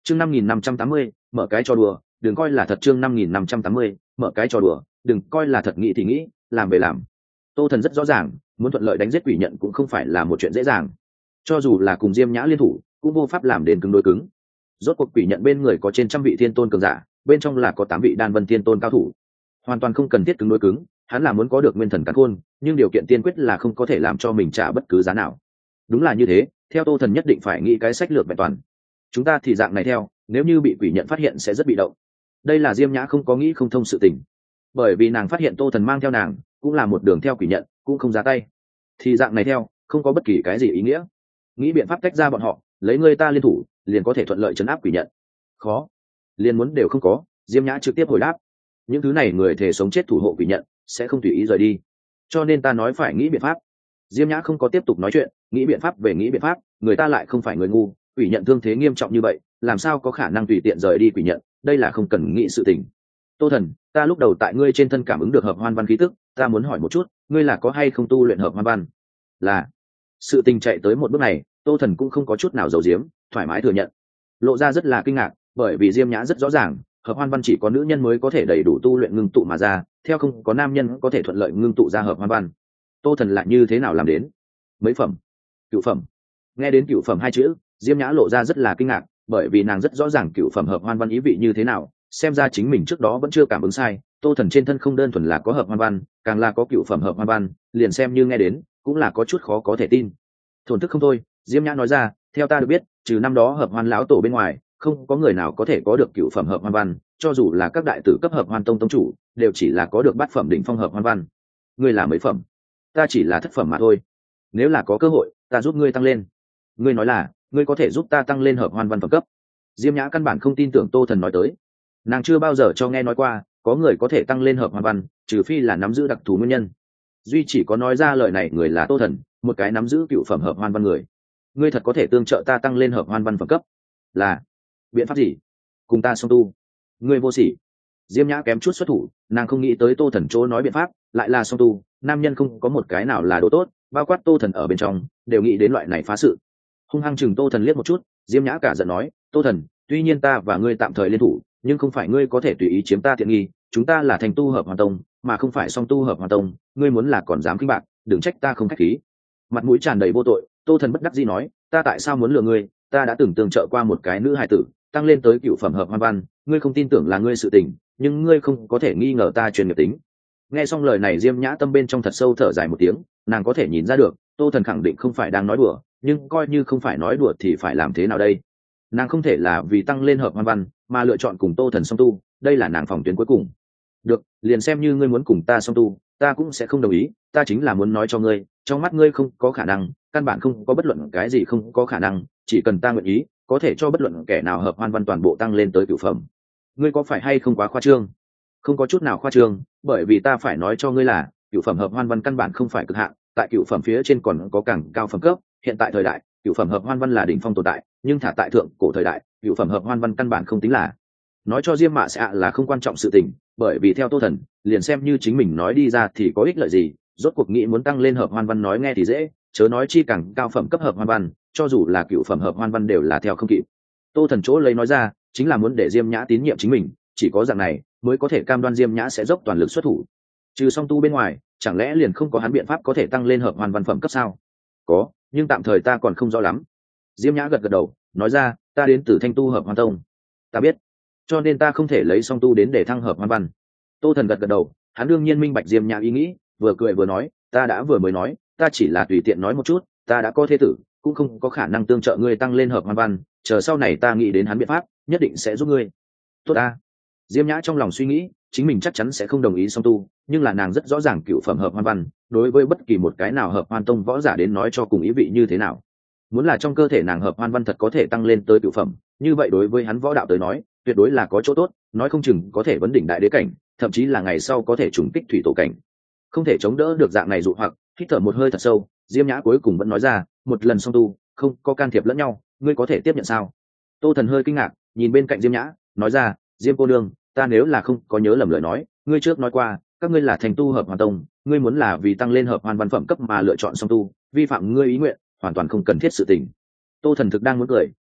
chương 5580, mở cái trò đùa đừng coi là thật. chương 5580, mở cái trò đùa đừng coi là thật. Nghĩ thì nghĩ, làm về làm. Tô Thần rất rõ ràng, muốn thuận lợi đánh giết quỷ nhận cũng không phải là một chuyện dễ dàng. Cho dù là cùng Diêm Nhã liên thủ cũng vô pháp làm đến cứng đối cứng. Rốt cuộc quỷ nhận bên người có trên trăm vị thiên tôn cường giả, bên trong là có 8 vị đan vân thiên tôn cao thủ, hoàn toàn không cần thiết cứng đối cứng. Hắn là muốn có được nguyên thần cắn khôn, nhưng điều kiện tiên quyết là không có thể làm cho mình trả bất cứ giá nào. Đúng là như thế, theo Tô Thần nhất định phải nghĩ cái sách lược vẹn toàn. Chúng ta thì dạng này theo, nếu như bị quỷ nhận phát hiện sẽ rất bị động. Đây là Diêm Nhã không có nghĩ không thông sự tình, bởi vì nàng phát hiện Tô Thần mang theo nàng cũng là một đường theo quỷ nhận, cũng không ra tay. Thì dạng này theo, không có bất kỳ cái gì ý nghĩa. Nghĩ biện pháp tách ra bọn họ, lấy người ta liên thủ, liền có thể thuận lợi trấn áp quỷ nhận. Khó, liền muốn đều không có. Diêm Nhã trực tiếp hồi đáp, những thứ này người thể sống chết thủ hộ quỷ nhận sẽ không tùy ý rời đi, cho nên ta nói phải nghĩ biện pháp. Diêm Nhã không có tiếp tục nói chuyện, nghĩ biện pháp về nghĩ biện pháp, người ta lại không phải người ngu. Quỷ nhận thương thế nghiêm trọng như vậy, làm sao có khả năng tùy tiện rời đi quỷ nhận, đây là không cần nghĩ sự tình. Tô Thần, ta lúc đầu tại ngươi trên thân cảm ứng được hợp hoan văn khí tức, ta muốn hỏi một chút, ngươi là có hay không tu luyện hợp hoan văn? Là. Sự tình chạy tới một bước này, Tô Thần cũng không có chút nào giấu giếm, thoải mái thừa nhận. Lộ ra rất là kinh ngạc, bởi vì Diêm Nhã rất rõ ràng, hợp hoan văn chỉ có nữ nhân mới có thể đầy đủ tu luyện ngưng tụ mà ra, theo không có nam nhân có thể thuận lợi ngưng tụ ra hợp hoan văn. Tô Thần lại như thế nào làm đến? Mấy phẩm? Cửu phẩm. Nghe đến cửu phẩm hai chữ, Diêm Nhã lộ ra rất là kinh ngạc, bởi vì nàng rất rõ ràng cửu phẩm hợp hoan văn ý vị như thế nào, xem ra chính mình trước đó vẫn chưa cảm ứng sai. Tô Thần trên thân không đơn thuần là có hợp hoan văn, càng là có cửu phẩm hợp hoan văn, liền xem như nghe đến cũng là có chút khó có thể tin. Thổn thức không thôi, Diêm Nhã nói ra, theo ta được biết, trừ năm đó hợp hoan lão tổ bên ngoài, không có người nào có thể có được cửu phẩm hợp hoan văn, cho dù là các đại tử cấp hợp hoan tông tông chủ, đều chỉ là có được bát phẩm đỉnh phong hợp hoan văn. Ngươi là mấy phẩm? Ta chỉ là thất phẩm mà thôi. Nếu là có cơ hội, ta giúp ngươi tăng lên. Ngươi nói là ngươi có thể giúp ta tăng lên hợp hoan văn phẩm cấp? Diêm Nhã căn bản không tin tưởng Tô Thần nói tới. Nàng chưa bao giờ cho nghe nói qua có người có thể tăng lên hợp hoan văn, trừ phi là nắm giữ đặc thù nguyên nhân. Duy chỉ có nói ra lời này người là Tô Thần, một cái nắm giữ cựu phẩm hợp hoan văn người. Ngươi thật có thể tương trợ ta tăng lên hợp hoan văn phẩm cấp? Là. Biện pháp gì? Cùng ta song tu. Ngươi vô sỉ. Diêm Nhã kém chút xuất thủ, nàng không nghĩ tới Tô Thần chỗ nói biện pháp lại là song tu. Nam nhân không có một cái nào là đồ tốt, bao quát Tô Thần ở bên trong đều nghĩ đến loại này phá sự. Hung hăng chừng Tô Thần liếc một chút, Diêm Nhã cả giận nói, Tô Thần, tuy nhiên ta và ngươi tạm thời liên thủ, nhưng không phải ngươi có thể tùy ý chiếm ta tiện nghi. Chúng ta là thành tu hợp hoàn tông, mà không phải song tu hợp hoàn tông. Ngươi muốn là còn dám khinh bạc, đừng trách ta không khách khí. Mặt mũi tràn đầy vô tội, Tô Thần bất đắc dĩ nói, ta tại sao muốn lừa ngươi? Ta đã từng tương trợ qua một cái nữ hài tử, tăng lên tới cựu phẩm hợp hoan văn. Ngươi không tin tưởng là ngươi sự tình, nhưng ngươi không có thể nghi ngờ ta truyền nghiệp tính. Nghe xong lời này, Diêm Nhã tâm bên trong thật sâu thở dài một tiếng, nàng có thể nhìn ra được Tô Thần khẳng định không phải đang nói đùa, nhưng coi như không phải nói đùa thì phải làm thế nào đây? Nàng không thể là vì tăng lên hợp hoan văn mà lựa chọn cùng Tô Thần song tu, đây là nàng phòng tuyến cuối cùng. Được, liền xem như ngươi muốn cùng ta song tu, ta cũng sẽ không đồng ý. Ta chính là muốn nói cho ngươi, trong mắt ngươi không có khả năng, căn bản không có bất luận cái gì không có khả năng, chỉ cần ta nguyện ý, có thể cho bất luận kẻ nào hợp hoan văn toàn bộ tăng lên tới cửu phẩm. Ngươi có phải hay không quá khoa trương? Không có chút nào khoa trương, bởi vì ta phải nói cho ngươi là cửu phẩm hợp hoan văn căn bản không phải cực hạn, tại cửu phẩm phía trên còn có càng cao phẩm cấp. Hiện tại thời đại, cửu phẩm hợp hoan văn là đỉnh phong tồn tại, nhưng thả tại thượng cổ thời đại, cửu phẩm hợp hoan văn căn bản không tính là. Nói cho Diêm Mạ sẽ là không quan trọng sự tình, bởi vì theo Tô Thần, liền xem như chính mình nói đi ra thì có ích lợi gì. Rốt cuộc nghĩ muốn tăng lên hợp hoan văn nói nghe thì dễ, chớ nói chi càng cao phẩm cấp hợp hoan văn, cho dù là cửu phẩm hợp hoan văn đều là theo không kịp. Tô Thần chỗ lấy nói ra chính là muốn để Diêm Nhã tín nhiệm chính mình, chỉ có dạng này mới có thể cam đoan Diêm Nhã sẽ dốc toàn lực xuất thủ. Trừ song tu bên ngoài, chẳng lẽ liền không có hắn biện pháp có thể tăng lên hợp hoan văn phẩm cấp sao? Có, nhưng tạm thời ta còn không rõ lắm. Diêm Nhã gật gật đầu, nói ra, ta đến từ Thanh tu hợp hoan tông. Ta biết, cho nên ta không thể lấy song tu đến để thăng hợp hoan văn. Tô Thần gật gật đầu, hắn đương nhiên minh bạch Diêm Nhã ý nghĩ, vừa cười vừa nói, ta đã vừa mới nói, ta chỉ là tùy tiện nói một chút, ta đã có thế tử, cũng không có khả năng tương trợ ngươi tăng lên hợp hoan văn, chờ sau này ta nghĩ đến hắn biện pháp, nhất định sẽ giúp ngươi. Tốt ta. Diêm Nhã trong lòng suy nghĩ, chính mình chắc chắn sẽ không đồng ý song tu, nhưng là nàng rất rõ ràng cửu phẩm hợp hoan văn đối với bất kỳ một cái nào hợp hoan tông võ giả đến nói cho cùng ý vị như thế nào. Muốn là trong cơ thể nàng hợp hoan văn thật có thể tăng lên tới cửu phẩm, như vậy đối với hắn võ đạo tới nói tuyệt đối là có chỗ tốt, nói không chừng có thể vấn đỉnh đại đế cảnh, thậm chí là ngày sau có thể trùng kích thủy tổ cảnh. Không thể chống đỡ được dạng này dụ hoặc, hít thở một hơi thật sâu, Diêm Nhã cuối cùng vẫn nói ra, một lần song tu không có can thiệp lẫn nhau, ngươi có thể tiếp nhận sao? Tô Thần hơi kinh ngạc, nhìn bên cạnh Diêm Nhã, nói ra, Diêm cô nương, ta nếu là không có nhớ lầm lời nói, ngươi trước nói qua các ngươi là thành tu hợp hoàn tông, ngươi muốn là vì tăng lên hợp hoàn văn phẩm cấp mà lựa chọn song tu, vi phạm ngươi ý nguyện, hoàn toàn không cần thiết sự tình. Tô Thần thực đang muốn cười,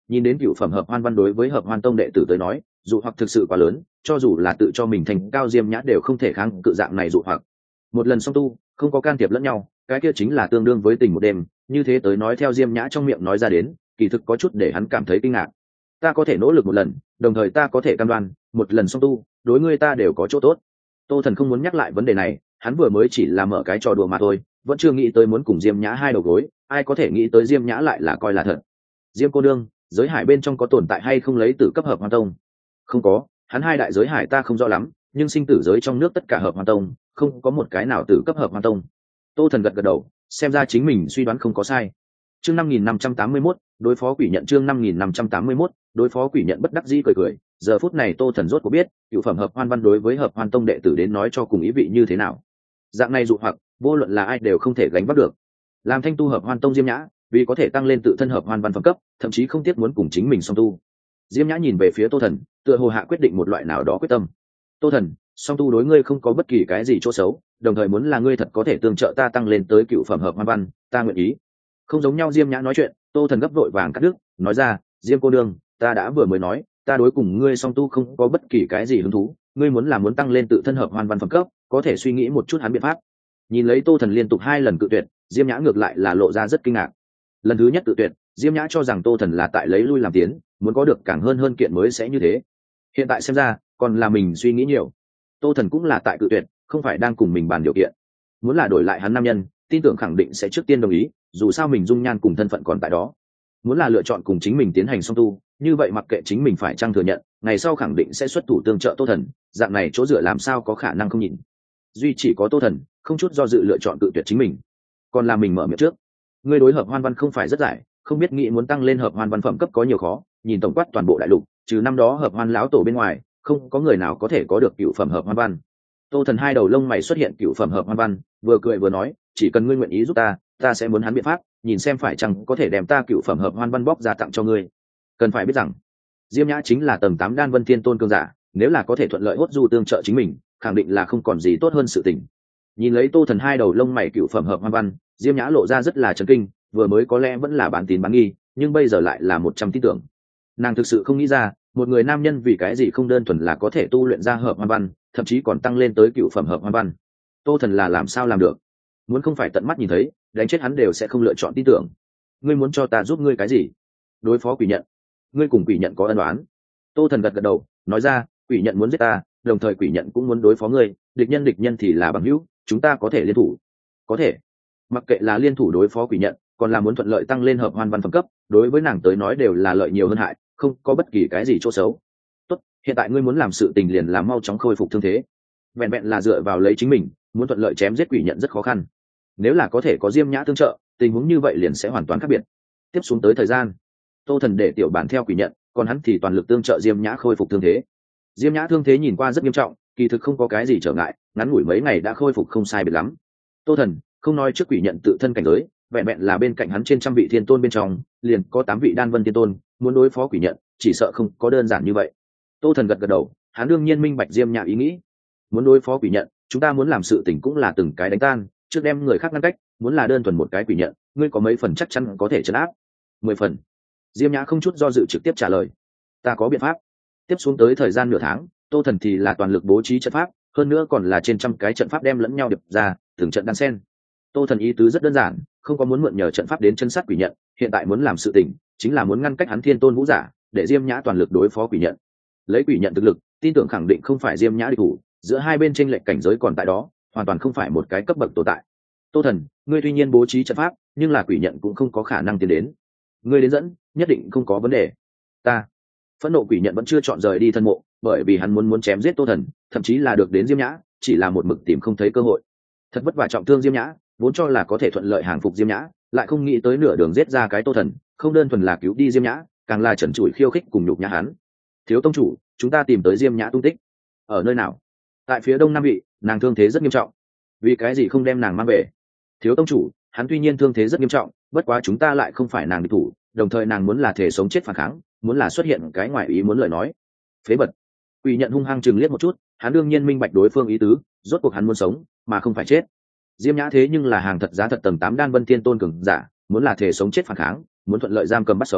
Nhìn đến cựu phẩm hợp hoan văn đối với hợp hoan tông đệ tử tới nói dụ hoặc thực sự quá lớn, cho dù là tự cho mình thành cao diêm nhã đều không thể kháng cự dạng này dụ hoặc. Một lần song tu không có can thiệp lẫn nhau, cái kia chính là tương đương với tình một đêm, như thế tới nói theo diêm nhã trong miệng nói ra đến kỳ thực có chút để hắn cảm thấy kinh ngạc. Ta có thể nỗ lực một lần, đồng thời ta có thể cam đoan một lần song tu đối ngươi ta đều có chỗ tốt. Tô Thần không muốn nhắc lại vấn đề này, hắn vừa mới chỉ là mở cái trò đùa mà thôi, vẫn chưa nghĩ tới muốn cùng diêm nhã hai đầu gối, ai có thể nghĩ tới diêm nhã lại là coi là thật. Diêm cô đương, giới hải bên trong có tồn tại hay không lấy tử cấp hợp hoan tông? Không có, hắn hai đại giới hải ta không rõ lắm, nhưng sinh tử giới trong nước tất cả hợp hoan tông không có một cái nào tử cấp hợp hoan tông. Tô Thần gật gật đầu, xem ra chính mình suy đoán không có sai. Chương 5581, đối phó quỷ nhận. Chương 5581, đối phó quỷ nhận bất đắc dĩ cười cười. Giờ phút này Tô Thần rốt có biết cựu phẩm hợp hoan văn đối với hợp hoan tông đệ tử đến nói cho cùng ý vị như thế nào. Dạng này dụ hoặc vô luận là ai đều không thể gánh vác được. Làm thanh tu hợp hoan tông diêm nhã vì có thể tăng lên tự thân hợp hoan văn phẩm cấp, thậm chí không tiếc muốn cùng chính mình song tu. Diêm nhã nhìn về phía Tô Thần, tựa hồ hạ quyết định một loại nào đó quyết tâm. Tô Thần, song tu đối ngươi không có bất kỳ cái gì chỗ xấu, đồng thời muốn là ngươi thật có thể tương trợ ta tăng lên tới cựu phẩm hợp hoan văn, ta nguyện ý. Không giống nhau diêm nhã nói chuyện, Tô Thần gấp vội vàng cắt đứt, nói ra, diêm cô đương, ta đã vừa mới nói, ta đối cùng ngươi song tu không có bất kỳ cái gì hứng thú, ngươi muốn là muốn tăng lên tự thân hợp hoan văn phẩm cấp, có thể suy nghĩ một chút hắn biện pháp. Nhìn lấy Tô Thần liên tục 2 lần cự tuyệt, diêm nhã ngược lại là lộ ra rất kinh ngạc. Lần thứ nhất cự tuyệt, diêm nhã cho rằng Tô Thần là tại lấy lui làm tiến, muốn có được càng hơn kiện mới sẽ như thế. Hiện tại xem ra còn là mình suy nghĩ nhiều. Tô Thần cũng là tại cự tuyệt, không phải đang cùng mình bàn điều kiện. Muốn là đổi lại hắn nam nhân, tin tưởng khẳng định sẽ trước tiên đồng ý, dù sao mình dung nhan cùng thân phận còn tại đó. Muốn là lựa chọn cùng chính mình tiến hành song tu, như vậy mặc kệ chính mình phải chăng thừa nhận, ngày sau khẳng định sẽ xuất thủ tương trợ Tô Thần, dạng này chỗ dựa làm sao có khả năng không nhìn. Duy chỉ có Tô Thần không chút do dự lựa chọn cự tuyệt chính mình. Còn là mình mở miệng trước. Ngươi đối hợp hoan văn không phải rất giải, không biết nghĩ muốn tăng lên hợp hoan văn phẩm cấp có nhiều khó, nhìn tổng quát toàn bộ đại lục, trừ năm đó hợp hoan lão tổ bên ngoài, không có người nào có thể có được cựu phẩm hợp hoan văn. Tô Thần hai đầu lông mày xuất hiện cựu phẩm hợp hoan văn, vừa cười vừa nói, chỉ cần ngươi nguyện ý giúp ta, ta sẽ muốn hắn biện pháp, nhìn xem phải chăng có thể đem ta cựu phẩm hợp hoan văn bóc ra tặng cho ngươi. Cần phải biết rằng, Diêm Nhã chính là tầng 8 đan vân thiên tôn cường giả, nếu là có thể thuận lợi hốt du tương trợ chính mình, khẳng định là không còn gì tốt hơn sự tình. Nhìn lấy Tô Thần hai đầu lông mày cựu phẩm hợp hoan văn, Diêm Nhã lộ ra rất là chấn kinh, vừa mới có lẽ vẫn là bán tín bán nghi, nhưng bây giờ lại là 100 tin tưởng. Nàng thực sự không nghĩ ra, một người nam nhân vì cái gì không đơn thuần là có thể tu luyện ra hợp hoan văn, thậm chí còn tăng lên tới cựu phẩm hợp hoan văn. Tô Thần là làm sao làm được? Muốn không phải tận mắt nhìn thấy, đánh chết hắn đều sẽ không lựa chọn tin tưởng. Ngươi muốn cho ta giúp ngươi cái gì? Đối phó quỷ nhận. Ngươi cùng quỷ nhận có ân oán. Tô Thần gật gật đầu, nói ra, quỷ nhận muốn giết ta, đồng thời quỷ nhận cũng muốn đối phó ngươi, địch nhân thì là bằng hữu, chúng ta có thể liên thủ. Có thể. Mặc kệ là liên thủ đối phó quỷ nhận, còn là muốn thuận lợi tăng lên hợp hoan văn phẩm cấp, đối với nàng tới nói đều là lợi nhiều hơn hại, không có bất kỳ cái gì chỗ xấu. Tốt, hiện tại ngươi muốn làm sự tình liền là mau chóng khôi phục thương thế. Vẹn vẹn là dựa vào lấy chính mình, muốn thuận lợi chém giết quỷ nhận rất khó khăn. Nếu là có thể có Diêm Nhã tương trợ, tình huống như vậy liền sẽ hoàn toàn khác biệt. Tiếp xuống tới thời gian, Tô Thần để tiểu bản theo quỷ nhận, còn hắn thì toàn lực tương trợ Diêm Nhã khôi phục thương thế. Diêm Nhã thương thế nhìn qua rất nghiêm trọng, kỳ thực không có cái gì trở ngại, ngắn ngủi mấy ngày đã khôi phục không sai biệt lắm. Tô Thần không nói trước quỷ nhận tự thân cảnh giới, vẹn vẹn là bên cạnh hắn trên trăm vị thiên tôn bên trong, liền có 8 vị đan vân thiên tôn, muốn đối phó quỷ nhận, chỉ sợ không có đơn giản như vậy. Tô Thần gật gật đầu, hắn đương nhiên minh bạch Diêm Nhã ý nghĩ. Muốn đối phó quỷ nhận, chúng ta muốn làm sự tình cũng là từng cái đánh tan, trước đem người khác ngăn cách, muốn là đơn thuần một cái quỷ nhận, ngươi có mấy phần chắc chắn có thể trấn áp? 10 phần. Diêm Nhã không chút do dự trực tiếp trả lời. Ta có biện pháp. Tiếp xuống tới thời gian nửa tháng, Tô Thần thì là toàn lực bố trí trận pháp, hơn nữa còn là trên trăm cái trận pháp đem lẫn nhau điệp ra, từng trận đan xen. Tô Thần ý tứ rất đơn giản, không có muốn mượn nhờ trận pháp đến chân sát quỷ nhận, hiện tại muốn làm sự tình, chính là muốn ngăn cách hắn thiên tôn vũ giả, để Diêm Nhã toàn lực đối phó quỷ nhận. Lấy quỷ nhận thực lực, tin tưởng khẳng định không phải Diêm Nhã địch thủ, giữa hai bên chênh lệch cảnh giới còn tại đó, hoàn toàn không phải một cái cấp bậc tồn tại. Tô Thần, ngươi tuy nhiên bố trí trận pháp, nhưng là quỷ nhận cũng không có khả năng tiến đến. Ngươi đến dẫn, nhất định không có vấn đề. Ta. Phẫn nộ quỷ nhận vẫn chưa chọn rời đi thân mộ, bởi vì hắn muốn chém giết Tô Thần, thậm chí là được đến Diêm Nhã, chỉ là một mực tìm không thấy cơ hội. Thật vất vả trọng thương Diêm Nhã, vốn cho là có thể thuận lợi hàng phục Diêm Nhã, lại không nghĩ tới nửa đường giết ra cái Tô Thần, không đơn thuần là cứu đi Diêm Nhã, càng là trần trụi khiêu khích cùng nhục nhã hắn. Thiếu tông chủ, chúng ta tìm tới Diêm Nhã tung tích. Ở nơi nào? Tại phía đông nam vị, nàng thương thế rất nghiêm trọng. Vì cái gì không đem nàng mang về? Thiếu tông chủ, hắn tuy nhiên thương thế rất nghiêm trọng, bất quá chúng ta lại không phải nàng địch thủ, đồng thời nàng muốn là thể sống chết phản kháng, muốn là xuất hiện cái ngoài ý muốn lời nói. Phế vật. Quỷ nhận hung hăng chừng liếc một chút, hắn đương nhiên minh bạch đối phương ý tứ, rốt cuộc hắn muốn sống, mà không phải chết. Diêm Nhã thế nhưng là hàng thật giá thật tầng 8 đan vân thiên tôn cường giả, muốn là thể sống chết phản kháng, muốn thuận lợi giam cầm bắt sống,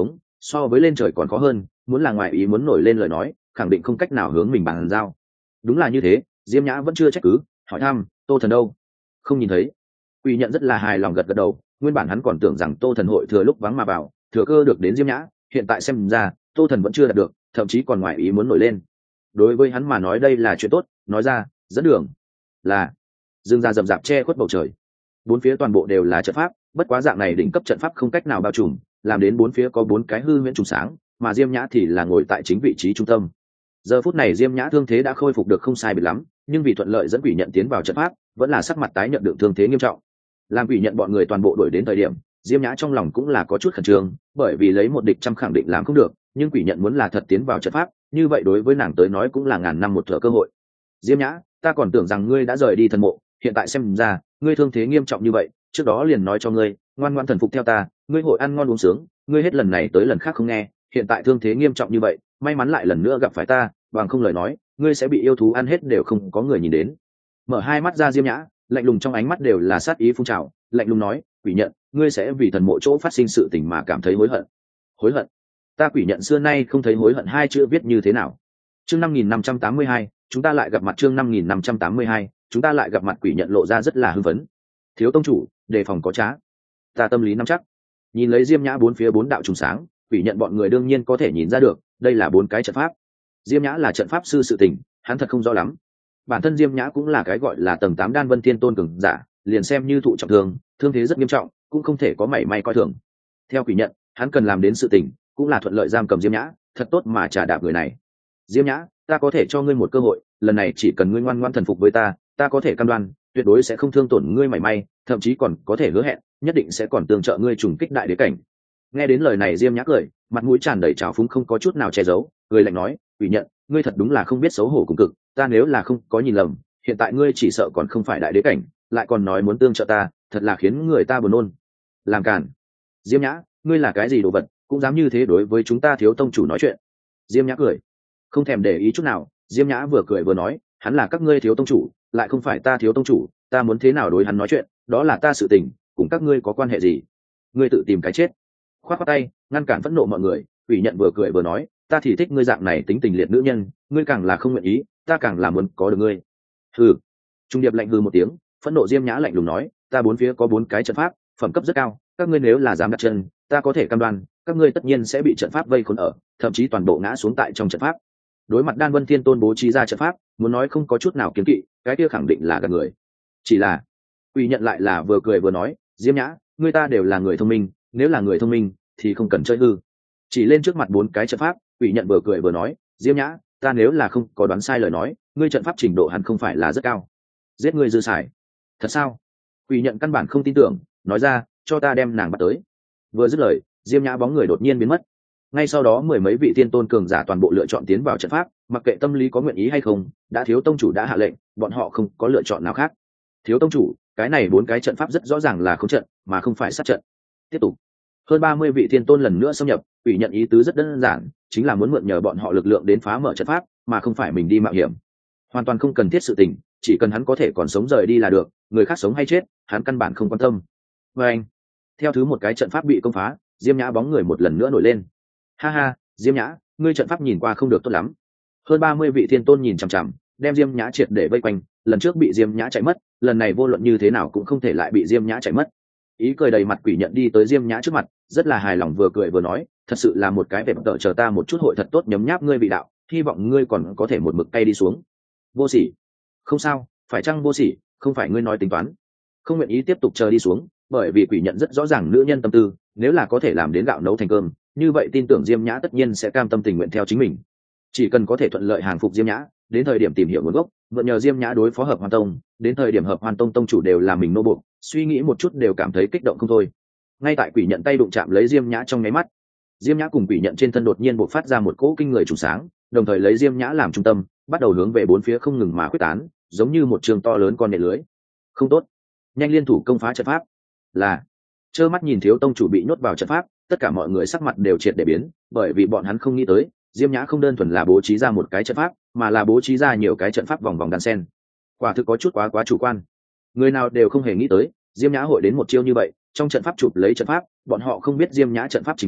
so với lên trời còn khó hơn, muốn là ngoài ý muốn nổi lên lời nói khẳng định không cách nào hướng mình bàn giao. Đúng là như thế, Diêm Nhã vẫn chưa trách cứ, hỏi thăm Tô Thần đâu? Không nhìn thấy. Quỷ nhận rất là hài lòng gật gật đầu, nguyên bản hắn còn tưởng rằng Tô Thần hội thừa lúc vắng mà vào, thừa cơ được đến Diêm Nhã, hiện tại xem ra Tô Thần vẫn chưa đạt được, thậm chí còn ngoài ý muốn nổi lên. Đối với hắn mà nói đây là chuyện tốt, nói ra dẫn đường là dương ra rậm rạp che khuất bầu trời, bốn phía toàn bộ đều là trận pháp, bất quá dạng này đỉnh cấp trận pháp không cách nào bao trùm, làm đến bốn phía có bốn cái hư huyễn trùng sáng, mà Diêm Nhã thì là ngồi tại chính vị trí trung tâm. Giờ phút này Diêm Nhã thương thế đã khôi phục được không sai biệt lắm, nhưng vì thuận lợi dẫn quỷ nhận tiến vào trận pháp, vẫn là sắc mặt tái nhận được thương thế nghiêm trọng. Làm quỷ nhận bọn người toàn bộ đuổi đến thời điểm, Diêm Nhã trong lòng cũng là có chút khẩn trương, bởi vì lấy một địch trăm khẳng định làm không được, nhưng quỷ nhận muốn là thật tiến vào trận pháp, như vậy đối với nàng tới nói cũng là ngàn năm một thở cơ hội. Diêm Nhã, ta còn tưởng rằng ngươi đã rời đi thần mộ, hiện tại xem ra ngươi thương thế nghiêm trọng như vậy, trước đó liền nói cho ngươi ngoan ngoãn thần phục theo ta, ngươi hội ăn ngon uống sướng, ngươi hết lần này tới lần khác không nghe, hiện tại thương thế nghiêm trọng như vậy, may mắn lại lần nữa gặp phải ta, bằng không lời nói ngươi sẽ bị yêu thú ăn hết đều không có người nhìn đến. Mở hai mắt ra Diêm Nhã, lạnh lùng trong ánh mắt đều là sát ý phun trào, lạnh lùng nói quỷ nhận, ngươi sẽ vì thần mộ chỗ phát sinh sự tình mà cảm thấy hối hận. Hối hận? Ta quỷ nhận xưa nay không thấy hối hận hai chữ viết như thế nào. Chương 5582, chúng ta lại gặp mặt. Chương 5582, chúng ta lại gặp mặt. Quỷ nhận lộ ra rất là hưng phấn. Thiếu tông chủ, đề phòng có trá. Ta tâm lý nắm chắc. Nhìn lấy Diêm Nhã bốn phía bốn đạo trùng sáng, quỷ nhận bọn người đương nhiên có thể nhìn ra được, đây là bốn cái trận pháp. Diêm Nhã là trận pháp sư sự tình, hắn thật không rõ lắm. Bản thân Diêm Nhã cũng là cái gọi là tầng 8 đan vân thiên tôn cường giả, liền xem như thụ trọng thương, thương thế rất nghiêm trọng, cũng không thể có mảy may coi thường. Theo quỷ nhận, hắn cần làm đến sự tình, cũng là thuận lợi giam cầm Diêm Nhã, thật tốt mà trả đạp người này. Diêm Nhã, ta có thể cho ngươi một cơ hội, lần này chỉ cần ngươi ngoan ngoãn thần phục với ta, ta có thể cam đoan, tuyệt đối sẽ không thương tổn ngươi mảy may, thậm chí còn có thể hứa hẹn, nhất định sẽ còn tương trợ ngươi trùng kích đại đế cảnh. Nghe đến lời này Diêm Nhã cười, mặt mũi tràn đầy trào phúng không có chút nào che giấu, cười lạnh nói, quỷ nhận, ngươi thật đúng là không biết xấu hổ cùng cực, ta nếu là không có nhìn lầm, hiện tại ngươi chỉ sợ còn không phải đại đế cảnh, lại còn nói muốn tương trợ ta, thật là khiến người ta buồn nôn. Làm cản. Diêm Nhã, ngươi là cái gì đồ vật, cũng dám như thế đối với chúng ta thiếu tông chủ nói chuyện. Diêm Nhã cười, không thèm để ý chút nào. Diêm Nhã vừa cười vừa nói, hắn là các ngươi thiếu tông chủ, lại không phải ta thiếu tông chủ, ta muốn thế nào đối hắn nói chuyện, đó là ta sự tình, cùng các ngươi có quan hệ gì? Ngươi tự tìm cái chết. Khoát khoát tay ngăn cản phẫn nộ mọi người, quỷ nhận vừa cười vừa nói, ta thì thích ngươi dạng này tính tình liệt nữ nhân, ngươi càng là không nguyện ý, ta càng là muốn có được ngươi. Hừ. Trung điệp lạnh hừ một tiếng, phẫn nộ Diêm Nhã lạnh lùng nói, ta bốn phía có bốn cái trận pháp, phẩm cấp rất cao, các ngươi nếu là dám đặt chân, ta có thể cam đoan, các ngươi tất nhiên sẽ bị trận pháp vây khốn ở, thậm chí toàn bộ ngã xuống tại trong trận pháp. Đối mặt Đan Vân Thiên Tôn bố trí ra trận pháp, muốn nói không có chút nào kiêng kỵ, cái kia khẳng định là gạt người. Chỉ là, quỷ nhận lại là vừa cười vừa nói, Diêm Nhã, ngươi ta đều là người thông minh, nếu là người thông minh thì không cần chơi hư. Chỉ lên trước mặt bốn cái trận pháp, quỷ nhận vừa cười vừa nói, Diêm Nhã, ta nếu là không có đoán sai lời nói, ngươi trận pháp trình độ hẳn không phải là rất cao, giết ngươi dư xài. Thật sao? Quỷ nhận căn bản không tin tưởng, nói ra, cho ta đem nàng bắt tới. Vừa dứt lời, Diêm Nhã bóng người đột nhiên biến mất. Ngay sau đó mười mấy vị tiên tôn cường giả toàn bộ lựa chọn tiến vào trận pháp, mặc kệ tâm lý có nguyện ý hay không, đã thiếu tông chủ đã hạ lệnh, bọn họ không có lựa chọn nào khác. Thiếu tông chủ, cái này bốn cái trận pháp rất rõ ràng là không trận, mà không phải sát trận. Tiếp tục. Hơn 30 vị tiên tôn lần nữa xâm nhập, quỷ nhận ý tứ rất đơn giản, chính là muốn mượn nhờ bọn họ lực lượng đến phá mở trận pháp, mà không phải mình đi mạo hiểm. Hoàn toàn không cần thiết sự tình, chỉ cần hắn có thể còn sống rời đi là được, người khác sống hay chết, hắn căn bản không quan tâm. Và anh, theo thứ một cái trận pháp bị công phá, Diêm Nhã bóng người một lần nữa nổi lên. Ha ha, Diêm Nhã, ngươi trận pháp nhìn qua không được tốt lắm. Hơn 30 vị thiên tôn nhìn chằm chằm, đem Diêm Nhã triệt để vây quanh, lần trước bị Diêm Nhã chạy mất, lần này vô luận như thế nào cũng không thể lại bị Diêm Nhã chạy mất. Ý cười đầy mặt quỷ nhận đi tới Diêm Nhã trước mặt, rất là hài lòng vừa cười vừa nói, thật sự là một cái vẻ mặt, chờ ta một chút hội thật tốt nhấm nháp ngươi vị đạo, hy vọng ngươi còn có thể một mực cay đi xuống. Vô sỉ. Không sao, phải chăng vô sỉ, không phải ngươi nói tính toán. Không nguyện ý tiếp tục chờ đi xuống, bởi vì quỷ nhận rất rõ ràng nữ nhân tâm tư, nếu là có thể làm đến gạo nấu thành cơm, như vậy tin tưởng Diêm Nhã tất nhiên sẽ cam tâm tình nguyện theo chính mình. Chỉ cần có thể thuận lợi hàng phục Diêm Nhã, đến thời điểm tìm hiểu nguồn gốc, mượn nhờ Diêm Nhã đối phó Hợp Hoan Tông, đến thời điểm Hợp Hoan Tông tông chủ đều là mình nô buộc, suy nghĩ một chút đều cảm thấy kích động không thôi. Ngay tại quỷ nhận tay đụng chạm lấy Diêm Nhã trong nháy mắt, Diêm Nhã cùng quỷ nhận trên thân đột nhiên bộc phát ra một cỗ kinh người trùng sáng, đồng thời lấy Diêm Nhã làm trung tâm, bắt đầu hướng về bốn phía không ngừng mà quyết tán, giống như một trường to lớn con nện lưới. Không tốt, nhanh liên thủ công phá trận pháp. Là, trơ mắt nhìn thiếu tông chủ bị nhốt vào trận pháp, tất cả mọi người sắc mặt đều triệt để biến, bởi vì bọn hắn không nghĩ tới, Diêm Nhã không đơn thuần là bố trí ra một cái trận pháp, mà là bố trí ra nhiều cái trận pháp vòng vòng đan sen. Quả thực có chút quá chủ quan. Người nào đều không hề nghĩ tới, Diêm Nhã hội đến một chiêu như vậy, trong trận pháp chụp lấy trận pháp, bọn họ không biết Diêm Nhã trận pháp trình độ,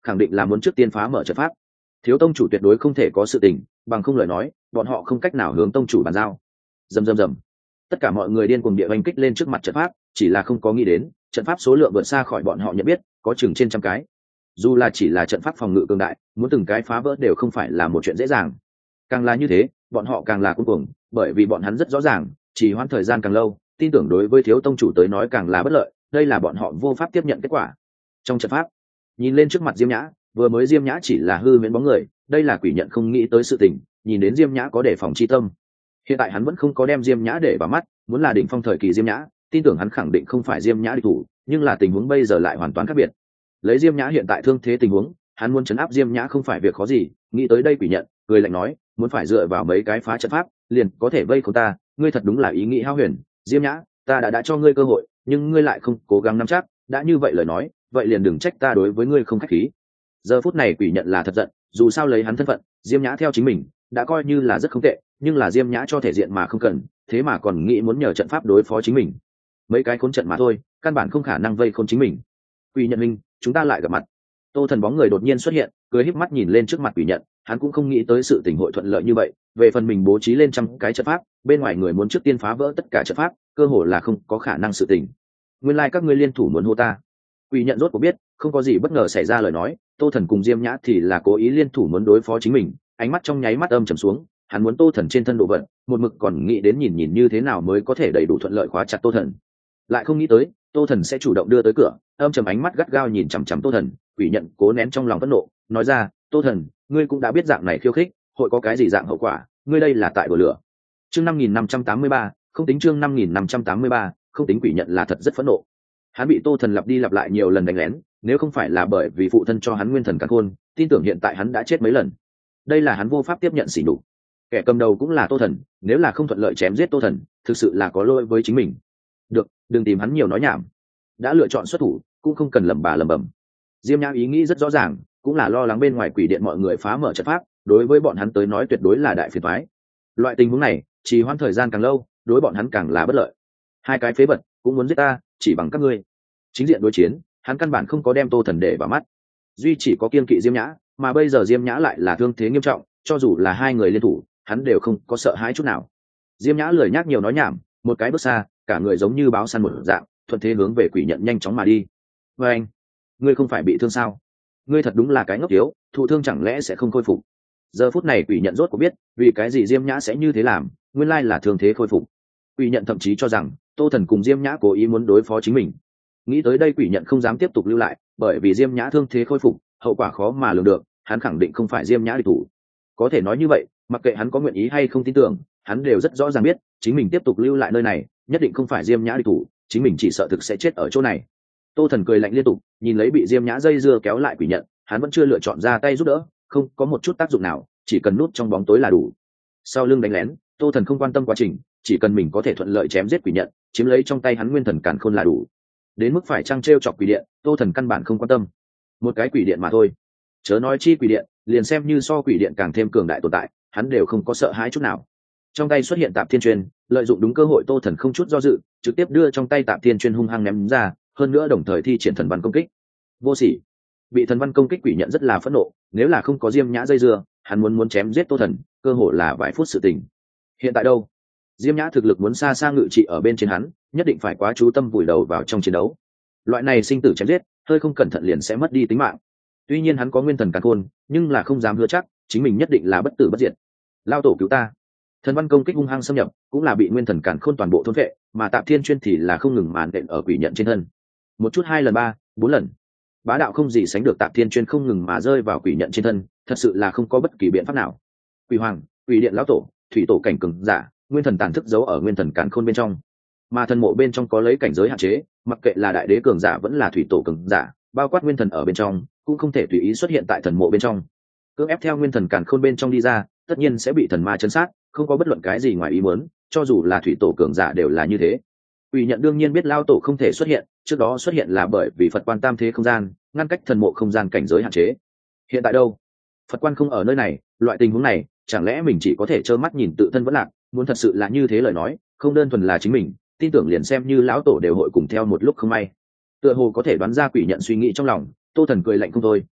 khẳng định là muốn trước tiên phá mở trận pháp. Thiếu tông chủ tuyệt đối không thể có sự tình, bằng không lời nói bọn họ không cách nào hướng tông chủ bàn giao. Rầm rầm rầm, tất cả mọi người điên cuồng địa oanh kích lên trước mặt trận pháp, chỉ là không có nghĩ đến trận pháp số lượng vượt xa khỏi bọn họ nhận biết, có chừng trên trăm cái. Dù là chỉ là trận pháp phòng ngự cường đại, muốn từng cái phá vỡ đều không phải là một chuyện dễ dàng. Càng là như thế bọn họ càng là cuống cuồng, bởi vì bọn hắn rất rõ ràng chỉ hoãn thời gian càng lâu, tin tưởng đối với thiếu tông chủ tới nói càng là bất lợi, đây là bọn họ vô pháp tiếp nhận kết quả. Trong trận pháp, nhìn lên trước mặt Diêm Nhã, vừa mới Diêm Nhã chỉ là hư miễn bóng người, đây là quỷ nhận không nghĩ tới sự tình, nhìn đến Diêm Nhã có đề phòng chi tâm. Hiện tại hắn vẫn không có đem Diêm Nhã để vào mắt, muốn là đỉnh phong thời kỳ Diêm Nhã, tin tưởng hắn khẳng định không phải Diêm Nhã địch thủ, nhưng là tình huống bây giờ lại hoàn toàn khác biệt. Lấy Diêm Nhã hiện tại thương thế tình huống, hắn muốn trấn áp Diêm Nhã không phải việc khó gì, nghĩ tới đây quỷ nhận cười lạnh nói, muốn phải dựa vào mấy cái phá trận pháp liền có thể vây khốn ta, ngươi thật đúng là ý nghĩ hao huyền. Diêm Nhã, ta đã cho ngươi cơ hội, nhưng ngươi lại không cố gắng nắm chắc, đã như vậy lời nói, vậy liền đừng trách ta đối với ngươi không khách khí. Giờ phút này quỷ nhận là thật giận, dù sao lấy hắn thân phận, Diêm Nhã theo chính mình đã coi như là rất không tệ, nhưng là Diêm Nhã cho thể diện mà không cần, thế mà còn nghĩ muốn nhờ trận pháp đối phó chính mình. Mấy cái khốn trận mà thôi, căn bản không khả năng vây khốn chính mình. Quỷ nhận minh, chúng ta lại gặp mặt. Tô Thần bóng người đột nhiên xuất hiện, cười híp mắt nhìn lên trước mặt quỷ nhận, hắn cũng không nghĩ tới sự tình hội thuận lợi như vậy, về phần mình bố trí lên trăm cái trận pháp, bên ngoài người muốn trước tiên phá vỡ tất cả trận pháp, cơ hội là không có khả năng sự tình. Nguyên lai các ngươi liên thủ muốn hô ta. Quỷ nhận rốt cuộc biết, không có gì bất ngờ xảy ra lời nói, Tô Thần cùng Diêm Nhã thì là cố ý liên thủ muốn đối phó chính mình, ánh mắt trong nháy mắt âm trầm xuống, hắn muốn Tô Thần trên thân độ vận, một mực còn nghĩ đến nhìn như thế nào mới có thể đầy đủ thuận lợi khóa chặt Tô Thần. Lại không nghĩ tới, Tô Thần sẽ chủ động đưa tới cửa, âm trầm ánh mắt gắt gao nhìn chằm chằm Tô Thần, quỷ nhận cố nén trong lòng phẫn nộ, nói ra, Tô Thần, ngươi cũng đã biết dạng này khiêu khích, hội có cái gì dạng hậu quả, ngươi đây là tại đùa lửa. Chương 5583, không tính chương 5583, không tính quỷ nhận là thật rất phẫn nộ. Hắn bị Tô Thần lặp đi lặp lại nhiều lần đánh lén, nếu không phải là bởi vì phụ thân cho hắn nguyên thần càn khôn, tin tưởng hiện tại hắn đã chết mấy lần. Đây là hắn vô pháp tiếp nhận sỉ nhục. Kẻ cầm đầu cũng là Tô Thần, nếu là không thuận lợi chém giết Tô Thần, thực sự là có lỗi với chính mình. Được, đừng tìm hắn nhiều nói nhảm. Đã lựa chọn xuất thủ, cũng không cần lẩm bà lẩm bẩm. Diêm Nhã ý nghĩ rất rõ ràng, cũng là lo lắng bên ngoài quỷ điện mọi người phá mở trận pháp, đối với bọn hắn tới nói tuyệt đối là đại phiền toái. Loại tình huống này, trì hoãn thời gian càng lâu, đối bọn hắn càng là bất lợi. Hai cái phế vật cũng muốn giết ta, chỉ bằng các ngươi. Chính diện đối chiến, hắn căn bản không có đem Tô Thần để vào mắt, duy chỉ có kiên kỵ Diêm Nhã, mà bây giờ Diêm Nhã lại là thương thế nghiêm trọng, cho dù là hai người liên thủ, hắn đều không có sợ hãi chút nào. Diêm Nhã lười nhác nhiều nói nhảm, một cái bước xa, cả người giống như báo săn một dạng, thuận thế hướng về quỷ nhận nhanh chóng mà đi. Và anh, ngươi không phải bị thương sao? Ngươi thật đúng là cái ngốc yếu, thụ thương chẳng lẽ sẽ không khôi phục? Giờ phút này quỷ nhận rốt cuộc biết vì cái gì Diêm Nhã sẽ như thế làm, nguyên lai là thương thế khôi phục. Quỷ nhận thậm chí cho rằng Tô Thần cùng Diêm Nhã cố ý muốn đối phó chính mình. Nghĩ tới đây quỷ nhận không dám tiếp tục lưu lại, bởi vì Diêm Nhã thương thế khôi phục, hậu quả khó mà lường được, hắn khẳng định không phải Diêm Nhã địch thủ. Có thể nói như vậy, mặc kệ hắn có nguyện ý hay không tin tưởng, hắn đều rất rõ ràng biết chính mình tiếp tục lưu lại nơi này nhất định không phải Diêm Nhã địch thủ, chính mình chỉ sợ thực sẽ chết ở chỗ này. Tô Thần cười lạnh liên tục, nhìn lấy bị Diêm Nhã dây dưa kéo lại quỷ nhận, hắn vẫn chưa lựa chọn ra tay giúp đỡ, không có một chút tác dụng nào, chỉ cần núp trong bóng tối là đủ. Sau lưng đánh lén, Tô Thần không quan tâm quá trình, chỉ cần mình có thể thuận lợi chém giết quỷ nhận, chiếm lấy trong tay hắn nguyên thần càn khôn là đủ. Đến mức phải trăng trêu chọc quỷ điện, Tô Thần căn bản không quan tâm. Một cái quỷ điện mà thôi, chớ nói chi quỷ điện, liền xem như so quỷ điện càng thêm cường đại tồn tại, hắn đều không có sợ hãi chút nào. Trong tay xuất hiện Tạp Thiên Truyền, lợi dụng đúng cơ hội Tô Thần không chút do dự, trực tiếp đưa trong tay Tạp Thiên Truyền hung hăng ném ra, hơn nữa đồng thời thi triển thần văn công kích. Vô sỉ. Bị thần văn công kích quỷ nhận rất là phẫn nộ, nếu là không có Diêm Nhã dây dưa, hắn muốn chém giết Tô Thần, cơ hội là vài phút sự tình. Hiện tại đâu? Diêm Nhã thực lực muốn xa xa ngự trị ở bên trên hắn, nhất định phải quá chú tâm vùi đầu vào trong chiến đấu. Loại này sinh tử chém giết, hơi không cẩn thận liền sẽ mất đi tính mạng. Tuy nhiên hắn có nguyên thần càn khôn, nhưng là không dám hứa chắc chính mình nhất định là bất tử bất diệt. Lao tổ cứu ta! Thần văn công kích hung hăng xâm nhập, cũng là bị nguyên thần càn khôn toàn bộ thôn vệ, mà Tạp Thiên Chuyên thì là không ngừng màn đện ở quỷ nhận trên thân. Một chút, hai lần, ba, bốn lần, bá đạo không gì sánh được Tạp Thiên Chuyên không ngừng mà rơi vào quỷ nhận trên thân, thật sự là không có bất kỳ biện pháp nào. Quỷ hoàng, quỷ điện lão tổ, thủy tổ cảnh cường giả, nguyên thần tàn thức giấu ở nguyên thần càn khôn bên trong, mà thần mộ bên trong có lấy cảnh giới hạn chế, mặc kệ là đại đế cường giả vẫn là thủy tổ cường giả, bao quát nguyên thần ở bên trong, cũng không thể tùy ý xuất hiện tại thần mộ bên trong. Cưỡng ép theo nguyên thần càn khôn bên trong đi ra, tất nhiên sẽ bị thần ma chấn sát, không có bất luận cái gì ngoài ý muốn, cho dù là thủy tổ cường giả đều là như thế. Quỷ nhận đương nhiên biết lao tổ không thể xuất hiện, trước đó xuất hiện là bởi vì Phật quan tam thế không gian, ngăn cách thần mộ không gian cảnh giới hạn chế. Hiện tại đâu? Phật quan không ở nơi này, loại tình huống này, chẳng lẽ mình chỉ có thể trơ mắt nhìn tự thân vẫn lạc, muốn thật sự là như thế lời nói, không đơn thuần là chính mình, tin tưởng liền xem như lão tổ đều hội cùng theo một lúc không may. Tựa hồ có thể đoán ra quỷ nhận suy nghĩ trong lòng, Tô Thần cười lạnh không thôi,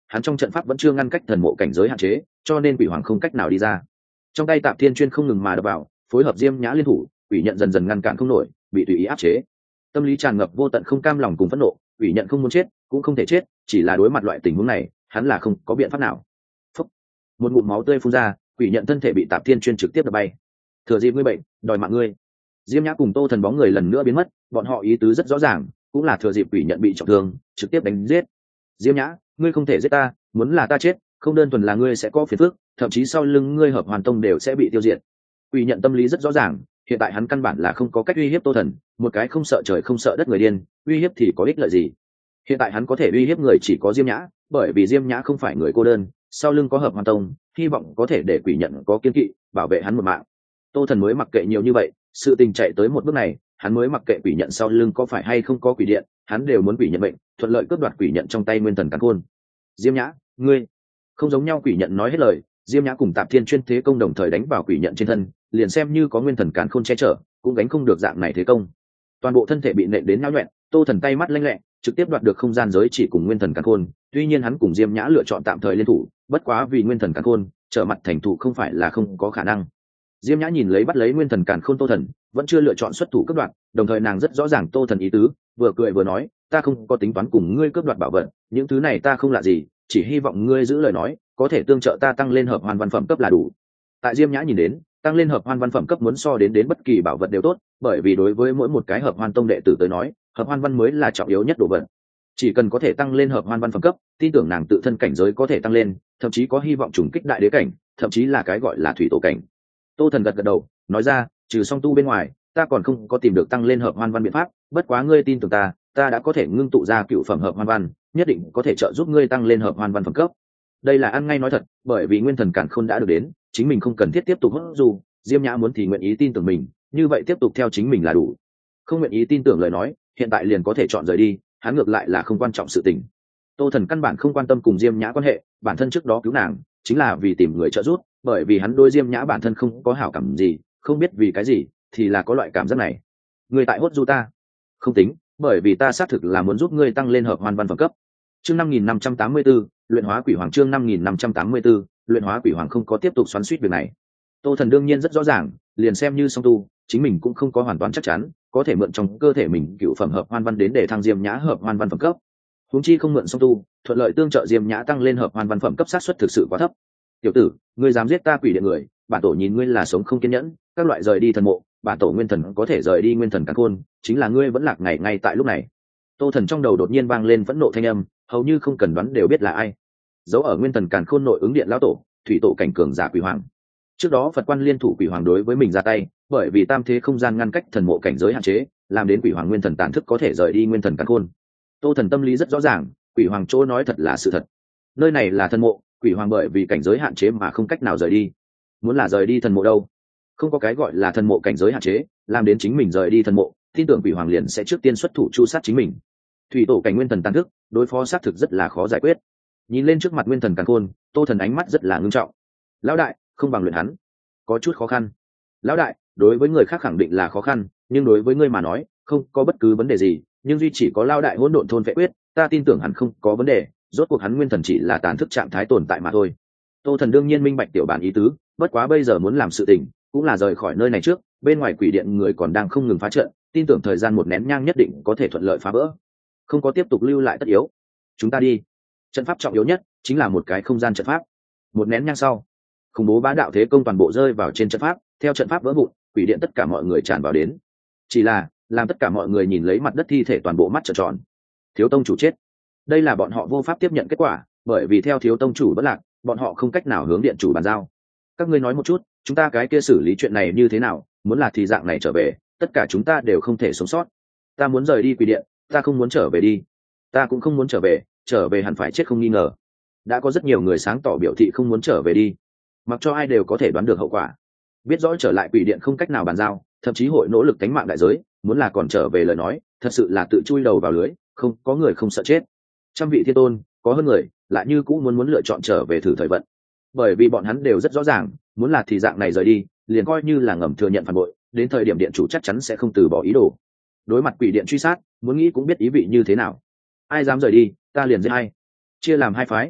hắn trong trận pháp vẫn chưa ngăn cách thần mộ cảnh giới hạn chế, cho nên quỷ hoàng không cách nào đi ra. Trong tay Tạp Thiên Chuyên không ngừng mà đập vào, phối hợp Diêm Nhã liên thủ, quỷ nhận dần dần ngăn cản không nổi, bị tùy ý áp chế. Tâm lý tràn ngập vô tận không cam lòng cùng phẫn nộ, quỷ nhận không muốn chết cũng không thể chết, chỉ là đối mặt loại tình huống này hắn là không có biện pháp nào. Phúc. Một ngụm máu tươi phun ra, quỷ nhận thân thể bị Tạp Thiên Chuyên trực tiếp đập bay. Thừa dịp ngươi bệnh, đòi mạng ngươi. Diêm Nhã cùng Tô Thần bóng người lần nữa biến mất, bọn họ ý tứ rất rõ ràng, cũng là thừa dịp quỷ nhận bị trọng thương trực tiếp đánh giết. Diêm Nhã, ngươi không thể giết ta, muốn là ta chết không đơn thuần là ngươi sẽ có phiền phức, thậm chí sau lưng ngươi Hợp Hoàn Tông đều sẽ bị tiêu diệt. Quỷ nhận tâm lý rất rõ ràng, hiện tại hắn căn bản là không có cách uy hiếp Tô Thần, một cái không sợ trời không sợ đất người điên, uy hiếp thì có ích lợi gì? Hiện tại hắn có thể uy hiếp người chỉ có Diêm Nhã, bởi vì Diêm Nhã không phải người cô đơn, sau lưng có Hợp Hoàn Tông, hy vọng có thể để quỷ nhận có kiên kỵ, bảo vệ hắn một mạng. Tô Thần mới mặc kệ nhiều như vậy, sự tình chạy tới một bước này, hắn mới mặc kệ quỷ nhận sau lưng có phải hay không có quỷ điện, hắn đều muốn quỷ nhận bệnh, thuận lợi cướp đoạt quỷ nhận trong tay Nguyên Thần Càn Khôn. Diêm Nhã, ngươi không giống nhau. Quỷ nhận nói hết lời, Diêm Nhã cùng Tạp Thiên Chuyên thế công đồng thời đánh vào quỷ nhận trên thân, liền xem như có Nguyên Thần Càn Khôn che chở cũng gánh không được dạng này thế công. Toàn bộ thân thể bị nện đến nhão nhoẹn, Tô Thần tay mắt lanh lẹ trực tiếp đoạt được không gian giới chỉ cùng Nguyên Thần Càn Khôn. Tuy nhiên hắn cùng Diêm Nhã lựa chọn tạm thời liên thủ, bất quá vì Nguyên Thần Càn Khôn trở mặt thành thủ không phải là không có khả năng. Diêm Nhã nhìn lấy bắt lấy Nguyên Thần Càn Khôn Tô Thần, vẫn chưa lựa chọn xuất thủ cướp đoạt, đồng thời nàng rất rõ ràng Tô Thần ý tứ, vừa cười vừa nói, ta không có tính toán cùng ngươi cướp đoạt bảo vật, những thứ này ta không lạ gì, chỉ hy vọng ngươi giữ lời nói, có thể tương trợ ta tăng lên Hợp Hoan văn phẩm cấp là đủ. Tại Diêm Nhã nhìn đến, tăng lên Hợp Hoan văn phẩm cấp muốn so đến bất kỳ bảo vật đều tốt, bởi vì đối với mỗi một cái Hợp Hoan tông đệ tử tới nói, Hợp Hoan văn mới là trọng yếu nhất đồ vật. Chỉ cần có thể tăng lên Hợp Hoan văn phẩm cấp, tin tưởng nàng tự thân cảnh giới có thể tăng lên, thậm chí có hy vọng trùng kích đại đế cảnh, thậm chí là cái gọi là thủy tổ cảnh. Tô Thần gật gật đầu, nói ra, trừ song tu bên ngoài, ta còn không có tìm được tăng lên Hợp Hoan văn biện pháp, bất quá ngươi tin tưởng ta, ta đã có thể ngưng tụ ra cựu phẩm Hợp Hoan văn, nhất định có thể trợ giúp ngươi tăng lên Hợp Hoan văn phẩm cấp. Đây là ăn ngay nói thật, bởi vì Nguyên Thần Càn Khôn đã được đến, chính mình không cần thiết tiếp tục hốt dù, Diêm Nhã muốn thì nguyện ý tin tưởng mình, như vậy tiếp tục theo chính mình là đủ. Không nguyện ý tin tưởng lời nói, hiện tại liền có thể chọn rời đi, hắn ngược lại là không quan trọng sự tình. Tô Thần căn bản không quan tâm cùng Diêm Nhã quan hệ, bản thân trước đó cứu nàng chính là vì tìm người trợ giúp, bởi vì hắn đối Diêm Nhã bản thân không có hảo cảm gì, không biết vì cái gì thì là có loại cảm giác này. Người tại hốt du ta không tính, bởi vì ta xác thực là muốn giúp ngươi tăng lên Hợp Hoan văn phẩm cấp. Chương 5584, luyện hóa quỷ hoàng. Chương 5584, luyện hóa quỷ hoàng. Không có tiếp tục xoắn xuýt việc này. Tô Thần đương nhiên rất rõ ràng, liền xem như song tu, chính mình cũng không có hoàn toàn chắc chắn có thể mượn trong cơ thể mình cựu phẩm Hợp Hoan văn đến để thăng Diêm Nhã Hợp Hoan văn phẩm cấp. Huống chi không mượn song tu, thuận lợi tương trợ Diêm Nhã tăng lên Hợp Hoan văn phẩm cấp xác suất thực sự quá thấp. Tiểu tử, ngươi dám giết ta quỷ điện người, bản tổ nhìn ngươi là sống không kiên nhẫn, các loại rời đi thần mộ, bản tổ Nguyên Thần có thể rời đi Nguyên Thần Càn Khôn, chính là ngươi vẫn lạc ngày ngay tại lúc này. Tô Thần trong đầu đột nhiên vang lên phẫn nộ thanh âm, hầu như không cần đoán đều biết là ai. Giấu ở Nguyên Thần Càn Khôn nội ứng điện lão tổ, thủy tổ cảnh cường giả quỷ hoàng. Trước đó Phật Quan liên thủ quỷ hoàng đối với mình ra tay, bởi vì tam thế không gian ngăn cách thần mộ cảnh giới hạn chế, làm đến quỷ hoàng Nguyên Thần tàn thức có thể rời đi Nguyên Thần Càn Khôn. Tô Thần tâm lý rất rõ ràng, quỷ hoàng chỗ nói thật là sự thật. Nơi này là thần mộ, quỷ hoàng bởi vì cảnh giới hạn chế mà không cách nào rời đi. Muốn là rời đi thần mộ đâu, không có cái gọi là thần mộ cảnh giới hạn chế, làm đến chính mình rời đi thần mộ, tin tưởng quỷ hoàng liền sẽ trước tiên xuất thủ chu sát chính mình. Thủy tổ cảnh Nguyên Thần tàn thức, đối phó xác thực rất là khó giải quyết. Nhìn lên trước mặt Nguyên Thần Càn Khôn, Tô Thần ánh mắt rất là ngưng trọng. Lão đại, không bằng luyện hắn, có chút khó khăn. Lão đại, đối với người khác khẳng định là khó khăn, nhưng đối với ngươi mà nói, không có bất cứ vấn đề gì, nhưng duy chỉ có Lão đại hỗn độn thôn vệ quyết, ta tin tưởng hắn không có vấn đề, rốt cuộc hắn Nguyên Thần chỉ là tàn thức trạng thái tồn tại mà thôi. Tô Thần đương nhiên minh bạch tiểu bản ý tứ, bất quá bây giờ muốn làm sự tình, cũng là rời khỏi nơi này trước, bên ngoài quỷ điện người còn đang không ngừng phá trận, tin tưởng thời gian một nén nhang nhất định có thể thuận lợi phá vỡ, không có tiếp tục lưu lại tất yếu. Chúng ta đi. Trận pháp trọng yếu nhất chính là một cái không gian trận pháp. Một nén nhang sau, khủng bố bá đạo thế công toàn bộ rơi vào trên trận pháp, theo trận pháp vỡ vụn, quỷ điện tất cả mọi người tràn vào đến. Chỉ là làm tất cả mọi người nhìn lấy mặt đất thi thể toàn bộ mắt trợn tròn. Thiếu tông chủ chết. Đây là bọn họ vô pháp tiếp nhận kết quả, bởi vì theo thiếu tông chủ bất lạc, bọn họ không cách nào hướng điện chủ bàn giao. Các ngươi nói một chút, chúng ta cái kia xử lý chuyện này như thế nào, muốn là thì dạng này trở về, tất cả chúng ta đều không thể sống sót. Ta muốn rời đi quỷ điện, ta không muốn trở về đi. Ta cũng không muốn trở về hẳn phải chết không nghi ngờ. Đã có rất nhiều người sáng tỏ biểu thị không muốn trở về đi, mặc cho ai đều có thể đoán được hậu quả. Biết rõ trở lại quỷ điện không cách nào bàn giao, thậm chí hội nỗ lực đánh mạng đại giới, muốn là còn trở về lời nói, thật sự là tự chui đầu vào lưới, không có người không sợ chết. Trăm vị thiên tôn, có hơn người, lại như cũng muốn lựa chọn trở về thử thời vận. Bởi vì bọn hắn đều rất rõ ràng, muốn là thì dạng này rời đi, liền coi như là ngầm thừa nhận phản bội, đến thời điểm điện chủ chắc chắn sẽ không từ bỏ ý đồ. Đối mặt quỷ điện truy sát, muốn nghĩ cũng biết ý vị như thế nào. Ai dám rời đi, ta liền giết hay. Chia làm hai phái.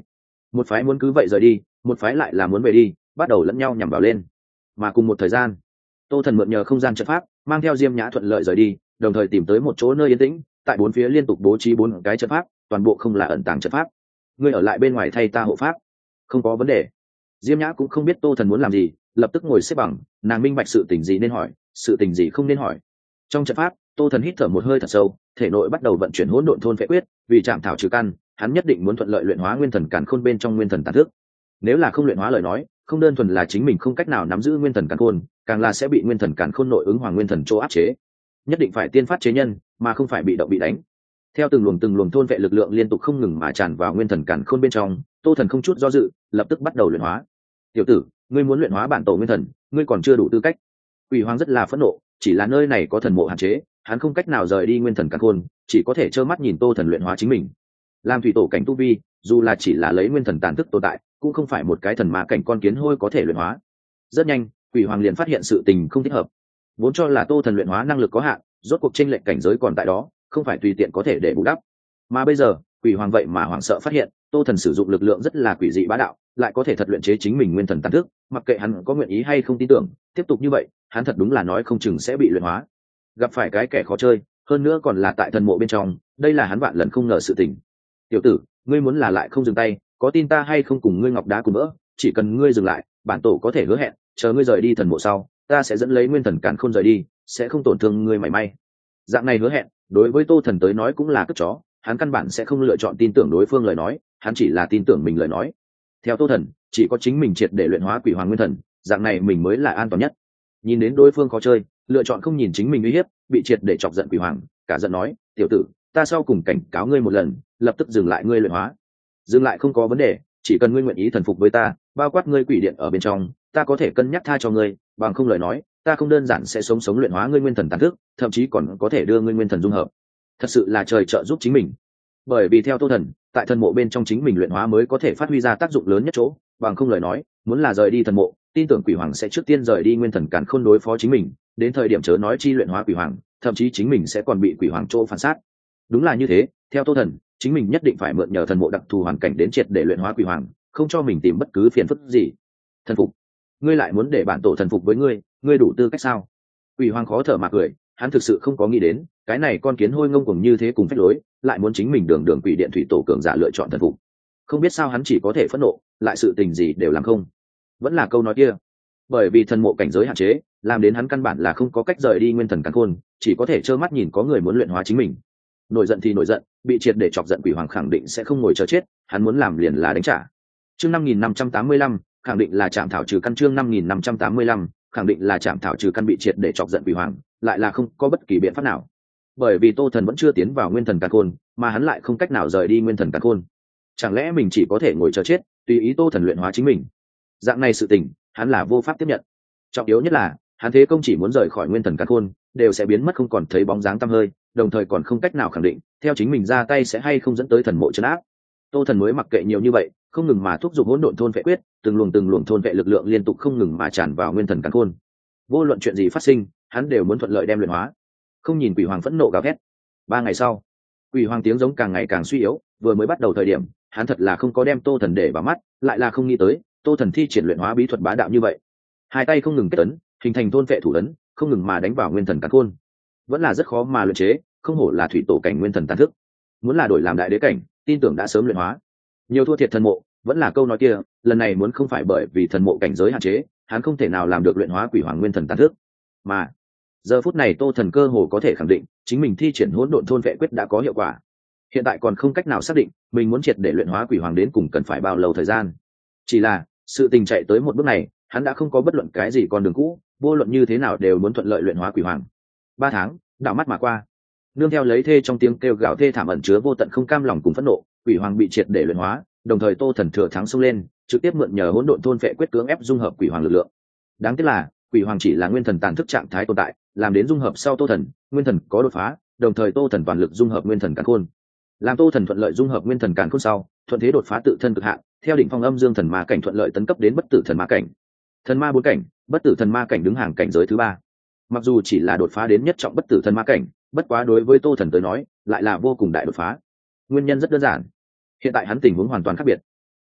Một phái muốn cứ vậy rời đi, một phái lại là muốn về đi, bắt đầu lẫn nhau nhằm vào lên. Mà cùng một thời gian, Tô Thần mượn nhờ không gian trận pháp, mang theo Diêm Nhã thuận lợi rời đi, đồng thời tìm tới một chỗ nơi yên tĩnh, tại bốn phía liên tục bố trí 4 cái trận pháp, toàn bộ không là ẩn tàng trận pháp. Ngươi ở lại bên ngoài thay ta hộ pháp. Không có vấn đề. Diêm Nhã cũng không biết Tô Thần muốn làm gì, lập tức ngồi xếp bằng, nàng minh bạch sự tình gì nên hỏi, sự tình gì không nên hỏi. Trong trận pháp, Tô Thần hít thở một hơi thật sâu, thể nội bắt đầu vận chuyển hỗn độn thôn phệ quyết, vì chạm thảo trừ căn, hắn nhất định muốn thuận lợi luyện hóa nguyên thần càn khôn bên trong nguyên thần tàn thức. Nếu là không luyện hóa lời nói, không đơn thuần là chính mình không cách nào nắm giữ nguyên thần càn khôn, càng là sẽ bị nguyên thần càn khôn nội ứng hoàng nguyên thần chỗ áp chế. Nhất định phải tiên phát chế nhân, mà không phải bị động bị đánh. Theo từng luồng thôn vệ lực lượng liên tục không ngừng mà tràn vào nguyên thần càn khôn bên trong, Tô Thần không chút do dự, lập tức bắt đầu luyện hóa. Tiểu tử, ngươi muốn luyện hóa bản tổ nguyên thần, ngươi còn chưa đủ tư cách. Quỷ Hoàng rất là phẫn nộ, chỉ là nơi này có thần mộ hạn chế, hắn không cách nào rời đi nguyên thần càn khôn, chỉ có thể trơ mắt nhìn Tô Thần luyện hóa chính mình. Làm thủy tổ cảnh tu vi, dù là chỉ là lấy nguyên thần tàn thức tồn tại, cũng không phải một cái thần ma cảnh con kiến hôi có thể luyện hóa. Rất nhanh, Quỷ Hoàng liền phát hiện sự tình không thích hợp. Vốn cho là Tô Thần luyện hóa năng lực có hạn, rốt cuộc chênh lệch cảnh giới còn tại đó, không phải tùy tiện có thể để bù đắp. Mà bây giờ, Quỷ Hoàng vậy mà hoảng sợ phát hiện, Tô Thần sử dụng lực lượng rất là quỷ dị bá đạo, lại có thể thật luyện chế chính mình nguyên thần tàn thức, mặc kệ hắn có nguyện ý hay không tin tưởng, tiếp tục như vậy, hắn thật đúng là nói không chừng sẽ bị luyện hóa. Gặp phải cái kẻ khó chơi, hơn nữa còn là tại thần mộ bên trong, đây là hắn vạn lần không ngờ sự tình. Tiểu tử, ngươi muốn là lại không dừng tay, có tin ta hay không cùng ngươi ngọc đá cùng vỡ, chỉ cần ngươi dừng lại, bản tổ có thể hứa hẹn, chờ ngươi rời đi thần mộ sau, ta sẽ dẫn lấy nguyên thần càn khôn rời đi, sẽ không tổn thương ngươi mảy may. Dạng này hứa hẹn, đối với Tô Thần tới nói cũng là cất chó, hắn căn bản sẽ không lựa chọn tin tưởng đối phương lời nói, hắn chỉ là tin tưởng mình lời nói. Theo Tô Thần, chỉ có chính mình triệt để luyện hóa Quỷ Hoàng nguyên thần, dạng này mình mới là an toàn nhất. Nhìn đến đối phương khó chơi, lựa chọn không nhìn chính mình uy hiếp, bị triệt để chọc giận Quỷ Hoàng, cả giận nói, tiểu tử, ta sau cùng cảnh cáo ngươi một lần, lập tức dừng lại ngươi luyện hóa. Dừng lại không có vấn đề, chỉ cần ngươi nguyện ý thần phục với ta, bao quát ngươi quỷ điện ở bên trong, ta có thể cân nhắc tha cho ngươi, bằng không lời nói, ta không đơn giản sẽ sống luyện hóa ngươi nguyên thần tàn thức, thậm chí còn có thể đưa ngươi nguyên thần dung hợp. Thật sự là trời trợ giúp chính mình. Bởi vì theo Tô Thần, tại thần mộ bên trong chính mình luyện hóa mới có thể phát huy ra tác dụng lớn nhất chỗ, bằng không lời nói, muốn là rời đi thần mộ, tin tưởng Quỷ Hoàng sẽ trước tiên rời đi nguyên thần càn khôn đối phó chính mình, đến thời điểm chớ nói chi luyện hóa Quỷ Hoàng, thậm chí chính mình sẽ còn bị Quỷ Hoàng chỗ phản sát. Đúng là như thế, theo Tô Thần, chính mình nhất định phải mượn nhờ thần mộ đặc thù hoàn cảnh đến triệt để luyện hóa Quỷ Hoàng, không cho mình tìm bất cứ phiền phức gì. Thần phục? Ngươi lại muốn để bản tổ thần phục với ngươi, ngươi đủ tư cách sao? Quỷ Hoàng khó thở mà cười, hắn thực sự không có nghĩ đến, cái này con kiến hôi ngông cuồng như thế cùng phách lối, lại muốn chính mình đường quỷ điện thủy tổ cường giả lựa chọn thần phục. Không biết sao hắn chỉ có thể phẫn nộ, lại sự tình gì đều làm không. Vẫn là câu nói kia, bởi vì thần mộ cảnh giới hạn chế, làm đến hắn căn bản là không có cách rời đi nguyên thần càn khôn, chỉ có thể trơ mắt nhìn có người muốn luyện hóa chính mình. Nổi giận thì nổi giận, bị triệt để chọc giận Quỷ Hoàng khẳng định sẽ không ngồi chờ chết, hắn muốn làm liền là đánh trả. Chương 5585, khẳng định là chạm thảo trừ căn. Chương 5585, khẳng định là chạm thảo trừ căn. Bị triệt để chọc giận Quỷ Hoàng, lại là không có bất kỳ biện pháp nào. Bởi vì Tô Thần vẫn chưa tiến vào nguyên thần càn khôn, mà hắn lại không cách nào rời đi nguyên thần càn khôn. Chẳng lẽ mình chỉ có thể ngồi chờ chết, tùy ý Tô Thần luyện hóa chính mình? Dạng này sự tình, hắn là vô pháp tiếp nhận. Trọng yếu nhất là, hắn thế công chỉ muốn rời khỏi nguyên thần càn khôn, đều sẽ biến mất không còn thấy bóng dáng tăm hơi, đồng thời còn không cách nào khẳng định, theo chính mình ra tay sẽ hay không dẫn tới thần mộ trấn áp. Tô Thần mới mặc kệ nhiều như vậy, không ngừng mà thúc giục hỗn độn thôn vệ quyết, từng luồng thôn vệ lực lượng liên tục không ngừng mà tràn vào nguyên thần càn khôn. Vô luận chuyện gì phát sinh, hắn đều muốn thuận lợi đem luyện hóa. Không nhìn Quỷ Hoàng phẫn nộ gào thét. 3 ngày sau, Quỷ Hoàng tiếng giống càng ngày càng suy yếu, vừa mới bắt đầu thời điểm, hắn thật là không có đem Tô Thần để vào mắt, lại là không nghĩ tới, Tô Thần thi triển luyện hóa bí thuật bá đạo như vậy. Hai tay không ngừng kết ấn, hình thành thôn vệ thủ ấn, không ngừng mà đánh vào nguyên thần càn khôn. Vẫn là rất khó mà luyện chế, không hổ là thủy tổ cảnh nguyên thần tàn thức. Muốn là đổi làm đại đế cảnh, tin tưởng đã sớm luyện hóa. Nhiều thua thiệt thần mộ, vẫn là câu nói kia, lần này muốn không phải bởi vì thần mộ cảnh giới hạn chế, hắn không thể nào làm được luyện hóa Quỷ Hoàng nguyên thần tàn thức. Mà giờ phút này Tô Thần cơ hồ có thể khẳng định, chính mình thi triển hỗn độn thôn vệ quyết đã có hiệu quả. Hiện tại còn không cách nào xác định, mình muốn triệt để luyện hóa Quỷ Hoàng đến cùng cần phải bao lâu thời gian. Chỉ là, sự tình chạy tới một bước này, hắn đã không có bất luận cái gì con đường cũ, vô luận như thế nào đều muốn thuận lợi luyện hóa Quỷ Hoàng. 3 tháng, đảo mắt mà qua. Nương theo lấy thê trong tiếng kêu gào thê thảm ẩn chứa vô tận không cam lòng cùng phẫn nộ, Quỷ Hoàng bị triệt để luyện hóa, đồng thời Tô Thần thừa thắng xông lên, trực tiếp mượn nhờ hỗn độn thôn vệ quyết cưỡng ép dung hợp Quỷ Hoàng lực lượng. Đáng tiếc là, Quỷ Hoàng chỉ là nguyên thần tàn thức trạng thái tồn tại, làm đến dung hợp sau Tô Thần, nguyên thần có đột phá, đồng thời Tô Thần toàn lực dung hợp nguyên thần càn khôn. Làm Tô Thần thuận lợi dung hợp nguyên thần càn khôn sau, thuận thế đột phá tự thân cực hạn, theo đỉnh phong âm dương thần ma cảnh thuận lợi tấn cấp đến bất tử thần ma cảnh. Thần ma 4 cảnh, bất tử thần ma cảnh đứng hàng cảnh giới thứ 3. Mặc dù chỉ là đột phá đến nhất trọng bất tử thần ma cảnh, bất quá đối với Tô Thần tới nói, lại là vô cùng đại đột phá. Nguyên nhân rất đơn giản, hiện tại hắn tình huống hoàn toàn khác biệt.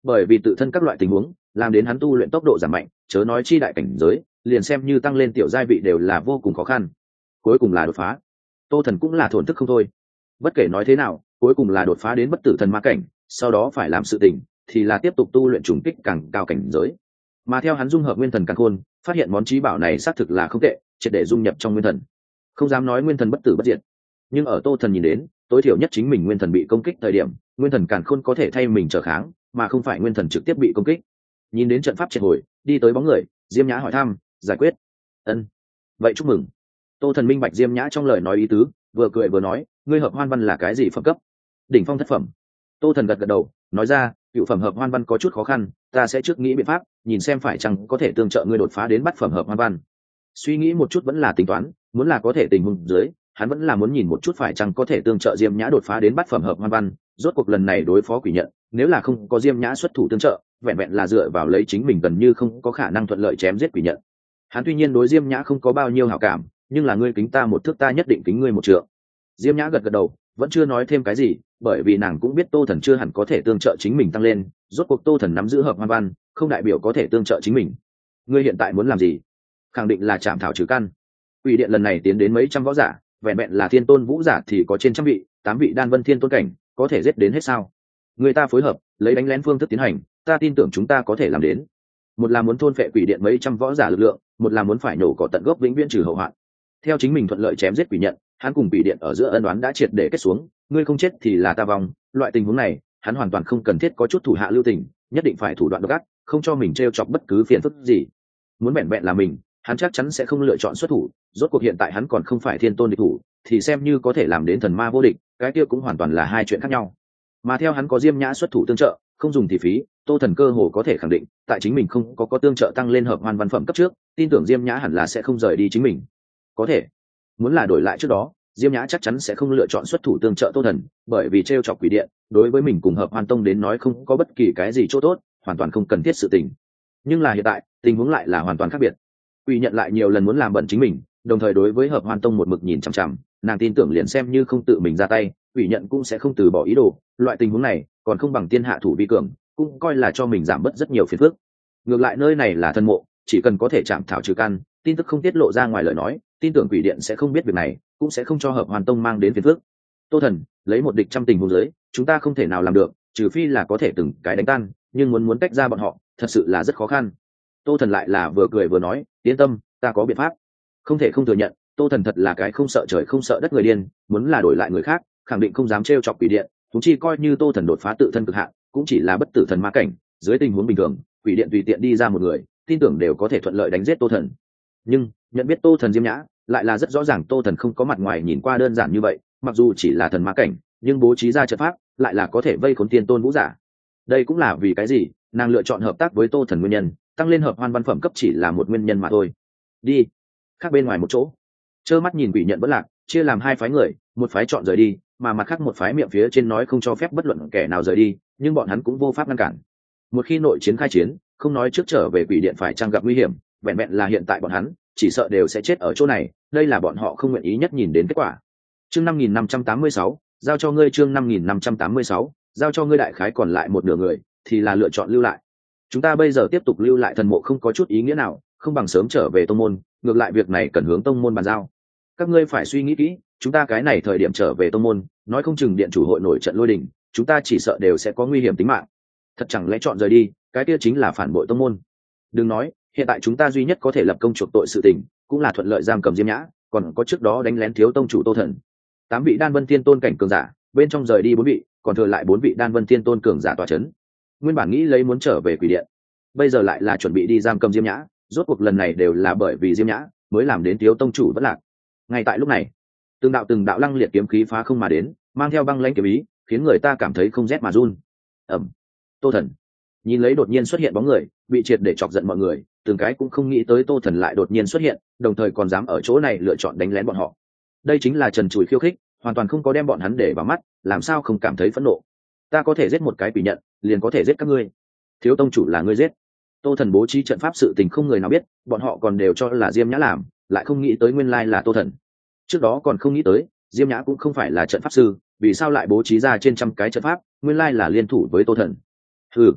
bởi vì tự thân các loại tình huống làm đến hắn tu luyện tốc độ giảm mạnh, chớ nói chi đại cảnh giới, liền xem như tăng lên tiểu giai vị đều là vô cùng khó khăn. Cuối cùng là đột phá. Tô Thần cũng là thổn thức không thôi. Bất kể nói thế nào, cuối cùng là đột phá đến bất tử thần ma cảnh, sau đó phải làm sự tình thì là tiếp tục tu luyện trùng kích càng cao cảnh giới. Mà theo hắn dung hợp nguyên thần càn khôn, phát hiện món trí bảo này xác thực là không tệ, triệt để dung nhập trong nguyên thần. Không dám nói nguyên thần bất tử bất diệt, nhưng ở Tô Thần nhìn đến, tối thiểu nhất chính mình nguyên thần bị công kích thời điểm, nguyên thần càn khôn có thể thay mình trở kháng, mà không phải nguyên thần trực tiếp bị công kích. Nhìn đến trận pháp triệt hồi, đi tới bóng người, Diêm Nhã hỏi thăm, giải quyết. Ân, vậy chúc mừng. Tô Thần minh bạch Diêm Nhã trong lời nói ý tứ, vừa cười vừa nói, ngươi hợp hoan văn là cái gì phẩm cấp? Đỉnh phong thất phẩm. Tô Thần gật gật đầu, nói ra, cựu phẩm hợp hoan văn có chút khó khăn, ta sẽ trước nghĩ biện pháp, nhìn xem phải chăng có thể tương trợ ngươi đột phá đến bát phẩm hợp hoan văn. Suy nghĩ một chút vẫn là tính toán, muốn là có thể tình huống dưới, hắn vẫn là muốn nhìn một chút phải chăng có thể tương trợ Diêm Nhã đột phá đến bát phẩm hợp hoan văn. Rốt cuộc lần này đối phó quỷ nhận, nếu là không có Diêm Nhã xuất thủ tương trợ, vẹn vẹn là dựa vào lấy chính mình gần như không có khả năng thuận lợi chém giết quỷ nhận. Hắn tuy nhiên đối Diêm Nhã không có bao nhiêu hảo cảm, nhưng là ngươi kính ta một thước ta nhất định kính ngươi một trượng. Diêm Nhã gật gật đầu, vẫn chưa nói thêm cái gì, bởi vì nàng cũng biết Tô Thần chưa hẳn có thể tương trợ chính mình tăng lên, rốt cuộc Tô Thần nắm giữ hợp hoan văn, không đại biểu có thể tương trợ chính mình. Ngươi hiện tại muốn làm gì? Khẳng định là chạm thảo trừ căn. Quỷ điện lần này tiến đến mấy trăm võ giả, vẹn vẹn là thiên tôn vũ giả thì có trên trăm vị, 8 vị đan vân thiên tôn cảnh, có thể giết đến hết sao? Người ta phối hợp, lấy đánh lén phương thức tiến hành, ta tin tưởng chúng ta có thể làm đến. Một là muốn thôn phệ quỷ điện mấy trăm võ giả lực lượng, một là muốn phải nổ cỏ tận gốc vĩnh viễn trừ hậu hoạn. Theo chính mình thuận lợi chém giết quỷ nhận, hắn cùng quỷ điện ở giữa ân oán đã triệt để kết xuống, ngươi không chết thì là ta vong, loại tình huống này, hắn hoàn toàn không cần thiết có chút thủ hạ lưu tình, nhất định phải thủ đoạn độc ác, không cho mình trêu chọc bất cứ phiền phức gì. Muốn vẹn vẹn là mình, hắn chắc chắn sẽ không lựa chọn xuất thủ, rốt cuộc hiện tại hắn còn không phải thiên tôn địch thủ, thì xem như có thể làm đến thần ma vô địch, cái kia cũng hoàn toàn là hai chuyện khác nhau. Mà theo hắn có Diêm Nhã xuất thủ tương trợ, không dùng thì phí, Tô Thần cơ hồ có thể khẳng định, tại chính mình không có tương trợ tăng lên hợp hoan văn phẩm cấp trước, tin tưởng Diêm Nhã hẳn là sẽ không rời đi chính mình. Có thể, muốn là đổi lại trước đó, Diêm Nhã chắc chắn sẽ không lựa chọn xuất thủ tương trợ Tô Thần, bởi vì trêu chọc quỷ điện, đối với mình cùng hợp hoan tông đến nói không có bất kỳ cái gì chỗ tốt, hoàn toàn không cần thiết sự tình. Nhưng là hiện tại, tình huống lại là hoàn toàn khác biệt. Quỷ nhận lại nhiều lần muốn làm bẩn chính mình, đồng thời đối với hợp hoan tông một mực nhìn chằm chằm, nàng tin tưởng liền xem như không tự mình ra tay, quỷ nhận cũng sẽ không từ bỏ ý đồ. Loại tình huống này còn không bằng tiên hạ thủ vi cường, cũng coi là cho mình giảm bớt rất nhiều phiền phức. Ngược lại nơi này là thân mộ, chỉ cần có thể chạm thảo trừ căn, tin tức không tiết lộ ra ngoài lời nói, tin tưởng quỷ điện sẽ không biết việc này, cũng sẽ không cho hợp hoàn tông mang đến phiền phức. Tô Thần, lấy một địch trăm tình huống dưới, chúng ta không thể nào làm được, trừ phi là có thể từng cái đánh tan, nhưng muốn tách ra bọn họ, thật sự là rất khó khăn. Tô Thần lại là vừa cười vừa nói, yên tâm, ta có biện pháp. Không thể không thừa nhận, Tô Thần thật là cái không sợ trời không sợ đất người điên, muốn là đổi lại người khác, khẳng định không dám trêu chọc quỷ điện, chúng chi coi như Tô Thần đột phá tự thân cực hạn, cũng chỉ là bất tử thần ma cảnh, dưới tình huống bình thường, quỷ điện tùy tiện đi ra một người, tin tưởng đều có thể thuận lợi đánh giết Tô Thần. Nhưng nhận biết Tô Thần Diêm Nhã, lại là rất rõ ràng Tô Thần không có mặt ngoài nhìn qua đơn giản như vậy, mặc dù chỉ là thần ma cảnh, nhưng bố trí ra trận pháp, lại là có thể vây khốn tiên tôn vũ giả. Đây cũng là vì cái gì nàng lựa chọn hợp tác với Tô Thần nguyên nhân, tăng lên hợp hoan văn phẩm cấp chỉ là một nguyên nhân mà thôi. Đi, khác bên ngoài một chỗ, trơ mắt nhìn quỷ nhận vẫn lạc, chia làm hai phái người, một phái chọn rời đi, mà mặt khác một phái miệng phía trên nói không cho phép bất luận kẻ nào rời đi, nhưng bọn hắn cũng vô pháp ngăn cản. Một khi nội chiến khai chiến, không nói trước trở về quỷ điện phải trang gặp nguy hiểm, vẹn vẹn là hiện tại bọn hắn chỉ sợ đều sẽ chết ở chỗ này, đây là bọn họ không nguyện ý nhất nhìn đến kết quả. Chương 5586, giao cho ngươi. Chương 5586, giao cho ngươi. Đại khái còn lại một nửa người thì là lựa chọn lưu lại. Chúng ta bây giờ tiếp tục lưu lại thần mộ không có chút ý nghĩa nào, không bằng sớm trở về tông môn, ngược lại việc này cần hướng tông môn bàn giao. Các ngươi phải suy nghĩ kỹ, chúng ta cái này thời điểm trở về tông môn, nói không chừng điện chủ hội nổi trận lôi đình, chúng ta chỉ sợ đều sẽ có nguy hiểm tính mạng. Thật chẳng lẽ chọn rời đi, cái kia chính là phản bội tông môn. Đừng nói, hiện tại chúng ta duy nhất có thể lập công chuộc tội sự tình, cũng là thuận lợi giam cầm Diêm Nhã, còn có trước đó đánh lén thiếu tông chủ Tô Thần. 8 vị đan vân thiên tôn cảnh cường giả, bên trong rời đi 4 vị, còn thừa lại 4 vị đan vân thiên tôn cường giả tọa chấn. Nguyên bản nghĩ lấy muốn trở về quỷ điện, bây giờ lại là chuẩn bị đi giam cầm Diêm Nhã, rốt cuộc lần này đều là bởi vì Diêm Nhã mới làm đến thiếu tông chủ vẫn lạc. Ngay tại lúc này, từng đạo lăng liệt kiếm khí phá không mà đến, mang theo băng lãnh kiếm ý, khiến người ta cảm thấy không rét mà run. Ầm. Tô Thần nhìn lấy đột nhiên xuất hiện bóng người, bị triệt để chọc giận mọi người, từng cái cũng không nghĩ tới Tô Thần lại đột nhiên xuất hiện, đồng thời còn dám ở chỗ này lựa chọn đánh lén bọn họ. Đây chính là trần trụi khiêu khích, hoàn toàn không có đem bọn hắn để vào mắt, làm sao không cảm thấy phẫn nộ. Ta có thể giết một cái quỷ nhận, liền có thể giết các ngươi. Thiếu tông chủ là ngươi giết. Tô Thần bố trí trận pháp sự tình không người nào biết, bọn họ còn đều cho là Diêm Nhã làm, lại không nghĩ tới nguyên lai là Tô Thần. Trước đó còn không nghĩ tới, Diêm Nhã cũng không phải là trận pháp sư, vì sao lại bố trí ra trên trăm cái trận pháp, nguyên lai là liên thủ với Tô Thần. Hừ,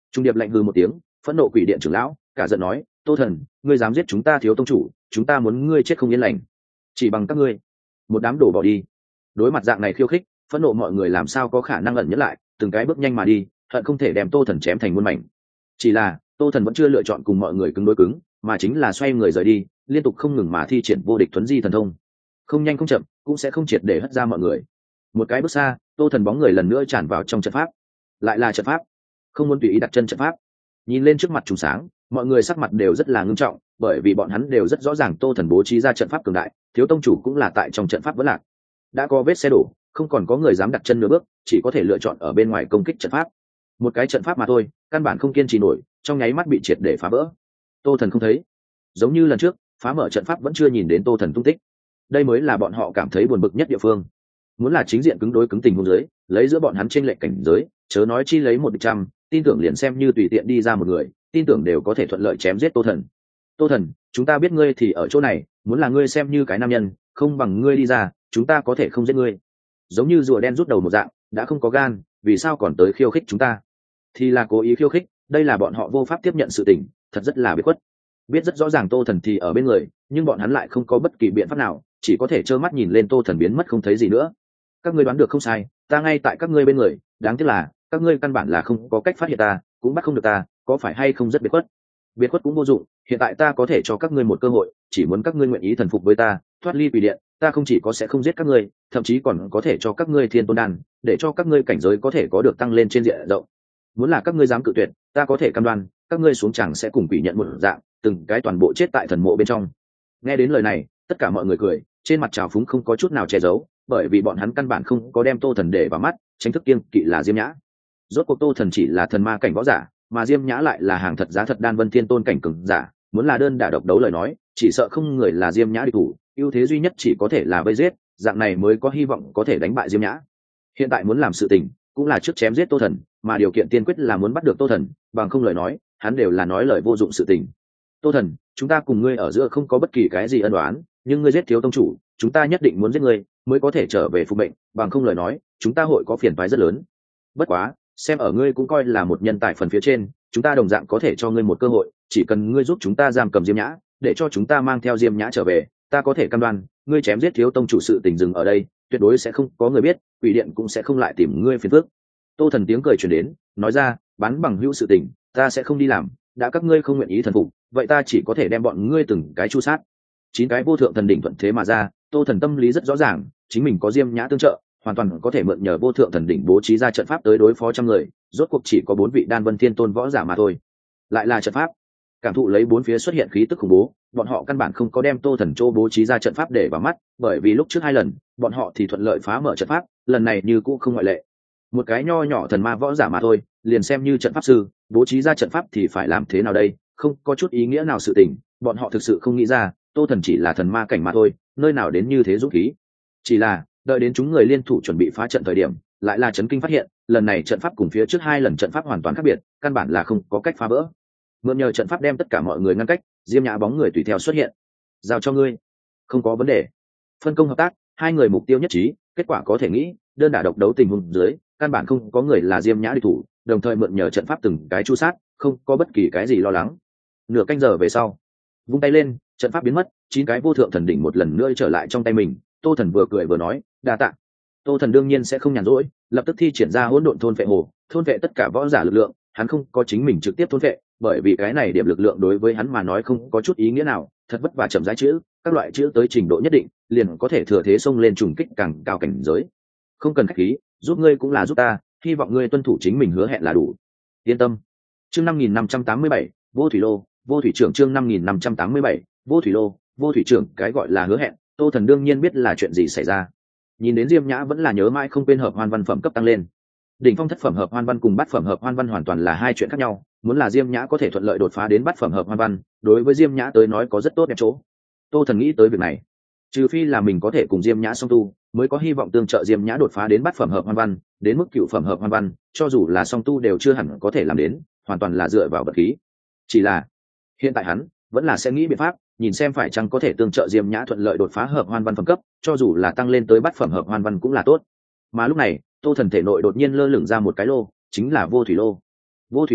Trung điệp lạnh hừ một tiếng, phẫn nộ quỷ điện trưởng lão cả giận nói, Tô Thần, ngươi dám giết chúng ta thiếu tông chủ, chúng ta muốn ngươi chết không yên lành, chỉ bằng các ngươi. Một đám đổ bỏ đi. Đối mặt dạng này khiêu khích, phẫn nộ mọi người làm sao có khả năng ẩn nhẫn lại, từng cái bước nhanh mà đi, hận không thể đem Tô Thần chém thành muôn mảnh. Chỉ là Tô Thần vẫn chưa lựa chọn cùng mọi người cứng đối cứng, mà chính là xoay người rời đi, liên tục không ngừng mà thi triển vô địch thuấn di thần thông, không nhanh không chậm, cũng sẽ không triệt để hất ra mọi người. Một cái bước xa, Tô Thần bóng người lần nữa tràn vào trong trận pháp. Lại là trận pháp, không muốn tùy ý đặt chân trận pháp. Nhìn lên trước mặt trùng sáng, mọi người sắc mặt đều rất là ngưng trọng, bởi vì bọn hắn đều rất rõ ràng Tô Thần bố trí ra trận pháp cường đại, thiếu tông chủ cũng là tại trong trận pháp vẫn lạc. Đã có vết xe đổ, không còn có người dám đặt chân nửa bước, chỉ có thể lựa chọn ở bên ngoài công kích trận pháp. Một cái trận pháp mà thôi, căn bản không kiên trì nổi, trong nháy mắt bị triệt để phá vỡ. Tô Thần không thấy, giống như lần trước phá mở trận pháp vẫn chưa nhìn đến Tô Thần tung tích. Đây mới là bọn họ cảm thấy buồn bực nhất địa phương. Muốn là chính diện cứng đối cứng tình huống dưới, lấy giữa bọn hắn trên lệnh cảnh giới, chớ nói chi lấy 100, tin tưởng liền xem như tùy tiện đi ra một người, tin tưởng đều có thể thuận lợi chém giết Tô Thần. Tô Thần, chúng ta biết ngươi thì ở chỗ này, muốn là ngươi xem như cái nam nhân, không bằng ngươi đi ra, chúng ta có thể không giết ngươi. Giống như rùa đen rút đầu một dạng, đã không có gan, vì sao còn tới khiêu khích chúng ta? Thì là cố ý khiêu khích, đây là bọn họ vô pháp tiếp nhận sự tình, thật rất là biệt khuất. Biết rất rõ ràng Tô Thần thì ở bên người, nhưng bọn hắn lại không có bất kỳ biện pháp nào, chỉ có thể trơ mắt nhìn lên Tô Thần biến mất không thấy gì nữa. Các ngươi đoán được không sai, ta ngay tại các ngươi bên người, đáng tiếc là các ngươi căn bản là không có cách phát hiện ta, cũng bắt không được ta, có phải hay không rất biệt khuất? Biệt khuất cũng vô dụng, hiện tại ta có thể cho các ngươi một cơ hội, chỉ muốn các ngươi nguyện ý thần phục với ta, thoát ly quỷ điện, ta không chỉ có sẽ không giết các ngươi, thậm chí còn có thể cho các ngươi thiên tôn đan, để cho các ngươi cảnh giới có thể có được tăng lên trên diện rộng. Muốn là các ngươi dám cự tuyệt, ta có thể cam đoan, các ngươi xuống chẳng sẽ cùng quỷ nhận một dạng, từng cái toàn bộ chết tại thần mộ bên trong. Nghe đến lời này, tất cả mọi người cười, trên mặt trào phúng không có chút nào che giấu, bởi vì bọn hắn căn bản không có đem Tô Thần để vào mắt, tránh thức kiêng kỵ là Diêm Nhã. Rốt cuộc Tô Thần chỉ là thần ma cảnh võ giả, mà Diêm Nhã lại là hàng thật giá thật đan vân thiên tôn cảnh cường giả, muốn là đơn đả độc đấu lời nói, chỉ sợ không người là Diêm Nhã địch thủ, ưu thế duy nhất chỉ có thể là vây giết, dạng này mới có hy vọng có thể đánh bại Diêm Nhã. Hiện tại muốn làm sự tình, cũng là trước chém giết Tô Thần, mà điều kiện tiên quyết là muốn bắt được Tô Thần, bằng không lời nói, hắn đều là nói lời vô dụng sự tình. Tô Thần, chúng ta cùng ngươi ở giữa không có bất kỳ cái gì ân oán, nhưng ngươi giết thiếu tông chủ, chúng ta nhất định muốn giết ngươi, mới có thể trở về phục mệnh, bằng không lời nói, chúng ta hội có phiền toái rất lớn. Bất quá, xem ở ngươi cũng coi là một nhân tài phần phía trên, chúng ta đồng dạng có thể cho ngươi một cơ hội, chỉ cần ngươi giúp chúng ta giam cầm Diêm Nhã, để cho chúng ta mang theo Diêm Nhã trở về, ta có thể cam đoan, ngươi chém giết thiếu tông chủ sự tình dừng ở đây, tuyệt đối sẽ không có người biết, quỷ điện cũng sẽ không lại tìm ngươi phiền phức. Tô Thần tiếng cười truyền đến, nói ra, bán bằng hữu sự tình, ta sẽ không đi làm, đã các ngươi không nguyện ý thần phục, vậy ta chỉ có thể đem bọn ngươi từng cái chu sát. 9 cái vô thượng thần đỉnh thuận thế mà ra, Tô Thần tâm lý rất rõ ràng, chính mình có Diêm Nhã tương trợ, hoàn toàn có thể mượn nhờ vô thượng thần đỉnh bố trí ra trận pháp tới đối phó trăm người, rốt cuộc chỉ có 4 vị đan vân thiên tôn võ giả mà thôi. Lại là trận pháp. Cảm thụ lấy bốn phía xuất hiện khí tức khủng bố, bọn họ căn bản không có đem Tô Thần chỗ bố trí ra trận pháp để vào mắt, bởi vì lúc trước 2 lần, bọn họ thì thuận lợi phá mở trận pháp, lần này như cũ không ngoại lệ. Một cái nho nhỏ thần ma võ giả mà thôi, liền xem như trận pháp sư, bố trí ra trận pháp thì phải làm thế nào đây, không có chút ý nghĩa nào sự tình, bọn họ thực sự không nghĩ ra, Tô Thần chỉ là thần ma cảnh mà thôi, nơi nào đến như thế dũng khí. Chỉ là, đợi đến chúng người liên thủ chuẩn bị phá trận thời điểm, lại là chấn kinh phát hiện, lần này trận pháp cùng phía trước 2 lần trận pháp hoàn toàn khác biệt, căn bản là không có cách phá vỡ. Mượn nhờ trận pháp đem tất cả mọi người ngăn cách, Diêm Nhã bóng người tùy theo xuất hiện. Giao cho ngươi, không có vấn đề. Phân công hợp tác, 2 người mục tiêu nhất trí, kết quả có thể nghĩ, đơn đả độc đấu tình huống dưới, căn bản không có người là Diêm Nhã địch thủ, đồng thời mượn nhờ trận pháp từng cái chu sát, không có bất kỳ cái gì lo lắng. Nửa canh giờ về sau, vung tay lên, trận pháp biến mất, 9 cái vô thượng thần đỉnh một lần nữa trở lại trong tay mình. Tô Thần vừa cười vừa nói, đa tạ. Tô Thần đương nhiên sẽ không nhàn rỗi, lập tức thi triển ra hỗn độn thôn vệ hồ, thôn vệ tất cả võ giả lực lượng, hắn không có chính mình trực tiếp thôn vệ, bởi vì cái này điểm lực lượng đối với hắn mà nói không có chút ý nghĩa nào, thật vất vả chậm rãi chữ, các loại chữ tới trình độ nhất định, liền có thể thừa thế xông lên trùng kích càng cao cảnh giới. Không cần khách khí, giúp ngươi cũng là giúp ta, hy vọng ngươi tuân thủ chính mình hứa hẹn là đủ. Yên tâm. Chương 5587, Vô Thủy Lô, Vô Thủy trưởng chương 5587, Vô Thủy Lô, Vô Thủy trưởng, cái gọi là hứa hẹn, Tô Thần đương nhiên biết là chuyện gì xảy ra. Nhìn đến Diêm Nhã vẫn là nhớ mãi không quên hợp hoan văn phẩm cấp tăng lên. Đỉnh phong thất phẩm hợp hoan văn cùng bát phẩm hợp hoan văn hoàn toàn là 2 chuyện khác nhau, muốn là Diêm Nhã có thể thuận lợi đột phá đến bát phẩm hợp hoan văn, đối với Diêm Nhã tới nói có rất tốt đẹp chỗ. Tô Thần nghĩ tới việc này, trừ phi là mình có thể cùng Diêm Nhã song tu, mới có hy vọng tương trợ Diêm Nhã đột phá đến bát phẩm hợp hoan văn, đến mức cựu phẩm hợp hoan văn, cho dù là song tu đều chưa hẳn có thể làm đến, hoàn toàn là dựa vào vật khí. Chỉ là, hiện tại hắn vẫn là sẽ nghĩ biện pháp, nhìn xem phải chăng có thể tương trợ Diêm Nhã thuận lợi đột phá hợp hoan văn phẩm cấp, cho dù là tăng lên tới bát phẩm hợp hoan văn cũng là tốt. Mà lúc này, Tô Thần thể nội đột nhiên lơ lửng ra một cái lô, chính là Vô Thủy Lô. Vô Thủy Lô,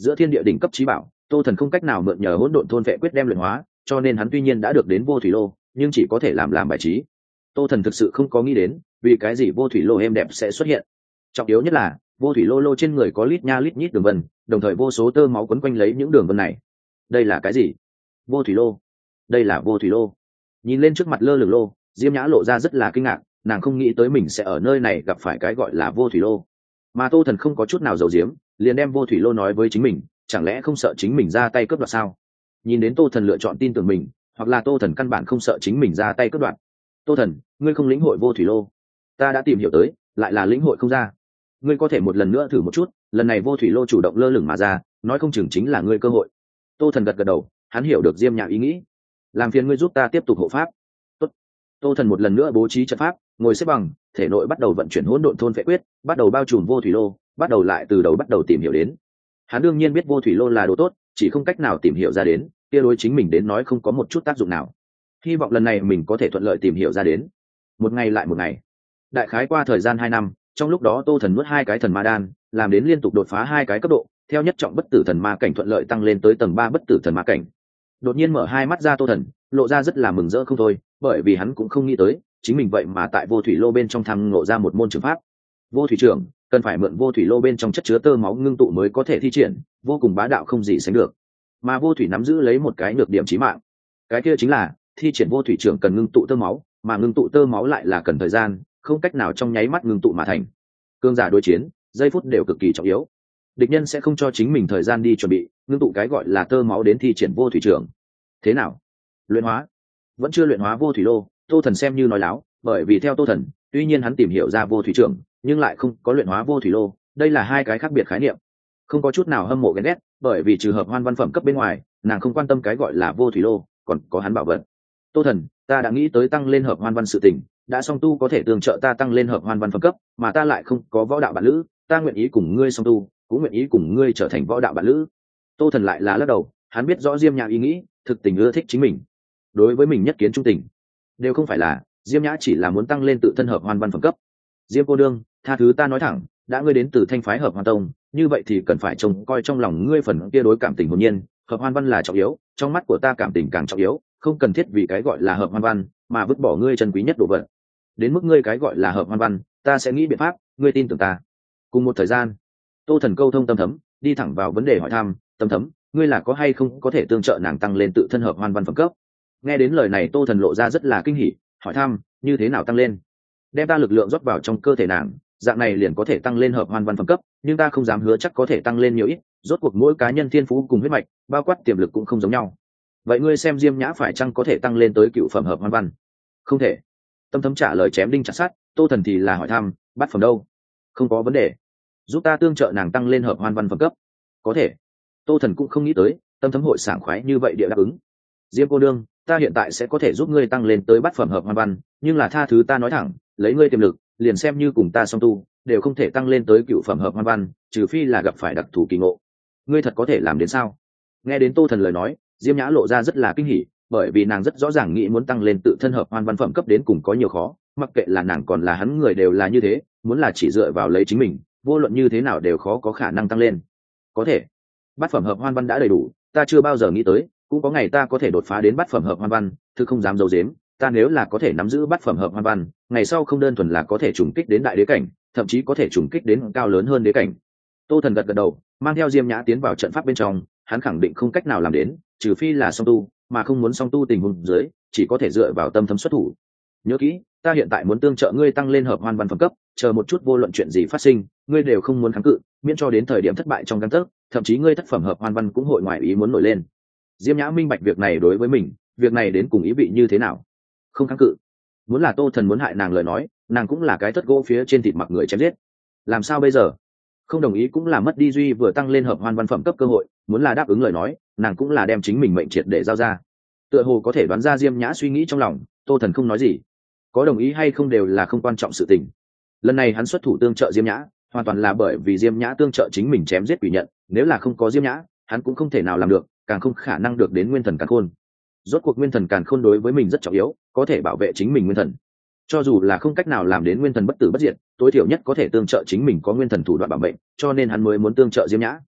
giữa thiên địa đỉnh cấp trí bảo, Tô Thần không cách nào mượn nhờ hỗn độn thôn vệ quyết đem luyện hóa, cho nên hắn tuy nhiên đã được đến vô thủy lô, nhưng chỉ có thể làm bài trí. Tô Thần thực sự không có nghĩ đến vì cái gì vô thủy lô êm đẹp sẽ xuất hiện. Trọng yếu nhất là vô thủy lô trên người có lít nha lít nhít đường vân, đồng thời vô số tơ máu quấn quanh lấy những đường vân này. Đây là cái gì? Vô thủy lô. Đây là vô thủy lô. Nhìn lên trước mặt lơ lửng lô, Diêm Nhã lộ ra rất là kinh ngạc, nàng không nghĩ tới mình sẽ ở nơi này gặp phải cái gọi là vô thủy lô. Mà Tô Thần không có chút nào giấu giếm, liền đem vô thủy lô nói với chính mình, chẳng lẽ không sợ chính mình ra tay cướp đoạt sao? Nhìn đến Tô Thần lựa chọn tin tưởng mình, hoặc là Tô Thần căn bản không sợ chính mình ra tay cướp đoạt. Tô Thần, ngươi không lĩnh hội vô thủy lô, ta đã tìm hiểu tới, lại là lĩnh hội không ra. Ngươi có thể một lần nữa thử một chút, lần này vô thủy lô chủ động lơ lửng mà ra, nói không chừng chính là ngươi cơ hội. Tô Thần gật gật đầu, hắn hiểu được Diêm Nhã ý nghĩ. Làm phiền ngươi giúp ta tiếp tục hộ pháp. Tốt. Tô Thần một lần nữa bố trí trận pháp, ngồi xếp bằng, thể nội bắt đầu vận chuyển hỗn độn thôn phệ quyết, bắt đầu bao trùm vô thủy lô, bắt đầu lại từ đầu bắt đầu tìm hiểu đến. Hắn đương nhiên biết vô thủy lô là đồ tốt, chỉ không cách nào tìm hiểu ra đến, kia đối chính mình đến nói không có một chút tác dụng nào. Hy vọng lần này mình có thể thuận lợi tìm hiểu ra đến. Một ngày lại một ngày. Đại khái qua thời gian 2 năm, trong lúc đó Tô Thần nuốt 2 cái thần ma đan, làm đến liên tục đột phá 2 cái cấp độ, theo nhất trọng bất tử thần ma cảnh thuận lợi tăng lên tới tầng 3 bất tử thần ma cảnh. Đột nhiên mở 2 mắt ra Tô Thần, lộ ra rất là mừng rỡ không thôi, bởi vì hắn cũng không nghĩ tới, chính mình vậy mà tại vô thủy lô bên trong thăng ngộ ra một môn trường pháp. Vô thủy trưởng, cần phải mượn vô thủy lô bên trong chất chứa tơ máu ngưng tụ mới có thể thi triển, vô cùng bá đạo không gì sánh được. Mà vô thủy nắm giữ lấy một cái nhược điểm chí mạng, cái kia chính là thi triển vô thủy trưởng cần ngưng tụ tơ máu, mà ngưng tụ tơ máu lại là cần thời gian, không cách nào trong nháy mắt ngưng tụ mà thành. Cương giả đối chiến, giây phút đều cực kỳ trọng yếu. Địch nhân sẽ không cho chính mình thời gian đi chuẩn bị, ngưng tụ cái gọi là tơ máu đến thi triển vô thủy trưởng. Thế nào? Luyện hóa? Vẫn chưa luyện hóa vô thủy lô, Tô Thần xem như nói láo, bởi vì theo Tô Thần, tuy nhiên hắn tìm hiểu ra vô thủy trưởng, nhưng lại không có luyện hóa vô thủy lô, đây là 2 cái khác biệt khái niệm. Không có chút nào hâm mộ ghen ghét, bởi vì trừ hợp hoan văn phẩm cấp bên ngoài, nàng không quan tâm cái gọi là vô thủy lô, còn có hắn bảo vật. Tô Thần, ta đã nghĩ tới tăng lên hợp hoan văn sự tình, đã song tu có thể tương trợ ta tăng lên hợp hoan văn phẩm cấp, mà ta lại không có võ đạo bản lữ, ta nguyện ý cùng ngươi song tu, cũng nguyện ý cùng ngươi trở thành võ đạo bản lữ. Tô Thần lại là lắc đầu, hắn biết rõ Diêm Nhã ý nghĩ, thực tình ưa thích chính mình, đối với mình nhất kiến trung tình, đều không phải là Diêm Nhã chỉ là muốn tăng lên tự thân hợp hoan văn phẩm cấp. Diêm cô đương, tha thứ ta nói thẳng, đã ngươi đến từ Thanh phái Hợp Hoan Tông, như vậy thì cần phải trông coi trong lòng ngươi phần kia đối cảm tình hồn nhiên, hợp hoan văn là trọng yếu, trong mắt của ta cảm tình càng trọng yếu, không cần thiết vì cái gọi là hợp hoan văn mà vứt bỏ ngươi chân quý nhất đồ vật. Đến mức ngươi cái gọi là hợp hoan văn, ta sẽ nghĩ biện pháp, ngươi tin tưởng ta. Cùng một thời gian, Tô Thần câu thông Tâm Thấm, đi thẳng vào vấn đề hỏi thăm, Tâm Thấm, ngươi là có hay không có thể tương trợ nàng tăng lên tự thân hợp hoan văn phẩm cấp? Nghe đến lời này Tô Thần lộ ra rất là kinh hỉ, hỏi thăm, như thế nào tăng lên? Đem ta lực lượng rót vào trong cơ thể nàng, dạng này liền có thể tăng lên hợp hoan văn phẩm cấp, nhưng ta không dám hứa chắc có thể tăng lên nhiều ít, rốt cuộc mỗi cá nhân thiên phú cùng huyết mạch, bao quát tiềm lực cũng không giống nhau. Vậy ngươi xem Diêm Nhã phải chăng có thể tăng lên tới cựu phẩm hợp hoan văn? Không thể. Tâm Thấm trả lời chém đinh chặt sắt. Tô Thần thì là hỏi thăm, bát phẩm đâu? Không có vấn đề. Giúp ta tương trợ nàng tăng lên hợp hoan văn phẩm cấp. Có thể. Tô Thần cũng không nghĩ tới Tâm Thấm hội sảng khoái như vậy địa đáp ứng. Diêm cô đương, ta hiện tại sẽ có thể giúp ngươi tăng lên tới bát phẩm hợp hoan văn, nhưng là tha thứ ta nói thẳng, lấy ngươi tiềm lực, liền xem như cùng ta song tu, đều không thể tăng lên tới cựu phẩm hợp hoan văn, trừ phi là gặp phải đặc thù kỳ ngộ. Ngươi thật có thể làm đến sao? Nghe đến Tô Thần lời nói, Diêm Nhã lộ ra rất là kinh hỉ, bởi vì nàng rất rõ ràng nghĩ muốn tăng lên tự thân hợp hoan văn phẩm cấp đến cùng có nhiều khó, mặc kệ là nàng còn là hắn người đều là như thế, muốn là chỉ dựa vào lấy chính mình, vô luận như thế nào đều khó có khả năng tăng lên. Có thể. Bát phẩm hợp hoan văn đã đầy đủ, ta chưa bao giờ nghĩ tới, cũng có ngày ta có thể đột phá đến bát phẩm hợp hoan văn, thực không dám giấu giếm, ta nếu là có thể nắm giữ bát phẩm hợp hoan văn, ngày sau không đơn thuần là có thể trùng kích đến đại đế cảnh, thậm chí có thể trùng kích đến cao lớn hơn đế cảnh. Tô Thần gật gật đầu, mang theo Diêm Nhã tiến vào trận pháp bên trong, hắn khẳng định không cách nào làm đến, trừ phi là song tu, mà không muốn song tu tình huống dưới, chỉ có thể dựa vào Tâm Thấm xuất thủ. Nhớ kỹ, ta hiện tại muốn tương trợ ngươi tăng lên hợp hoan văn phẩm cấp, chờ một chút vô luận chuyện gì phát sinh, ngươi đều không muốn kháng cự, miễn cho đến thời điểm thất bại trong gang tấc, thậm chí ngươi thất phẩm hợp hoan văn cũng hội ngoài ý muốn nổi lên. Diêm Nhã minh bạch việc này đối với mình, việc này đến cùng ý vị như thế nào. Không kháng cự. Muốn là Tô Thần muốn hại nàng lời nói, nàng cũng là cái thất gỗ phía trên thịt mặc người chém giết. Làm sao bây giờ? Không đồng ý cũng là mất đi duy vừa tăng lên hợp hoan văn phẩm cấp cơ hội, muốn là đáp ứng lời nói, nàng cũng là đem chính mình mệnh triệt để giao ra. Tựa hồ có thể đoán ra Diêm Nhã suy nghĩ trong lòng, Tô Thần không nói gì. Có đồng ý hay không đều là không quan trọng sự tình. Lần này hắn xuất thủ tương trợ Diêm Nhã, hoàn toàn là bởi vì Diêm Nhã tương trợ chính mình chém giết quỷ nhận, nếu là không có Diêm Nhã, hắn cũng không thể nào làm được, càng không khả năng được đến Nguyên Thần Càn Khôn. Rốt cuộc Nguyên Thần Càn Khôn đối với mình rất trọng yếu, có thể bảo vệ chính mình nguyên thần. Cho dù là không cách nào làm đến nguyên thần bất tử bất diệt, tối thiểu nhất có thể tương trợ chính mình có nguyên thần thủ đoạn bảo mệnh, cho nên hắn mới muốn tương trợ Diêm Nhã.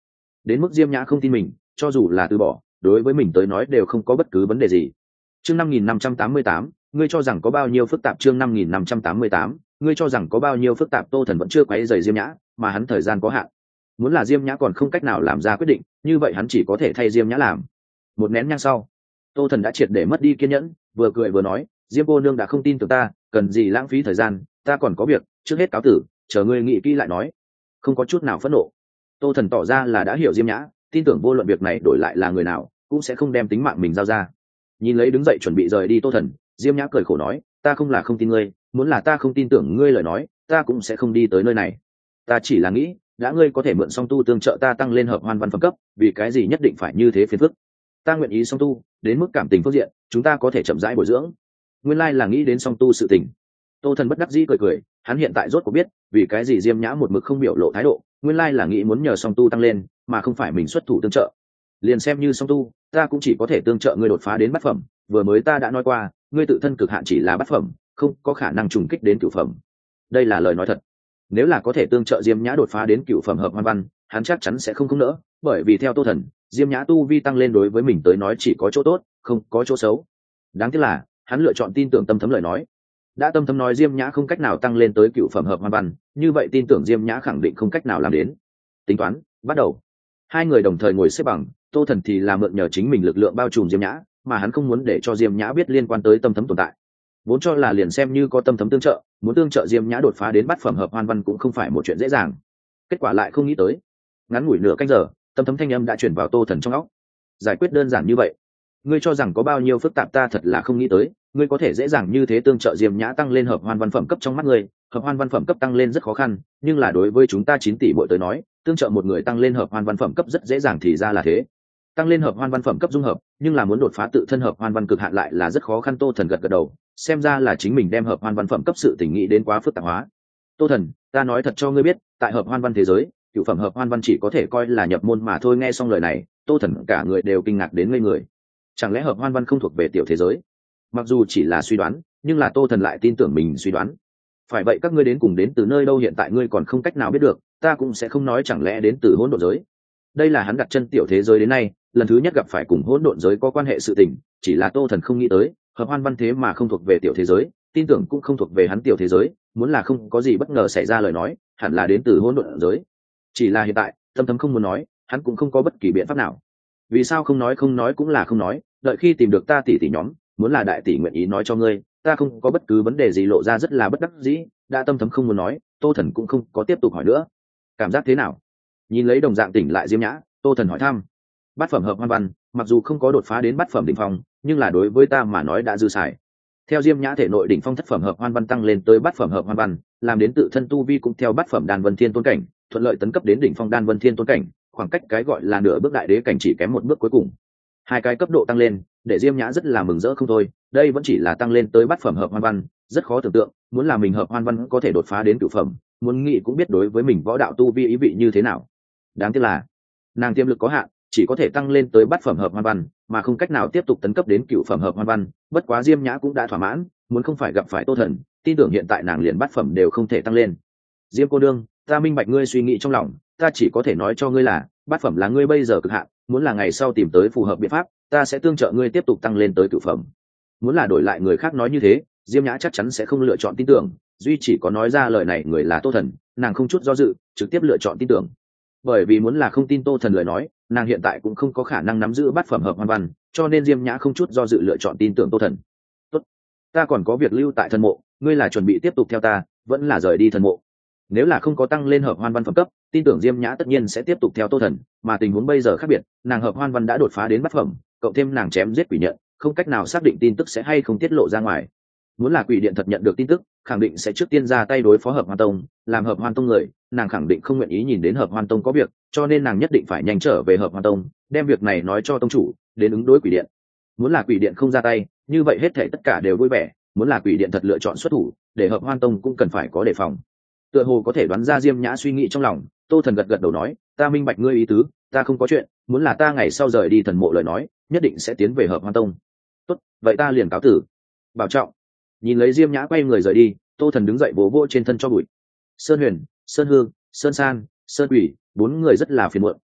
đến mức Diêm Nhã không tin mình, cho dù là từ bỏ, đối với mình tới nói đều không có bất cứ vấn đề gì. Chương 5588, ngươi cho rằng có bao nhiêu phức tạp. Chương 5588, ngươi cho rằng có bao nhiêu phức tạp. Tô Thần vẫn chưa quấy rầy Diêm Nhã, mà hắn thời gian có hạn. Muốn là Diêm Nhã còn không cách nào làm ra quyết định, như vậy hắn chỉ có thể thay Diêm Nhã làm. Một nén nhang sau, Tô Thần đã triệt để mất đi kiên nhẫn, vừa cười vừa nói, Diêm cô nương đã không tin tưởng ta, cần gì lãng phí thời gian, ta còn có việc, trước hết cáo tử, chờ ngươi nghĩ kỹ lại nói. Không có chút nào phẫn nộ. Tô Thần tỏ ra là đã hiểu Diêm Nhã, tin tưởng vô luận việc này đổi lại là người nào cũng sẽ không đem tính mạng mình giao ra. Nhìn lấy đứng dậy chuẩn bị rời đi Tô Thần, Diêm Nhã cười khổ nói, ta không là không tin ngươi, muốn là ta không tin tưởng ngươi lời nói, ta cũng sẽ không đi tới nơi này. Ta chỉ là nghĩ, đã ngươi có thể mượn song tu tương trợ ta tăng lên hợp hoan văn phẩm cấp, vì cái gì nhất định phải như thế phiền phức? Ta nguyện ý song tu, đến mức cảm tình phương diện, chúng ta có thể chậm rãi bồi dưỡng. Nguyên lai là nghĩ đến song tu sự tình. Tô Thần bất đắc dĩ cười cười, hắn hiện tại rốt cuộc biết, vì cái gì Diêm Nhã một mực không biểu lộ thái độ, nguyên lai là nghĩ muốn nhờ song tu tăng lên, mà không phải mình xuất thủ tương trợ. Liền xem như song tu, ta cũng chỉ có thể tương trợ ngươi đột phá đến bát phẩm, vừa mới ta đã nói qua, ngươi tự thân cực hạn chỉ là bát phẩm, không có khả năng trùng kích đến cửu phẩm. Đây là lời nói thật. Nếu là có thể tương trợ Diêm Nhã đột phá đến cửu phẩm hợp hoan văn, hắn chắc chắn sẽ không nỡ, bởi vì theo Tô Thần, Diêm Nhã tu vi tăng lên đối với mình tới nói chỉ có chỗ tốt, không có chỗ xấu. Đáng tiếc là, hắn lựa chọn tin tưởng Tâm Thấm lời nói. Đã Tâm Thấm nói Diêm Nhã không cách nào tăng lên tới cửu phẩm hợp hoan văn, như vậy tin tưởng Diêm Nhã khẳng định không cách nào làm đến. Tính toán, bắt đầu. Hai người đồng thời ngồi xếp bằng, Tô Thần thì là mượn nhờ chính mình lực lượng bao trùm Diêm Nhã, mà hắn không muốn để cho Diêm Nhã biết liên quan tới Tâm Thấm tồn tại. Vốn cho là liền xem như có Tâm Thấm tương trợ, muốn tương trợ Diêm Nhã đột phá đến bát phẩm hợp hoan văn cũng không phải một chuyện dễ dàng. Kết quả lại không nghĩ tới. Ngắn ngủi nửa canh giờ, Tâm Thấm thanh âm đã truyền vào Tô Thần trong óc. Giải quyết đơn giản như vậy. Ngươi cho rằng có bao nhiêu phức tạp, ta thật là không nghĩ tới, ngươi có thể dễ dàng như thế tương trợ Diêm Nhã tăng lên hợp hoan văn phẩm cấp. Trong mắt ngươi, hợp hoan văn phẩm cấp tăng lên rất khó khăn, nhưng là đối với chúng ta 9 tỷ bội tới nói, tương trợ một người tăng lên hợp hoan văn phẩm cấp rất dễ dàng, thì ra là thế. Tăng lên hợp hoan văn phẩm cấp dung hợp, nhưng là muốn đột phá tự thân hợp hoan văn cực hạn lại là rất khó khăn. Tô Thần gật gật đầu, xem ra là chính mình đem hợp hoan văn phẩm cấp sự tình nghĩ đến quá phức tạp hóa. Tô Thần, ta nói thật cho ngươi biết, tại hợp hoan văn thế giới, cửu phẩm hợp hoan văn chỉ có thể coi là nhập môn mà thôi. Nghe xong lời này, Tô Thần cả người đều kinh ngạc đến ngây người. Chẳng lẽ hợp hoan văn không thuộc về tiểu thế giới? Mặc dù chỉ là suy đoán, nhưng là Tô Thần lại tin tưởng mình suy đoán. Phải vậy các ngươi đến cùng đến từ nơi đâu, hiện tại ngươi còn không cách nào biết được, ta cũng sẽ không nói chẳng lẽ đến từ hỗn độn giới. Đây là hắn đặt chân tiểu thế giới đến nay lần thứ nhất gặp phải cùng hỗn độn giới có quan hệ sự tình, chỉ là Tô Thần không nghĩ tới, hợp hoan văn thế mà không thuộc về tiểu thế giới, tin tưởng cũng không thuộc về hắn tiểu thế giới, muốn là không có gì bất ngờ xảy ra lời nói, hẳn là đến từ hỗn độn giới. Chỉ là hiện tại, Tâm Thấm không muốn nói, hắn cũng không có bất kỳ biện pháp nào. Vì sao không nói? Không nói cũng là không nói, đợi khi tìm được ta tỷ tỷ nhóm, muốn là đại tỷ nguyện ý nói cho ngươi, ta không có bất cứ vấn đề gì, lộ ra rất là bất đắc dĩ. Đã Tâm Thấm không muốn nói, Tô Thần cũng không có tiếp tục hỏi nữa. Cảm giác thế nào? Nhìn lấy đồng dạng tỉnh lại Diêm Nhã, Tô Thần hỏi thăm. Bát phẩm hợp hoan văn, mặc dù không có đột phá đến bát phẩm đỉnh phong, nhưng là đối với ta mà nói đã dư xài. Theo Diêm Nhã thể nội đỉnh phong thất phẩm hợp hoan văn tăng lên tới bát phẩm hợp hoan văn, làm đến tự thân tu vi cũng theo bát phẩm đan vân thiên tôn cảnh, thuận lợi tấn cấp đến đỉnh phong đan vân thiên tôn cảnh, khoảng cách cái gọi là nửa bước đại đế cảnh chỉ kém một bước cuối cùng. Hai cái cấp độ tăng lên, để Diêm Nhã rất là mừng rỡ không thôi. Đây vẫn chỉ là tăng lên tới bát phẩm hợp hoan văn, rất khó tưởng tượng, muốn là mình hợp hoan văn có thể đột phá đến cửu phẩm, muốn nghĩ cũng biết đối với mình võ đạo tu vi ý vị như thế nào. Đáng tiếc là nàng tiềm lực có hạn, chỉ có thể tăng lên tới bát phẩm hợp hoan văn, mà không cách nào tiếp tục tấn cấp đến cửu phẩm hợp hoan văn. Bất quá Diêm Nhã cũng đã thỏa mãn, muốn không phải gặp phải Tô Thần, tin tưởng hiện tại nàng liền bát phẩm đều không thể tăng lên. Diêm cô đương, ta minh bạch ngươi suy nghĩ trong lòng, ta chỉ có thể nói cho ngươi là bát phẩm là ngươi bây giờ cực hạn, muốn là ngày sau tìm tới phù hợp biện pháp, ta sẽ tương trợ ngươi tiếp tục tăng lên tới cửu phẩm. Muốn là đổi lại người khác nói như thế, Diêm Nhã chắc chắn sẽ không lựa chọn tin tưởng, duy chỉ có nói ra lời này người là Tô Thần, nàng không chút do dự, trực tiếp lựa chọn tin tưởng. Bởi vì muốn là không tin Tô Thần lời nói, nàng hiện tại cũng không có khả năng nắm giữ bát phẩm hợp hoan văn, cho nên Diêm Nhã không chút do dự lựa chọn tin tưởng Tô Thần. Tốt, ta còn có việc lưu tại thần mộ, ngươi là chuẩn bị tiếp tục theo ta, vẫn là rời đi thần mộ? Nếu là không có tăng lên hợp hoan văn phẩm cấp, tin tưởng Diêm Nhã tất nhiên sẽ tiếp tục theo Tô Thần, mà tình huống bây giờ khác biệt, nàng hợp hoan văn đã đột phá đến bát phẩm, cộng thêm nàng chém giết quỷ nhận, không cách nào xác định tin tức sẽ hay không tiết lộ ra ngoài. Muốn là quỷ điện thật nhận được tin tức, khẳng định sẽ trước tiên ra tay đối phó hợp hoan tông, làm hợp hoan tông người, nàng khẳng định không nguyện ý nhìn đến hợp hoan tông có việc, cho nên nàng nhất định phải nhanh trở về hợp hoan tông, đem việc này nói cho tông chủ, đến ứng đối quỷ điện. Muốn là quỷ điện không ra tay, như vậy hết thảy tất cả đều vui vẻ, muốn là quỷ điện thật lựa chọn xuất thủ, để hợp hoan tông cũng cần phải có đề phòng. Tựa hồ có thể đoán ra Diêm Nhã suy nghĩ trong lòng, Tô Thần gật gật đầu nói, ta minh bạch ngươi ý tứ, ta không có chuyện, muốn là ta ngày sau rời đi thần mộ lời nói, nhất định sẽ tiến về hợp hoan tông. Tốt, vậy ta liền cáo tử. Bảo trọng. Nhìn lấy Diêm Nhã quay người rời đi, Tô Thần đứng dậy vỗ vỗ trên thân cho bụi. Sơn Huyền, Sơn Hương, Sơn San, Sơn Quỷ, bốn người rất là phiền muộn,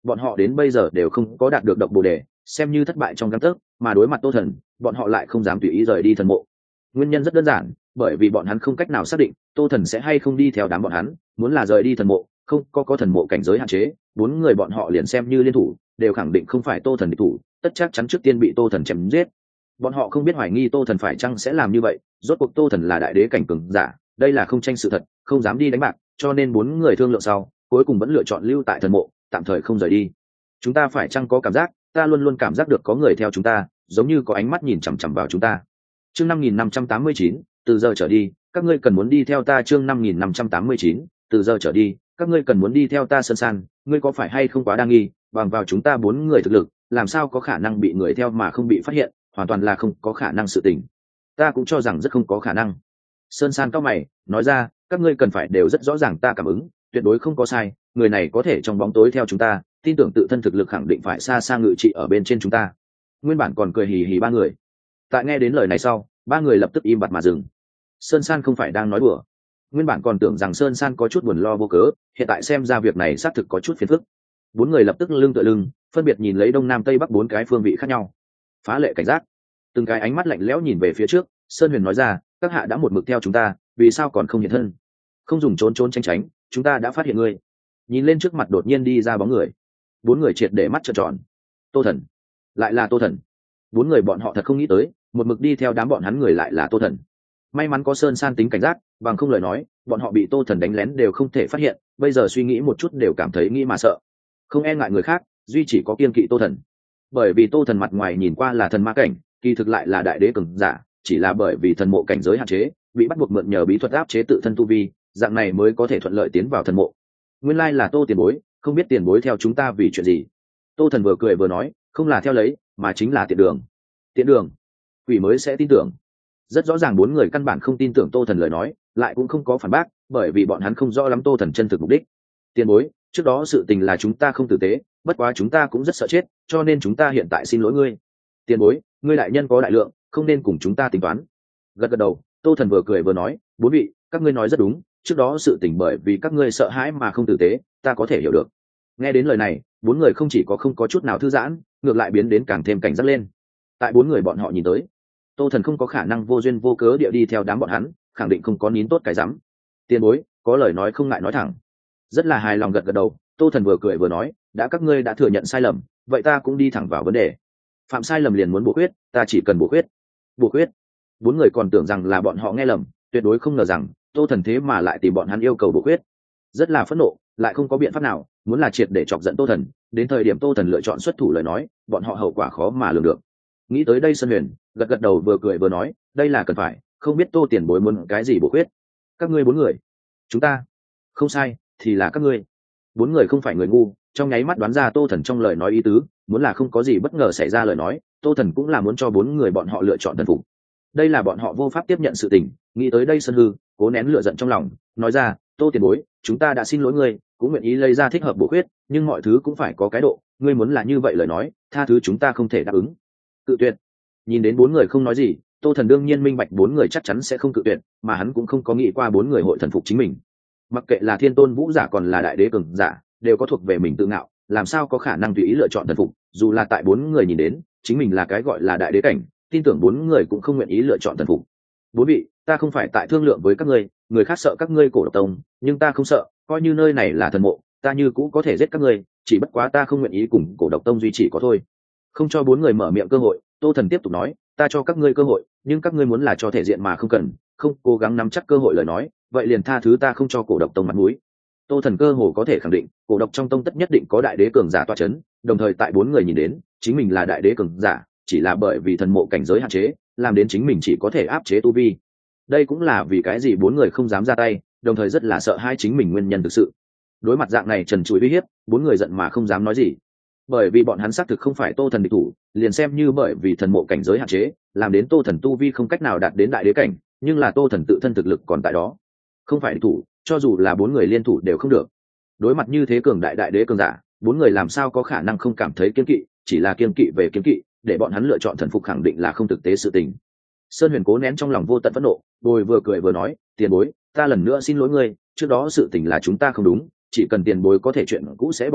bọn họ đến bây giờ đều không có đạt được độc bồ đề, xem như thất bại trong gang tấc, mà đối mặt Tô Thần, bọn họ lại không dám tùy ý rời đi thần mộ. Nguyên nhân rất đơn giản, bởi vì bọn hắn không cách nào xác định Tô Thần sẽ hay không đi theo đám bọn hắn, muốn là rời đi thần mộ, không có thần mộ cảnh giới hạn chế, bốn người bọn họ liền xem như liên thủ, đều khẳng định không phải Tô Thần địch thủ, tất chắc chắn trước tiên bị Tô Thần chém giết. Bọn họ không biết hoài nghi Tô Thần phải chăng sẽ làm như vậy, rốt cuộc Tô Thần là đại đế cảnh cường giả, đây là không tranh sự thật, không dám đi đánh bạc, cho nên bốn người thương lượng sau, cuối cùng vẫn lựa chọn lưu tại thần mộ, tạm thời không rời đi. Chúng ta phải chăng có cảm giác, ta luôn luôn cảm giác được có người theo chúng ta, giống như có ánh mắt nhìn chằm chằm vào chúng ta. Chương 5589, từ giờ trở đi, các ngươi cần muốn đi theo ta. Chương 5589, từ giờ trở đi, các ngươi cần muốn đi theo ta. Sơn San, ngươi có phải hay không quá đa nghi, bằng vào chúng ta bốn người thực lực, làm sao có khả năng bị người theo mà không bị phát hiện, hoàn toàn là không có khả năng sự tình. Ta cũng cho rằng rất không có khả năng. Sơn San cao mày, nói ra, các ngươi cần phải đều rất rõ ràng ta cảm ứng, tuyệt đối không có sai, người này có thể trong bóng tối theo chúng ta, tin tưởng tự thân thực lực khẳng định phải xa xa ngự trị ở bên trên chúng ta. Nguyên bản còn cười hì hì ba người, tại nghe đến lời này sau, ba người lập tức im bặt mà dừng. Sơn San không phải đang nói đùa. Nguyên bản còn tưởng rằng Sơn San có chút buồn lo vô cớ, hiện tại xem ra việc này xác thực có chút phiền phức. Bốn người lập tức lưng tựa lưng, phân biệt nhìn lấy đông nam tây bắc bốn cái phương vị khác nhau, phá lệ cảnh giác. Từng cái ánh mắt lạnh lẽo nhìn về phía trước. Sơn Huyền nói ra, các hạ đã một mực theo chúng ta, vì sao còn không hiện thân? Không dùng trốn trốn tránh tránh, chúng ta đã phát hiện ngươi. Nhìn lên trước mặt đột nhiên đi ra bóng người, bốn người triệt để mắt trợn tròn. Tô Thần, lại là Tô Thần. Bốn người bọn họ thật không nghĩ tới, một mực đi theo đám bọn hắn người lại là Tô Thần. May mắn có Sơn San tính cảnh giác, bằng không lời nói, bọn họ bị Tô Thần đánh lén đều không thể phát hiện, bây giờ suy nghĩ một chút đều cảm thấy nghĩ mà sợ. Không e ngại người khác, duy chỉ có kiên kỵ Tô Thần. Bởi vì Tô Thần mặt ngoài nhìn qua là thần ma cảnh, kỳ thực lại là đại đế cường giả, chỉ là bởi vì thần mộ cảnh giới hạn chế, bị bắt buộc mượn nhờ bí thuật áp chế tự thân tu vi, dạng này mới có thể thuận lợi tiến vào thần mộ. Nguyên lai là Tô tiền bối, không biết tiền bối theo chúng ta vì chuyện gì. Tô Thần vừa cười vừa nói, không là theo lấy, mà chính là tiện đường. Tiện đường? Quỷ mới sẽ tin tưởng. Rất rõ ràng bốn người căn bản không tin tưởng Tô Thần lời nói, lại cũng không có phản bác, bởi vì bọn hắn không rõ lắm Tô Thần chân thực mục đích. Tiền bối, trước đó sự tình là chúng ta không tử tế, bất quá chúng ta cũng rất sợ chết, cho nên chúng ta hiện tại xin lỗi ngươi. Tiền bối, ngươi đại nhân có đại lượng, không nên cùng chúng ta tính toán. Gật gật đầu, Tô Thần vừa cười vừa nói, bốn vị, các ngươi nói rất đúng, trước đó sự tình bởi vì các ngươi sợ hãi mà không tử tế, ta có thể hiểu được. Nghe đến lời này, bốn người không chỉ có không có chút nào thư giãn, ngược lại biến đến càng thêm cảnh giác lên. Tại bốn người bọn họ nhìn tới, Tô Thần không có khả năng vô duyên vô cớ địa đi theo đám bọn hắn, khẳng định không có nín tốt cái rắm. Tiền bối, có lời nói không ngại nói thẳng. Rất là hài lòng gật gật đầu, Tô Thần vừa cười vừa nói, đã các ngươi đã thừa nhận sai lầm, vậy ta cũng đi thẳng vào vấn đề. Phạm sai lầm liền muốn bổ khuyết, ta chỉ cần bổ khuyết. Bổ khuyết? Bốn người còn tưởng rằng là bọn họ nghe lầm, tuyệt đối không ngờ rằng Tô Thần thế mà lại tìm bọn hắn yêu cầu bổ khuyết. Rất là phẫn nộ, lại không có biện pháp nào, muốn là triệt để chọc giận Tô Thần, đến thời điểm Tô Thần lựa chọn xuất thủ lời nói, bọn họ hậu quả khó mà lường được. Nghĩ tới đây Sơn Huyền gật gật đầu vừa cười vừa nói, đây là cần phải, không biết Tô tiền bối muốn cái gì bổ khuyết. Các ngươi bốn người? Chúng ta? Không sai, thì là các ngươi. Bốn người không phải người ngu, trong nháy mắt đoán ra Tô Thần trong lời nói ý tứ, muốn là không có gì bất ngờ xảy ra lời nói, Tô Thần cũng là muốn cho bốn người bọn họ lựa chọn thần phục. Đây là bọn họ vô pháp tiếp nhận sự tình. Nghĩ tới đây Sơn Hư cố nén lửa giận trong lòng, nói ra, Tô tiền bối, chúng ta đã xin lỗi ngươi, cũng nguyện ý lấy ra thích hợp bổ khuyết, nhưng mọi thứ cũng phải có cái độ, ngươi muốn là như vậy lời nói, tha thứ chúng ta không thể đáp ứng. Cự tuyệt? Nhìn đến bốn người không nói gì, Tô Thần đương nhiên minh bạch bốn người chắc chắn sẽ không cự tuyệt, mà hắn cũng không có nghĩ qua bốn người hội thần phục chính mình. Mặc kệ là thiên tôn vũ giả còn là đại đế cường giả, đều có thuộc về mình tự ngạo, làm sao có khả năng tùy ý lựa chọn thần phục, dù là tại bốn người nhìn đến chính mình là cái gọi là đại đế cảnh, tin tưởng bốn người cũng không nguyện ý lựa chọn thần phục. Bốn vị, ta không phải tại thương lượng với các ngươi, người khác sợ các ngươi cổ độc tông, nhưng ta không sợ, coi như nơi này là thần mộ, ta như cũ có thể giết các ngươi, chỉ bất quá ta không nguyện ý cùng cổ độc tông duy trì có thôi. Không cho bốn người mở miệng cơ hội, Tô Thần tiếp tục nói, ta cho các ngươi cơ hội, nhưng các ngươi muốn là cho thể diện mà không cần, không cố gắng nắm chắc cơ hội lời nói, vậy liền tha thứ ta không cho cổ độc tông mặt mũi. Tô Thần cơ hồ có thể khẳng định, cổ độc trong tông tất nhất định có đại đế cường giả toa chấn, đồng thời tại bốn người nhìn đến, chính mình là đại đế cường giả, chỉ là bởi vì thần mộ cảnh giới hạn chế, làm đến chính mình chỉ có thể áp chế tu vi. Đây cũng là vì cái gì bốn người không dám ra tay, đồng thời rất là sợ hai chính mình nguyên nhân thực sự. Đối mặt dạng này trần trụi uy hiếp, bốn người giận mà không dám nói gì. Bởi vì bọn hắn xác thực không phải Tô Thần địch thủ, liền xem như bởi vì thần mộ cảnh giới hạn chế, làm đến Tô Thần tu vi không cách nào đạt đến đại đế cảnh, nhưng là Tô Thần tự thân thực lực còn tại đó, không phải địch thủ, cho dù là bốn người liên thủ đều không được. Đối mặt như thế cường đại đại đế cường giả, bốn người làm sao có khả năng không cảm thấy kiêng kỵ, chỉ là kiêng kỵ về kiêng kỵ, để bọn hắn lựa chọn thần phục khẳng định là không thực tế sự tình. Sơn Huyền cố nén trong lòng vô tận phẫn nộ, đôi vừa cười vừa nói, tiền bối, ta lần nữa xin lỗi ngươi, trước đó sự tình là chúng ta không đúng, chỉ cần tiền bối có thể chuyện cũ sẽ bỏ qua,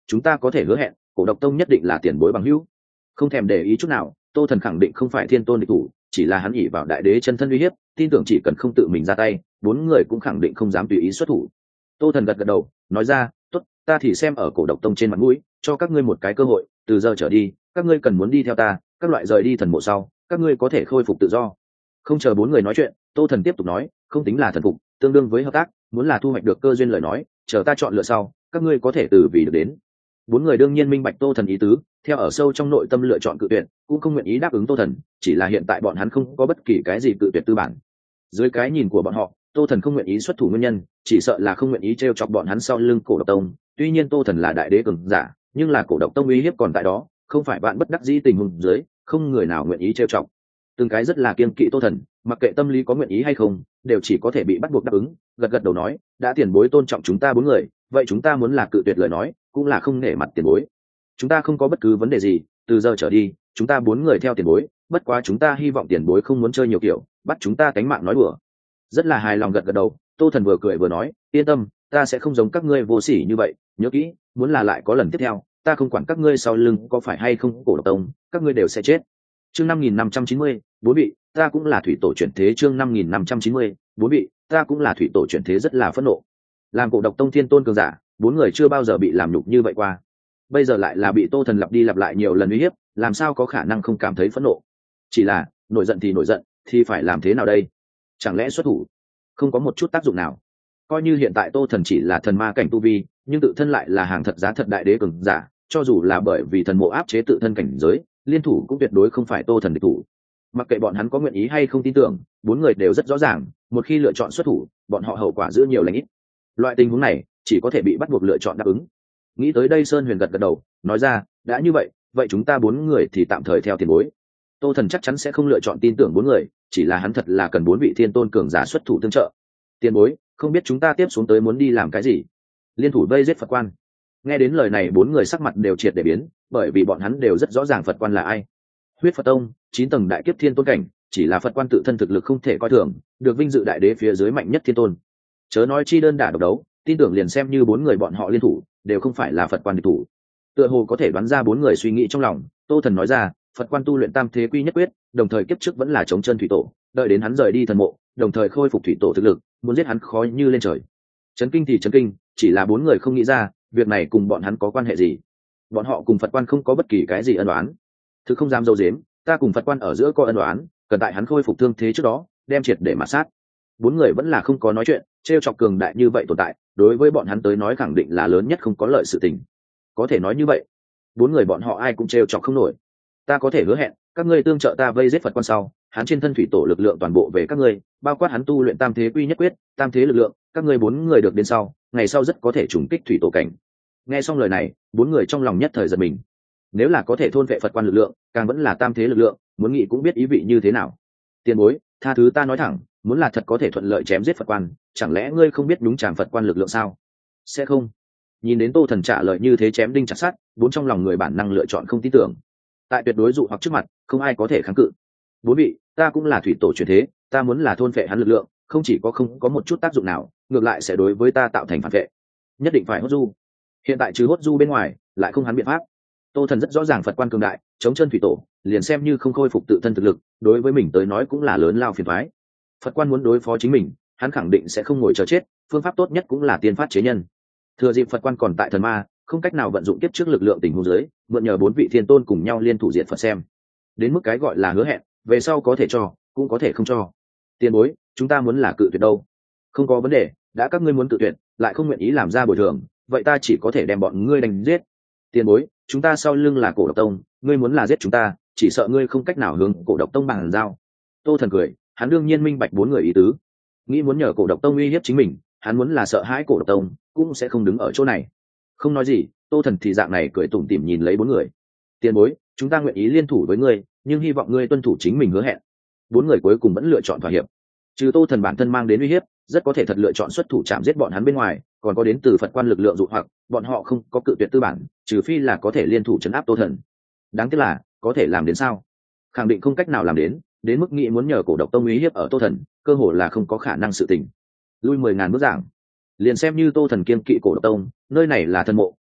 chúng ta có thể hứa hẹn cổ độc tông nhất định là tiền bối bằng hữu. Không thèm để ý chút nào, Tô Thần khẳng định không phải thiên tôn địch thủ, chỉ là hắn ỷ vào đại đế chân thân uy hiếp, tin tưởng chỉ cần không tự mình ra tay, bốn người cũng khẳng định không dám tùy ý xuất thủ. Tô Thần gật gật đầu, nói ra, tốt, ta thì xem ở cổ độc tông trên mặt mũi, cho các ngươi một cái cơ hội, từ giờ trở đi, các ngươi cần muốn đi theo ta, các loại rời đi thần mộ sau, các ngươi có thể khôi phục tự do. Không chờ bốn người nói chuyện, Tô Thần tiếp tục nói, không tính là thần phục, tương đương với hợp tác, muốn là thu hoạch được cơ duyên lời nói, chờ ta chọn lựa sau, các ngươi có thể từ vì được đến. Bốn người đương nhiên minh bạch Tô Thần ý tứ, theo ở sâu trong nội tâm lựa chọn cự tuyệt, cũng không nguyện ý đáp ứng Tô Thần, chỉ là hiện tại bọn hắn không có bất kỳ cái gì cự tuyệt tư bản. Dưới cái nhìn của bọn họ, Tô Thần không nguyện ý xuất thủ nguyên nhân, chỉ sợ là không nguyện ý trêu chọc bọn hắn sau lưng cổ độc tông. Tuy nhiên Tô Thần là đại đế cường giả, nhưng là cổ độc tông uy hiếp còn tại đó, không phải bạn bất đắc dĩ tình huống dưới, không người nào nguyện ý trêu chọc. Từng cái rất là kiêng kỵ Tô Thần, mặc kệ tâm lý có nguyện ý hay không, đều chỉ có thể bị bắt buộc đáp ứng. Gật gật đầu nói, đã tiền bối tôn trọng chúng ta bốn người, vậy chúng ta muốn là cự tuyệt lời nói, cũng là không nể mặt tiền bối. Chúng ta không có bất cứ vấn đề gì, từ giờ trở đi, chúng ta bốn người theo tiền bối, bất quá chúng ta hy vọng tiền bối không muốn chơi nhiều kiểu, bắt chúng ta cánh mạng nói đùa. Rất là hài lòng gật gật đầu, Tô Thần vừa cười vừa nói, yên tâm, ta sẽ không giống các ngươi vô sỉ như vậy, nhớ kỹ, muốn là lại có lần tiếp theo, ta không quản các ngươi sau lưng có phải hay không cổ độc tông, các ngươi đều sẽ chết. Chương 5590, bốn vị, ta cũng là thủy tổ chuyển thế. Chương 5590, bốn vị, ta cũng là thủy tổ chuyển thế. Rất là phẫn nộ. Làm cổ độc tông thiên tôn cường giả, bốn người chưa bao giờ bị làm nhục như vậy qua, bây giờ lại là bị Tô Thần lặp đi lặp lại nhiều lần uy hiếp, làm sao có khả năng không cảm thấy phẫn nộ. Chỉ là nổi giận thì nổi giận, thì phải làm thế nào đây? Chẳng lẽ xuất thủ? Không có một chút tác dụng nào. Coi như hiện tại Tô Thần chỉ là thần ma cảnh tu vi, nhưng tự thân lại là hàng thật giá thật đại đế cường giả, cho dù là bởi vì thần mộ áp chế tự thân cảnh giới, liên thủ cũng tuyệt đối không phải Tô Thần địch thủ. Mặc kệ bọn hắn có nguyện ý hay không tin tưởng, bốn người đều rất rõ ràng, một khi lựa chọn xuất thủ, bọn họ hậu quả giữ nhiều lành ít. Loại tình huống này chỉ có thể bị bắt buộc lựa chọn đáp ứng. Nghĩ tới đây, Sơn Huyền gật gật đầu, nói ra, đã như vậy, vậy chúng ta bốn người thì tạm thời theo tiền bối. Tô Thần chắc chắn sẽ không lựa chọn tin tưởng bốn người, chỉ là hắn thật là cần bốn vị thiên tôn cường giả xuất thủ tương trợ. Tiền bối, không biết chúng ta tiếp xuống tới muốn đi làm cái gì? Liên thủ vây giết Phật quan. Nghe đến lời này, bốn người sắc mặt đều triệt để biến, bởi vì bọn hắn đều rất rõ ràng Phật quan là ai. Huyết Phật tông, 9 tầng đại kiếp thiên tôn cảnh, chỉ là Phật quan tự thân thực lực không thể coi thường, được vinh dự đại đế phía dưới mạnh nhất thiên tôn. Chớ nói chi đơn đả độc đấu, tin tưởng liền xem như bốn người bọn họ liên thủ, đều không phải là Phật quan địch thủ. Tựa hồ có thể đoán ra bốn người suy nghĩ trong lòng, Tô Thần nói ra, Phật quan tu luyện tam thế quy nhất quyết, đồng thời kiếp trước vẫn là chống chân thủy tổ, đợi đến hắn rời đi thần mộ, đồng thời khôi phục thủy tổ thực lực, muốn giết hắn khó như lên trời. Chấn kinh thì chấn kinh, chỉ là bốn người không nghĩ ra, việc này cùng bọn hắn có quan hệ gì. Bọn họ cùng Phật quan không có bất kỳ cái gì ân oán. Thực không dám dâu dếm, ta cùng Phật quan ở giữa có ân oán, cần tại hắn khôi phục thương thế trước đó, đem triệt để mà sát. Bốn người vẫn là không có nói chuyện, trêu chọc cường đại như vậy tồn tại, đối với bọn hắn tới nói khẳng định là lớn nhất không có lợi sự tình. Có thể nói như vậy, bốn người bọn họ ai cũng trêu chọc không nổi. Ta có thể hứa hẹn, các ngươi tương trợ ta vây giết Phật quan sau, hắn trên thân thủy tổ lực lượng toàn bộ về các ngươi, bao quát hắn tu luyện tam thế quy nhất quyết, tam thế lực lượng, các ngươi bốn người được đến sau, ngày sau rất có thể trùng kích thủy tổ cảnh. Nghe xong lời này, bốn người trong lòng nhất thời giật mình. Nếu là có thể thôn vệ Phật quan lực lượng, càng vẫn là tam thế lực lượng, muốn nghĩ cũng biết ý vị như thế nào. Tiền bối, tha thứ ta nói thẳng, muốn là thật có thể thuận lợi chém giết Phật quan, chẳng lẽ ngươi không biết đúng chàng Phật quan lực lượng sao? Sẽ không. Nhìn đến Tô Thần trả lời như thế chém đinh chặt sắt, bốn trong lòng người bản năng lựa chọn không tin tưởng. Tại tuyệt đối dụ hoặc trước mặt, không ai có thể kháng cự. Bốn vị, ta cũng là thủy tổ chuyển thế, ta muốn là thôn vệ hắn lực lượng, không chỉ có không có một chút tác dụng nào, ngược lại sẽ đối với ta tạo thành phản vệ. Nhất định phải hốt du. Hiện tại trừ hốt du bên ngoài, lại không hắn biện pháp. Tô Thần rất rõ ràng Phật quan cường đại, chống chân thủy tổ, liền xem như không khôi phục tự thân thực lực, đối với mình tới nói cũng là lớn lao phiền toái. Phật quan muốn đối phó chính mình, hắn khẳng định sẽ không ngồi chờ chết, phương pháp tốt nhất cũng là tiên phát chế nhân. Thừa dịp Phật quan còn tại thần ma, không cách nào vận dụng kiếp trước lực lượng tình huống dưới, mượn nhờ bốn vị thiên tôn cùng nhau liên thủ diệt Phật xem. Đến mức cái gọi là hứa hẹn, về sau có thể cho, cũng có thể không cho. Tiền bối, chúng ta muốn là cự tuyệt đâu? Không có vấn đề, đã các ngươi muốn cự tuyệt, lại không nguyện ý làm ra bồi thường, vậy ta chỉ có thể đem bọn ngươi đánh giết. Tiền bối, chúng ta sau lưng là cổ độc tông, ngươi muốn là giết chúng ta, chỉ sợ ngươi không cách nào hướng cổ độc tông bằng giao. Tô Thần cười, hắn đương nhiên minh bạch bốn người ý tứ, nghĩ muốn nhờ cổ độc tông uy hiếp chính mình, hắn muốn là sợ hãi cổ độc tông, cũng sẽ không đứng ở chỗ này. Không nói gì, Tô Thần thì dạng này cười tủm tỉm nhìn lấy bốn người. Tiền bối, chúng ta nguyện ý liên thủ với ngươi, nhưng hy vọng ngươi tuân thủ chính mình hứa hẹn. Bốn người cuối cùng vẫn lựa chọn thỏa hiệp. Trừ Tô Thần bản thân mang đến uy hiếp, rất có thể thật lựa chọn xuất thủ chạm giết bọn hắn bên ngoài, còn có đến từ Phật quan lực lượng dụ hoặc, bọn họ không có cự tuyệt tư bản, trừ phi là có thể liên thủ trấn áp Tô Thần. Đáng tiếc là, có thể làm đến sao? Khẳng định không cách nào làm đến mức nghĩ muốn nhờ cổ độc tông uy hiếp ở Tô Thần, cơ hồ là không có khả năng sự tình. Lui 10.000 bước giảng, liền xem như Tô Thần kiên kỵ cổ độc tông, nơi này là thần mộ,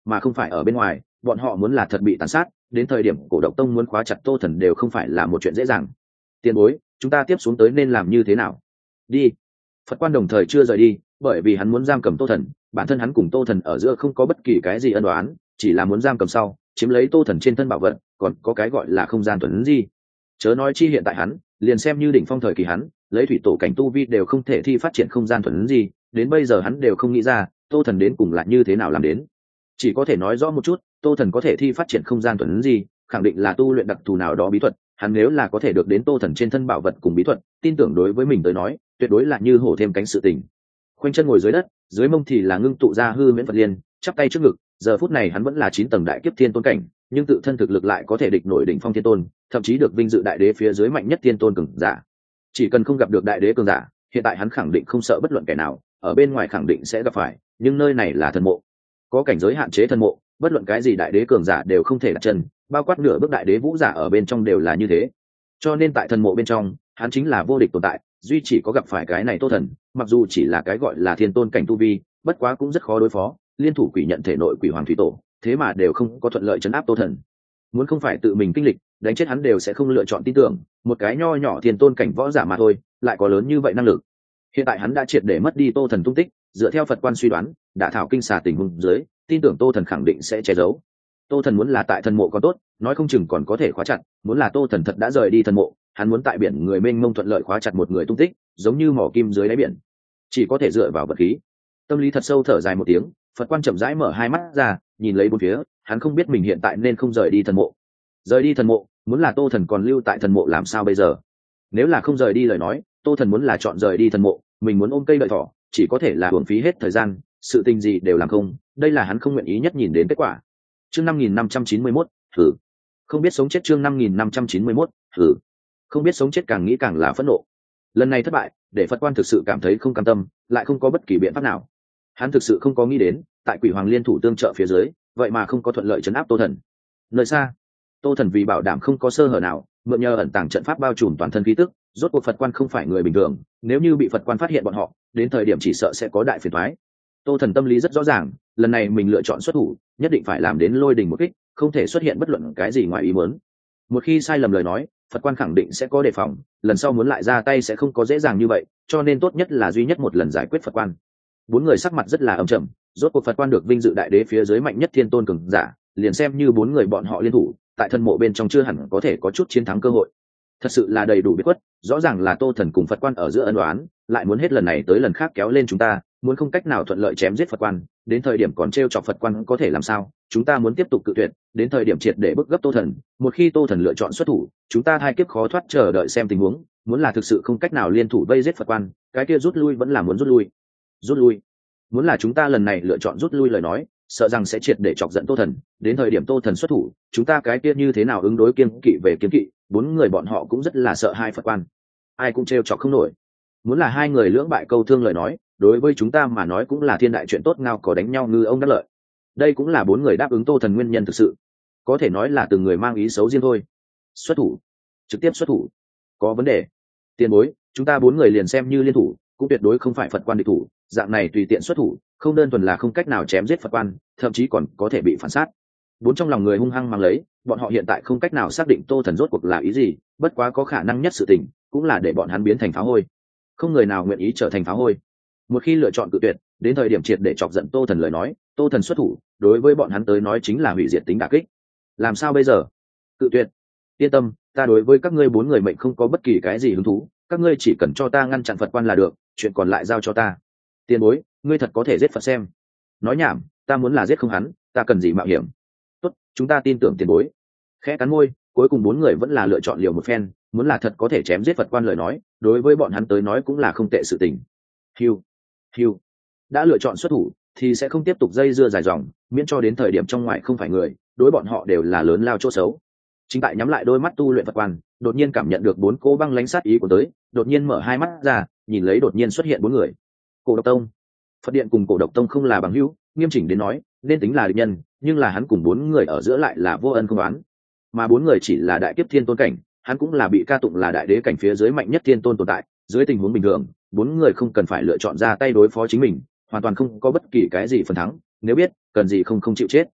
mà không phải ở bên ngoài. Bọn họ muốn là thật bị tàn sát, đến thời điểm cổ độc tông muốn khóa chặt Tô Thần đều không phải là một chuyện dễ dàng. Tiền bối, chúng ta tiếp xuống tới nên làm như thế nào? Đi. Phật quan đồng thời chưa rời đi, bởi vì hắn muốn giam cầm Tô Thần, bản thân hắn cùng Tô Thần ở giữa không có bất kỳ cái gì ân oán, chỉ là muốn giam cầm sau chiếm lấy Tô Thần trên thân bảo vật, còn có cái gọi là không gian tuấn di. Chớ nói chi hiện tại hắn liền xem như đỉnh phong thời kỳ hắn lấy thủy tổ cảnh tu vi đều không thể thi phát triển không gian thuần gì, đến bây giờ hắn đều không nghĩ ra Tô Thần đến cùng là như thế nào làm đến. Chỉ có thể nói rõ một chút, Tô Thần có thể thi phát triển không gian thuần gì, khẳng định là tu luyện đặc thù nào đó bí thuật. Hắn nếu là có thể được đến Tô Thần trên thân bảo vật cùng bí thuật, tin tưởng đối với mình tới nói tuyệt đối là như hổ thêm cánh sự tình. Khoanh chân ngồi dưới đất, dưới mông thì là ngưng tụ ra hư miễn Phật liên, chắp tay trước ngực. Giờ phút này hắn vẫn là 9 tầng đại kiếp thiên tôn cảnh, nhưng tự thân thực lực lại có thể địch nổi đỉnh phong thiên tôn, thậm chí được vinh dự đại đế phía dưới mạnh nhất thiên tôn cường giả. Chỉ cần không gặp được đại đế cường giả, hiện tại hắn khẳng định không sợ bất luận kẻ nào, ở bên ngoài khẳng định sẽ gặp phải, nhưng nơi này là thần mộ, có cảnh giới hạn chế thần mộ, bất luận cái gì đại đế cường giả đều không thể đặt chân, bao quát nửa bước đại đế vũ giả ở bên trong đều là như thế. Cho nên tại thần mộ bên trong, hắn chính là vô địch tồn tại, duy chỉ có gặp phải cái này Tô Thần, mặc dù chỉ là cái gọi là thiên tôn cảnh tu vi, bất quá cũng rất khó đối phó, liên thủ quỷ nhận thể nội quỷ hoàng thủy tổ, thế mà đều không có thuận lợi trấn áp Tô Thần. Muốn không phải tự mình kinh lịch, đánh chết hắn đều sẽ không lựa chọn tin tưởng, một cái nho nhỏ thiên tôn cảnh võ giả mà thôi, lại có lớn như vậy năng lực. Hiện tại hắn đã triệt để mất đi Tô Thần tung tích, dựa theo Phật quan suy đoán, đã thảo kinh xà tình huống dưới, tin tưởng Tô Thần khẳng định sẽ che giấu. Tô Thần muốn là tại thần mộ còn tốt, nói không chừng còn có thể khóa chặt, muốn là Tô Thần thật đã rời đi thần mộ, hắn muốn tại biển người mênh mông thuận lợi khóa chặt một người tung tích, giống như mỏ kim dưới đáy biển, chỉ có thể dựa vào vật khí. Tâm lý thật sâu thở dài một tiếng, Phật quan chậm rãi mở hai mắt ra, nhìn lấy bốn phía, hắn không biết mình hiện tại nên không rời đi thần mộ. Rời đi thần mộ, muốn là Tô Thần còn lưu tại thần mộ làm sao bây giờ? Nếu là không rời đi lời nói, Tô Thần muốn là chọn rời đi thần mộ, mình muốn ôm cây đợi thỏ, chỉ có thể là uổng phí hết thời gian, sự tình gì đều làm không, đây là hắn không nguyện ý nhất nhìn đến kết quả. Chương 5591, thử. Không biết sống chết chương 5591, thử. Không biết sống chết càng nghĩ càng là phẫn nộ. Lần này thất bại, để Phật quan thực sự cảm thấy không cam tâm, lại không có bất kỳ biện pháp nào. Hắn thực sự không có nghĩ đến, tại Quỷ Hoàng liên thủ tương trợ phía dưới, vậy mà không có thuận lợi trấn áp Tô Thần. Nơi xa, Tô Thần vì bảo đảm không có sơ hở nào, mượn nhờ ẩn tàng trận pháp bao trùm toàn thân khí tức, rốt cuộc Phật quan không phải người bình thường, nếu như bị Phật quan phát hiện bọn họ, đến thời điểm chỉ sợ sẽ có đại phiền toái. Tô Thần tâm lý rất rõ ràng, lần này mình lựa chọn xuất thủ, nhất định phải làm đến lôi đình một kích, không thể xuất hiện bất luận cái gì ngoài ý muốn. Một khi sai lầm lời nói, Phật quan khẳng định sẽ có đề phòng, lần sau muốn lại ra tay sẽ không có dễ dàng như vậy, cho nên tốt nhất là duy nhất một lần giải quyết Phật quan. Bốn người sắc mặt rất là âm trầm, rốt cuộc Phật quan được vinh dự đại đế phía dưới mạnh nhất thiên tôn cường giả, liền xem như bốn người bọn họ liên thủ, tại thân mộ bên trong chưa hẳn có thể có chút chiến thắng cơ hội. Thật sự là đầy đủ biết quất, rõ ràng là Tô Thần cùng Phật quan ở giữa ân oán, lại muốn hết lần này tới lần khác kéo lên chúng ta, muốn không cách nào thuận lợi chém giết Phật quan, đến thời điểm còn trêu chọc Phật quan có thể làm sao? Chúng ta muốn tiếp tục cự tuyệt, đến thời điểm triệt để bức gấp Tô Thần, một khi Tô Thần lựa chọn xuất thủ, chúng ta thai kiếp khó thoát, chờ đợi xem tình huống, muốn là thực sự không cách nào liên thủ vây giết Phật quan, cái kia rút lui vẫn là muốn rút lui. Rút lui. Muốn là chúng ta lần này lựa chọn rút lui lời nói, sợ rằng sẽ triệt để chọc giận Tô Thần, đến thời điểm Tô Thần xuất thủ, chúng ta cái kia như thế nào ứng đối kiêng kỵ về kiêng kỵ, bốn người bọn họ cũng rất là sợ hai Phật quan, ai cũng trêu chọc không nổi. Muốn là hai người lưỡng bại câu thương lời nói, đối với chúng ta mà nói cũng là thiên đại chuyện tốt, ngao có đánh nhau ngư ông đắc lợi. Đây cũng là bốn người đáp ứng Tô Thần nguyên nhân thực sự, có thể nói là từng người mang ý xấu riêng thôi. Xuất thủ, trực tiếp xuất thủ, có vấn đề. Tiền bối, chúng ta bốn người liền xem như liên thủ, cũng tuyệt đối không phải Phật quan địch thủ, dạng này tùy tiện xuất thủ, không đơn thuần là không cách nào chém giết Phật quan, thậm chí còn có thể bị phản sát. Bốn trong lòng người hung hăng mang lấy, bọn họ hiện tại không cách nào xác định Tô Thần rốt cuộc là ý gì, bất quá có khả năng nhất sự tình cũng là để bọn hắn biến thành pháo hôi. Không người nào nguyện ý trở thành pháo hôi. Một khi lựa chọn cự tuyệt, đến thời điểm triệt để chọc giận Tô Thần lời nói, Tô Thần xuất thủ, đối với bọn hắn tới nói chính là hủy diệt tính đả kích. Làm sao bây giờ? Cự tuyệt? Yên tâm, ta đối với các ngươi bốn người mệnh không có bất kỳ cái gì hứng thú, các ngươi chỉ cần cho ta ngăn chặn Phật quan là được, chuyện còn lại giao cho ta. Tiền bối, ngươi thật có thể giết Phật xem. Nói nhảm, ta muốn là giết không hắn, ta cần gì mạo hiểm. Tốt, chúng ta tin tưởng tiền bối. Khẽ cắn môi, cuối cùng bốn người vẫn là lựa chọn liều một phen, muốn là thật có thể chém giết Phật quan lời nói, đối với bọn hắn tới nói cũng là không tệ sự tình. Hiu, hiu, đã lựa chọn xuất thủ thì sẽ không tiếp tục dây dưa dài dòng, miễn cho đến thời điểm trong ngoài không phải người, đối bọn họ đều là lớn lao chỗ xấu. Chính tại nhắm lại đôi mắt tu luyện Phật quan, đột nhiên cảm nhận được bốn cô băng lánh sát ý của tới, đột nhiên mở hai mắt ra, nhìn lấy đột nhiên xuất hiện bốn người. Cổ Độc Tông. Phật điện cùng Cổ Độc Tông không là bằng hữu, nghiêm chỉnh đến nói nên tính là địch nhân, nhưng là hắn cùng bốn người ở giữa lại là vô ân không oán, mà bốn người chỉ là đại kiếp thiên tôn cảnh, hắn cũng là bị ca tụng là đại đế cảnh phía dưới mạnh nhất thiên tôn tồn tại. Dưới tình huống bình thường, bốn người không cần phải lựa chọn ra tay đối phó chính mình, hoàn toàn không có bất kỳ cái gì phần thắng, nếu biết cần gì không chịu chết.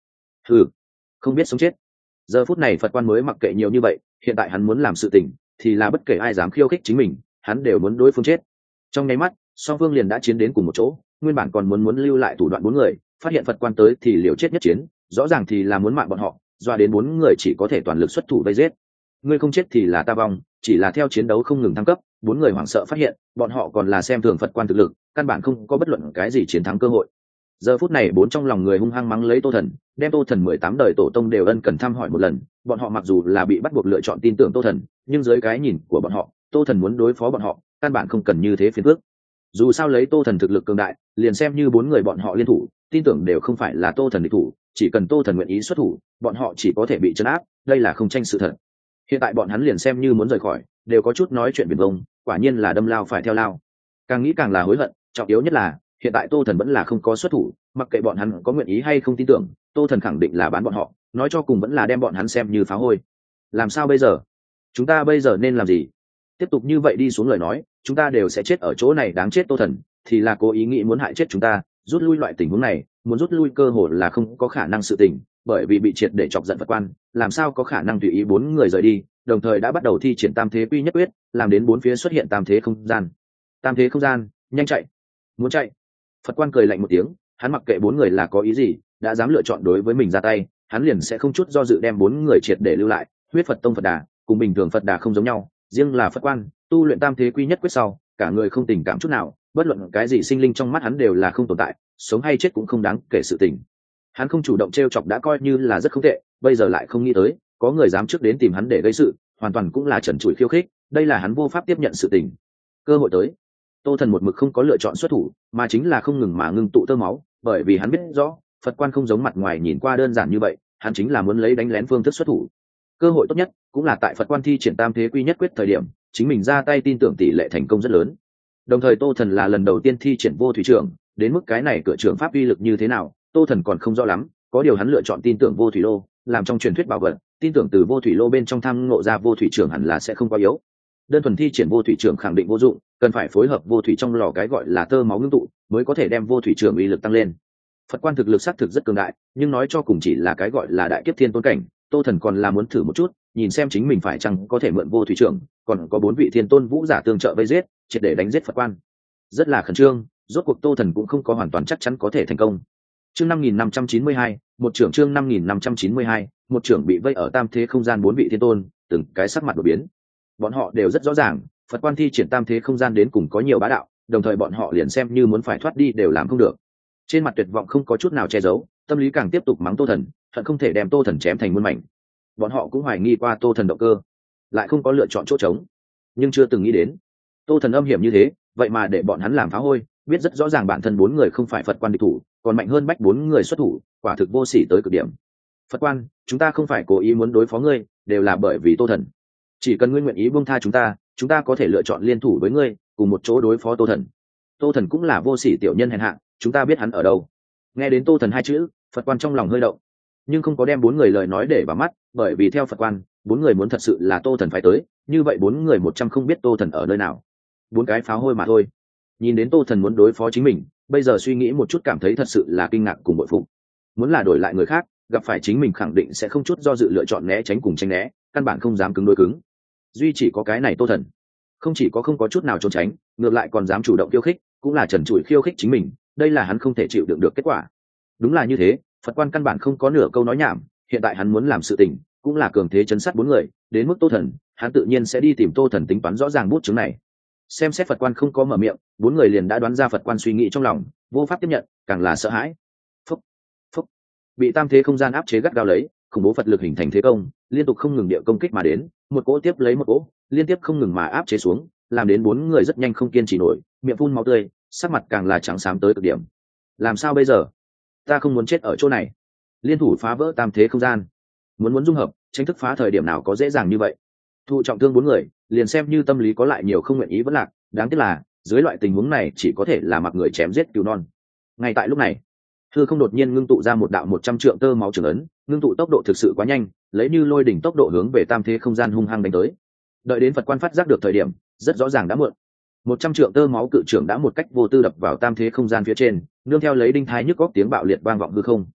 Ừ, không biết sống chết. Giờ phút này Phật quan mới mặc kệ nhiều như vậy, hiện tại hắn muốn làm sự tình thì là bất kể ai dám khiêu khích chính mình hắn đều muốn đối phương chết. Trong nháy mắt song phương liền đã chiến đến cùng một chỗ, nguyên bản còn muốn lưu lại thủ đoạn bốn người phát hiện Phật quan tới thì liều chết nhất chiến, rõ ràng thì là muốn mạng bọn họ, doa đến bốn người chỉ có thể toàn lực xuất thủ vây giết. Ngươi không chết thì là ta vong, chỉ là theo chiến đấu không ngừng thăng cấp, bốn người hoảng sợ phát hiện bọn họ còn là xem thường Phật quan thực lực, căn bản không có bất luận cái gì chiến thắng cơ hội. Giờ phút này bốn trong lòng người hung hăng mắng lấy Tô Thần, đem Tô Thần 18 đời tổ tông đều ân cần thăm hỏi một lần. Bọn họ mặc dù là bị bắt buộc lựa chọn tin tưởng Tô Thần, nhưng dưới cái nhìn của bọn họ, Tô Thần muốn đối phó bọn họ căn bản không cần như thế phiền phức. Dù sao lấy Tô Thần thực lực cường đại, liền xem như bốn người bọn họ liên thủ, tin tưởng đều không phải là Tô Thần địch thủ, chỉ cần Tô Thần nguyện ý xuất thủ, bọn họ chỉ có thể bị trấn áp, đây là không tranh sự thật. Hiện tại bọn hắn liền xem như muốn rời khỏi, đều có chút nói chuyện biển vông, quả nhiên là đâm lao phải theo lao. Càng nghĩ càng là hối hận, trọng yếu nhất là hiện tại Tô Thần vẫn là không có xuất thủ, mặc kệ bọn hắn có nguyện ý hay không tin tưởng, Tô Thần khẳng định là bán bọn họ, nói cho cùng vẫn là đem bọn hắn xem như phá hôi. Làm sao bây giờ? Chúng ta bây giờ nên làm gì? Tiếp tục như vậy đi xuống lời nói, chúng ta đều sẽ chết ở chỗ này, đáng chết Tô Thần thì là cố ý nghĩ muốn hại chết chúng ta, rút lui loại tình huống này, muốn rút lui cơ hội là không có khả năng sự tình, bởi vì bị triệt để chọc giận Phật quan, làm sao có khả năng tùy ý bốn người rời đi, đồng thời đã bắt đầu thi triển tam thế quy nhất quyết, làm đến bốn phía xuất hiện tam thế không gian. Tam thế không gian, nhanh chạy! Muốn chạy! Phật quan cười lạnh một tiếng, hắn mặc kệ bốn người là có ý gì, đã dám lựa chọn đối với mình ra tay, hắn liền sẽ không chút do dự đem bốn người triệt để lưu lại. Huyết Phật tông Phật Đà cùng bình thường Phật Đà không giống nhau, riêng là Phật quan tu luyện tam thế quy nhất quyết sau, cả người không tình cảm chút nào, bất luận cái gì sinh linh trong mắt hắn đều là không tồn tại, sống hay chết cũng không đáng kể sự tình. Hắn không chủ động trêu chọc đã coi như là rất không tệ, bây giờ lại không nghĩ tới có người dám trước đến tìm hắn để gây sự, hoàn toàn cũng là trần trụi khiêu khích, đây là hắn vô pháp tiếp nhận sự tình. Cơ hội tới, Tô Thần một mực không có lựa chọn xuất thủ, mà chính là không ngừng mà ngưng tụ tơ máu, bởi vì hắn biết rõ Phật quan không giống mặt ngoài nhìn qua đơn giản như vậy, hắn chính là muốn lấy đánh lén phương thức xuất thủ. Cơ hội tốt nhất cũng là tại Phật quan thi triển tam thế quy nhất quyết thời điểm, chính mình ra tay, tin tưởng tỷ lệ thành công rất lớn. Đồng thời Tô Thần là lần đầu tiên thi triển vô thủy trưởng, đến mức cái này cửa trưởng pháp uy lực như thế nào, Tô Thần còn không rõ lắm, có điều hắn lựa chọn tin tưởng vô thủy lô, làm trong truyền thuyết bảo vật, tin tưởng từ vô thủy lô bên trong tham ngộ ra vô thủy trưởng hẳn là sẽ không quá yếu. Đơn thuần thi triển vô thủy trưởng khẳng định vô dụng, cần phải phối hợp vô thủy trong lò cái gọi là tơ máu ngưng tụ, mới có thể đem vô thủy trưởng uy lực tăng lên. Phật quan thực lực xác thực rất cường đại, nhưng nói cho cùng chỉ là cái gọi là đại kiếp thiên tôn cảnh, Tô Thần còn là muốn thử một chút, nhìn xem chính mình phải chăng có thể mượn vô thủy trưởng, còn có bốn vị thiên tôn vũ giả tương trợ vây giết, triệt để đánh giết Phật quan. Rất là khẩn trương, rốt cuộc Tô Thần cũng không có hoàn toàn chắc chắn có thể thành công. Chương 5592, một trưởng. Chương 5592, một trưởng bị vây ở tam thế không gian bốn vị thiên tôn, từng cái sắc mặt đổi biến. Bọn họ đều rất rõ ràng, Phật quan thi triển tam thế không gian đến cùng có nhiều bá đạo, đồng thời bọn họ liền xem như muốn phải thoát đi đều làm không được. Trên mặt tuyệt vọng không có chút nào che giấu, tâm lý càng tiếp tục mắng Tô Thần, hận không thể đem Tô Thần chém thành muôn mảnh. Bọn họ cũng hoài nghi qua Tô Thần động cơ, lại không có lựa chọn chỗ trống, nhưng chưa từng nghĩ đến Tô Thần âm hiểm như thế, vậy mà để bọn hắn làm phá hôi, biết rất rõ ràng bản thân bốn người không phải Phật quan địch thủ, còn mạnh hơn bách bốn người xuất thủ, quả thực vô sỉ tới cực điểm. Phật quan, chúng ta không phải cố ý muốn đối phó ngươi, đều là bởi vì Tô Thần. Chỉ cần ngươi nguyện ý buông tha chúng ta có thể lựa chọn liên thủ với ngươi, cùng một chỗ đối phó Tô Thần. Tô Thần cũng là vô sỉ tiểu nhân hèn hạ, chúng ta biết hắn ở đâu. Nghe đến Tô Thần hai chữ, Phật quan trong lòng hơi động, nhưng không có đem bốn người lời nói để vào mắt, bởi vì theo Phật quan, bốn người muốn thật sự là Tô Thần phải tới, như vậy bốn người 100 không biết Tô Thần ở nơi nào. Bốn cái pháo hôi mà thôi. Nhìn đến Tô Thần muốn đối phó chính mình, bây giờ suy nghĩ một chút cảm thấy thật sự là kinh ngạc cùng bội phục. Muốn là đổi lại người khác, gặp phải chính mình khẳng định sẽ không chút do dự lựa chọn né tránh cùng tránh né, căn bản không dám cứng đối cứng. Duy chỉ có cái này Tô Thần, không chỉ có không có chút nào trốn tránh, ngược lại còn dám chủ động khiêu khích, cũng là trần trụi khiêu khích chính mình, đây là hắn không thể chịu đựng được kết quả. Đúng là như thế, Phật quan căn bản không có nửa câu nói nhảm, hiện tại hắn muốn làm sự tình, cũng là cường thế chấn sát bốn người, đến mức Tô Thần, hắn tự nhiên sẽ đi tìm Tô Thần tính toán rõ ràng bút chứng này. Xem xét Phật quan không có mở miệng, bốn người liền đã đoán ra Phật quan suy nghĩ trong lòng, vô pháp tiếp nhận, càng là sợ hãi. Phúc, phúc, bị tam thế không gian áp chế gắt gao lấy, khủng bố Phật lực hình thành thế công, liên tục không ngừng địa công kích mà đến, một cỗ tiếp lấy một cỗ, liên tiếp không ngừng mà áp chế xuống, làm đến bốn người rất nhanh không kiên trì nổi, miệng phun máu tươi, sắc mặt càng là trắng xám tới cực điểm. Làm sao bây giờ? Ta không muốn chết ở chỗ này. Liên thủ phá vỡ tam thế không gian, muốn dung hợp, tranh thức phá thời điểm nào có dễ dàng như vậy. Thụ trọng thương bốn người, liền xem như tâm lý có lại nhiều không nguyện ý vẫn lạc, đáng tiếc là dưới loại tình huống này chỉ có thể là mặc người chém giết cứu non. Ngay tại lúc này, hư không đột nhiên ngưng tụ ra một đạo 100 trượng tơ máu trường ấn, ngưng tụ tốc độ thực sự quá nhanh, lấy như lôi đỉnh tốc độ hướng về tam thế không gian hung hăng đánh tới. Đợi đến Phật quan phát giác được thời điểm, rất rõ ràng đã muộn. 100 trượng tơ máu cự trưởng đã một cách vô tư đập vào tam thế không gian phía trên, nương theo lấy đinh thái nhức góc tiếng bạo liệt vang vọng hư không.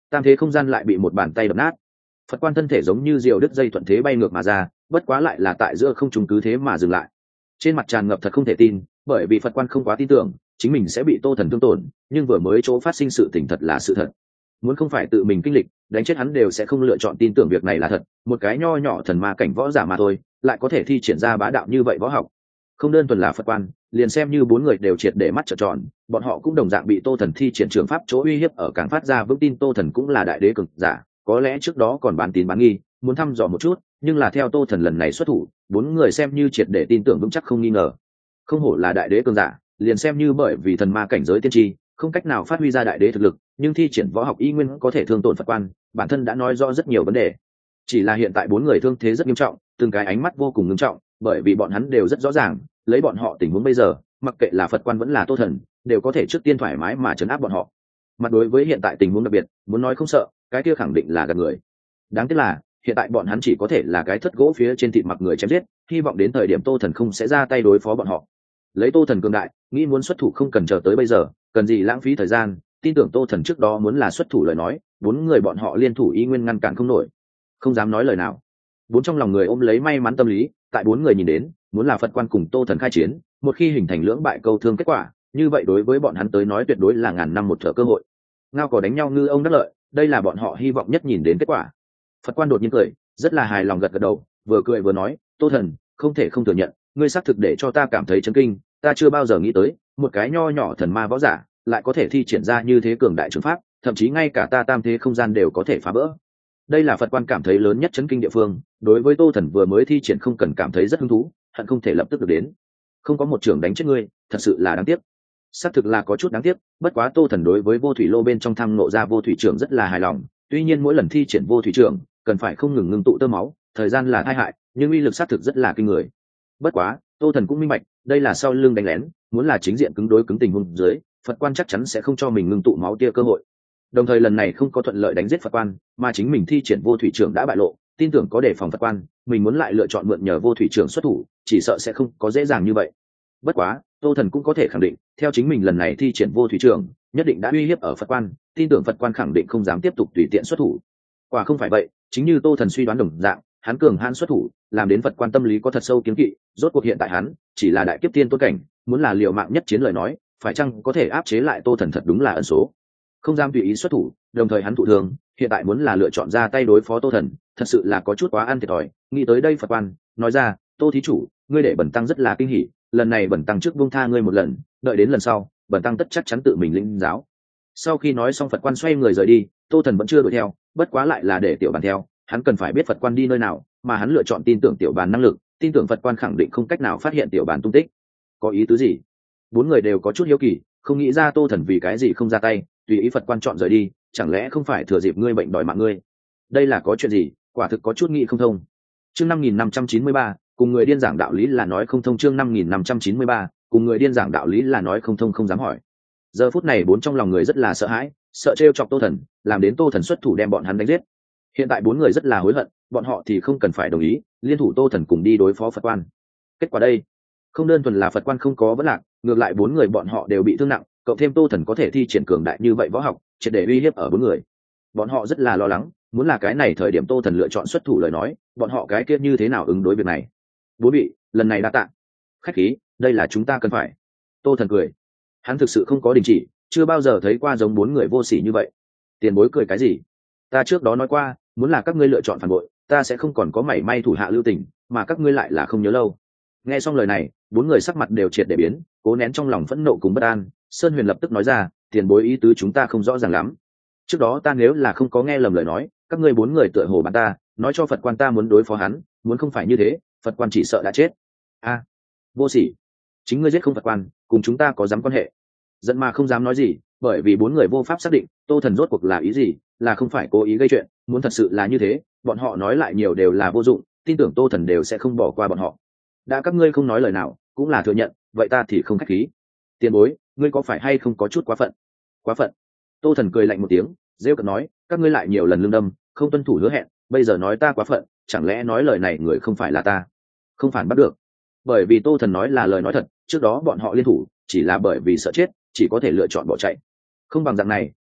tam thế không gian lại bị một bàn tay đập nát. Phật quan thân thể giống như diều đứt dây thuận thế bay ngược mà ra, bất quá lại là tại giữa không trung cứ thế mà dừng lại. Trên mặt tràn ngập thật không thể tin, bởi vì Phật quan không quá tin tưởng chính mình sẽ bị Tô Thần thương tổn, nhưng vừa mới chỗ phát sinh sự tình thật là sự thật. Muốn không phải tự mình kinh lịch, đánh chết hắn đều sẽ không lựa chọn tin tưởng việc này là thật. Một cái nho nhỏ thần ma cảnh võ giả mà thôi, lại có thể thi triển ra bá đạo như vậy võ học. Không đơn thuần là Phật quan, liền xem như bốn người đều triệt để mắt trợn tròn, bọn họ cũng đồng dạng bị Tô Thần thi triển trường pháp chỗ uy hiếp ở càng phát ra vững tin Tô Thần cũng là đại đế cực giả. Có lẽ trước đó còn bán tín bán nghi, muốn thăm dò một chút, nhưng là theo Tô Thần lần này xuất thủ, bốn người xem như triệt để tin tưởng vững chắc không nghi ngờ. Không hổ là đại đế cường giả, liền xem như bởi vì thần ma cảnh giới tiên tri, không cách nào phát huy ra đại đế thực lực, nhưng thi triển võ học y nguyên có thể thương tổn Phật quan, bản thân đã nói rõ rất nhiều vấn đề. Chỉ là hiện tại bốn người thương thế rất nghiêm trọng, từng cái ánh mắt vô cùng nghiêm trọng, bởi vì bọn hắn đều rất rõ ràng, lấy bọn họ tình huống bây giờ, mặc kệ là Phật quan vẫn là Tô Thần, đều có thể trước tiên thoải mái mà trấn áp bọn họ. Mặt đối với hiện tại tình huống đặc biệt, muốn nói không sợ, cái kia khẳng định là gạt người. Đáng tiếc là hiện tại bọn hắn chỉ có thể là cái thất gỗ phía trên thịt mặc người chém giết, hy vọng đến thời điểm Tô Thần không sẽ ra tay đối phó bọn họ. Lấy Tô Thần cường đại, nghĩ muốn xuất thủ không cần chờ tới bây giờ, cần gì lãng phí thời gian. Tin tưởng Tô Thần trước đó muốn là xuất thủ lời nói, bốn người bọn họ liên thủ y nguyên ngăn cản không nổi, không dám nói lời nào. Bốn trong lòng người ôm lấy may mắn tâm lý, tại bốn người nhìn đến, muốn là Phật quan cùng Tô Thần khai chiến, một khi hình thành lưỡng bại câu thương kết quả, như vậy đối với bọn hắn tới nói tuyệt đối là ngàn năm một thở cơ hội. Ngao cỏ đánh nhau ngư ông đắc lợi, đây là bọn họ hy vọng nhất nhìn đến kết quả. Phật quan đột nhiên cười, rất là hài lòng gật gật đầu, vừa cười vừa nói, Tô Thần, không thể không thừa nhận, ngươi xác thực để cho ta cảm thấy chấn kinh, ta chưa bao giờ nghĩ tới, một cái nho nhỏ thần ma võ giả, lại có thể thi triển ra như thế cường đại trường pháp, thậm chí ngay cả ta tam thế không gian đều có thể phá vỡ. Đây là Phật quan cảm thấy lớn nhất chấn kinh địa phương, đối với Tô Thần vừa mới thi triển không cần cảm thấy rất hứng thú, hận không thể lập tức được đến. Không có một trường đánh chết ngươi, thật sự là đáng tiếc. Xác thực là có chút đáng tiếc, bất quá Tô Thần đối với vô thủy lô bên trong thăng nộ ra vô thủy trưởng rất là hài lòng, tuy nhiên mỗi lần thi triển vô thủy trưởng, cần phải không ngừng ngưng tụ tơ máu, thời gian là tai hại, nhưng uy lực xác thực rất là kinh người. Bất quá, Tô Thần cũng minh bạch, đây là sau lưng đánh lén, muốn là chính diện cứng đối cứng tình huống dưới, Phật quan chắc chắn sẽ không cho mình ngưng tụ máu tia cơ hội. Đồng thời lần này không có thuận lợi đánh giết Phật quan, mà chính mình thi triển vô thủy trưởng đã bại lộ, tin tưởng có đề phòng Phật quan, mình muốn lại lựa chọn mượn nhờ vô thủy trưởng xuất thủ, chỉ sợ sẽ không có dễ dàng như vậy. Bất quá, Tô Thần cũng có thể khẳng định, theo chính mình lần này thi triển vô thủy trưởng, nhất định đã uy hiếp ở Phật quan, tin tưởng Phật quan khẳng định không dám tiếp tục tùy tiện xuất thủ. Quả không phải vậy, chính như Tô Thần suy đoán đồng dạng, hắn cường hãn xuất thủ, làm đến Phật quan tâm lý có thật sâu kiến kỵ, rốt cuộc hiện tại hắn chỉ là đại kiếp tiên tôn cảnh, muốn là liều mạng nhất chiến lời nói, phải chăng có thể áp chế lại Tô Thần thật đúng là ẩn số. Không dám tùy ý xuất thủ, đồng thời hắn thụ thương, hiện tại muốn là lựa chọn ra tay đối phó Tô Thần, thật sự là có chút quá ăn thiệt thòi. Nghĩ tới đây Phật quan nói ra, Tô thí chủ, ngươi để bần tăng rất là kinh hỉ, lần này bần tăng trước buông tha ngươi một lần, đợi đến lần sau, bần tăng tất chắc chắn tự mình lĩnh giáo. Sau khi nói xong Phật quan xoay người rời đi, Tô Thần vẫn chưa đuổi theo, bất quá lại là để tiểu bàn theo, hắn cần phải biết Phật quan đi nơi nào, mà hắn lựa chọn tin tưởng tiểu bàn năng lực, tin tưởng Phật quan khẳng định không cách nào phát hiện tiểu bàn tung tích. Có ý tứ gì? Bốn người đều có chút hiếu kỳ, không nghĩ ra Tô Thần vì cái gì không ra tay, tùy ý Phật quan chọn rời đi, chẳng lẽ không phải thừa dịp ngươi bệnh đòi mạng ngươi? Đây là có chuyện gì? Quả thực có chút nghĩ không thông. Chương 5593, cùng người điên giảng đạo lý là nói không thông. Chương 5593, cùng người điên giảng đạo lý là nói không thông, không dám hỏi. Giờ phút này bốn trong lòng người rất là sợ hãi, sợ trêu chọc Tô Thần, làm đến Tô Thần xuất thủ đem bọn hắn đánh giết. Hiện tại bốn người rất là hối hận, bọn họ thì không cần phải đồng ý liên thủ Tô Thần cùng đi đối phó Phật quan. Kết quả đây, không đơn thuần là Phật quan không có vấn lạc, ngược lại bốn người bọn họ đều bị thương nặng, cộng thêm Tô Thần có thể thi triển cường đại như vậy võ học, triệt để uy hiếp ở bốn người. Bọn họ rất là lo lắng, muốn là cái này thời điểm Tô Thần lựa chọn xuất thủ lời nói, bọn họ cái kia như thế nào ứng đối việc này. Bốn vị, lần này đa tạ. Khách khí, đây là chúng ta cần phải. Tô Thần cười, hắn thực sự không có đình chỉ, chưa bao giờ thấy qua giống bốn người vô sỉ như vậy. Tiền bối cười cái gì? Ta trước đó nói qua, muốn là các ngươi lựa chọn phản bội, ta sẽ không còn có mảy may thủ hạ lưu tình, mà các ngươi lại là không nhớ lâu. Nghe xong lời này, bốn người sắc mặt đều triệt để biến, cố nén trong lòng phẫn nộ cùng bất an. Sơn Huyền lập tức nói ra, tiền bối ý tứ chúng ta không rõ ràng lắm. Trước đó ta nếu là không có nghe lầm lời nói, các ngươi bốn người tựa hồ bạn ta, nói cho Phật quan ta muốn đối phó hắn, muốn không phải như thế, Phật quan chỉ sợ đã chết. A, vô sỉ, chính ngươi giết không Phật quan, cùng chúng ta có dám quan hệ? Giận mà không dám nói gì, bởi vì bốn người vô pháp xác định Tô Thần rốt cuộc là ý gì, là không phải cố ý gây chuyện, muốn thật sự là như thế, bọn họ nói lại nhiều đều là vô dụng, tin tưởng Tô Thần đều sẽ không bỏ qua bọn họ. Đã các ngươi không nói lời nào, cũng là thừa nhận, vậy ta thì không khách khí. Tiền bối, ngươi có phải hay không có chút quá phận? Quá phận? Tô Thần cười lạnh một tiếng, rêu cợt nói, các ngươi lại nhiều lần lương đâm, không tuân thủ hứa hẹn, bây giờ nói ta quá phận, chẳng lẽ nói lời này người không phải là ta? Không phản bắt được, bởi vì Tô Thần nói là lời nói thật, trước đó bọn họ liên thủ chỉ là bởi vì sợ chết, chỉ có thể lựa chọn bỏ chạy. Không bằng dạng này,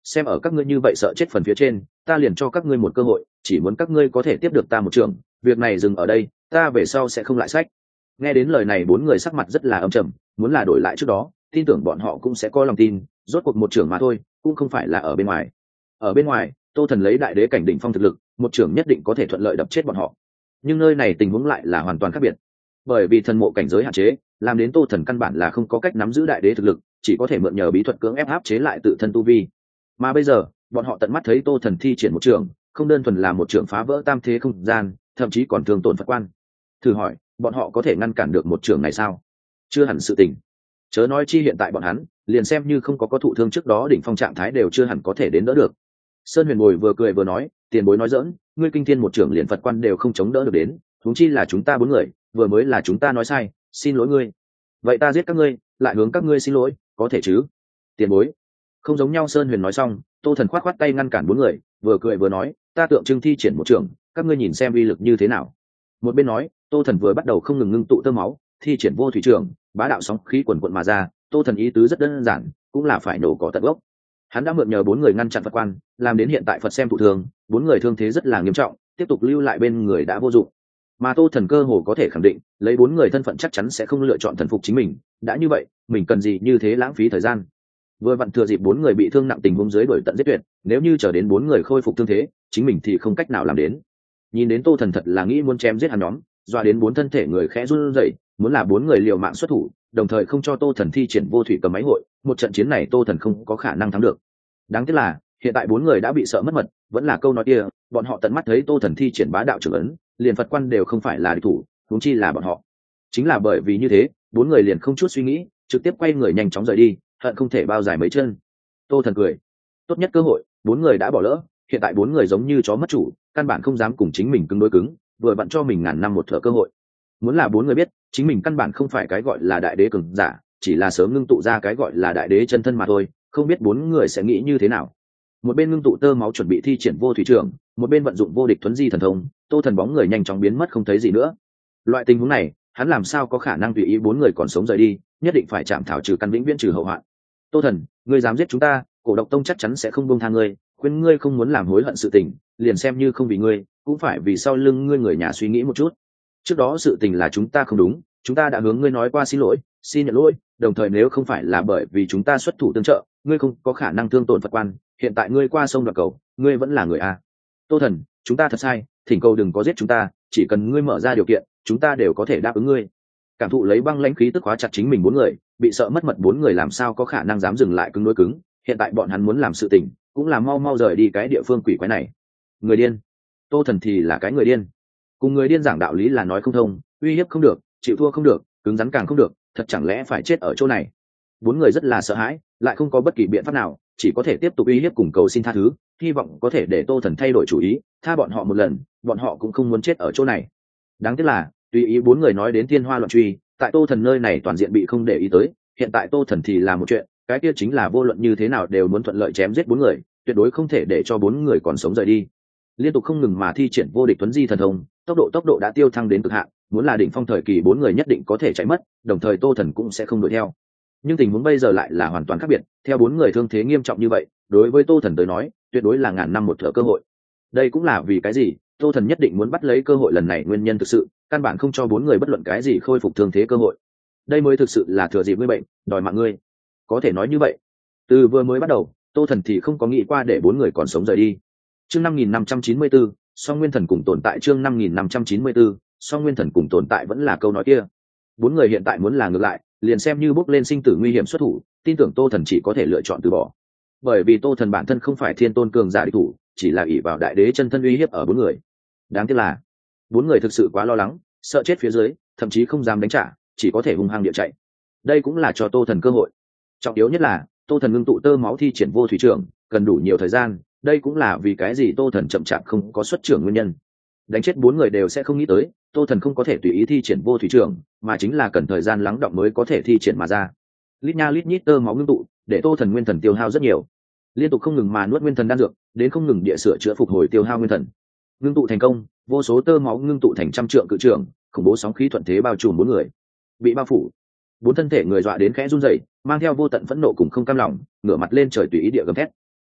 xem ở các ngươi như vậy sợ chết phần phía trên, ta liền cho các ngươi một cơ hội, chỉ muốn các ngươi có thể tiếp được ta một trường, việc này dừng ở đây, ta về sau sẽ không lại sách. Nghe đến lời này bốn người sắc mặt rất là âm trầm, muốn là đổi lại trước đó, tin tưởng bọn họ cũng sẽ có lòng tin, rốt cuộc một trưởng mà thôi, cũng không phải là ở bên ngoài. Ở bên ngoài, Tô Thần lấy đại đế cảnh đỉnh phong thực lực, một trưởng nhất định có thể thuận lợi đập chết bọn họ. Nhưng nơi này tình huống lại là hoàn toàn khác biệt, bởi vì thần mộ cảnh giới hạn chế, làm đến Tô Thần căn bản là không có cách nắm giữ đại đế thực lực, chỉ có thể mượn nhờ bí thuật cưỡng ép áp chế lại tự thân tu vi. Mà bây giờ, bọn họ tận mắt thấy Tô Thần thi triển một trưởng, không đơn thuần là một trưởng phá vỡ tam thế không gian, thậm chí còn thương tổn Phật quan. Thử hỏi, bọn họ có thể ngăn cản được một trưởng này sao? Chưa hẳn sự tình. Chớ nói chi hiện tại bọn hắn, liền xem như không có thụ thương trước đó đỉnh phong trạng thái đều chưa hẳn có thể đến đỡ được. Sơn Huyền Bồi vừa cười vừa nói, tiền bối nói dỡn, ngươi kinh thiên một trưởng liền Phật quan đều không chống đỡ được đến, huống chi là chúng ta bốn người, vừa mới là chúng ta nói sai, xin lỗi ngươi. Vậy ta giết các ngươi, lại hướng các ngươi xin lỗi, có thể chứ? Tiền bối. Không giống nhau. Sơn Huyền nói xong, Tô Thần khoát tay ngăn cản bốn người, vừa cười vừa nói, ta tượng trưng thi triển một trưởng, các ngươi nhìn xem uy lực như thế nào. Một bên nói, Tô Thần vừa bắt đầu không ngừng ngưng tụ tơ máu, thi triển vô thủy trưởng, bá đạo sóng khí quần quận mà ra. Tô Thần ý tứ rất đơn giản, cũng là phải nổ cỏ tận gốc. Hắn đã mượn nhờ bốn người ngăn chặn Phật quan, làm đến hiện tại Phật xem thụ thương, bốn người thương thế rất là nghiêm trọng, tiếp tục lưu lại bên người đã vô dụng. Mà Tô Thần cơ hồ có thể khẳng định, lấy bốn người thân phận chắc chắn sẽ không lựa chọn thần phục chính mình, đã như vậy, mình cần gì như thế lãng phí thời gian. Vừa vặn thừa dịp bốn người bị thương nặng tình huống dưới đuổi tận giết tuyệt, nếu như chờ đến bốn người khôi phục thương thế, chính mình thì không cách nào làm đến. Nhìn đến Tô Thần thật là nghĩ muốn chém giết hắn nhóm, dọa đến bốn thân thể người khẽ run rẩy, muốn là bốn người liều mạng xuất thủ, đồng thời không cho Tô Thần thi triển vô thủy cầm máy hội, một trận chiến này Tô Thần không có khả năng thắng được. Đáng tiếc là, hiện tại bốn người đã bị sợ mất mật, vẫn là câu nói kia, bọn họ tận mắt thấy Tô Thần thi triển bá đạo trưởng ấn, liền Phật quan đều không phải là địch thủ, huống chi là bọn họ. Chính là bởi vì như thế, bốn người liền không chút suy nghĩ, trực tiếp quay người nhanh chóng rời đi, hận không thể bao dài mấy chân. Tô Thần cười, tốt nhất cơ hội, bốn người đã bỏ lỡ, hiện tại bốn người giống như chó mất chủ, căn bản không dám cùng chính mình cứng đối cứng, vừa vặn cho mình ngàn năm một thở cơ hội. Muốn là bốn người biết, chính mình căn bản không phải cái gọi là đại đế cường giả, chỉ là sớm ngưng tụ ra cái gọi là đại đế chân thân mà thôi, không biết bốn người sẽ nghĩ như thế nào. Một bên ngưng tụ tơ máu chuẩn bị thi triển vô thủy trưởng, một bên vận dụng vô địch thuấn di thần thông, Tô Thần bóng người nhanh chóng biến mất không thấy gì nữa. Loại tình huống này, hắn làm sao có khả năng tùy ý bốn người còn sống rời đi, nhất định phải chạm thảo trừ căn vĩnh viễn trừ hậu hoạn. Tô Thần, ngươi dám giết chúng ta, Cổ Độc Tông chắc chắn sẽ không buông tha ngươi, khuyên ngươi không muốn làm hối hận sự tình, liền xem như không vì ngươi, cũng phải vì sau lưng ngươi người nhà suy nghĩ một chút. Trước đó sự tình là chúng ta không đúng, chúng ta đã hướng ngươi nói qua xin lỗi, xin nhận lỗi, đồng thời nếu không phải là bởi vì chúng ta xuất thủ tương trợ, ngươi không có khả năng thương tổn Phật quan, hiện tại ngươi qua sông đoạt cầu, ngươi vẫn là người a. Tô Thần, chúng ta thật sai, thỉnh cầu đừng có giết chúng ta, chỉ cần ngươi mở ra điều kiện, chúng ta đều có thể đáp ứng ngươi. Cảm thụ lấy băng lãnh khí tức khóa chặt chính mình bốn người, bị sợ mất mật bốn người làm sao có khả năng dám dừng lại cứng đối cứng, hiện tại bọn hắn muốn làm sự tình, cũng là mau mau rời đi cái địa phương quỷ quái này. Người điên. Tô Thần thì là cái người điên. Cùng người điên giảng đạo lý là nói không thông, uy hiếp không được, chịu thua không được, cứng rắn càng không được, thật chẳng lẽ phải chết ở chỗ này. Bốn người rất là sợ hãi, lại không có bất kỳ biện pháp nào, chỉ có thể tiếp tục uy hiếp cùng cầu xin tha thứ, hy vọng có thể để Tô Thần thay đổi chủ ý, tha bọn họ một lần, bọn họ cũng không muốn chết ở chỗ này. Đáng tiếc là, tùy ý bốn người nói đến thiên hoa loạn truy, tại Tô Thần nơi này toàn diện bị không để ý tới, hiện tại Tô Thần thì là một chuyện, cái kia chính là vô luận như thế nào đều muốn thuận lợi chém giết bốn người, tuyệt đối không thể để cho bốn người còn sống rời đi. Liên tục không ngừng mà thi triển vô địch tuấn di thần thông, tốc độ đã tiêu thăng đến cực hạn, muốn là đỉnh phong thời kỳ bốn người nhất định có thể chạy mất, đồng thời Tô Thần cũng sẽ không đuổi theo. Nhưng tình huống bây giờ lại là hoàn toàn khác biệt, theo bốn người thương thế nghiêm trọng như vậy, đối với Tô Thần tới nói, tuyệt đối là ngàn năm một thở cơ hội. Đây cũng là vì cái gì Tô Thần nhất định muốn bắt lấy cơ hội lần này nguyên nhân thực sự, căn bản không cho bốn người bất luận cái gì khôi phục thương thế cơ hội. Đây mới thực sự là thừa dịp ngươi bệnh, đòi mạng ngươi. Có thể nói như vậy. Từ vừa mới bắt đầu, Tô Thần thì không có nghĩ qua để bốn người còn sống rời đi. Chương 5594, Song Nguyên Thần cùng tồn tại. Chương 5594, Song Nguyên Thần cùng tồn tại vẫn là câu nói kia. Bốn người hiện tại muốn là ngược lại, liền xem như bước lên sinh tử nguy hiểm xuất thủ, tin tưởng Tô Thần chỉ có thể lựa chọn từ bỏ. Bởi vì Tô Thần bản thân không phải thiên tôn cường giả địch thủ, chỉ là ỷ vào đại đế chân thân uy hiếp ở bốn người. Đáng tiếc là, bốn người thực sự quá lo lắng, sợ chết phía dưới, thậm chí không dám đánh trả, chỉ có thể hung hăng địa chạy. Đây cũng là cho Tô Thần cơ hội. Trọng yếu nhất là, Tô Thần ngưng tụ tơ máu thi triển vô thủy trưởng, cần đủ nhiều thời gian, đây cũng là vì cái gì Tô Thần chậm chạp không có xuất trưởng nguyên nhân. Đánh chết bốn người đều sẽ không nghĩ tới, Tô Thần không có thể tùy ý thi triển vô thủy trưởng, mà chính là cần thời gian lắng đọng mới có thể thi triển mà ra. Lít nha lít nhít tơ máu ngưng tụ, để Tô Thần nguyên thần tiêu hao rất nhiều, liên tục không ngừng mà nuốt nguyên thần đan dược, đến không ngừng địa sửa chữa phục hồi tiêu hao nguyên thần. Ngưng tụ thành công, vô số tơ máu ngưng tụ thành trăm trượng cự trưởng, khủng bố sóng khí thuận thế bao trùm bốn người, bị bao phủ. Bốn thân thể người dọa đến khẽ run rẩy, mang theo vô tận phẫn nộ cùng không cam lòng, ngửa mặt lên trời tùy ý địa gầm thét.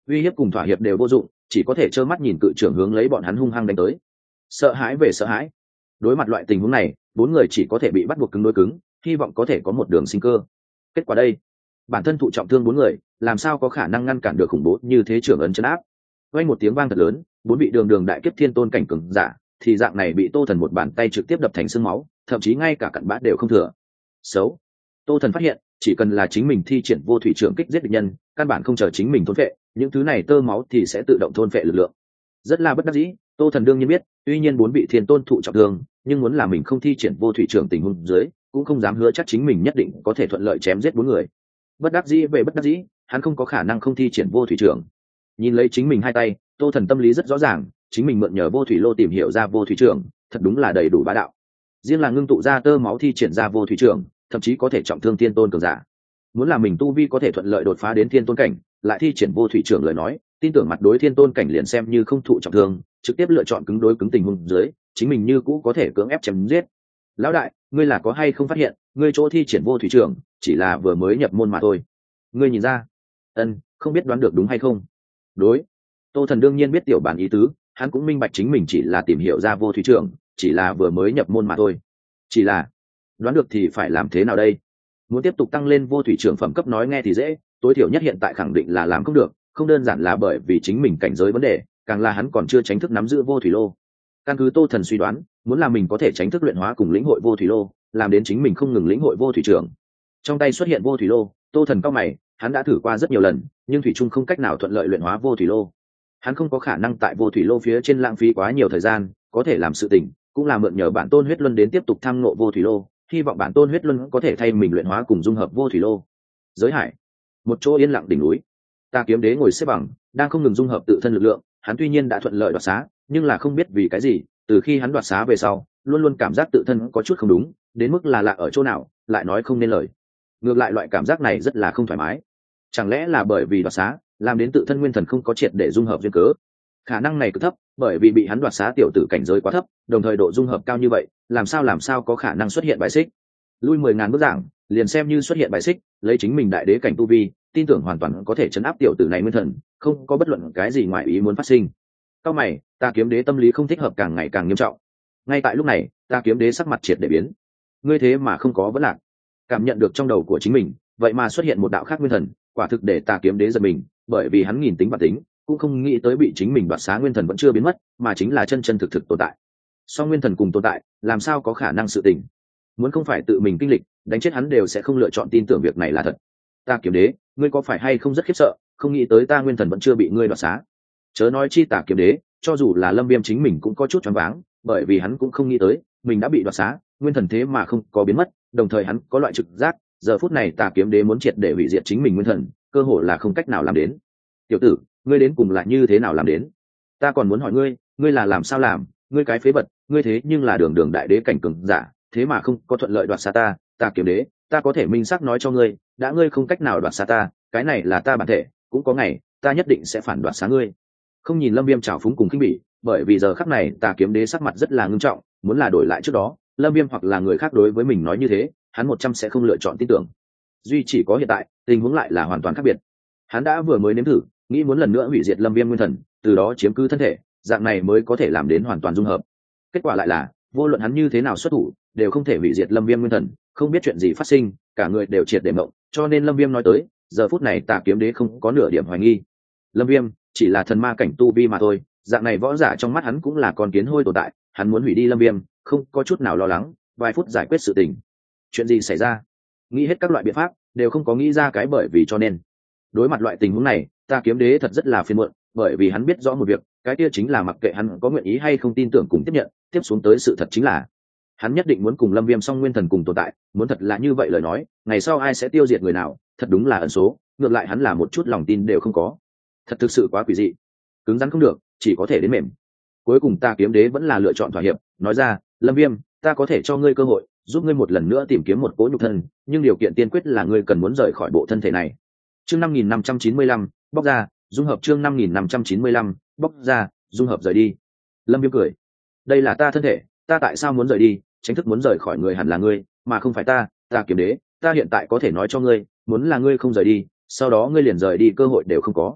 uy hiếp cùng thỏa hiệp đều vô dụng, chỉ có thể trơ mắt nhìn cự trưởng hướng lấy bọn hắn hung hăng đánh tới. Sợ hãi về sợ hãi, đối mặt loại tình huống này, bốn người chỉ có thể bị bắt buộc cứng đối cứng, hy vọng có thể có một đường sinh cơ. Kết quả đây, bản thân thụ trọng thương bốn người làm sao có khả năng ngăn cản được khủng bố như thế trưởng ấn chấn áp. Vang một tiếng vang thật lớn, bốn vị đường đường đại kiếp thiên tôn cảnh cường giả thì dạng này bị Tô Thần một bàn tay trực tiếp đập thành xương máu, thậm chí ngay cả cặn bã đều không thừa. Xấu. Tô Thần phát hiện, chỉ cần là chính mình thi triển vô thủy trưởng kích giết địch nhân, căn bản không chờ chính mình thôn phệ, những thứ này tơ máu thì sẽ tự động thôn phệ lực lượng. Rất là bất đắc dĩ, Tô Thần đương nhiên biết, tuy nhiên bốn vị thiên tôn thụ trọng thương, nhưng muốn là mình không thi triển vô thủy trưởng tình huống dưới, cũng không dám hứa chắc chính mình nhất định có thể thuận lợi chém giết bốn người. Bất đắc dĩ về bất đắc dĩ, hắn không có khả năng không thi triển vô thủy trưởng. Nhìn lấy chính mình hai tay, Tô Thần tâm lý rất rõ ràng, chính mình mượn nhờ vô thủy lô tìm hiểu ra vô thủy trưởng, thật đúng là đầy đủ bá đạo. Riêng là ngưng tụ ra tơ máu thi triển ra vô thủy trưởng, thậm chí có thể trọng thương thiên tôn cường giả. Muốn là mình tu vi có thể thuận lợi đột phá đến thiên tôn cảnh, lại thi triển vô thủy trưởng lời nói, tin tưởng mặt đối thiên tôn cảnh liền xem như không thụ trọng thương, trực tiếp lựa chọn cứng đối cứng tình huống dưới, chính mình như cũ có thể cưỡng ép chém giết. Lão đại, ngươi là có hay không phát hiện, ngươi chỗ thi triển vô thủy trưởng chỉ là vừa mới nhập môn mà thôi. Ngươi nhìn ra? Ân, không biết đoán được đúng hay không? Đối. Tô Thần đương nhiên biết tiểu bản ý tứ, hắn cũng minh bạch chính mình chỉ là tìm hiểu ra vô thủy trưởng, chỉ là vừa mới nhập môn mà thôi. Chỉ là, đoán được thì phải làm thế nào đây? Muốn tiếp tục tăng lên vô thủy trưởng phẩm cấp nói nghe thì dễ, tối thiểu nhất hiện tại khẳng định là làm không được, không đơn giản là bởi vì chính mình cảnh giới vấn đề, càng là hắn còn chưa tránh thức nắm giữ vô thủy lô. Căn cứ Tô Thần suy đoán, muốn là mình có thể tránh thức luyện hóa cùng lĩnh hội vô thủy lô, làm đến chính mình không ngừng lĩnh hội vô thủy trưởng. Trong tay xuất hiện vô thủy lô, Tô Thần cau mày, hắn đã thử qua rất nhiều lần, nhưng thủy chung không cách nào thuận lợi luyện hóa vô thủy lô. Hắn không có khả năng tại vô thủy lô phía trên lãng phí quá nhiều thời gian, có thể làm sự tình, cũng là mượn nhờ bản tôn huyết luân đến tiếp tục tham ngộ vô thủy lô, hy vọng bản tôn huyết luân có thể thay mình luyện hóa cùng dung hợp vô thủy lô. Giới hải, một chỗ yên lặng đỉnh núi, Ta Kiếm Đế ngồi xếp bằng, đang không ngừng dung hợp tự thân lực lượng. Hắn tuy nhiên đã thuận lợi đoạt xá, nhưng là không biết vì cái gì, từ khi hắn đoạt xá về sau, luôn luôn cảm giác tự thân có chút không đúng, đến mức là lạ ở chỗ nào, lại nói không nên lời. Ngược lại loại cảm giác này rất là không thoải mái. Chẳng lẽ là bởi vì đoạt xá, làm đến tự thân nguyên thần không có triệt để dung hợp duyên cớ? Khả năng này cực thấp, bởi vì bị hắn đoạt xá tiểu tử cảnh giới quá thấp, đồng thời độ dung hợp cao như vậy, làm sao có khả năng xuất hiện bài xích. Lui 10.000 bước giảng, liền xem như xuất hiện bài xích, lấy chính mình đại đế cảnh tu vi, tin tưởng hoàn toàn có thể chấn áp tiểu tử này nguyên thần, không có bất luận cái gì ngoài ý muốn phát sinh. Cao mày, Ta Kiếm Đế tâm lý không thích hợp càng ngày càng nghiêm trọng. Ngay tại lúc này, Ta Kiếm Đế sắc mặt triệt để biến. Ngươi thế mà không có vấn lạc. Cảm nhận được trong đầu của chính mình, vậy mà xuất hiện một đạo khác nguyên thần, quả thực để Ta Kiếm Đế giật mình, bởi vì hắn nghìn tính và tính, cũng không nghĩ tới bị chính mình đoạt xá nguyên thần vẫn chưa biến mất, mà chính là chân chân thực thực tồn tại. Song nguyên thần cùng tồn tại, làm sao có khả năng sự tình? Muốn không phải tự mình kinh lịch, đánh chết hắn đều sẽ không lựa chọn tin tưởng việc này là thật. Ta Kiếm Đế, ngươi có phải hay không rất khiếp sợ, không nghĩ tới ta nguyên thần vẫn chưa bị ngươi đoạt xá? Chớ nói chi Ta Kiếm Đế, cho dù là Lâm Viêm chính mình cũng có chút choáng váng, bởi vì hắn cũng không nghĩ tới, mình đã bị đoạt xá, nguyên thần thế mà không có biến mất, đồng thời hắn có loại trực giác, giờ phút này Ta Kiếm Đế muốn triệt để hủy diệt chính mình nguyên thần, cơ hội là không cách nào làm đến. Tiểu tử, ngươi đến cùng là như thế nào làm đến? Ta còn muốn hỏi ngươi, ngươi là làm sao làm? Ngươi cái phế vật, ngươi thế nhưng là đường đường đại đế cảnh cường giả, thế mà không có thuận lợi đoạt xá ta, Ta Kiếm Đế, ta có thể minh xác nói cho ngươi, đã ngươi không cách nào đoạt xá ta, cái này là ta bản thể, cũng có ngày, ta nhất định sẽ phản đoạt xá ngươi. Không nhìn Lâm Viêm trào phúng cùng khinh bỉ, bởi vì giờ khắc này Ta Kiếm Đế sắc mặt rất là ngưng trọng, muốn là đổi lại trước đó, Lâm Viêm hoặc là người khác đối với mình nói như thế, hắn 100 sẽ không lựa chọn tin tưởng. Duy chỉ có hiện tại, tình huống lại là hoàn toàn khác biệt. Hắn đã vừa mới nếm thử, nghĩ muốn lần nữa hủy diệt Lâm Viêm nguyên thần, từ đó chiếm cứ thân thể, dạng này mới có thể làm đến hoàn toàn dung hợp. Kết quả lại là, vô luận hắn như thế nào xuất thủ, đều không thể hủy diệt Lâm Viêm nguyên thần, không biết chuyện gì phát sinh, cả người đều triệt để mộng, cho nên Lâm Viêm nói tới, giờ phút này Ta Kiếm Đế không có nửa điểm hoài nghi. Lâm Viêm chỉ là thần ma cảnh tu vi mà thôi, dạng này võ giả trong mắt hắn cũng là con kiến hôi tồn tại, hắn muốn hủy đi Lâm Viêm, không có chút nào lo lắng, vài phút giải quyết sự tình. Chuyện gì xảy ra? Nghĩ hết các loại biện pháp, đều không có nghĩ ra cái bởi vì cho nên. Đối mặt loại tình huống này, Ta Kiếm Đế thật rất là phiền muộn, bởi vì hắn biết rõ một việc, cái kia chính là mặc kệ hắn có nguyện ý hay không tin tưởng cùng tiếp nhận, tiếp xuống tới sự thật chính là hắn nhất định muốn cùng Lâm Viêm song nguyên thần cùng tồn tại, muốn thật là như vậy lời nói, ngày sau ai sẽ tiêu diệt người nào, thật đúng là ẩn số, ngược lại hắn là một chút lòng tin đều không có. Thật thực sự quá quỷ dị. Cứng rắn không được, chỉ có thể đến mềm. Cuối cùng Ta Kiếm Đế vẫn là lựa chọn thỏa hiệp, nói ra, Lâm Viêm, ta có thể cho ngươi cơ hội, giúp ngươi một lần nữa tìm kiếm một cỗ nhục thân, nhưng điều kiện tiên quyết là ngươi cần muốn rời khỏi bộ thân thể này. Chương 5595, bóc ra, dung hợp chương 5595, bóc ra, dung hợp rời đi. Lâm Viêm cười. Đây là ta thân thể, ta tại sao muốn rời đi, chính thức muốn rời khỏi người hẳn là ngươi, mà không phải ta, Ta Kiếm Đế, ta hiện tại có thể nói cho ngươi, muốn là ngươi không rời đi, sau đó ngươi liền rời đi cơ hội đều không có.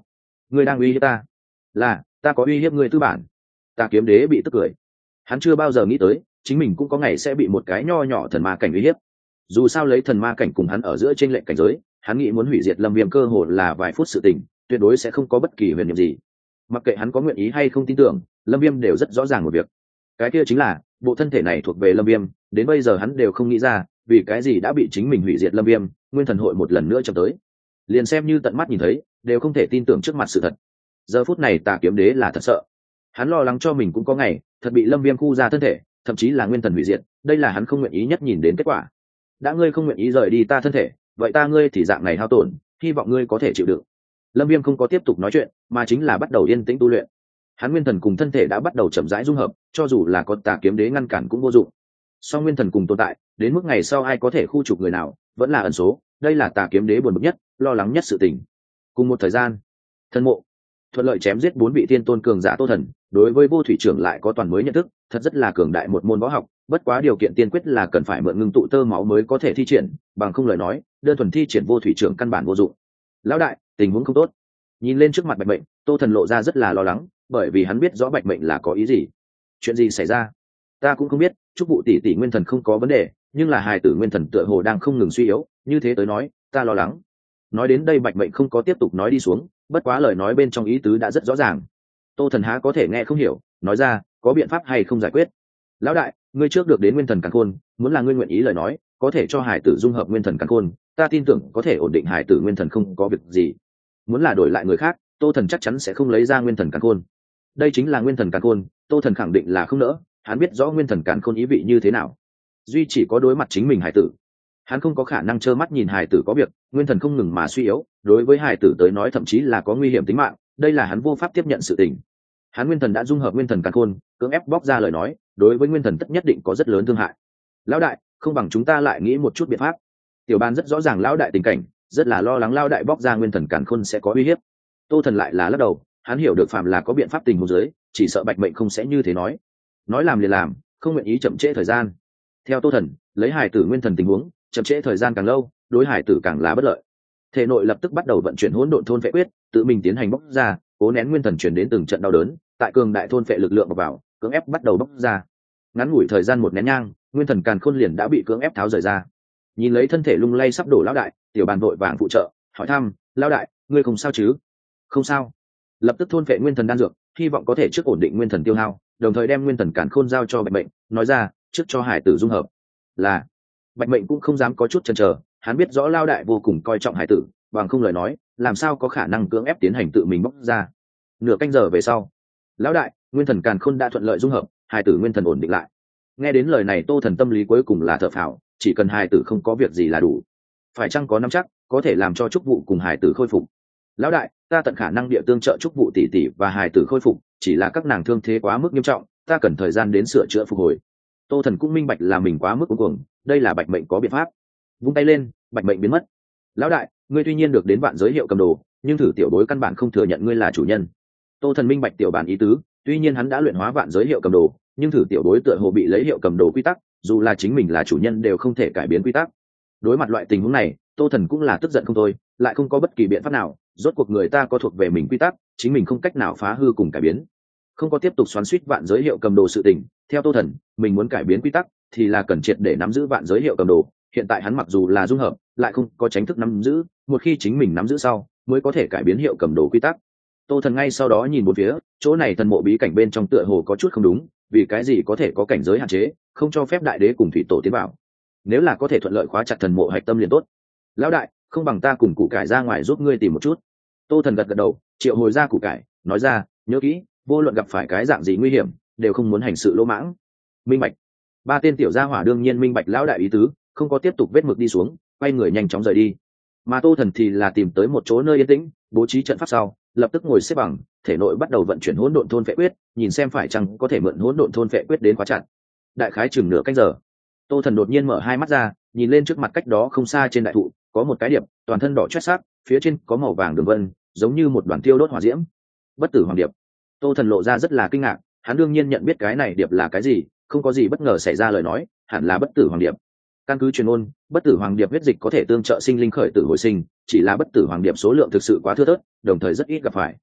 ngươi đang uy hiếp ta? Là, ta có uy hiếp ngươi tư bản. Tà kiếm đế bị tức cười. Hắn chưa bao giờ nghĩ tới chính mình cũng có ngày sẽ bị một cái nho nhỏ thần ma cảnh uy hiếp. Dù sao lấy thần ma cảnh cùng hắn ở giữa trên lệnh cảnh giới, hắn nghĩ muốn hủy diệt Lâm Viêm cơ hồ là vài phút sự tình, tuyệt đối sẽ không có bất kỳ huyền nhiệm gì. Mặc kệ hắn có nguyện ý hay không tin tưởng, Lâm Viêm đều rất rõ ràng một việc. Cái kia chính là, bộ thân thể này thuộc về Lâm Viêm, đến bây giờ hắn đều không nghĩ ra, vì cái gì đã bị chính mình hủy diệt Lâm Viêm, Nguyên Thần hội một lần nữa chậm tới. Liền xem như tận mắt nhìn thấy, đều không thể tin tưởng trước mặt sự thật. Giờ phút này Tà kiếm đế là thật sợ. Hắn lo lắng cho mình cũng có ngày thật bị Lâm Viêm khu ra thân thể, thậm chí là nguyên thần hủy diệt, đây là hắn không nguyện ý nhất nhìn đến kết quả. Đã ngươi không nguyện ý rời đi ta thân thể, vậy ta ngươi thì dạng này hao tổn, hy vọng ngươi có thể chịu đựng. Lâm Viêm không có tiếp tục nói chuyện, mà chính là bắt đầu yên tĩnh tu luyện. Hắn nguyên thần cùng thân thể đã bắt đầu chậm rãi dung hợp, cho dù là có Tà kiếm đế ngăn cản cũng vô dụng. Song nguyên thần cùng tồn tại, đến mức ngày sau ai có thể khu trục người nào, vẫn là ẩn số, đây là Tà kiếm đế buồn bực nhất, lo lắng nhất sự tình. Cùng một thời gian, Thần mộ thuận lợi chém giết 4 vị tiên tôn cường giả Tô Thần, đối với Vô Thủy trưởng lại có toàn mới nhận thức, thật rất là cường đại một môn võ học, bất quá điều kiện tiên quyết là cần phải mượn ngưng tụ tơ máu mới có thể thi triển, bằng không lời nói, đơn thuần thi triển Vô Thủy trưởng căn bản vô dụng. Lão đại, tình huống không tốt. Nhìn lên trước mặt Bạch Mệnh, Tô Thần lộ ra rất là lo lắng, bởi vì hắn biết rõ Bạch Mệnh là có ý gì. Chuyện gì xảy ra? Ta cũng không biết, chúc vụ tỷ tỷ nguyên thần không có vấn đề, nhưng là hài tử nguyên thần tựa hồ đang không ngừng suy yếu, như thế tới nói, ta lo lắng. Nói đến đây Bạch Mệnh không có tiếp tục nói đi xuống, bất quá lời nói bên trong ý tứ đã rất rõ ràng. Tô Thần há có thể nghe không hiểu, nói ra, có biện pháp hay không giải quyết? Lão đại, ngươi trước được đến nguyên thần càn khôn, muốn là ngươi nguyện ý lời nói, có thể cho hải tử dung hợp nguyên thần càn khôn, ta tin tưởng có thể ổn định hải tử nguyên thần không có việc gì. Muốn là đổi lại người khác, Tô Thần chắc chắn sẽ không lấy ra nguyên thần càn khôn. Đây chính là nguyên thần càn khôn, Tô Thần khẳng định là không nỡ, hắn biết rõ nguyên thần càn khôn ý vị như thế nào. Duy chỉ có đối mặt chính mình hải tử, hắn không có khả năng trơ mắt nhìn hải tử có việc nguyên thần không ngừng mà suy yếu, đối với hải tử tới nói thậm chí là có nguy hiểm tính mạng, đây là hắn vô pháp tiếp nhận sự tình. Hắn nguyên thần đã dung hợp nguyên thần càn khôn, cưỡng ép bóc ra lời nói, đối với nguyên thần tất nhất định có rất lớn thương hại. Lão đại, không bằng chúng ta lại nghĩ một chút biện pháp. Tiểu Ban rất rõ ràng lão đại tình cảnh, rất là lo lắng lão đại bóc ra nguyên thần càn khôn sẽ có uy hiếp. Tô Thần lại là lắc đầu, hắn hiểu được phạm là có biện pháp tình huống dưới, chỉ sợ Bạch Mệnh không sẽ như thế nói làm liền làm, không nguyện ý chậm trễ thời gian. Theo Tô Thần, lấy hải tử nguyên thần tình huống, chậm trễ thời gian càng lâu, đối hải tử càng là bất lợi. Thể nội lập tức bắt đầu vận chuyển hỗn độn thôn phệ quyết, tự mình tiến hành bóc ra, cố nén nguyên thần truyền đến từng trận đau đớn, tại cường đại thôn phệ lực lượng vào, cưỡng ép bắt đầu bóc ra. Ngắn ngủi thời gian một nén nhang, nguyên thần càn khôn liền đã bị cưỡng ép tháo rời ra. Nhìn lấy thân thể lung lay sắp đổ lão đại, Tiểu Bàn vội vàng phụ trợ, hỏi thăm, lão đại, ngươi không sao chứ? Không sao. Lập tức thôn phệ nguyên thần đan dược, hy vọng có thể trước ổn định nguyên thần tiêu hao, đồng thời đem nguyên thần càn khôn giao cho Bạch Mệnh, nói ra, trước cho hải tử dung hợp. Là. Bạch Mệnh cũng không dám có chút chần chờ, hắn biết rõ lao đại vô cùng coi trọng hải tử, bằng không lời nói, làm sao có khả năng cưỡng ép tiến hành tự mình bóc ra. Nửa canh giờ về sau, lão đại, nguyên thần càn khôn đã thuận lợi dung hợp, hải tử nguyên thần ổn định lại. Nghe đến lời này Tô Thần tâm lý cuối cùng là thở phào, chỉ cần hải tử không có việc gì là đủ. Phải chăng có nắm chắc có thể làm cho trúc vụ cùng hải tử khôi phục? Lão đại, ta tận khả năng địa tương trợ trúc vụ tỷ tỷ và hải tử khôi phục, chỉ là các nàng thương thế quá mức nghiêm trọng, ta cần thời gian đến sửa chữa phục hồi. Tô Thần cũng minh bạch là mình quá mức cuối cùng, đây là Bạch Mệnh có biện pháp. Vung tay lên, Bạch Mệnh biến mất. Lão đại, ngươi tuy nhiên được đến vạn giới hiệu cầm đồ, nhưng thử tiểu bối căn bản không thừa nhận ngươi là chủ nhân. Tô Thần minh bạch tiểu bản ý tứ, tuy nhiên hắn đã luyện hóa vạn giới hiệu cầm đồ, nhưng thử tiểu bối tựa hồ bị lấy hiệu cầm đồ quy tắc, dù là chính mình là chủ nhân đều không thể cải biến quy tắc. Đối mặt loại tình huống này, Tô Thần cũng là tức giận không thôi, lại không có bất kỳ biện pháp nào, rốt cuộc người ta có thuộc về mình quy tắc, chính mình không cách nào phá hư cùng cải biến. Không có tiếp tục xoắn xuýt vạn giới hiệu cầm đồ sự tình, theo Tô Thần, mình muốn cải biến quy tắc thì là cần triệt để nắm giữ vạn giới hiệu cầm đồ, hiện tại hắn mặc dù là dung hợp, lại không có chính thức nắm giữ, một khi chính mình nắm giữ sau, mới có thể cải biến hiệu cầm đồ quy tắc. Tô Thần ngay sau đó nhìn bốn phía, chỗ này thần mộ bí cảnh bên trong tựa hồ có chút không đúng, vì cái gì có thể có cảnh giới hạn chế, không cho phép đại đế cùng thủy tổ tiến vào. Nếu là có thể thuận lợi khóa chặt thần mộ hạch tâm liền tốt. Lão đại, không bằng ta cùng củ cải ra ngoài giúp ngươi tìm một chút. Tô Thần gật gật đầu, triệu hồi ra củ cải, nói ra, nhớ kỹ, vô luận gặp phải cái dạng gì nguy hiểm, đều không muốn hành sự lỗ mãng. Minh bạch. Ba tên tiểu gia hỏa đương nhiên minh bạch lão đại ý tứ, không có tiếp tục vết mực đi xuống, quay người nhanh chóng rời đi. Mà Tô Thần thì là tìm tới một chỗ nơi yên tĩnh, bố trí trận pháp sau, lập tức ngồi xếp bằng, thể nội bắt đầu vận chuyển hỗn độn thôn phệ quyết, nhìn xem phải chăng có thể mượn hỗn độn thôn phệ quyết đến khóa chặt. Đại khái chừng nửa canh giờ, Tô Thần đột nhiên mở hai mắt ra, nhìn lên trước mặt cách đó không xa trên đại thụ, có một cái điệp, toàn thân đỏ chót sắc, phía trên có màu vàng đường vân, giống như một đoàn tiêu đốt hỏa diễm. Bất tử hoàng điệp. Tô Thần lộ ra rất là kinh ngạc, hắn đương nhiên nhận biết cái này điệp là cái gì, không có gì bất ngờ xảy ra lời nói, hẳn là bất tử hoàng điệp. Căn cứ truyền ôn, bất tử hoàng điệp huyết dịch có thể tương trợ sinh linh khởi tử hồi sinh, chỉ là bất tử hoàng điệp số lượng thực sự quá thưa thớt, đồng thời rất ít gặp phải.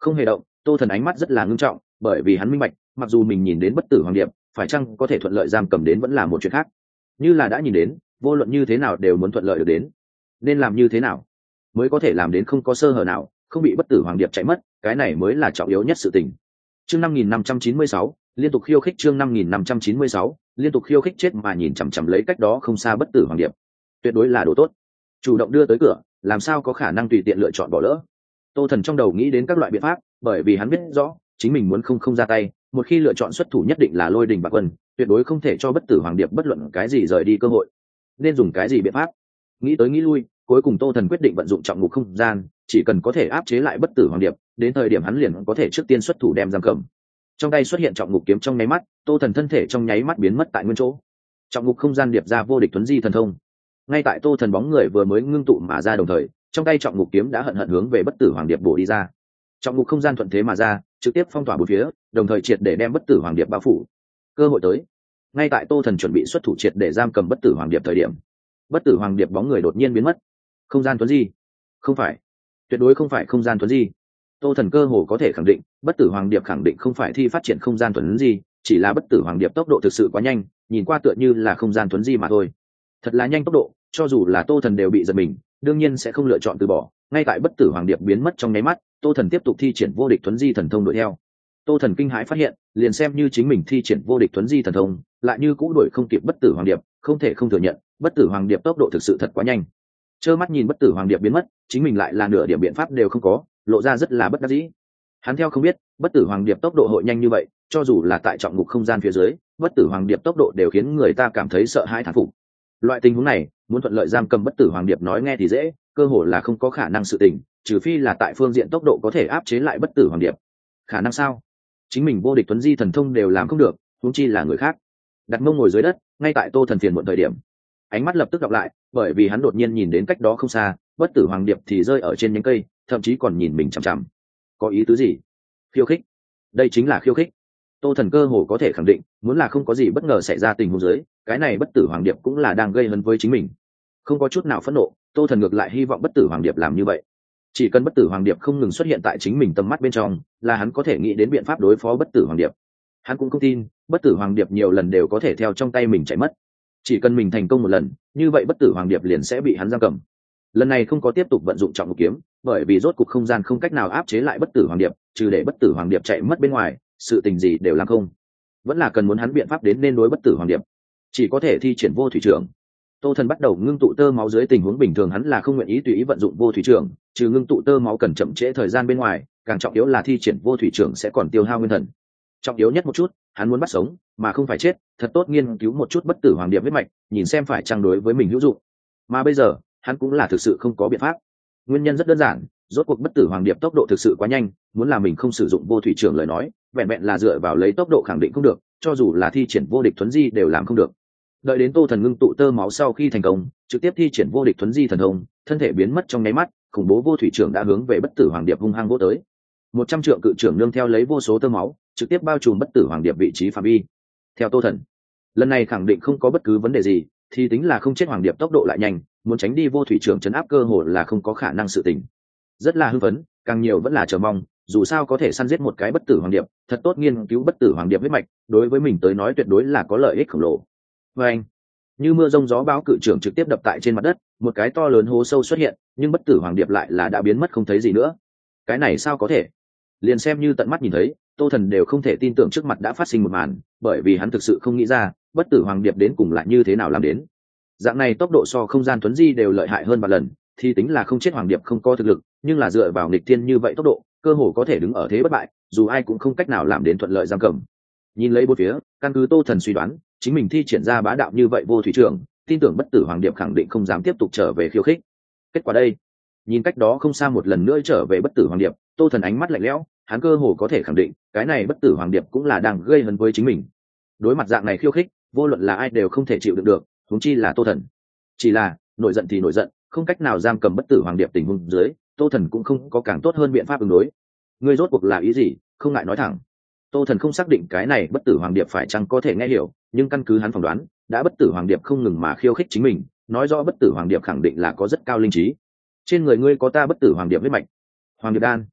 Không hề động. Tô Thần ánh mắt rất là ngưng trọng, bởi vì hắn minh bạch, mặc dù mình nhìn đến bất tử hoàng điệp, phải chăng có thể thuận lợi giam cầm đến vẫn là một chuyện khác. Như là đã nhìn đến, vô luận như thế nào đều muốn thuận lợi được đến. Nên làm như thế nào mới có thể làm đến không có sơ hở nào, không bị bất tử hoàng điệp chạy mất, cái này mới là trọng yếu nhất sự tình. Chương 5596, liên tục khiêu khích. Chương 5596, liên tục khiêu khích. Chết mà nhìn chằm chằm lấy cách đó không xa bất tử hoàng điệp, tuyệt đối là đồ tốt. Chủ động đưa tới cửa, làm sao có khả năng tùy tiện lựa chọn bỏ lỡ. Tô Thần trong đầu nghĩ đến các loại biện pháp, bởi vì hắn biết rõ chính mình muốn không ra tay, một khi lựa chọn xuất thủ nhất định là lôi đình bạc vân, tuyệt đối không thể cho bất tử hoàng điệp bất luận cái gì rời đi cơ hội. Nên dùng cái gì biện pháp? Nghĩ tới nghĩ lui, cuối cùng Tô Thần quyết định vận dụng trọng ngục không gian, chỉ cần có thể áp chế lại bất tử hoàng điệp, đến thời điểm hắn liền có thể trước tiên xuất thủ đem giam cầm. Trong tay xuất hiện trọng ngục kiếm, trong nháy mắt Tô Thần thân thể trong nháy mắt biến mất tại nguyên chỗ. Trọng ngục không gian điệp ra vô địch tuấn di thần thông. Ngay tại Tô Thần bóng người vừa mới ngưng tụ mà ra đồng thời, trong tay trọng ngục kiếm đã hận hận hướng về bất tử hoàng điệp bổ đi ra. Trọng ngục không gian thuận thế mà ra, trực tiếp phong tỏa bốn phía, đồng thời triệt để đem bất tử hoàng điệp bao phủ. Cơ hội tới. Ngay tại Tô Thần chuẩn bị xuất thủ triệt để giam cầm bất tử hoàng điệp thời điểm, bất tử hoàng điệp bóng người đột nhiên biến mất. Không gian tuấn di? Không phải, tuyệt đối không phải không gian tuấn di. Tô Thần cơ hồ có thể khẳng định, bất tử hoàng điệp khẳng định không phải thi phát triển không gian tuấn di, chỉ là bất tử hoàng điệp tốc độ thực sự quá nhanh, nhìn qua tựa như là không gian tuấn di mà thôi. Thật là nhanh tốc độ, cho dù là Tô Thần đều bị giật mình, đương nhiên sẽ không lựa chọn từ bỏ. Ngay tại bất tử hoàng điệp biến mất trong nháy mắt, Tô Thần tiếp tục thi triển vô địch tuấn di thần thông đuổi theo. Tô Thần kinh hãi phát hiện, liền xem như chính mình thi triển vô địch tuấn di thần thông, lại như cũ đuổi không kịp bất tử hoàng điệp, không thể không thừa nhận, bất tử hoàng điệp tốc độ thực sự thật quá nhanh. Trơ mắt nhìn bất tử hoàng điệp biến mất, chính mình lại là nửa điểm biện pháp đều không có, lộ ra rất là bất đắc dĩ. Hắn theo không biết, bất tử hoàng điệp tốc độ hội nhanh như vậy, cho dù là tại trọng ngục không gian phía dưới, bất tử hoàng điệp tốc độ đều khiến người ta cảm thấy sợ hãi thán phục. Loại tình huống này, muốn thuận lợi giam cầm bất tử hoàng điệp nói nghe thì dễ, cơ hồ là không có khả năng sự tình, trừ phi là tại phương diện tốc độ có thể áp chế lại bất tử hoàng điệp. Khả năng sao? Chính mình vô địch tuấn di thần thông đều làm không được, huống chi là người khác. Đặt mông ngồi dưới đất, ngay tại Tô Thần phiền muộn thời điểm, ánh mắt lập tức đọc lại, bởi vì hắn đột nhiên nhìn đến cách đó không xa, bất tử hoàng điệp thì rơi ở trên nhánh cây, thậm chí còn nhìn mình chằm chằm. Có ý tứ gì? Khiêu khích. Đây chính là khiêu khích. Tô Thần cơ hồ có thể khẳng định, muốn là không có gì bất ngờ xảy ra tình huống dưới, cái này bất tử hoàng điệp cũng là đang gây hấn với chính mình. Không có chút nào phẫn nộ, Tô Thần ngược lại hy vọng bất tử hoàng điệp làm như vậy. Chỉ cần bất tử hoàng điệp không ngừng xuất hiện tại chính mình tầm mắt bên trong, là hắn có thể nghĩ đến biện pháp đối phó bất tử hoàng điệp. Hắn cũng không tin bất tử hoàng điệp nhiều lần đều có thể theo trong tay mình chạy mất. Chỉ cần mình thành công một lần, như vậy bất tử hoàng điệp liền sẽ bị hắn giam cầm. Lần này không có tiếp tục vận dụng trọng ngục kiếm, bởi vì rốt cục không gian không cách nào áp chế lại bất tử hoàng điệp, trừ để bất tử hoàng điệp chạy mất bên ngoài, sự tình gì đều làm không. Vẫn là cần muốn hắn biện pháp đến nên đối bất tử hoàng điệp, chỉ có thể thi triển vô thủy trưởng. Tô Thần bắt đầu ngưng tụ tơ máu, dưới tình huống bình thường hắn là không nguyện ý tùy ý vận dụng vô thủy trưởng, trừ ngưng tụ tơ máu cần chậm trễ thời gian bên ngoài, càng trọng yếu là thi triển vô thủy trưởng sẽ còn tiêu hao nguyên thần. Trọng yếu nhất một chút, hắn muốn bắt sống mà không phải chết, thật tốt nghiên cứu một chút bất tử hoàng điệp huyết mạch, nhìn xem phải chăng đối với mình hữu dụng. Mà bây giờ, hắn cũng là thực sự không có biện pháp. Nguyên nhân rất đơn giản, rốt cuộc bất tử hoàng điệp tốc độ thực sự quá nhanh, muốn là mình không sử dụng vô thủy trưởng lời nói, vẹn vẹn là dựa vào lấy tốc độ khẳng định không được, cho dù là thi triển vô địch thuấn di đều làm không được. Đợi đến Tô Thần ngưng tụ tơ máu sau khi thành công, trực tiếp thi triển vô địch thuấn di thần thông, thân thể biến mất trong nháy mắt, khủng bố vô thủy trưởng đã hướng về bất tử hoàng điệp hung hăng vỗ tới. 100 trượng cự trưởng nương theo lấy vô số tơ máu, trực tiếp bao trùm bất tử hoàng điệp vị trí phạm vi. Theo Tô Thần, lần này khẳng định không có bất cứ vấn đề gì, thì tính là không chết hoàng điệp tốc độ lại nhanh, muốn tránh đi vô thủy trưởng chấn áp cơ hội là không có khả năng sự tình. Rất là hưng phấn, càng nhiều vẫn là chờ mong, dù sao có thể săn giết một cái bất tử hoàng điệp, thật tốt nghiên cứu bất tử hoàng điệp huyết mạch, đối với mình tới nói tuyệt đối là có lợi ích khổng lồ. Và anh, như mưa rông gió bão, cự trưởng trực tiếp đập tại trên mặt đất, một cái to lớn hố sâu xuất hiện, nhưng bất tử hoàng điệp lại là đã biến mất không thấy gì nữa. Cái này sao có thể? Liền xem như tận mắt nhìn thấy, Tô Thần đều không thể tin tưởng trước mặt đã phát sinh một màn, bởi vì hắn thực sự không nghĩ ra bất tử hoàng điệp đến cùng lại như thế nào làm đến. Dạng này tốc độ so không gian tuấn di đều lợi hại hơn vài lần, thì tính là không chết hoàng điệp không có thực lực, nhưng là dựa vào nghịch thiên như vậy tốc độ, cơ hồ có thể đứng ở thế bất bại, dù ai cũng không cách nào làm đến thuận lợi giam cầm. Nhìn lấy bốn phía, căn cứ Tô Thần suy đoán, chính mình thi triển ra bá đạo như vậy vô thủy trưởng, tin tưởng bất tử hoàng điệp khẳng định không dám tiếp tục trở về khiêu khích. Kết quả đây, nhìn cách đó không xa một lần nữa trở về bất tử hoàng điệp, Tô Thần ánh mắt lạnh lẽo, hắn cơ hồ có thể khẳng định, cái này bất tử hoàng điệp cũng là đang gây hấn với chính mình. Đối mặt dạng này khiêu khích, vô luận là ai đều không thể chịu đựng được, huống chi là Tô Thần. Chỉ là, nổi giận thì nổi giận, không cách nào giam cầm bất tử hoàng điệp tình huống dưới, Tô Thần cũng không có càng tốt hơn biện pháp ứng đối. Ngươi rốt cuộc là ý gì, không ngại nói thẳng. Tô Thần không xác định cái này bất tử hoàng điệp phải chăng có thể nghe hiểu, nhưng căn cứ hắn phỏng đoán, đã bất tử hoàng điệp không ngừng mà khiêu khích chính mình, nói rõ bất tử hoàng điệp khẳng định là có rất cao linh trí. Trên người ngươi có ta bất tử hoàng điệp huyết mạch. Hoàng điệp đan.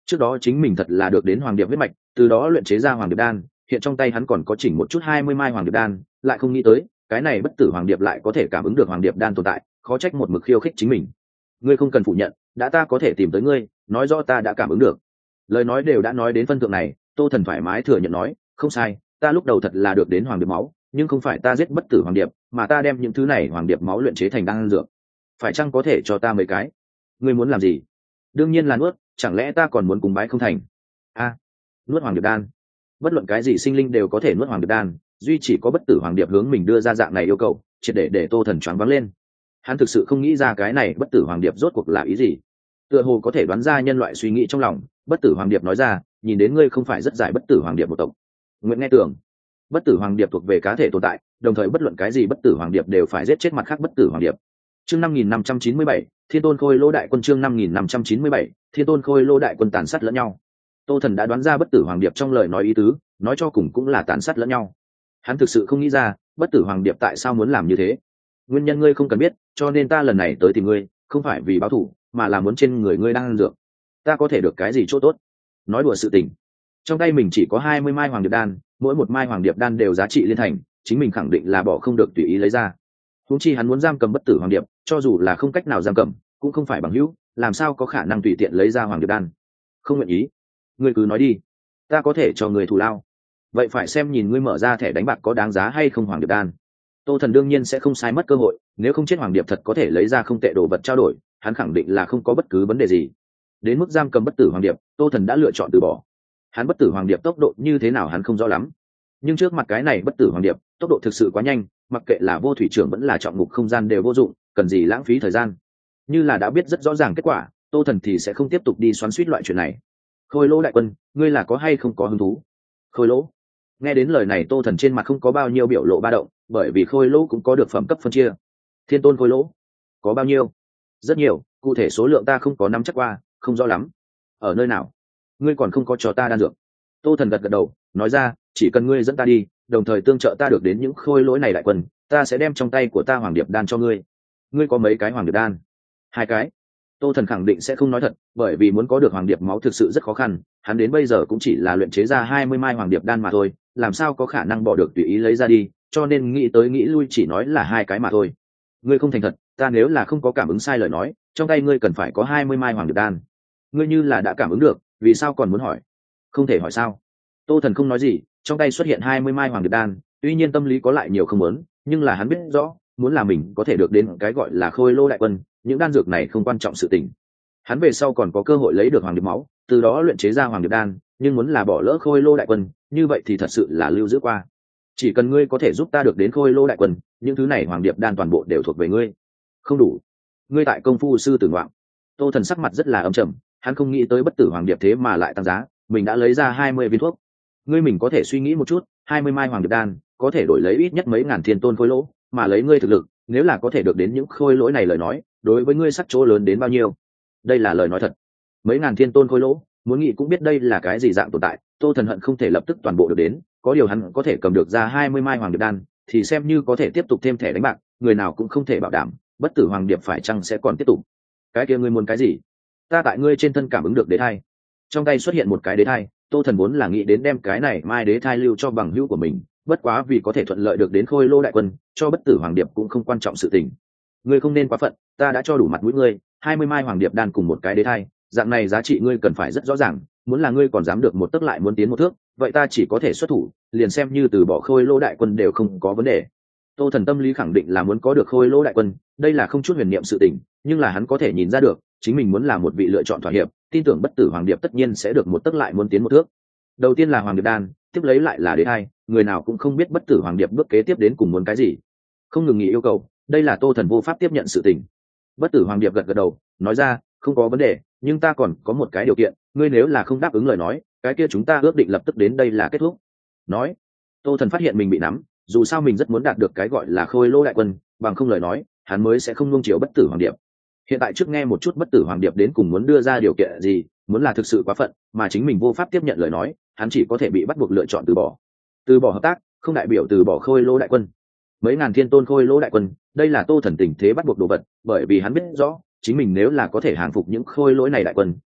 Trước đó chính mình thật là được đến hoàng điệp huyết mạch, từ đó luyện chế ra hoàng điệp đan, hiện trong tay hắn còn có chỉnh một chút 20 mai hoàng điệp đan, lại không nghĩ tới cái này bất tử hoàng điệp lại có thể cảm ứng được hoàng điệp đan tồn tại, khó trách một mực khiêu khích chính mình. Ngươi không cần phủ nhận, đã ta có thể tìm tới ngươi, nói rõ ta đã cảm ứng được. Lời nói đều đã nói đến phân thượng này, Tô Thần thoải mái thừa nhận nói, không sai, ta lúc đầu thật là được đến hoàng điệp máu, nhưng không phải ta giết bất tử hoàng điệp, mà ta đem những thứ này hoàng điệp máu luyện chế thành đan dược. Phải chăng có thể cho ta mấy cái? Ngươi muốn làm gì? Đương nhiên là nuốt, chẳng lẽ ta còn muốn cúng bái không thành? A, nuốt hoàng điệp đan. Bất luận cái gì sinh linh đều có thể nuốt hoàng điệp đan, duy chỉ có bất tử hoàng điệp hướng mình đưa ra dạng này yêu cầu, triệt để Tô Thần choáng váng lên. Hắn thực sự không nghĩ ra cái này bất tử hoàng điệp rốt cuộc là ý gì. Tựa hồ có thể đoán ra nhân loại suy nghĩ trong lòng, bất tử hoàng điệp nói ra, nhìn đến ngươi không phải rất giải bất tử hoàng điệp một tộc. Nguyện nghe tưởng, bất tử hoàng điệp thuộc về cá thể tồn tại, đồng thời bất luận cái gì bất tử hoàng điệp đều phải giết chết mặt khác bất tử hoàng điệp. Chương 5597, Thiên Tôn Khôi Lô đại quân. Chương 5597, Thiên Tôn Khôi Lô đại quân tàn sát lẫn nhau. Tô Thần đã đoán ra bất tử hoàng điệp trong lời nói ý tứ, nói cho cùng cũng là tàn sát lẫn nhau. Hắn thực sự không nghĩ ra, bất tử hoàng điệp tại sao muốn làm như thế. Nguyên nhân ngươi không cần biết, cho nên ta lần này tới tìm ngươi, không phải vì báo thù, mà là muốn trên người ngươi đang ăn dược. Ta có thể được cái gì chỗ tốt? Nói đùa sự tình. Trong tay mình chỉ có 20 mai hoàng điệp đan, mỗi một mai hoàng điệp đan đều giá trị liên thành, chính mình khẳng định là bỏ không được tùy ý lấy ra. Huống chi hắn muốn giam cầm bất tử hoàng điệp, cho dù là không cách nào giam cầm, cũng không phải bằng hữu, làm sao có khả năng tùy tiện lấy ra hoàng điệp đan. Không nguyện ý, ngươi cứ nói đi, ta có thể cho người thù lao. Vậy phải xem nhìn ngươi mở ra thẻ đánh bạc có đáng giá hay không hoàng điệp đan. Tô Thần đương nhiên sẽ không sai mất cơ hội, nếu không chết hoàng điệp thật có thể lấy ra không tệ đồ vật trao đổi, hắn khẳng định là không có bất cứ vấn đề gì. Đến mức giam cầm bất tử hoàng điệp, Tô Thần đã lựa chọn từ bỏ. Hắn bất tử hoàng điệp tốc độ như thế nào hắn không rõ lắm, nhưng trước mặt cái này bất tử hoàng điệp tốc độ thực sự quá nhanh, mặc kệ là vô thủy trưởng vẫn là trọng ngục không gian đều vô dụng, cần gì lãng phí thời gian. Như là đã biết rất rõ ràng kết quả, Tô Thần thì sẽ không tiếp tục đi xoắn suýt loại chuyện này. Khôi Lỗ đại quân, ngươi là có hay không có hứng thú? Khôi Lỗ. Nghe đến lời này Tô Thần trên mặt không có bao nhiêu biểu lộ ba động, bởi vì Khôi Lỗ cũng có được phẩm cấp phân chia. Thiên Tôn Khôi Lỗ có bao nhiêu? Rất nhiều, cụ thể số lượng ta không có nắm chắc qua, không rõ lắm. Ở nơi nào? Ngươi còn không có cho ta đan dược. Tô Thần gật gật đầu, nói ra, chỉ cần ngươi dẫn ta đi, đồng thời tương trợ ta được đến những khôi lỗi này đại quân, ta sẽ đem trong tay của ta hoàng điệp đan cho ngươi. Ngươi có mấy cái hoàng điệp đan? 2 cái. Tô Thần khẳng định sẽ không nói thật, bởi vì muốn có được hoàng điệp máu thực sự rất khó khăn, hắn đến bây giờ cũng chỉ là luyện chế ra 20 mai hoàng điệp đan mà thôi, làm sao có khả năng bỏ được tùy ý lấy ra đi, cho nên nghĩ tới nghĩ lui chỉ nói là 2 cái mà thôi. Ngươi không thành thật, ta nếu là không có cảm ứng sai lời nói, trong tay ngươi cần phải có 20 mai hoàng điệp đan. Ngươi như là đã cảm ứng được, vì sao còn muốn hỏi? Không thể hỏi sao? Tô Thần không nói gì, trong tay xuất hiện 20 mai hoàng điệp đan, tuy nhiên tâm lý có lại nhiều không muốn, nhưng là hắn biết rõ, muốn là mình có thể được đến cái gọi là Khôi Lô đại quân, những đan dược này không quan trọng sự tình. Hắn về sau còn có cơ hội lấy được hoàng điệp máu, từ đó luyện chế ra hoàng điệp đan, nhưng muốn là bỏ lỡ Khôi Lô đại quân, như vậy thì thật sự là lưu giữ qua. Chỉ cần ngươi có thể giúp ta được đến Khôi Lô đại quân, những thứ này hoàng điệp đan toàn bộ đều thuộc về ngươi. Không đủ. Ngươi tại công phu sư tử ngoạm. Tô Thần sắc mặt rất là âm trầm, hắn không nghĩ tới bất tử hoàng điệp thế mà lại tăng giá, mình đã lấy ra 20 viên thuốc. Ngươi mình có thể suy nghĩ một chút, 20 mai hoàng điệp đan có thể đổi lấy ít nhất mấy ngàn thiên tôn khôi lỗ, mà lấy ngươi thực lực, nếu là có thể được đến những khôi lỗi này lời nói, đối với ngươi sắc chỗ lớn đến bao nhiêu. Đây là lời nói thật. Mấy ngàn thiên tôn khôi lỗ, muốn nghĩ cũng biết đây là cái gì dạng tồn tại. Tô Thần hận không thể lập tức toàn bộ được đến, có điều hắn có thể cầm được ra 20 mai hoàng điệp đan thì xem như có thể tiếp tục thêm thẻ đánh bạc, người nào cũng không thể bảo đảm bất tử hoàng điệp phải chăng sẽ còn tiếp tục. Cái kia ngươi muốn cái gì? Ta tại ngươi trên thân cảm ứng được đế thai. Trong tay xuất hiện một cái đế thai, Tô Thần vốn là nghĩ đến đem cái này mai đế thai lưu cho bằng hữu của mình, bất quá vì có thể thuận lợi được đến Khôi Lô đại quân, cho bất tử hoàng điệp cũng không quan trọng sự tình. Ngươi không nên quá phận, ta đã cho đủ mặt mũi ngươi, 20 mai hoàng điệp đan cùng một cái đế thai, dạng này giá trị ngươi cần phải rất rõ ràng, muốn là ngươi còn dám được một tấc lại muốn tiến một thước, vậy ta chỉ có thể xuất thủ, liền xem như từ bỏ Khôi Lô đại quân đều không có vấn đề. Tô Thần tâm lý khẳng định là muốn có được Khôi Lô đại quân, đây là không chút huyền niệm sự tình, nhưng là hắn có thể nhìn ra được, chính mình muốn là một vị lựa chọn thỏa hiệp, tin tưởng bất tử hoàng điệp tất nhiên sẽ được một tấc lại muốn tiến một thước. Đầu tiên là hoàng điệp đan, tiếp lấy lại là đế thai, người nào cũng không biết bất tử hoàng điệp bước kế tiếp đến cùng muốn cái gì, không ngừng nghỉ yêu cầu, đây là Tô Thần vô pháp tiếp nhận sự tình. Bất tử hoàng điệp gật gật đầu, nói ra, không có vấn đề, nhưng ta còn có một cái điều kiện, ngươi nếu là không đáp ứng lời nói, cái kia chúng ta ước định lập tức đến đây là kết thúc. Nói. Tô Thần phát hiện mình bị nắm, dù sao mình rất muốn đạt được cái gọi là Khôi Lô đại quân, bằng không lời nói, hắn mới sẽ không nuông chiều bất tử hoàng điệp. Hiện tại trước nghe một chút bất tử hoàng điệp đến cùng muốn đưa ra điều kiện gì, muốn là thực sự quá phận, mà chính mình vô pháp tiếp nhận lời nói, hắn chỉ có thể bị bắt buộc lựa chọn từ bỏ. Từ bỏ hợp tác, không đại biểu từ bỏ Khôi Lô đại quân. Mấy ngàn thiên tôn Khôi Lô đại quân, đây là Tô Thần tình thế bắt buộc đồ vật, bởi vì hắn biết rõ, chính mình nếu là có thể hàng phục những khôi lỗi này đại quân,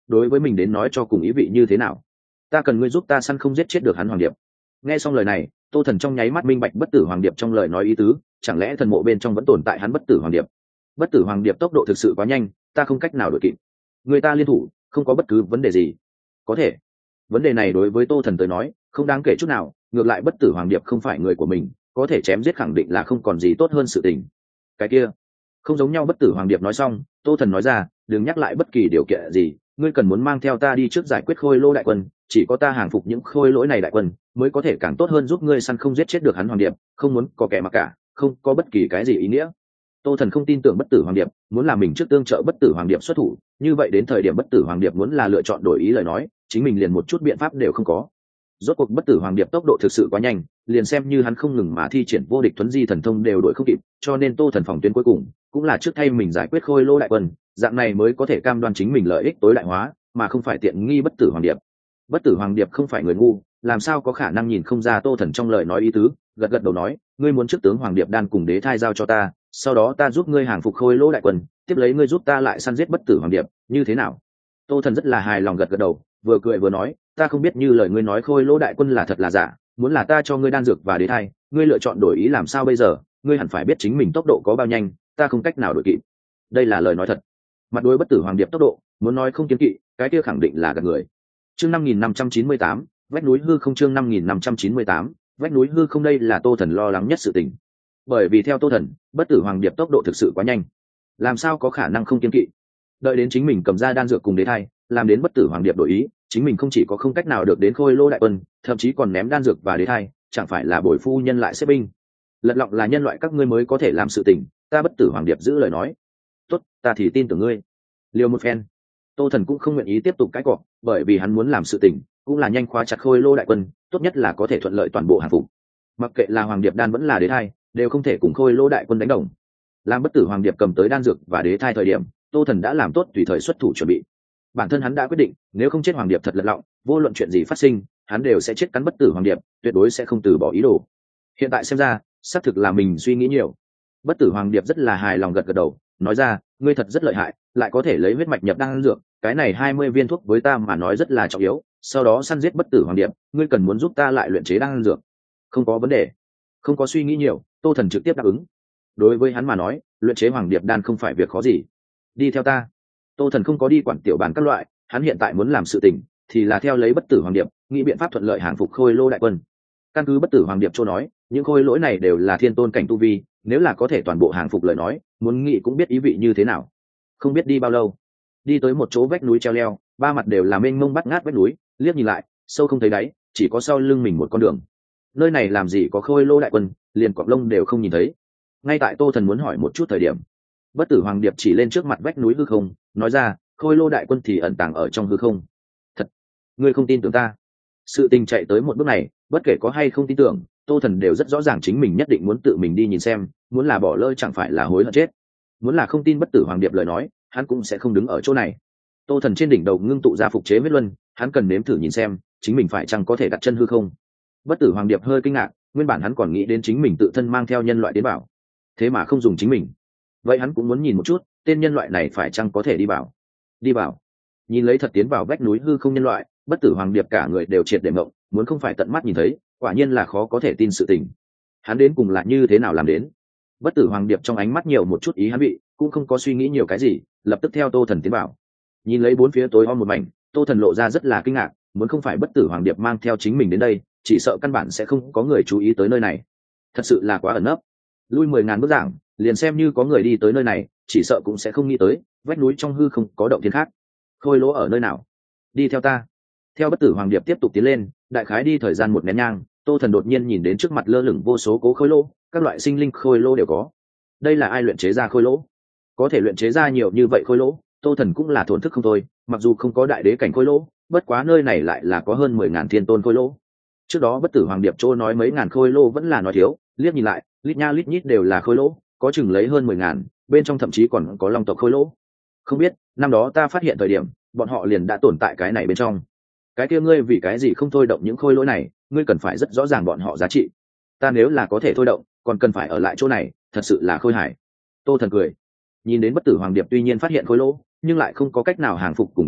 đối với mình đến nói cho cùng ý vị như thế nào. Ta cần ngươi giúp ta săn không giết chết được hắn hoàng điệp. Nghe xong lời này, Tô Thần trong nháy mắt minh bạch bất tử hoàng điệp trong lời nói ý tứ, chẳng lẽ thần mộ bên trong vẫn tồn tại hắn bất tử hoàng điệp. Bất tử hoàng điệp tốc độ thực sự quá nhanh, ta không cách nào đuổi kịp. Người ta liên thủ không có bất cứ vấn đề gì. Có thể vấn đề này đối với Tô Thần tới nói không đáng kể chút nào, ngược lại bất tử hoàng điệp không phải người của mình, có thể chém giết khẳng định là không còn gì tốt hơn sự tình. Cái kia không giống nhau. Bất tử hoàng điệp nói xong, Tô Thần nói ra, đừng nhắc lại bất kỳ điều kiện gì, ngươi cần muốn mang theo ta đi trước giải quyết khôi lỗ đại quân, chỉ có ta hàng phục những khôi lỗi này đại quân mới có thể càng tốt hơn giúp ngươi săn không giết chết được hắn hoàng điệp, không muốn có kẻ mặc cả, không có bất kỳ cái gì ý nghĩa. Tô Thần không tin tưởng bất tử hoàng điệp, muốn làm mình trước tương trợ bất tử hoàng điệp xuất thủ, như vậy đến thời điểm bất tử hoàng điệp muốn là lựa chọn đổi ý lời nói, chính mình liền một chút biện pháp đều không có. Rốt cuộc bất tử hoàng điệp tốc độ thực sự quá nhanh, liền xem như hắn không ngừng mà thi triển vô địch thuấn di thần thông đều đuổi không kịp, cho nên Tô Thần phòng tuyến cuối cùng cũng là trước thay mình giải quyết khôi lô đại quân, dạng này mới có thể cam đoan chính mình lợi ích tối đại hóa, mà không phải tiện nghi bất tử hoàng điệp. Bất tử hoàng điệp không phải người ngu, làm sao có khả năng nhìn không ra Tô Thần trong lời nói ý tứ, gật gật đầu nói, ngươi muốn trước tướng hoàng điệp đan cùng đế thai giao cho ta, sau đó ta giúp ngươi hàng phục khôi lô đại quân, tiếp lấy ngươi giúp ta lại săn giết bất tử hoàng điệp, như thế nào? Tô Thần rất là hài lòng gật gật đầu, vừa cười vừa nói, ta không biết như lời ngươi nói khôi lô đại quân là thật là giả, muốn là ta cho ngươi đan dược và đế thai, ngươi lựa chọn đổi ý làm sao bây giờ? Ngươi hẳn phải biết chính mình tốc độ có bao nhanh, ta không cách nào đuổi kịp. Đây là lời nói thật. Mặt đối bất tử hoàng điệp tốc độ, muốn nói không kiêng kỵ, cái kia khẳng định là gạt người. Chương 5598, vách núi hư không. Chương 5598, vách núi hư không. Đây là Tô Thần lo lắng nhất sự tình. Bởi vì theo Tô Thần, bất tử hoàng điệp tốc độ thực sự quá nhanh, làm sao có khả năng không kiêng kỵ. Đợi đến chính mình cầm ra đan dược cùng đế thai, làm đến bất tử hoàng điệp đổi ý, chính mình không chỉ có không cách nào được đến khôi lô đại quân, thậm chí còn ném đan dược và đế thai, chẳng phải là bồi phu nhân lại xếp binh. Lật lọng là nhân loại các ngươi mới có thể làm sự tình, ta bất tử hoàng điệp giữ lời nói. Tốt, ta thì tin tưởng ngươi. Liều một phen. Tô Thần cũng không nguyện ý tiếp tục cãi cọ, bởi vì hắn muốn làm sự tình cũng là nhanh khóa chặt khôi lô đại quân, tốt nhất là có thể thuận lợi toàn bộ hàng phục. Mặc kệ là hoàng điệp đan vẫn là đế thai, đều không thể cùng khôi lô đại quân đánh đồng. Làm bất tử hoàng điệp cầm tới đan dược và đế thai thời điểm, Tô Thần đã làm tốt tùy thời xuất thủ chuẩn bị. Bản thân hắn đã quyết định, nếu không chết hoàng điệp thật lật lọng, vô luận chuyện gì phát sinh, hắn đều sẽ chết cắn bất tử hoàng điệp, tuyệt đối sẽ không từ bỏ ý đồ. Hiện tại xem ra, xác thực là mình suy nghĩ nhiều. Bất tử hoàng điệp rất là hài lòng gật gật đầu, nói ra, ngươi thật rất lợi hại, lại có thể lấy huyết mạch nhập đan dược, cái này 20 viên thuốc với ta mà nói rất là trọng yếu, sau đó săn giết bất tử hoàng điệp, ngươi cần muốn giúp ta lại luyện chế đan dược. Không có vấn đề. Không có suy nghĩ nhiều, Tô Thần trực tiếp đáp ứng. Đối với hắn mà nói, luyện chế hoàng điệp đan không phải việc khó gì. Đi theo ta. Tô Thần không có đi quản tiểu bàn các loại, hắn hiện tại muốn làm sự tình thì là theo lấy bất tử hoàng điệp, nghĩ biện pháp thuận lợi hàng phục khôi lô đại quân. Căn cứ bất tử hoàng điệp châu nói, những khôi lỗi này đều là thiên tôn cảnh tu vi, nếu là có thể toàn bộ hàng phục lời nói, muốn nghĩ cũng biết ý vị như thế nào. Không biết đi bao lâu, đi tới một chỗ vách núi treo leo, ba mặt đều là mênh mông bắt ngát vách núi, liếc nhìn lại, sâu không thấy đáy, chỉ có sau lưng mình một con đường. Nơi này làm gì có khôi lô đại quân, liền cọp lông đều không nhìn thấy. Ngay tại Tô Thần muốn hỏi một chút thời điểm, bất tử hoàng điệp chỉ lên trước mặt vách núi hư không, nói ra, khôi lô đại quân thì ẩn tàng ở trong hư không. Thật, ngươi không tin tưởng ta? Sự tình chạy tới một bước này, bất kể có hay không tin tưởng, Tô Thần đều rất rõ ràng chính mình nhất định muốn tự mình đi nhìn xem, muốn là bỏ lỡ chẳng phải là hối hận chết. Muốn là không tin bất tử hoàng điệp lời nói, hắn cũng sẽ không đứng ở chỗ này. Tô Thần trên đỉnh đầu ngưng tụ ra phục chế huyết luân, hắn cần nếm thử nhìn xem chính mình phải chăng có thể đặt chân hư không. Bất tử hoàng điệp hơi kinh ngạc, nguyên bản hắn còn nghĩ đến chính mình tự thân mang theo nhân loại đến bảo, thế mà không dùng chính mình. Vậy hắn cũng muốn nhìn một chút tên nhân loại này phải chăng có thể đi bảo. Đi bảo? Nhìn lấy thật tiến vào vách núi hư không nhân loại, bất tử hoàng điệp cả người đều triệt để mộng, muốn không phải tận mắt nhìn thấy, quả nhiên là khó có thể tin sự tình. Hắn đến cùng là như thế nào làm đến? Bất tử hoàng điệp trong ánh mắt nhiều một chút ý hắn bị, cũng không có suy nghĩ nhiều cái gì, lập tức theo Tô Thần tiến vào. Nhìn lấy bốn phía tối om một mảnh, Tô Thần lộ ra rất là kinh ngạc, muốn không phải bất tử hoàng điệp mang theo chính mình đến đây, chỉ sợ căn bản sẽ không có người chú ý tới nơi này. Thật sự là quá ẩn nấp. Lui 10.000 bước giảng, liền xem như có người đi tới nơi này, chỉ sợ cũng sẽ không nghĩ tới vách núi trong hư không có động thiên khác. Khôi lỗ ở nơi nào? Đi theo ta. Theo bất tử hoàng điệp tiếp tục tiến lên, đại khái đi thời gian một nén nhang, Tô Thần đột nhiên nhìn đến trước mặt lơ lửng vô số cố khôi lỗ, các loại sinh linh khôi lỗ đều có. Đây là ai luyện chế ra khôi lỗ? Có thể luyện chế ra nhiều như vậy khôi lỗ, Tô Thần cũng là thổn thức không thôi, mặc dù không có đại đế cảnh khôi lỗ, bất quá nơi này lại là có hơn 10.000 thiên tôn khôi lỗ. Trước đó bất tử hoàng điệp chỗ nói mấy ngàn khôi lỗ vẫn là nói thiếu, liếc nhìn lại, lít nha lít nhít đều là khôi lỗ, có chừng lấy hơn 10.000, bên trong thậm chí còn có long tộc khôi lỗ. Không biết, năm đó ta phát hiện thời điểm, bọn họ liền đã tồn tại cái này bên trong. Cái kia ngươi vì cái gì không thôi động những khôi lỗi này, ngươi cần phải rất rõ ràng bọn họ giá trị. Ta nếu là có thể thôi động, còn cần phải ở lại chỗ này, thật sự là khôi hài. Tô Thần cười, nhìn đến bất tử hoàng điệp tuy nhiên phát hiện khôi lỗ, nhưng lại không có cách nào hàng phục cùng thôi động,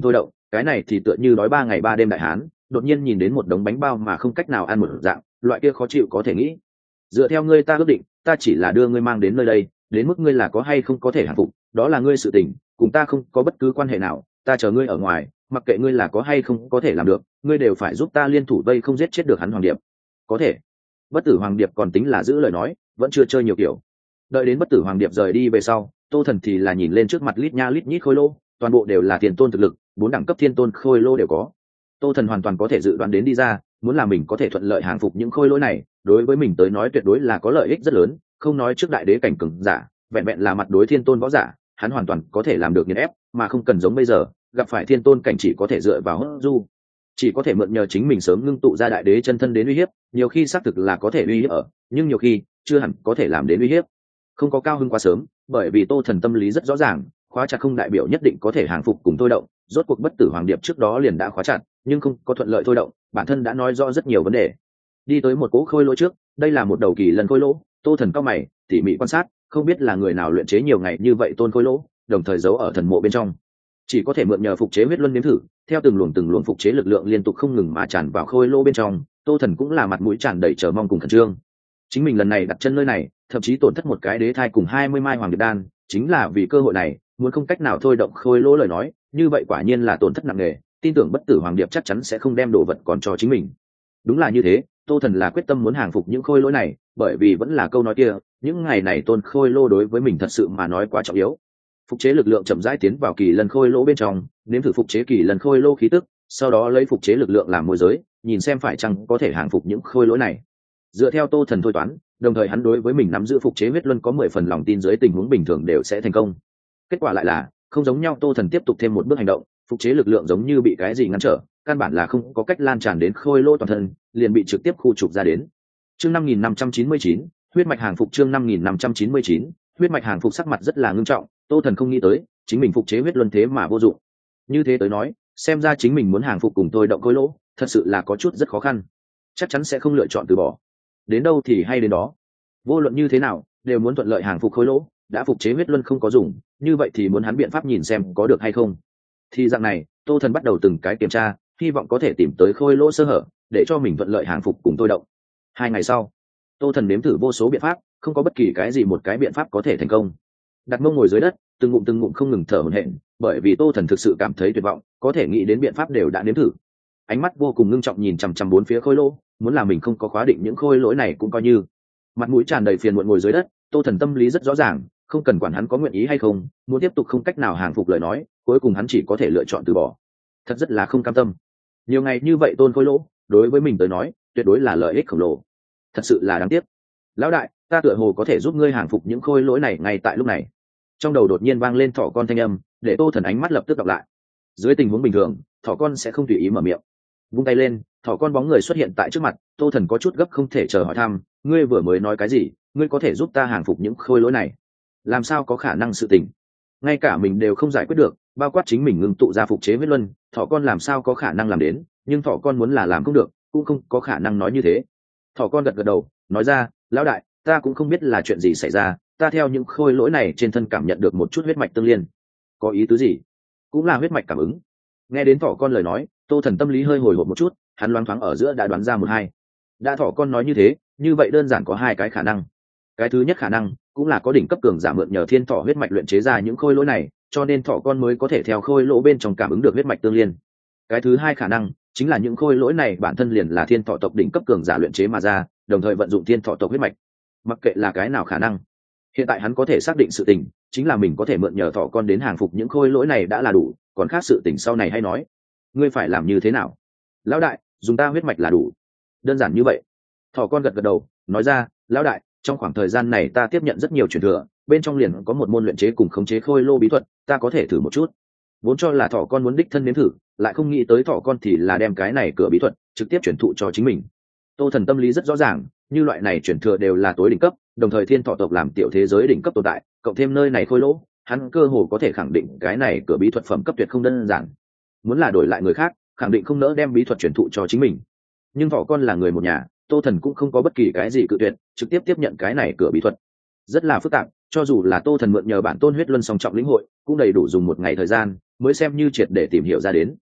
cái này thì tựa như đói 3 ngày 3 đêm đại hán đột nhiên nhìn đến một đống bánh bao mà không cách nào ăn một dạng, loại kia khó chịu có thể nghĩ. Dựa theo ngươi ta ước định, ta chỉ là đưa ngươi mang đến nơi đây, đến mức ngươi là có hay không có thể hàng phục đó là ngươi sự tình, cùng ta không có bất cứ quan hệ nào. Ta chờ ngươi ở ngoài, mặc kệ ngươi là có hay không có thể làm được, ngươi đều phải giúp ta liên thủ vây không giết chết được hắn Hoàng Điệp. Có thể. Bất Tử Hoàng Điệp còn tính là giữ lời nói, vẫn chưa chơi nhiều kiểu. Đợi đến Bất Tử Hoàng Điệp rời đi về sau, Tô Thần thì là nhìn lên trước mặt lít nha lít nhít khôi lô, toàn bộ đều là tiền tôn thực lực, 4 đẳng cấp thiên tôn khôi lô đều có. Tô Thần hoàn toàn có thể dự đoán đến đi ra, muốn là mình có thể thuận lợi hàng phục những khôi lỗi này, đối với mình tới nói tuyệt đối là có lợi ích rất lớn, không nói trước đại đế cảnh cường giả, vẹn vẹn là mặt đối thiên tôn võ giả, hắn hoàn toàn có thể làm được nghiền ép, mà không cần giống bây giờ, gặp phải thiên tôn cảnh chỉ có thể dựa vào hốt du, chỉ có thể mượn nhờ chính mình sớm ngưng tụ ra đại đế chân thân đến uy hiếp, nhiều khi xác thực là có thể uy hiếp ở, nhưng nhiều khi chưa hẳn có thể làm đến uy hiếp. Không có cao hưng quá sớm, bởi vì Tô Thần tâm lý rất rõ ràng, khóa chặt không đại biểu nhất định có thể hàng phục cùng thôi động, rốt cuộc Bất Tử Hoàng Điệp trước đó liền đã khóa chặt, nhưng không có thuận lợi thôi động, bản thân đã nói rõ rất nhiều vấn đề. Đi tới một cỗ khôi lỗ trước, đây là một đầu kỳ lần khôi lỗ, Tô Thần cao mày tỉ mỉ quan sát, không biết là người nào luyện chế nhiều ngày như vậy tôn khôi lỗ, đồng thời giấu ở thần mộ bên trong, chỉ có thể mượn nhờ phục chế huyết luân nếm thử, theo từng luồng phục chế lực lượng liên tục không ngừng mà tràn vào khôi lỗ bên trong. Tô Thần cũng là mặt mũi tràn đầy chờ mong cùng khẩn trương. Chính mình lần này đặt chân nơi này, thậm chí tổn thất một cái đế thai cùng 20 mai hoàng điệp đan, chính là vì cơ hội này, muốn không cách nào thôi động khôi lỗ lời nói, như vậy quả nhiên là tổn thất nặng nề, tin tưởng Bất Tử Hoàng Điệp chắc chắn sẽ không đem đồ vật còn cho chính mình. Đúng là như thế, Tô Thần là quyết tâm muốn hàng phục những khôi lỗi này, bởi vì vẫn là câu nói kia, những ngày này tôn khôi lô đối với mình thật sự mà nói quá trọng yếu. Phục chế lực lượng chậm rãi tiến vào kỳ lần khôi lỗ bên trong, nếm thử phục chế kỳ lần khôi lô khí tức, sau đó lấy phục chế lực lượng làm môi giới, nhìn xem phải chăng có thể hàng phục những khôi lỗi này. Dựa theo Tô Thần thôi toán, đồng thời hắn đối với mình nắm giữ phục chế huyết luân có 10 phần lòng tin dưới tình huống bình thường đều sẽ thành công. Kết quả lại là không giống nhau. Tô Thần tiếp tục thêm một bước hành động, phục chế lực lượng giống như bị cái gì ngăn trở, căn bản là không có cách lan tràn đến khôi lỗ toàn thân, liền bị trực tiếp khu trục ra đến. Chương 5599, huyết mạch hàng phục. Chương 5599, huyết mạch hàng phục. Sắc mặt rất là ngưng trọng, Tô Thần không nghĩ tới chính mình phục chế huyết luân thế mà vô dụng. Như thế tới nói, xem ra chính mình muốn hàng phục cùng tôi động khôi lỗ, thật sự là có chút rất khó khăn, chắc chắn sẽ không lựa chọn từ bỏ. Đến đâu thì hay đến đó, vô luận như thế nào đều muốn thuận lợi hàng phục khôi lỗ. Đã phục chế huyết luân không có dùng, như vậy thì muốn hắn biện pháp nhìn xem có được hay không. Thì dạng này, Tô Thần bắt đầu từng cái kiểm tra, hy vọng có thể tìm tới khôi lỗ sơ hở, để cho mình thuận lợi hàng phục cùng tôi động. 2 ngày sau, Tô Thần nếm thử vô số biện pháp, không có bất kỳ cái gì một cái biện pháp có thể thành công. Đặt mông ngồi dưới đất, từng ngụm không ngừng thở hổn hển, bởi vì Tô Thần thực sự cảm thấy tuyệt vọng, có thể nghĩ đến biện pháp đều đã nếm thử. Ánh mắt vô cùng ngưng trọng nhìn chằm chằm bốn phía khôi lỗ, muốn là mình không có khóa định những khôi lỗi này cũng coi như. Mặt mũi tràn đầy phiền muộn ngồi dưới đất, Tô Thần tâm lý rất rõ ràng, không cần quản hắn có nguyện ý hay không, muốn tiếp tục không cách nào hàng phục lời nói, cuối cùng hắn chỉ có thể lựa chọn từ bỏ. Thật rất là không cam tâm. Nhiều ngày như vậy tôn khôi lỗ, đối với mình tới nói, tuyệt đối là lợi ích khổng lồ. Thật sự là đáng tiếc. Lão đại, ta tựa hồ có thể giúp ngươi hàng phục những khôi lỗi này ngay tại lúc này. Trong đầu đột nhiên vang lên thỏ con thanh âm, để Tô Thần ánh mắt lập tức đọc lại. Dưới tình huống bình thường, thỏ con sẽ không tùy ý mở miệng. Vung tay lên, thỏ con bóng người xuất hiện tại trước mặt. Tô Thần có chút gấp không thể chờ hỏi thăm, ngươi vừa mới nói cái gì? Ngươi có thể giúp ta hàng phục những khôi lỗi này? Làm sao có khả năng sự tình? Ngay cả mình đều không giải quyết được, bao quát chính mình ngưng tụ ra phục chế huyết luân, thỏ con làm sao có khả năng làm đến? Nhưng thỏ con muốn là làm không được, cũng không có khả năng nói như thế. Thỏ con gật gật đầu, nói ra, lão đại, ta cũng không biết là chuyện gì xảy ra, ta theo những khôi lỗi này trên thân cảm nhận được một chút huyết mạch tương liên. Có ý tứ gì? Cũng là huyết mạch cảm ứng. Nghe đến thỏ con lời nói, Tô Thần tâm lý hơi hồi hộp một chút, hắn loáng thoáng ở giữa đã đoán ra một hai. Đã thỏ con nói như thế, như vậy đơn giản có 2 cái khả năng. Cái thứ nhất khả năng cũng là có đỉnh cấp cường giả mượn nhờ thiên thỏ huyết mạch luyện chế ra những khôi lỗi này, cho nên thỏ con mới có thể theo khôi lỗ bên trong cảm ứng được huyết mạch tương liên. Cái thứ hai khả năng chính là những khôi lỗi này bản thân liền là thiên thỏ tộc đỉnh cấp cường giả luyện chế mà ra, đồng thời vận dụng thiên thỏ tộc huyết mạch. Mặc kệ là cái nào khả năng, hiện tại hắn có thể xác định sự tình chính là mình có thể mượn nhờ thỏ con đến hàng phục những khôi lỗi này đã là đủ, còn khác sự tình sau này hay nói. Ngươi phải làm như thế nào? Lão đại, dùng ta huyết mạch là đủ. Đơn giản như vậy. Thỏ con gật gật đầu, nói ra, lão đại, trong khoảng thời gian này ta tiếp nhận rất nhiều truyền thừa, bên trong liền có một môn luyện chế cùng khống chế khôi lô bí thuật, ta có thể thử một chút. Vốn cho là thỏ con muốn đích thân nếm thử, lại không nghĩ tới thỏ con thì là đem cái này cửa bí thuật trực tiếp truyền thụ cho chính mình. Tô Thần tâm lý rất rõ ràng, như loại này truyền thừa đều là tối đỉnh cấp, đồng thời thiên thỏ tộc làm tiểu thế giới đỉnh cấp tồn tại, cộng thêm nơi này khôi lỗ, hắn cơ hồ có thể khẳng định cái này cửa bí thuật phẩm cấp tuyệt không đơn giản. Muốn là đổi lại người khác, khẳng định không nỡ đem bí thuật truyền thụ cho chính mình. Nhưng thỏ con là người một nhà, Tô Thần cũng không có bất kỳ cái gì cự tuyệt, trực tiếp tiếp nhận cái này cửa bí thuật. Rất là phức tạp, cho dù là Tô Thần mượn nhờ bản tôn huyết luân song trọng lĩnh hội, cũng đầy đủ dùng 1 ngày thời gian mới xem như triệt để tìm hiểu ra đến.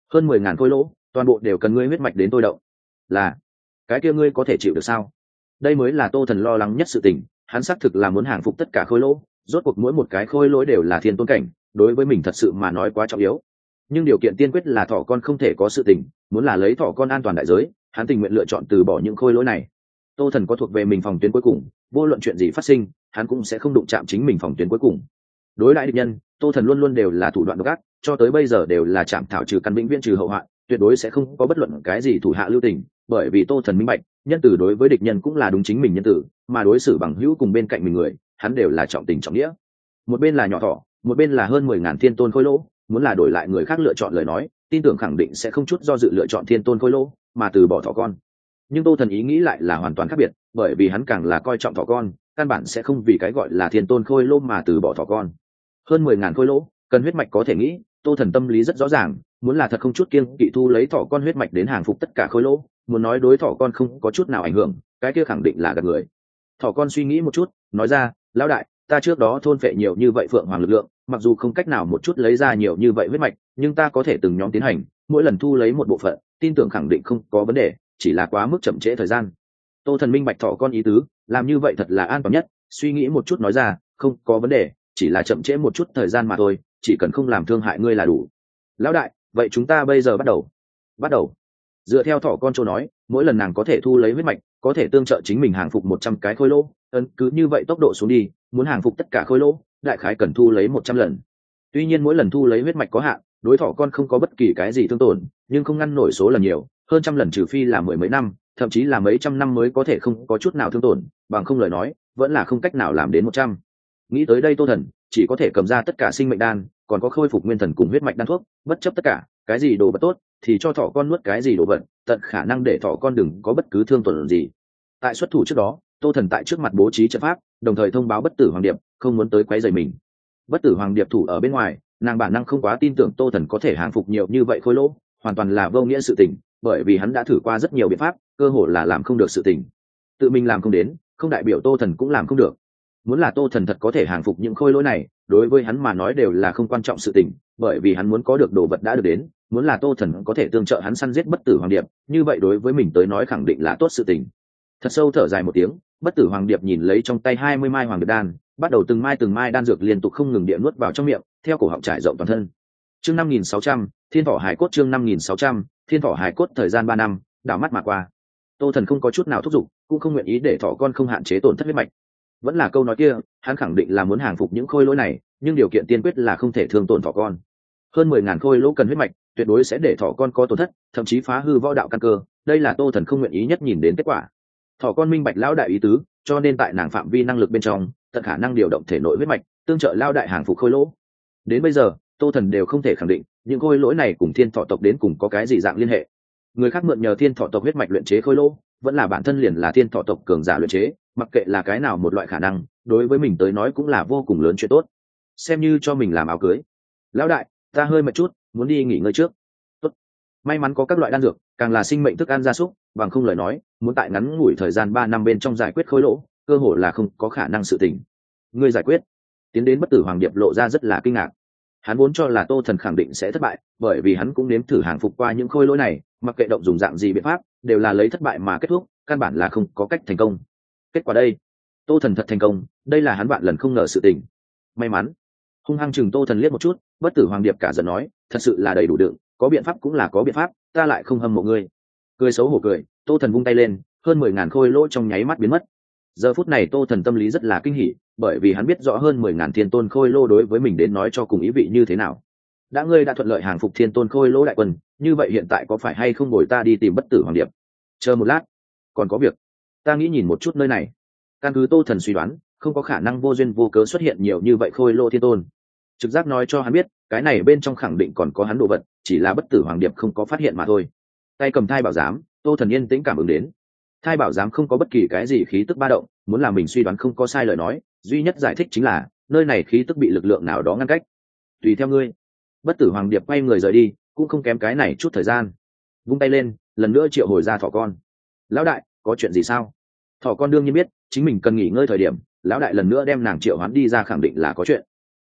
hơn 10.000 khối lỗ, toàn bộ đều cần ngươi huyết mạch đến tôi động. Là, cái kia ngươi có thể chịu được sao? Đây mới là Tô Thần lo lắng nhất sự tình, hắn xác thực là muốn hàng phục tất cả khối lỗ, rốt cuộc mỗi một cái khối lỗ đều là thiên tôn cảnh, đối với mình thật sự mà nói quá trọng yếu. Nhưng điều kiện tiên quyết là thỏ con không thể có sự tình, muốn là lấy thỏ con an toàn đại giới, hắn tình nguyện lựa chọn từ bỏ những khối lỗ này. Tô Thần có thuộc về mình phòng tuyến cuối cùng, vô luận chuyện gì phát sinh, hắn cũng sẽ không đụng chạm chính mình phòng tuyến cuối cùng. Đối lại địch nhân, Tô Thần luôn luôn đều là thủ đoạn độc ác, cho tới bây giờ đều là chạm thảo trừ căn vĩnh viễn trừ hậu hoạn, tuyệt đối sẽ không có bất luận cái gì thủ hạ lưu tình, bởi vì Tô Thần minh bạch, nhân tử đối với địch nhân cũng là đúng chính mình nhân tử, mà đối xử bằng hữu cùng bên cạnh mình người, hắn đều là trọng tình trọng nghĩa. Một bên là nhỏ thỏ, một bên là hơn 10.000 thiên tôn khối lỗ, muốn là đổi lại người khác lựa chọn lời nói, tin tưởng khẳng định sẽ không chút do dự lựa chọn thiên tôn khối lỗ, mà từ bỏ thỏ con. Nhưng Tô Thần ý nghĩ lại là hoàn toàn khác biệt, bởi vì hắn càng là coi trọng thỏ con, căn bản sẽ không vì cái gọi là thiên tôn khối lỗ mà từ bỏ thỏ con. Hơn 10.000 khối lỗ, cần huyết mạch có thể nghĩ, Tô Thần tâm lý rất rõ ràng, muốn là thật không chút kiêng kỵ thu lấy thỏ con huyết mạch đến hàng phục tất cả khối lỗ, muốn nói đối thỏ con không có chút nào ảnh hưởng, cái kia khẳng định là gạt người. Thỏ con suy nghĩ một chút, nói ra, lão đại, ta trước đó thôn phệ nhiều như vậy phượng hoàng lực lượng, mặc dù không cách nào một chút lấy ra nhiều như vậy huyết mạch, nhưng ta có thể từng nhóm tiến hành, mỗi lần thu lấy một bộ phận, tin tưởng khẳng định không có vấn đề, chỉ là quá mức chậm trễ thời gian. Tô Thần minh bạch thỏ con ý tứ, làm như vậy thật là an toàn nhất, suy nghĩ một chút nói ra, không có vấn đề, chỉ là chậm trễ một chút thời gian mà thôi, chỉ cần không làm thương hại ngươi là đủ. Lão đại, vậy chúng ta bây giờ bắt đầu. Dựa theo thỏ con chỗ nói, mỗi lần nàng có thể thu lấy huyết mạch, có thể tương trợ chính mình hàng phục 100 cái khối lỗ, cứ như vậy tốc độ xuống đi, muốn hàng phục tất cả khối lỗ, đại khái cần thu lấy 100 lần. Tuy nhiên mỗi lần thu lấy huyết mạch có hạn, đối thỏ con không có bất kỳ cái gì thương tổn, nhưng không ngăn nổi số lần nhiều, hơn trăm lần trừ phi là mười mấy năm, thậm chí là mấy trăm năm mới có thể không có chút nào thương tổn, bằng không lời nói, vẫn là không cách nào làm đến 100. Nghĩ tới đây Tô Thần chỉ có thể cầm ra tất cả sinh mệnh đan, còn có khôi phục nguyên thần cùng huyết mạch đan thuốc, bất chấp tất cả, cái gì đồ vật tốt thì cho thỏ con nuốt cái gì đồ vật, tận khả năng để thỏ con đừng có bất cứ thương tổn gì. Tại xuất thủ trước đó, Tô Thần tại trước mặt bố trí trận pháp, đồng thời thông báo Bất Tử Hoàng Điệp không muốn tới quấy rầy mình. Bất Tử Hoàng Điệp thủ ở bên ngoài, nàng bản năng không quá tin tưởng Tô Thần có thể hàng phục nhiều như vậy khối lỗ, hoàn toàn là vô nghĩa sự tình, bởi vì hắn đã thử qua rất nhiều biện pháp, cơ hội là làm không được sự tình. Tự mình làm không đến, không đại biểu Tô Thần cũng làm không được. Muốn là Tô Thần thật có thể hàng phục những khối lỗi này, đối với hắn mà nói đều là không quan trọng sự tình, bởi vì hắn muốn có được đồ vật đã được đến, muốn là Tô Thần có thể tương trợ hắn săn giết Bất Tử Hoàng Điệp, như vậy đối với mình tới nói khẳng định là tốt sự tình. Thật sâu thở dài một tiếng, Bất Tử Hoàng Điệp nhìn lấy trong tay 20 mai hoàng điệp đan, bắt đầu từng mai đan dược liên tục không ngừng địa nuốt vào trong miệng, theo cổ họng trải rộng toàn thân. Chương 5600, Thiên Thỏ Hải Cốt. Chương 5600, Thiên Thỏ Hải Cốt. Thời gian 3 năm, đảo mắt mà qua. Tô Thần không có chút nào thúc giục, cũng không nguyện ý để thỏ con không hạn chế tổn thất huyết mạch. Vẫn là câu nói kia, hắn khẳng định là muốn hàng phục những khôi lỗi này, nhưng điều kiện tiên quyết là không thể thương tổn thỏ con. Hơn 10.000 khôi lỗ cần huyết mạch, tuyệt đối sẽ để thỏ con có tổn thất, thậm chí phá hư võ đạo căn cơ, đây là Tô Thần không nguyện ý nhất nhìn đến kết quả. Thỏ con minh bạch lão đại ý tứ, cho nên tại nàng phạm vi năng lực bên trong, tận khả năng điều động thể nội huyết mạch, tương trợ lão đại hàng phục khôi lỗ. Đến bây giờ, Tô Thần đều không thể khẳng định, những khôi lỗi này cùng thiên thỏ tộc đến cùng có cái gì dạng liên hệ. Người khác mượn nhờ thiên thỏ tộc huyết mạch luyện chế khôi lỗ, vẫn là bản thân liền là thiên thỏ tộc cường giả luyện chế, mặc kệ là cái nào một loại khả năng, đối với mình tới nói cũng là vô cùng lớn chuyện tốt, xem như cho mình làm áo cưới. Lão đại, ta hơi mệt chút, muốn đi nghỉ ngơi trước. Tốt. May mắn có các loại đan dược, càng là sinh mệnh thức ăn gia súc, bằng không lời nói, muốn tại ngắn ngủi thời gian 3 năm bên trong giải quyết khối lỗ, cơ hội là không có khả năng sự tình. Ngươi giải quyết? Tiến đến Bất Tử Hoàng Điệp lộ ra rất là kinh ngạc. Hắn vốn cho là Tô Thần khẳng định sẽ thất bại, bởi vì hắn cũng nếm thử hàng phục qua những khối lỗi này, mặc kệ động dùng dạng gì biện pháp, đều là lấy thất bại mà kết thúc, căn bản là không có cách thành công. Kết quả đây, Tô Thần thật thành công, đây là hắn vạn lần không ngờ sự tình. May mắn. Hung hăng chừng Tô Thần liếc một chút, Bất Tử Hoàng Điệp cả giận nói, thật sự là đầy đủ đựng, có biện pháp cũng là có biện pháp, ta lại không hâm mộ ngươi. Cười xấu hổ cười, Tô Thần vung tay lên, hơn 10.000 khôi lỗ trong nháy mắt biến mất. Giờ phút này Tô Thần tâm lý rất là kinh hỉ, bởi vì hắn biết rõ hơn 10.000 thiên tôn khôi lỗ đối với mình đến nói cho cùng ý vị như thế nào. Đã ngươi đã thuận lợi hàng phục thiên tôn khôi lỗ đại quân, như vậy hiện tại có phải hay không bồi ta đi tìm Bất Tử Hoàng Điệp? Chờ một lát, còn có việc, ta nghĩ nhìn một chút nơi này. Căn cứ Tô Thần suy đoán, không có khả năng vô duyên vô cớ xuất hiện nhiều như vậy khôi lỗ thiên tôn. Trực giác nói cho hắn biết, cái này bên trong khẳng định còn có hắn đồ vật, chỉ là Bất Tử Hoàng Điệp không có phát hiện mà thôi. Tay cầm thai bảo giám, Tô Thần yên tĩnh cảm ứng đến. Thai bảo giám không có bất kỳ cái gì khí tức ba động, muốn làm mình suy đoán không có sai lời nói, duy nhất giải thích chính là nơi này khí tức bị lực lượng nào đó ngăn cách. Tùy theo ngươi. Bất Tử Hoàng Điệp quay người rời đi, cũng không kém cái này chút thời gian. Vung tay lên, lần nữa triệu hồi ra thỏ con. Lão đại, có chuyện gì sao? Thỏ con đương nhiên biết, chính mình cần nghỉ ngơi thời điểm, lão đại lần nữa đem nàng triệu hoán đi ra khẳng định là có chuyện.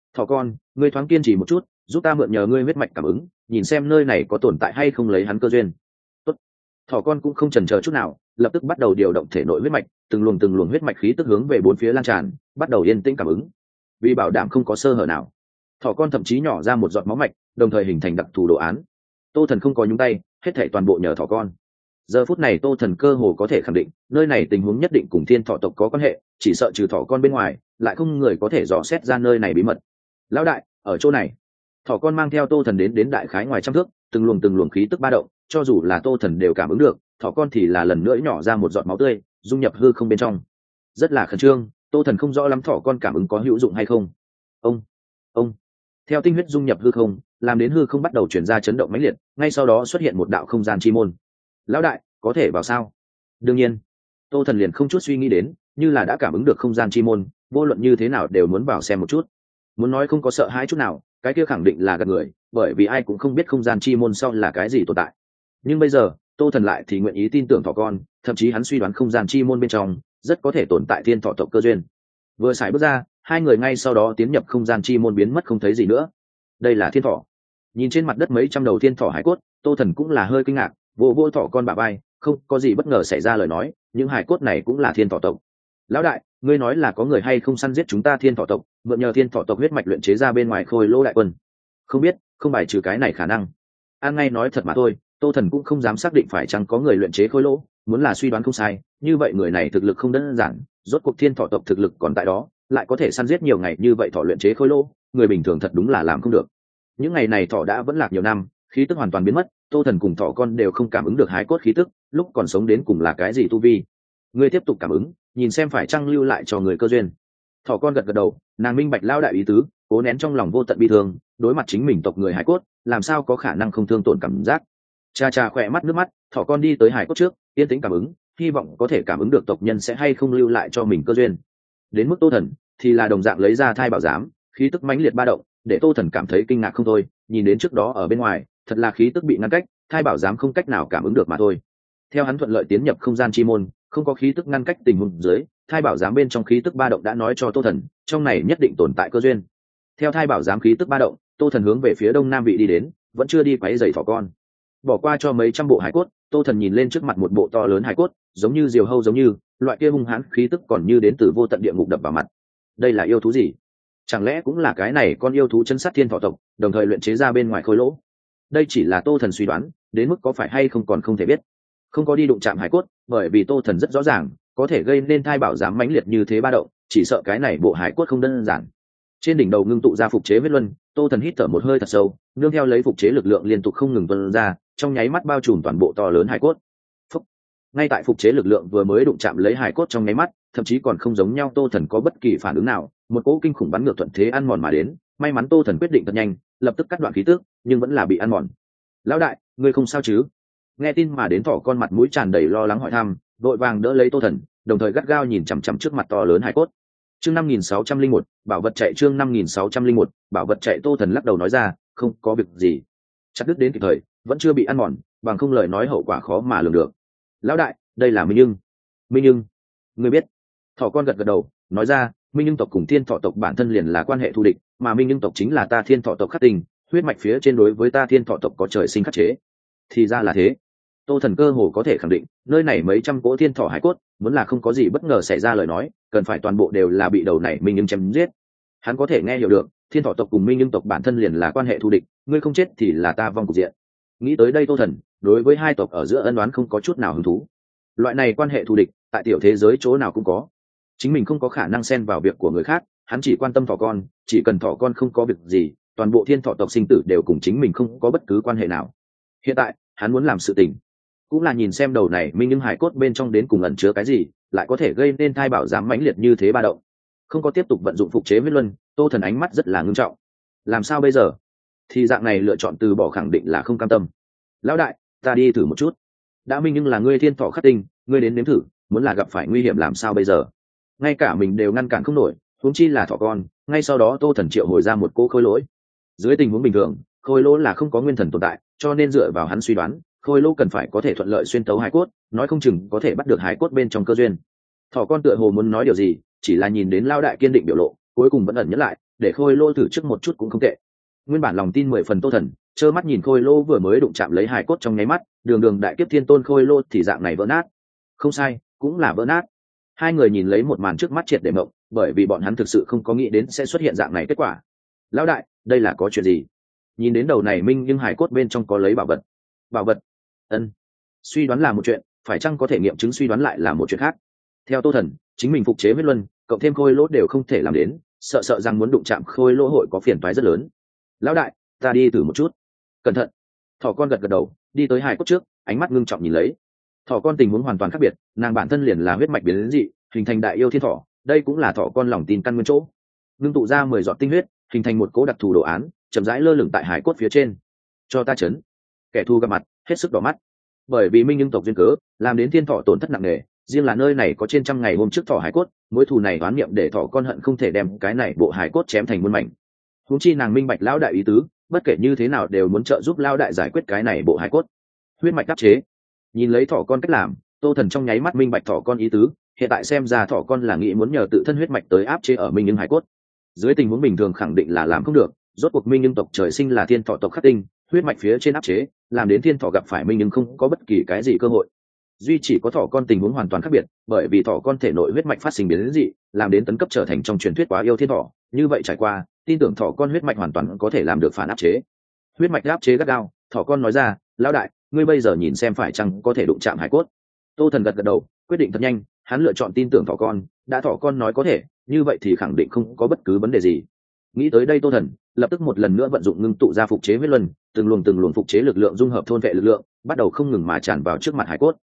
Thỏ con, ngươi thoáng kiên trì một chút, giúp ta mượn nhờ ngươi huyết mạch cảm ứng, nhìn xem nơi này có tồn tại hay không lấy hắn cơ duyên. Tốt. Thỏ con cũng không chần chờ chút nào, lập tức bắt đầu điều động thể nội huyết mạch, từng luồng huyết mạch khí tức hướng về bốn phía lan tràn, bắt đầu yên tĩnh cảm ứng. Vì bảo đảm không có sơ hở nào, thỏ con thậm chí nhỏ ra một giọt máu mạch, đồng thời hình thành đặc thù đồ án. Tô Thần không có nhúng tay, hết thảy toàn bộ nhờ thỏ con. Giờ phút này Tô Thần cơ hồ có thể khẳng định, nơi này tình huống nhất định cùng thiên thỏ tộc có quan hệ, chỉ sợ trừ thỏ con bên ngoài, lại không người có thể dò xét ra nơi này bí mật. Lão đại, ở chỗ này. Thỏ con mang theo Tô Thần đến đại khái ngoài trăm thước, từng luồng khí tức ba động, cho dù là Tô Thần đều cảm ứng được, thỏ con thì là lần nữa nhỏ ra một giọt máu tươi, dung nhập hư không bên trong. Rất là khẩn trương, Tô Thần không rõ lắm thỏ con cảm ứng có hữu dụng hay không. Ông theo tinh huyết dung nhập hư không, làm đến hư không bắt đầu chuyển ra chấn động mãnh liệt, ngay sau đó xuất hiện một đạo không gian chi môn. Lão đại, có thể vào sao? Đương nhiên. Tô Thần liền không chút suy nghĩ đến, như là đã cảm ứng được không gian chi môn, vô luận như thế nào đều muốn vào xem một chút. Muốn nói không có sợ hãi chút nào, cái kia khẳng định là gạt người, bởi vì ai cũng không biết không gian chi môn sau là cái gì tồn tại. Nhưng bây giờ, Tô Thần lại thì nguyện ý tin tưởng thỏ con, thậm chí hắn suy đoán không gian chi môn bên trong rất có thể tồn tại thiên thỏ tộc cơ duyên. Vừa xài bước ra, hai người ngay sau đó tiến nhập không gian chi môn biến mất không thấy gì nữa. Đây là thiên thỏ. Nhìn trên mặt đất mấy trăm đầu thiên thỏ hải cốt, Tô Thần cũng là hơi kinh ngạc, vô thỏ con bả vai, không có gì bất ngờ xảy ra lời nói, những hải cốt này cũng là thiên thỏ tộc. Lão đại, ngươi nói là có người hay không săn giết chúng ta thiên thỏ tộc, mượn nhờ thiên thỏ tộc huyết mạch luyện chế ra bên ngoài khôi lỗ đại quân? Không biết, không bài trừ cái này khả năng. An ngay nói thật mà thôi, Tô Thần cũng không dám xác định phải chăng có người luyện chế khôi lỗ, muốn là suy đoán không sai, như vậy người này thực lực không đơn giản, rốt cuộc thiên thỏ tộc thực lực còn tại đó, lại có thể săn giết nhiều ngày như vậy thỏ luyện chế khôi lỗ, người bình thường thật đúng là làm không được. Những ngày này thỏ đã vẫn lạc nhiều năm, khí tức hoàn toàn biến mất, Tô Thần cùng thỏ con đều không cảm ứng được hái cốt khí tức, lúc còn sống đến cùng là cái gì tu vi. Ngươi tiếp tục cảm ứng, nhìn xem phải chăng lưu lại cho người cơ duyên. Thỏ con gật gật đầu, nàng minh bạch lao đại ý tứ, cố nén trong lòng vô tận bi thương, đối mặt chính mình tộc người hải cốt, làm sao có khả năng không thương tổn cảm giác. Cha khỏe mắt nước mắt, thỏ con đi tới hải cốt trước, yên tĩnh cảm ứng, hy vọng có thể cảm ứng được tộc nhân sẽ hay không lưu lại cho mình cơ duyên. Đến mức Tô Thần thì là đồng dạng lấy ra thai bảo giám, khí tức mãnh liệt ba động, để Tô Thần cảm thấy kinh ngạc không thôi, nhìn đến trước đó ở bên ngoài, thật là khí tức bị ngăn cách, thai bảo giám không cách nào cảm ứng được mà thôi. Theo hắn thuận lợi tiến nhập không gian chi môn, không có khí tức ngăn cách tình huống dưới, thai bảo giám bên trong khí tức ba động đã nói cho Tô Thần, trong này nhất định tồn tại cơ duyên. Theo thai bảo giám khí tức ba động, Tô Thần hướng về phía đông nam vị đi đến, vẫn chưa đi quấy rầy thỏ con. Bỏ qua cho mấy trăm bộ hải cốt, Tô Thần nhìn lên trước mặt một bộ to lớn hải cốt, giống như diều hâu giống như, loại kia hung hãn khí tức còn như đến từ vô tận địa ngục đập vào mặt. Đây là yêu thú gì? Chẳng lẽ cũng là cái này con yêu thú chân sát thiên thỏ tộc, đồng thời luyện chế ra bên ngoài khối lỗ? Đây chỉ là Tô Thần suy đoán, đến mức có phải hay không còn không thể biết. Không có đi đụng chạm hải cốt, bởi vì Tô Thần rất rõ ràng, có thể gây nên thai bảo giám mãnh liệt như thế ba động, chỉ sợ cái này bộ hải cốt không đơn giản. Trên đỉnh đầu ngưng tụ ra phục chế huyết luân, Tô Thần hít thở một hơi thật sâu, nương theo lấy phục chế lực lượng liên tục không ngừng tuôn ra, trong nháy mắt bao trùm toàn bộ to lớn hải cốt. Phúc. Ngay tại phục chế lực lượng vừa mới đụng chạm lấy hải cốt trong nháy mắt, thậm chí còn không giống nhau, Tô Thần có bất kỳ phản ứng nào, một cỗ kinh khủng bắn ngược thuận thế ăn mòn mà đến, may mắn Tô Thần quyết định thật nhanh, lập tức cắt đoạn khí tức, nhưng vẫn là bị ăn mòn. Lão đại, ngươi không sao chứ? Nghe tin mà đến thỏ con mặt mũi tràn đầy lo lắng hỏi thăm, vội vàng đỡ lấy Tô Thần, đồng thời gắt gao nhìn chằm chằm trước mặt to lớn hải cốt. Chương 5601, bảo vật chạy. Chương 5601, bảo vật chạy. Tô Thần lắc đầu nói ra, không có việc gì. Chặt đứt đến kịp thời, vẫn chưa bị ăn mòn, bằng không lời nói hậu quả khó mà lường được. Lão đại, đây là Minh Nhưng. Minh Nhưng, ngươi biết? Thỏ con gật gật đầu, nói ra, Minh Nhưng tộc cùng Thiên Thỏ tộc bản thân liền là quan hệ thù địch, mà Minh Nhưng tộc chính là ta Thiên Thỏ tộc khắc tình, huyết mạch phía trên đối với ta Thiên Thỏ tộc có trời sinh khắc chế. Thì ra là thế. Tô Thần cơ hồ có thể khẳng định, nơi này mấy trăm cỗ thiên thỏ hải cốt, muốn là không có gì bất ngờ xảy ra lời nói, cần phải toàn bộ đều là bị đầu này Minh Nhưng chém giết. Hắn có thể nghe hiểu được, Thiên Thỏ tộc cùng Minh Nhưng tộc bản thân liền là quan hệ thù địch, ngươi không chết thì là ta vong cục diện. Nghĩ tới đây Tô Thần, đối với hai tộc ở giữa ân oán không có chút nào hứng thú. Loại này quan hệ thù địch, tại tiểu thế giới chỗ nào cũng có. Chính mình không có khả năng xen vào việc của người khác, hắn chỉ quan tâm thỏ con, chỉ cần thỏ con không có việc gì, toàn bộ Thiên Thỏ tộc sinh tử đều cùng chính mình không có bất cứ quan hệ nào. Hiện tại, hắn muốn làm sự tình, cũng là nhìn xem đầu này Minh Nhưng hải cốt bên trong đến cùng ẩn chứa cái gì, lại có thể gây nên thai bảo giám mãnh liệt như thế ba động. Không có tiếp tục vận dụng phục chế huyết luân, Tô Thần ánh mắt rất là ngưng trọng. Làm sao bây giờ? Thì dạng này lựa chọn từ bỏ khẳng định là không cam tâm. Lão đại, ta đi thử một chút. Đã Minh Nhưng là ngươi Thiên Thỏ khắc tinh, ngươi đến nếm thử, muốn là gặp phải nguy hiểm làm sao bây giờ? Ngay cả mình đều ngăn cản không nổi, huống chi là thỏ con. Ngay sau đó Tô Thần triệu hồi ra một cỗ khôi lỗi. Dưới tình huống bình thường, khôi lỗ là không có nguyên thần tồn tại, cho nên dựa vào hắn suy đoán, khôi lỗ cần phải có thể thuận lợi xuyên tấu hải cốt, nói không chừng có thể bắt được hải cốt bên trong cơ duyên. Thỏ con tựa hồ muốn nói điều gì, chỉ là nhìn đến lao đại kiên định biểu lộ, cuối cùng vẫn ẩn nhẫn lại, để khôi lô thử trước một chút cũng không tệ. Nguyên bản lòng tin 10 phần Tô Thần trơ mắt nhìn khôi lô vừa mới đụng chạm lấy hài cốt trong nháy mắt, đường đường đại kiếp thiên tôn khôi lô thì dạng này vỡ nát. Không sai, cũng là vỡ nát. Hai người nhìn lấy một màn trước mắt triệt để mộng, bởi vì bọn hắn thực sự không có nghĩ đến sẽ xuất hiện dạng này kết quả. Lão đại, đây là có chuyện gì? Nhìn đến đầu này minh nhưng hài cốt bên trong có lấy bảo vật. Bảo vật? Ân. Suy đoán là một chuyện, phải chăng có thể nghiệm chứng suy đoán lại là một chuyện khác. Theo Tô Thần, chính mình phục chế huyết luân cộng thêm khôi lỗ đều không thể làm đến, sợ rằng muốn đụng chạm khôi lỗ hội có phiền toái rất lớn. Lão đại, ta đi thử một chút. Cẩn thận. Thỏ con gật gật đầu, đi tới hài cốt trước, ánh mắt ngưng trọng nhìn lấy. Thỏ con tình huống hoàn toàn khác biệt, nàng bản thân liền là huyết mạch biến đến dị, hình thành đại yêu thiên thỏ, đây cũng là thỏ con lòng tin căn nguyên chỗ. Ngưng tụ ra 10 giọt tinh huyết, hình thành một cố đặc thù đồ án, chậm rãi lơ lửng tại hải cốt phía trên. Cho ta chấn. Kẻ thù gặp mặt, hết sức đỏ mắt. Bởi vì minh nhưng tộc duyên cớ, làm đến thiên thỏ tổn thất nặng nề, riêng là nơi này có trên trăm ngày hôm trước thỏ hải cốt, mối thù này oán niệm để thỏ con hận không thể đem cái này bộ hải cốt chém thành muôn mảnh. Huống chi nàng minh bạch lão đại ý tứ, bất kể như thế nào đều muốn trợ giúp lão đại giải quyết cái này bộ hải cốt. Huyết mạch áp chế. Nhìn lấy thỏ con cách làm, Tô Thần trong nháy mắt minh bạch thỏ con ý tứ, hiện tại xem ra thỏ con là nghĩ muốn nhờ tự thân huyết mạch tới áp chế ở minh nhưng hải cốt. Dưới tình huống bình thường khẳng định là làm không được, rốt cuộc minh nhưng tộc trời sinh là thiên thọ tộc khắc tinh, huyết mạch phía trên áp chế, làm đến thiên thọ gặp phải minh nhưng không có bất kỳ cái gì cơ hội. Duy chỉ có thỏ con tình huống hoàn toàn khác biệt, bởi vì thỏ con thể nội huyết mạch phát sinh biến đến dị, làm đến tấn cấp trở thành trong truyền thuyết quá yêu thiên thọ, như vậy trải qua, tin tưởng thỏ con huyết mạch hoàn toàn có thể làm được phản áp chế. Huyết mạch áp chế gắt gao, thỏ con nói ra, lão đại, ngươi bây giờ nhìn xem phải chăng có thể đụng chạm hải cốt. Tô Thần gật gật đầu, quyết định thật nhanh, hắn lựa chọn tin tưởng thỏ con, đã thỏ con nói có thể, như vậy thì khẳng định không có bất cứ vấn đề gì. Nghĩ tới đây Tô Thần lập tức một lần nữa vận dụng ngưng tụ ra phục chế huyết luân, từng luồng phục chế lực lượng dung hợp thôn vệ lực lượng, bắt đầu không ngừng mà tràn vào trước mặt hải cốt.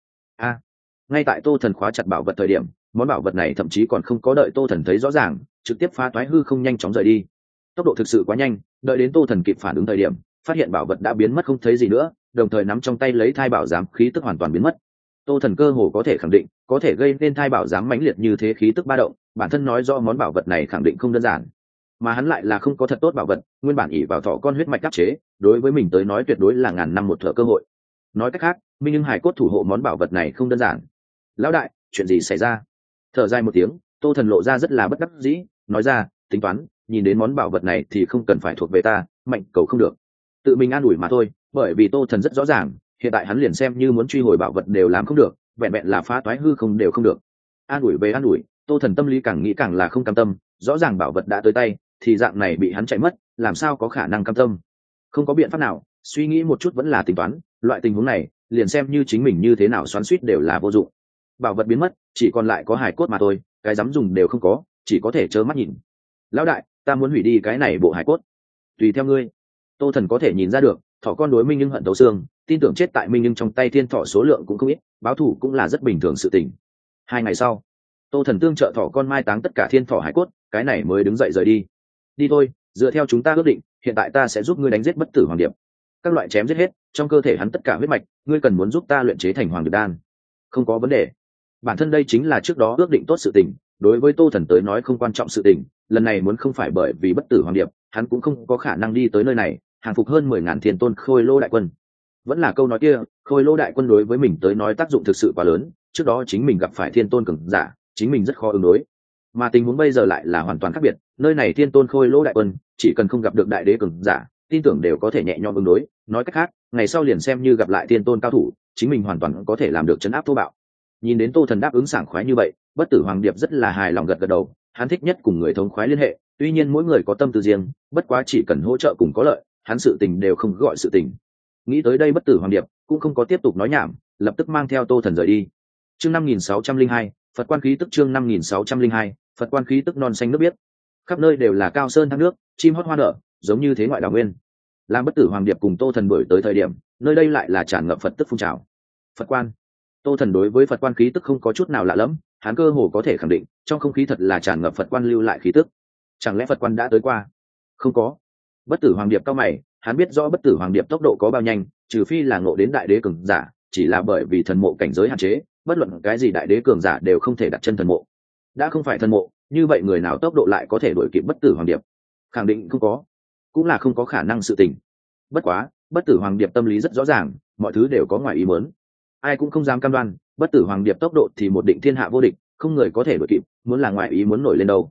Ngay tại Tô Thần khóa chặt bảo vật thời điểm, món bảo vật này thậm chí còn không có đợi Tô Thần thấy rõ ràng, trực tiếp phá toái hư không nhanh chóng rời đi. Tốc độ thực sự quá nhanh, đợi đến Tô Thần kịp phản ứng thời điểm, phát hiện bảo vật đã biến mất không thấy gì nữa, đồng thời nắm trong tay lấy thai bảo giám khí tức hoàn toàn biến mất. Tô Thần cơ hồ có thể khẳng định, có thể gây nên thai bảo giám mãnh liệt như thế khí tức ba động, bản thân nói rõ món bảo vật này khẳng định không đơn giản. Mà hắn lại là không có thật tốt bảo vật, nguyên bản ỷ vào thỏ con huyết mạch áp chế, đối với mình tới nói tuyệt đối là ngàn năm một thở cơ hội. Nói cách khác, minh nhưng hải cốt thủ hộ món bảo vật này không đơn giản. Lão đại, chuyện gì xảy ra? Thở dài một tiếng, Tô Thần lộ ra rất là bất đắc dĩ, nói ra, tính toán, nhìn đến món bảo vật này thì không cần phải thuộc về ta, mạnh cầu không được. Tự mình an ủi mà thôi, bởi vì Tô Thần rất rõ ràng, hiện tại hắn liền xem như muốn truy hồi bảo vật đều làm không được, vẹn vẹn là phá toái hư không đều không được. An ủi về an ủi, Tô Thần tâm lý càng nghĩ càng là không cam tâm, rõ ràng bảo vật đã tới tay, thì dạng này bị hắn chạy mất, làm sao có khả năng cam tâm? Không có biện pháp nào, suy nghĩ một chút vẫn là tính toán, loại tình huống này, liền xem như chính mình như thế nào xoắn xuýt đều là vô dụng. Bảo vật biến mất, chỉ còn lại có hài cốt mà thôi, cái dám dùng đều không có, chỉ có thể trơ mắt nhìn. Lão đại, ta muốn hủy đi cái này bộ hài cốt. Tùy theo ngươi. Tô Thần có thể nhìn ra được, thỏ con đối minh nhưng hận tấu xương, tin tưởng chết tại minh nhưng trong tay thiên thỏ số lượng cũng không ít, báo thù cũng là rất bình thường sự tình. 2 ngày sau, Tô Thần tương trợ thỏ con mai táng tất cả thiên thỏ hải cốt, cái này mới đứng dậy rời đi. Đi thôi, dựa theo chúng ta ước định, hiện tại ta sẽ giúp ngươi đánh giết bất tử hoàng điệp. Các loại chém giết hết, trong cơ thể hắn tất cả huyết mạch, ngươi cần muốn giúp ta luyện chế thành hoàng điệp đan. Không có vấn đề. Bản thân đây chính là trước đó ước định tốt sự tình, đối với Tô Thần tới nói không quan trọng sự tình, lần này muốn không phải bởi vì bất tử hoàng điệp, hắn cũng không có khả năng đi tới nơi này, hàng phục hơn 10.000 thiên tôn khôi lô đại quân. Vẫn là câu nói kia, khôi lô đại quân đối với mình tới nói tác dụng thực sự quá lớn, trước đó chính mình gặp phải thiên tôn cường giả, chính mình rất khó ứng đối. Mà tình huống bây giờ lại là hoàn toàn khác biệt, nơi này thiên tôn khôi lô đại quân, chỉ cần không gặp được đại đế cường giả, tin tưởng đều có thể nhẹ nhõm ứng đối, nói cách khác, ngày sau liền xem như gặp lại thiên tôn cao thủ, chính mình hoàn toàn có thể làm được trấn áp thô bạo. Nhìn đến Tô Thần đáp ứng sảng khoái như vậy, bất tử hoàng điệp rất là hài lòng gật gật đầu, hắn thích nhất cùng người thống khoái liên hệ, tuy nhiên mỗi người có tâm tư riêng, bất quá chỉ cần hỗ trợ cùng có lợi, hắn sự tình đều không gọi sự tình. Nghĩ tới đây bất tử hoàng điệp cũng không có tiếp tục nói nhảm, lập tức mang theo Tô Thần rời đi. Chương 5602, Phật quan khí tức. Chương 5602, Phật quan khí tức. Non xanh nước biếc, khắp nơi đều là cao sơn thác nước, chim hót hoa nở, giống như thế ngoại đảo nguyên. Làm bất tử hoàng điệp cùng Tô Thần đuổi tới thời điểm, nơi đây lại là tràn ngập Phật tức phun trào. Phật quan. Tô Thần đối với Phật quan khí tức không có chút nào lạ lẫm, hắn cơ hồ có thể khẳng định, trong không khí thật là tràn ngập Phật quan lưu lại khí tức. Chẳng lẽ Phật quan đã tới qua? Không có. Bất tử hoàng điệp cao mày, hắn biết rõ bất tử hoàng điệp tốc độ có bao nhanh, trừ phi là ngộ đến đại đế cường giả, chỉ là bởi vì thần mộ cảnh giới hạn chế, bất luận cái gì đại đế cường giả đều không thể đặt chân thần mộ. Đã không phải thần mộ, như vậy người nào tốc độ lại có thể đuổi kịp bất tử hoàng điệp? Khẳng định không có, cũng là không có khả năng sự tình. Bất quá, bất tử hoàng điệp tâm lý rất rõ ràng, mọi thứ đều có ngoài ý muốn. Ai cũng không dám cam đoan, bất tử hoàng điệp tốc độ thì một định thiên hạ vô địch, không người có thể đuổi kịp, muốn là ngoài ý muốn nổi lên đâu.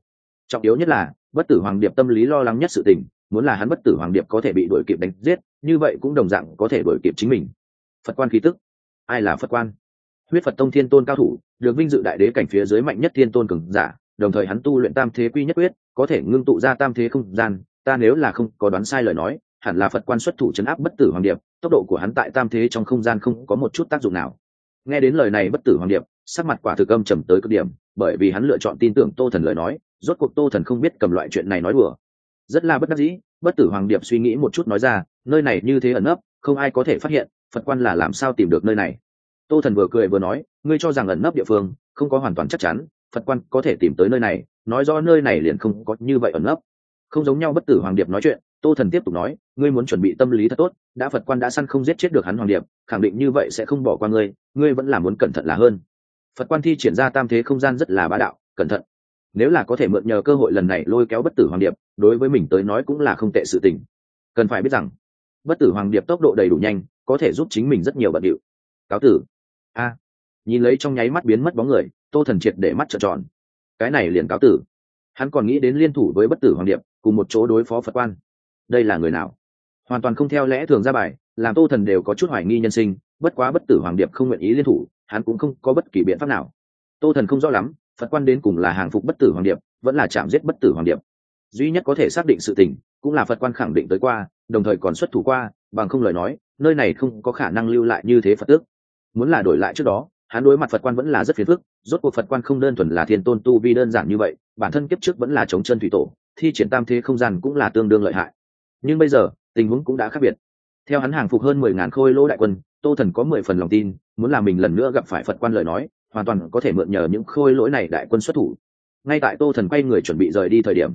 Trọng yếu nhất là bất tử hoàng điệp tâm lý lo lắng nhất sự tình, muốn là hắn bất tử hoàng điệp có thể bị đuổi kịp đánh giết, như vậy cũng đồng dạng có thể đuổi kịp chính mình. Phật quan khí tức. Ai là Phật quan? Huyết Phật tông thiên tôn cao thủ, được vinh dự đại đế cảnh phía dưới mạnh nhất thiên tôn cường giả, đồng thời hắn tu luyện tam thế quy nhất quyết, có thể ngưng tụ ra tam thế không gian. Ta nếu là không có đoán sai lời nói, hẳn là Phật quan xuất thủ chấn áp bất tử hoàng điệp, tốc độ của hắn tại tam thế trong không gian không có một chút tác dụng nào. Nghe đến lời này bất tử hoàng điệp sắc mặt quả thực âm trầm tới cực điểm, bởi vì hắn lựa chọn tin tưởng Tô Thần lời nói, rốt cuộc Tô Thần không biết cầm loại chuyện này nói đùa. Rất là bất đắc dĩ, bất tử hoàng điệp suy nghĩ một chút nói ra, nơi này như thế ẩn nấp, không ai có thể phát hiện, Phật quan là làm sao tìm được nơi này? Tô Thần vừa cười vừa nói, ngươi cho rằng ẩn nấp địa phương không có hoàn toàn chắc chắn, Phật quan có thể tìm tới nơi này, nói rõ nơi này liền không có như vậy ẩn nấp. Không giống nhau bất tử hoàng điệp nói chuyện, Tô Thần tiếp tục nói, ngươi muốn chuẩn bị tâm lý thật tốt, đã Phật quan đã săn không giết chết được hắn hoàng điệp, khẳng định như vậy sẽ không bỏ qua ngươi, ngươi vẫn là muốn cẩn thận là hơn. Phật quan thi triển ra tam thế không gian rất là bá đạo, cẩn thận. Nếu là có thể mượn nhờ cơ hội lần này lôi kéo bất tử hoàng điệp, đối với mình tới nói cũng là không tệ sự tình. Cần phải biết rằng, bất tử hoàng điệp tốc độ đầy đủ nhanh, có thể giúp chính mình rất nhiều bận điệu. Cáo tử. A. Nhìn lấy trong nháy mắt biến mất bóng người, Tô Thần triệt để mắt trợn tròn. Cái này liền cáo tử. Hắn còn nghĩ đến liên thủ với bất tử hoàng điệp, cùng một chỗ đối phó Phật quan. Đây là người nào? Hoàn toàn không theo lẽ thường ra bài, làm Tô Thần đều có chút hoài nghi nhân sinh. Bất quá bất tử hoàng điệp không nguyện ý liên thủ, hắn cũng không có bất kỳ biện pháp nào. Tô Thần không rõ lắm, Phật quan đến cùng là hàng phục bất tử hoàng điệp, vẫn là chạm giết bất tử hoàng điệp. Duy nhất có thể xác định sự tình, cũng là Phật quan khẳng định tới qua, đồng thời còn xuất thủ qua, bằng không lời nói, nơi này không có khả năng lưu lại như thế Phật tước. Muốn là đổi lại trước đó, hắn đối mặt Phật quan vẫn là rất phiền phức, rốt cuộc Phật quan không đơn thuần là thiên tôn tu vi đơn giản như vậy, bản thân kiếp trước vẫn là chống chân thủy tổ, thi triển tam thế không gian cũng là tương đương lợi hại. Nhưng bây giờ, tình huống cũng đã khác biệt. Theo hắn hàng phục hơn 10.000 khôi lỗ đại quân, Tô Thần có 10 phần lòng tin, muốn là mình lần nữa gặp phải Phật quan lời nói, hoàn toàn có thể mượn nhờ những khôi lỗi này đại quân xuất thủ. Ngay tại Tô Thần quay người chuẩn bị rời đi thời điểm,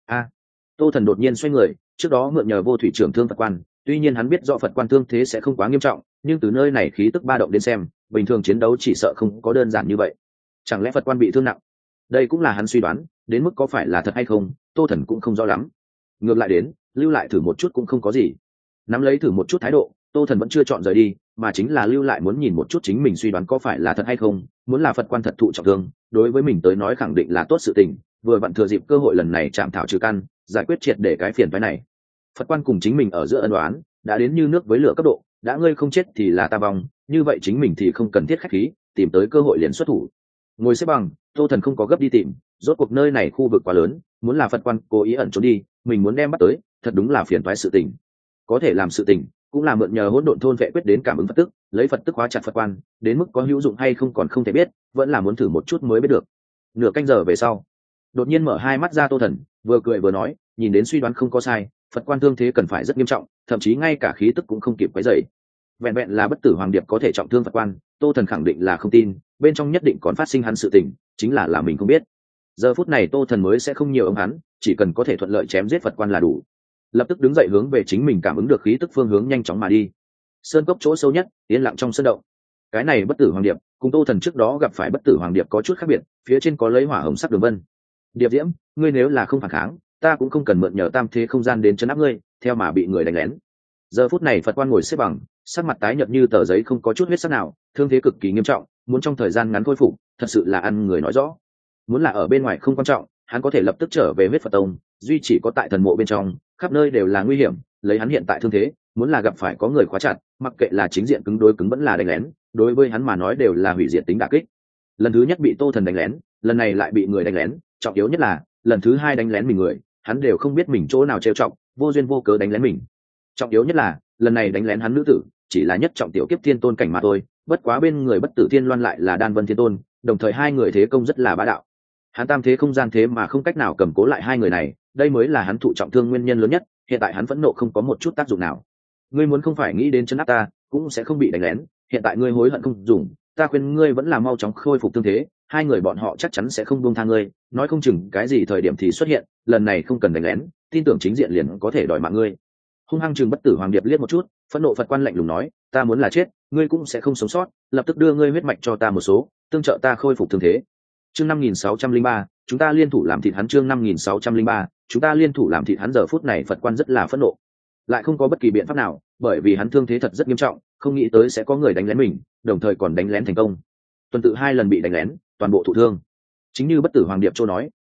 Tô Thần đột nhiên xoay người, trước đó mượn nhờ vô thủy trưởng thương Phật quan, tuy nhiên hắn biết rõ Phật quan thương thế sẽ không quá nghiêm trọng, nhưng từ nơi này khí tức ba động đến xem, bình thường chiến đấu chỉ sợ không có đơn giản như vậy. Chẳng lẽ Phật quan bị thương nặng? Đây cũng là hắn suy đoán, đến mức có phải là thật hay không, Tô Thần cũng không rõ lắm. Ngược lại đến, lưu lại thử một chút cũng không có gì. Nắm lấy thử một chút thái độ, Tô Thần vẫn chưa chọn rời đi, mà chính là lưu lại muốn nhìn một chút chính mình suy đoán có phải là thật hay không, muốn là Phật quan thật thụ trọng thương, đối với mình tới nói khẳng định là tốt sự tình, vừa vặn thừa dịp cơ hội lần này chạm thảo trừ căn, giải quyết triệt để cái phiền phức này. Phật quan cùng chính mình ở giữa ân oán đã đến như nước với lửa cấp độ, đã ngươi không chết thì là ta vong, như vậy chính mình thì không cần thiết khách khí, tìm tới cơ hội liền xuất thủ. Ngồi xếp bằng, Tô Thần không có gấp đi tìm, rốt cuộc nơi này khu vực quá lớn, muốn là Phật quan cố ý ẩn trốn đi, mình muốn đem bắt tới, thật đúng là phiền toái sự tình. Có thể làm sự tình, cũng là mượn nhờ hỗn độn thôn vệ quyết đến cảm ứng Phật tức, lấy Phật tức hóa chặt Phật quan, đến mức có hữu dụng hay không còn không thể biết, vẫn là muốn thử một chút mới biết được. Nửa canh giờ về sau, đột nhiên mở hai mắt ra Tô Thần, vừa cười vừa nói, nhìn đến suy đoán không có sai, Phật quan thương thế cần phải rất nghiêm trọng, thậm chí ngay cả khí tức cũng không kịp quấy rầy. Vẹn vẹn là bất tử hoàng điệp có thể trọng thương Phật quan, Tô Thần khẳng định là không tin, bên trong nhất định còn phát sinh hắn sự tình, chính là mình không biết. Giờ phút này Tô Thần mới sẽ không nhiều ông hắn, chỉ cần có thể thuận lợi chém giết Phật quan là đủ. Lập tức đứng dậy hướng về chính mình cảm ứng được khí tức phương hướng nhanh chóng mà đi. Sơn cốc chỗ sâu nhất, yên lặng trong sơn động. Cái này bất tử hoàng điệp, cùng Tô Thần trước đó gặp phải bất tử hoàng điệp có chút khác biệt, phía trên có lấy hỏa hồng sắc đường vân. Điệp Diễm, ngươi nếu là không phản kháng, ta cũng không cần mượn nhờ tam thế không gian đến trấn áp ngươi, theo mà bị người đánh lén. Giờ phút này Phật quan ngồi xếp bằng, sắc mặt tái nhợt như tờ giấy không có chút huyết sắc nào, thương thế cực kỳ nghiêm trọng, muốn trong thời gian ngắn khôi phục, thật sự là ăn người nói rõ. Muốn là ở bên ngoài không quan trọng, hắn có thể lập tức trở về huyết Phật tông, duy chỉ có tại thần mộ bên trong, khắp nơi đều là nguy hiểm, lấy hắn hiện tại thương thế, muốn là gặp phải có người khóa chặt, mặc kệ là chính diện cứng đối cứng vẫn là đánh lén, đối với hắn mà nói đều là hủy diệt tính đả kích. Lần thứ nhất bị Tô Thần đánh lén, lần này lại bị người đánh lén, trọng yếu nhất là lần thứ hai đánh lén mình người, hắn đều không biết mình chỗ nào trêu trọng, vô duyên vô cớ đánh lén mình. Trọng yếu nhất là lần này đánh lén hắn nữ tử, chỉ là nhất trọng tiểu kiếp thiên tôn cảnh mà thôi, bất quá bên người bất tử thiên loan lại là đan vân thiên tôn, đồng thời hai người thế công rất là bá đạo. Hắn tam thế không gian thế mà không cách nào cầm cố lại hai người này, đây mới là hắn thụ trọng thương nguyên nhân lớn nhất, hiện tại hắn phẫn nộ không có một chút tác dụng nào. Ngươi muốn không phải nghĩ đến chân áp ta, cũng sẽ không bị đánh lén, hiện tại ngươi hối hận không dùng, ta khuyên ngươi vẫn là mau chóng khôi phục thương thế, hai người bọn họ chắc chắn sẽ không buông tha ngươi, nói không chừng cái gì thời điểm thì xuất hiện, lần này không cần đánh lén, tin tưởng chính diện liền có thể đòi mạng ngươi. Hung hăng chừng bất tử hoàng điệp liếc một chút, phẫn nộ Phật quan lạnh lùng nói, ta muốn là chết, ngươi cũng sẽ không sống sót, lập tức đưa ngươi huyết mạch cho ta một số, tương trợ ta khôi phục thương thế. Chương 5603, chúng ta liên thủ làm thịt hắn. Chương 5603, chúng ta liên thủ làm thịt hắn. Giờ phút này Phật quan rất là phẫn nộ, lại không có bất kỳ biện pháp nào, bởi vì hắn thương thế thật rất nghiêm trọng, không nghĩ tới sẽ có người đánh lén mình, đồng thời còn đánh lén thành công. Tuần tự hai lần bị đánh lén, toàn bộ thụ thương. Chính như bất tử hoàng điệp châu nói,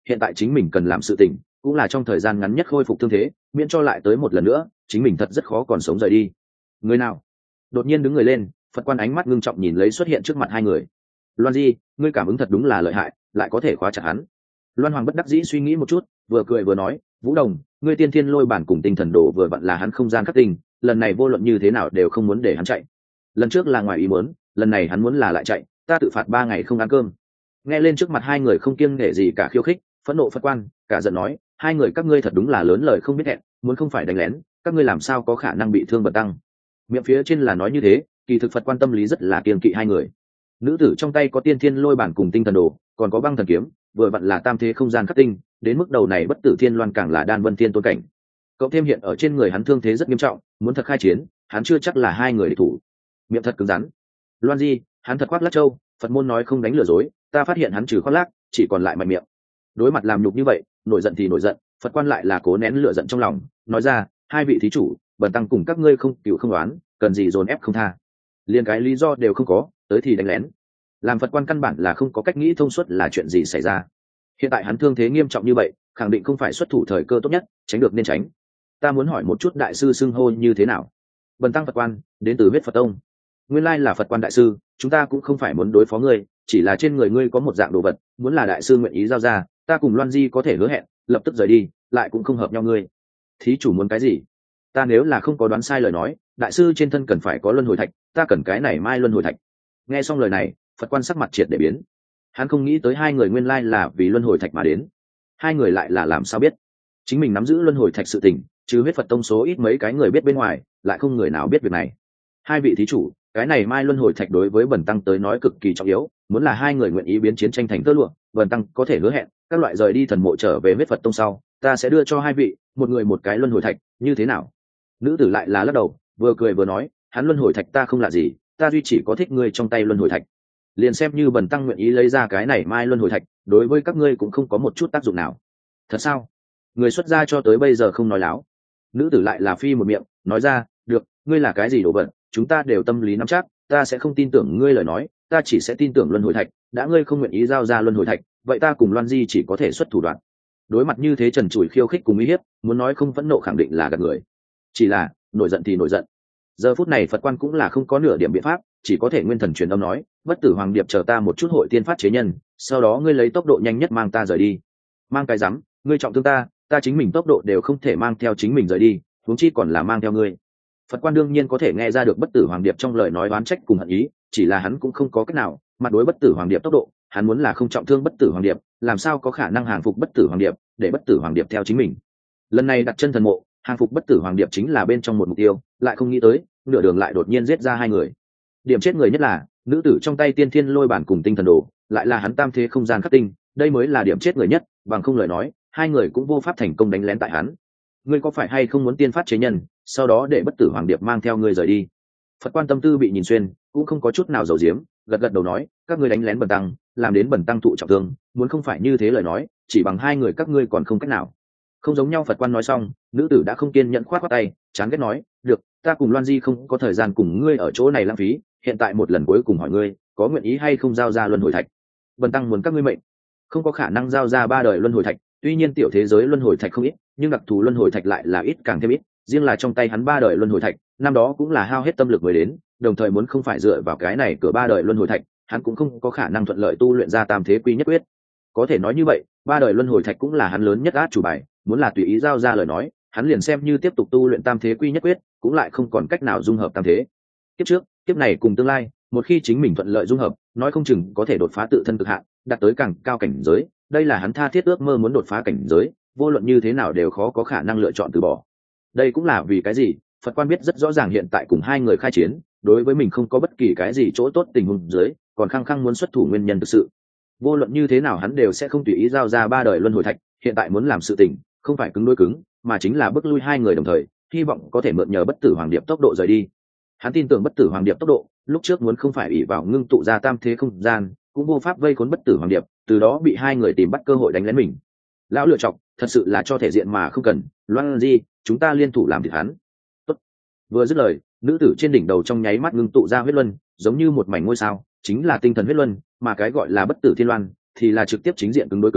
hiện tại chính mình cần làm sự tình cũng là trong thời gian ngắn nhất khôi phục thương thế, miễn cho lại tới một lần nữa chính mình thật rất khó còn sống rời đi. Người nào? Đột nhiên đứng người lên, Phật quan ánh mắt ngưng trọng nhìn lấy xuất hiện trước mặt hai người. Loan Di, ngươi cảm ứng thật đúng là lợi hại, lại có thể khóa chặt hắn. Loan Hoàng bất đắc dĩ suy nghĩ một chút, vừa cười vừa nói, Vũ Đồng, ngươi tiên thiên lôi bản cùng tinh thần đồ vừa vặn là hắn không gian khắc tinh, lần này vô luận như thế nào đều không muốn để hắn chạy. Lần trước là ngoài ý muốn, lần này hắn muốn là lại chạy, ta tự phạt 3 ngày không ăn cơm. Nghe lên trước mặt hai người không kiêng nể gì cả khiêu khích, phẫn nộ Phật quan cả giận nói, hai người các ngươi thật đúng là lớn lời không biết hẹn, muốn không phải đánh lén, các ngươi làm sao có khả năng bị thương Bần tăng. Miệng phía trên là nói như thế, kỳ thực Phật quan tâm lý rất là kiêng kỵ hai người. Nữ tử trong tay có tiên thiên lôi bản cùng tinh thần đồ, còn có băng thần kiếm, vừa vặn là tam thế không gian khắc tinh, đến mức đầu này bất tử thiên loan càng là đan vân thiên tôn cảnh. Cộng thêm hiện ở trên người hắn thương thế rất nghiêm trọng, muốn thật khai chiến, hắn chưa chắc là hai người địch thủ. Miệng thật cứng rắn. Loan Di, hắn thật khoác lác châu, Phật môn nói không đánh lừa dối, ta phát hiện hắn trừ khoác lác, chỉ còn lại mạnh miệng. Đối mặt làm nhục như vậy, nổi giận thì nổi giận, Phật quan lại là cố nén lửa giận trong lòng, nói ra, hai vị thí chủ, Bần tăng cùng các ngươi không cựu không đoán, cần gì dồn ép không tha. Liên cái lý do đều không có, tới thì đánh lén. Làm Phật quan căn bản là không có cách nghĩ thông suốt là chuyện gì xảy ra. Hiện tại hắn thương thế nghiêm trọng như vậy, khẳng định không phải xuất thủ thời cơ tốt nhất, tránh được nên tránh. Ta muốn hỏi một chút đại sư xưng hô như thế nào? Bần tăng Phật quan, đến từ huyết Phật tông. Nguyên lai là Phật quan đại sư, chúng ta cũng không phải muốn đối phó ngươi, chỉ là trên người ngươi có một dạng đồ vật, muốn là đại sư nguyện ý giao ra, ta cùng Loan Di có thể hứa hẹn, lập tức rời đi, lại cũng không hợp nhau ngươi. Thí chủ muốn cái gì? Ta nếu là không có đoán sai lời nói, đại sư trên thân cần phải có luân hồi thạch, ta cần cái này mai luân hồi thạch. Nghe xong lời này, Phật quan sắc mặt triệt để biến. Hắn không nghĩ tới hai người nguyên lai là vì luân hồi thạch mà đến. Hai người lại là làm sao biết? Chính mình nắm giữ luân hồi thạch sự tình, chứ huyết Phật tông số ít mấy cái người biết bên ngoài, lại không người nào biết việc này. Hai vị thí chủ, cái này mai luân hồi thạch đối với Bần tăng tới nói cực kỳ trọng yếu, muốn là hai người nguyện ý biến chiến tranh thành tơ lụa, Bần tăng có thể hứa hẹn, các loại rời đi thần mộ trở về huyết Phật tông sau, ta sẽ đưa cho hai vị, một người một cái luân hồi thạch, như thế nào? Nữ tử lại là lắc đầu, vừa cười vừa nói, hắn luân hồi thạch ta không là gì, ta duy chỉ có thích ngươi trong tay luân hồi thạch. Liền xem như Bần tăng nguyện ý lấy ra cái này mai luân hồi thạch, đối với các ngươi cũng không có một chút tác dụng nào. Thật sao? Người xuất gia cho tới bây giờ không nói láo. Nữ tử lại là phi một miệng, nói ra, được, ngươi là cái gì đồ vật, chúng ta đều tâm lý nắm chắc, ta sẽ không tin tưởng ngươi lời nói, ta chỉ sẽ tin tưởng luân hồi thạch, đã ngươi không nguyện ý giao ra luân hồi thạch, vậy ta cùng Loan Di chỉ có thể xuất thủ đoạn. Đối mặt như thế trần trụi khiêu khích cùng uy hiếp, muốn nói không phẫn nộ khẳng định là gạt người. Chỉ là, nổi giận thì nổi giận. Giờ phút này Phật quan cũng là không có nửa điểm biện pháp, chỉ có thể nguyên thần truyền âm nói, bất tử hoàng điệp chờ ta một chút hội tiên phát chế nhân, sau đó ngươi lấy tốc độ nhanh nhất mang ta rời đi. Mang cái rắm, ngươi trọng thương ta, ta chính mình tốc độ đều không thể mang theo chính mình rời đi, huống chi còn là mang theo ngươi. Phật quan đương nhiên có thể nghe ra được bất tử hoàng điệp trong lời nói oán trách cùng hận ý, chỉ là hắn cũng không có cách nào, mặt đối bất tử hoàng điệp tốc độ, hắn muốn là không trọng thương bất tử hoàng điệp, làm sao có khả năng hàng phục bất tử hoàng điệp, để bất tử hoàng điệp theo chính mình. Lần này đặt chân thần mộ, hàng phục bất tử hoàng điệp chính là bên trong một mục tiêu, lại không nghĩ tới, nửa đường lại đột nhiên giết ra hai người. Điểm chết người nhất là, nữ tử trong tay tiên thiên lôi bản cùng tinh thần đồ, lại là hắn tam thế không gian khắc tinh, đây mới là điểm chết người nhất, bằng không lời nói, hai người cũng vô pháp thành công đánh lén tại hắn. Ngươi có phải hay không muốn tiên phát chế nhân, sau đó để bất tử hoàng điệp mang theo ngươi rời đi? Phật quan tâm tư bị nhìn xuyên, cũng không có chút nào giấu giếm, gật gật đầu nói, các ngươi đánh lén Bần tăng, làm đến Bần tăng thụ trọng thương, muốn không phải như thế lời nói, chỉ bằng hai người các ngươi còn không cách nào. Không giống nhau. Phật quan nói xong, nữ tử đã không kiên nhẫn khoát khoát tay, chán ghét nói, được, ta cùng Loan Di không có thời gian cùng ngươi ở chỗ này lãng phí, hiện tại một lần cuối cùng hỏi ngươi, có nguyện ý hay không giao ra luân hồi thạch? Bần tăng muốn các ngươi mệnh, không có khả năng giao ra 3 đời luân hồi thạch, tuy nhiên tiểu thế giới luân hồi thạch không ít, nhưng đặc thù luân hồi thạch lại là ít càng thêm ít, riêng là trong tay hắn 3 đời luân hồi thạch, năm đó cũng là hao hết tâm lực mới đến, đồng thời muốn không phải dựa vào cái này cửa 3 đời luân hồi thạch, hắn cũng không có khả năng thuận lợi tu luyện ra tam thế quy nhất quyết. Có thể nói như vậy, 3 đời luân hồi thạch cũng là hắn lớn nhất át chủ bài, muốn là tùy ý giao ra lời nói, hắn liền xem như tiếp tục tu luyện tam thế quy nhất quyết, cũng lại không còn cách nào dung hợp tam thế. Kiếp trước, kiếp này cùng tương lai, một khi chính mình thuận lợi dung hợp, nói không chừng có thể đột phá tự thân cực hạn, đạt tới càng cao cảnh giới, đây là hắn tha thiết ước mơ muốn đột phá cảnh giới, vô luận như thế nào đều khó có khả năng lựa chọn từ bỏ. Đây cũng là vì cái gì, Phật quan biết rất rõ ràng hiện tại cùng hai người khai chiến, đối với mình không có bất kỳ cái gì chỗ tốt tình huống dưới, còn khăng khăng muốn xuất thủ nguyên nhân thực sự. Vô luận như thế nào hắn đều sẽ không tùy ý giao ra 3 đời luân hồi thạch, hiện tại muốn làm sự tình, không phải cứng đối cứng, mà chính là bước lui hai người đồng thời, hy vọng có thể mượn nhờ bất tử hoàng điệp tốc độ rời đi. Hắn tin tưởng bất tử hoàng điệp tốc độ, lúc trước muốn không phải ỷ vào ngưng tụ ra tam thế không gian, cũng vô pháp vây khốn bất tử hoàng điệp, từ đó bị hai người tìm bắt cơ hội đánh lén mình. Lão lựa chọc, thật sự là cho thể diện mà không cần, Loan Di, chúng ta liên thủ làm thịt hắn. Tốt. Vừa dứt lời, nữ tử trên đỉnh đầu trong nháy mắt ngưng tụ ra huyết luân, giống như một mảnh ngôi sao, chính là tinh thần huyết luân, mà cái gọi là bất tử thiên loan thì là trực tiếp chính diện cứng đối cứng,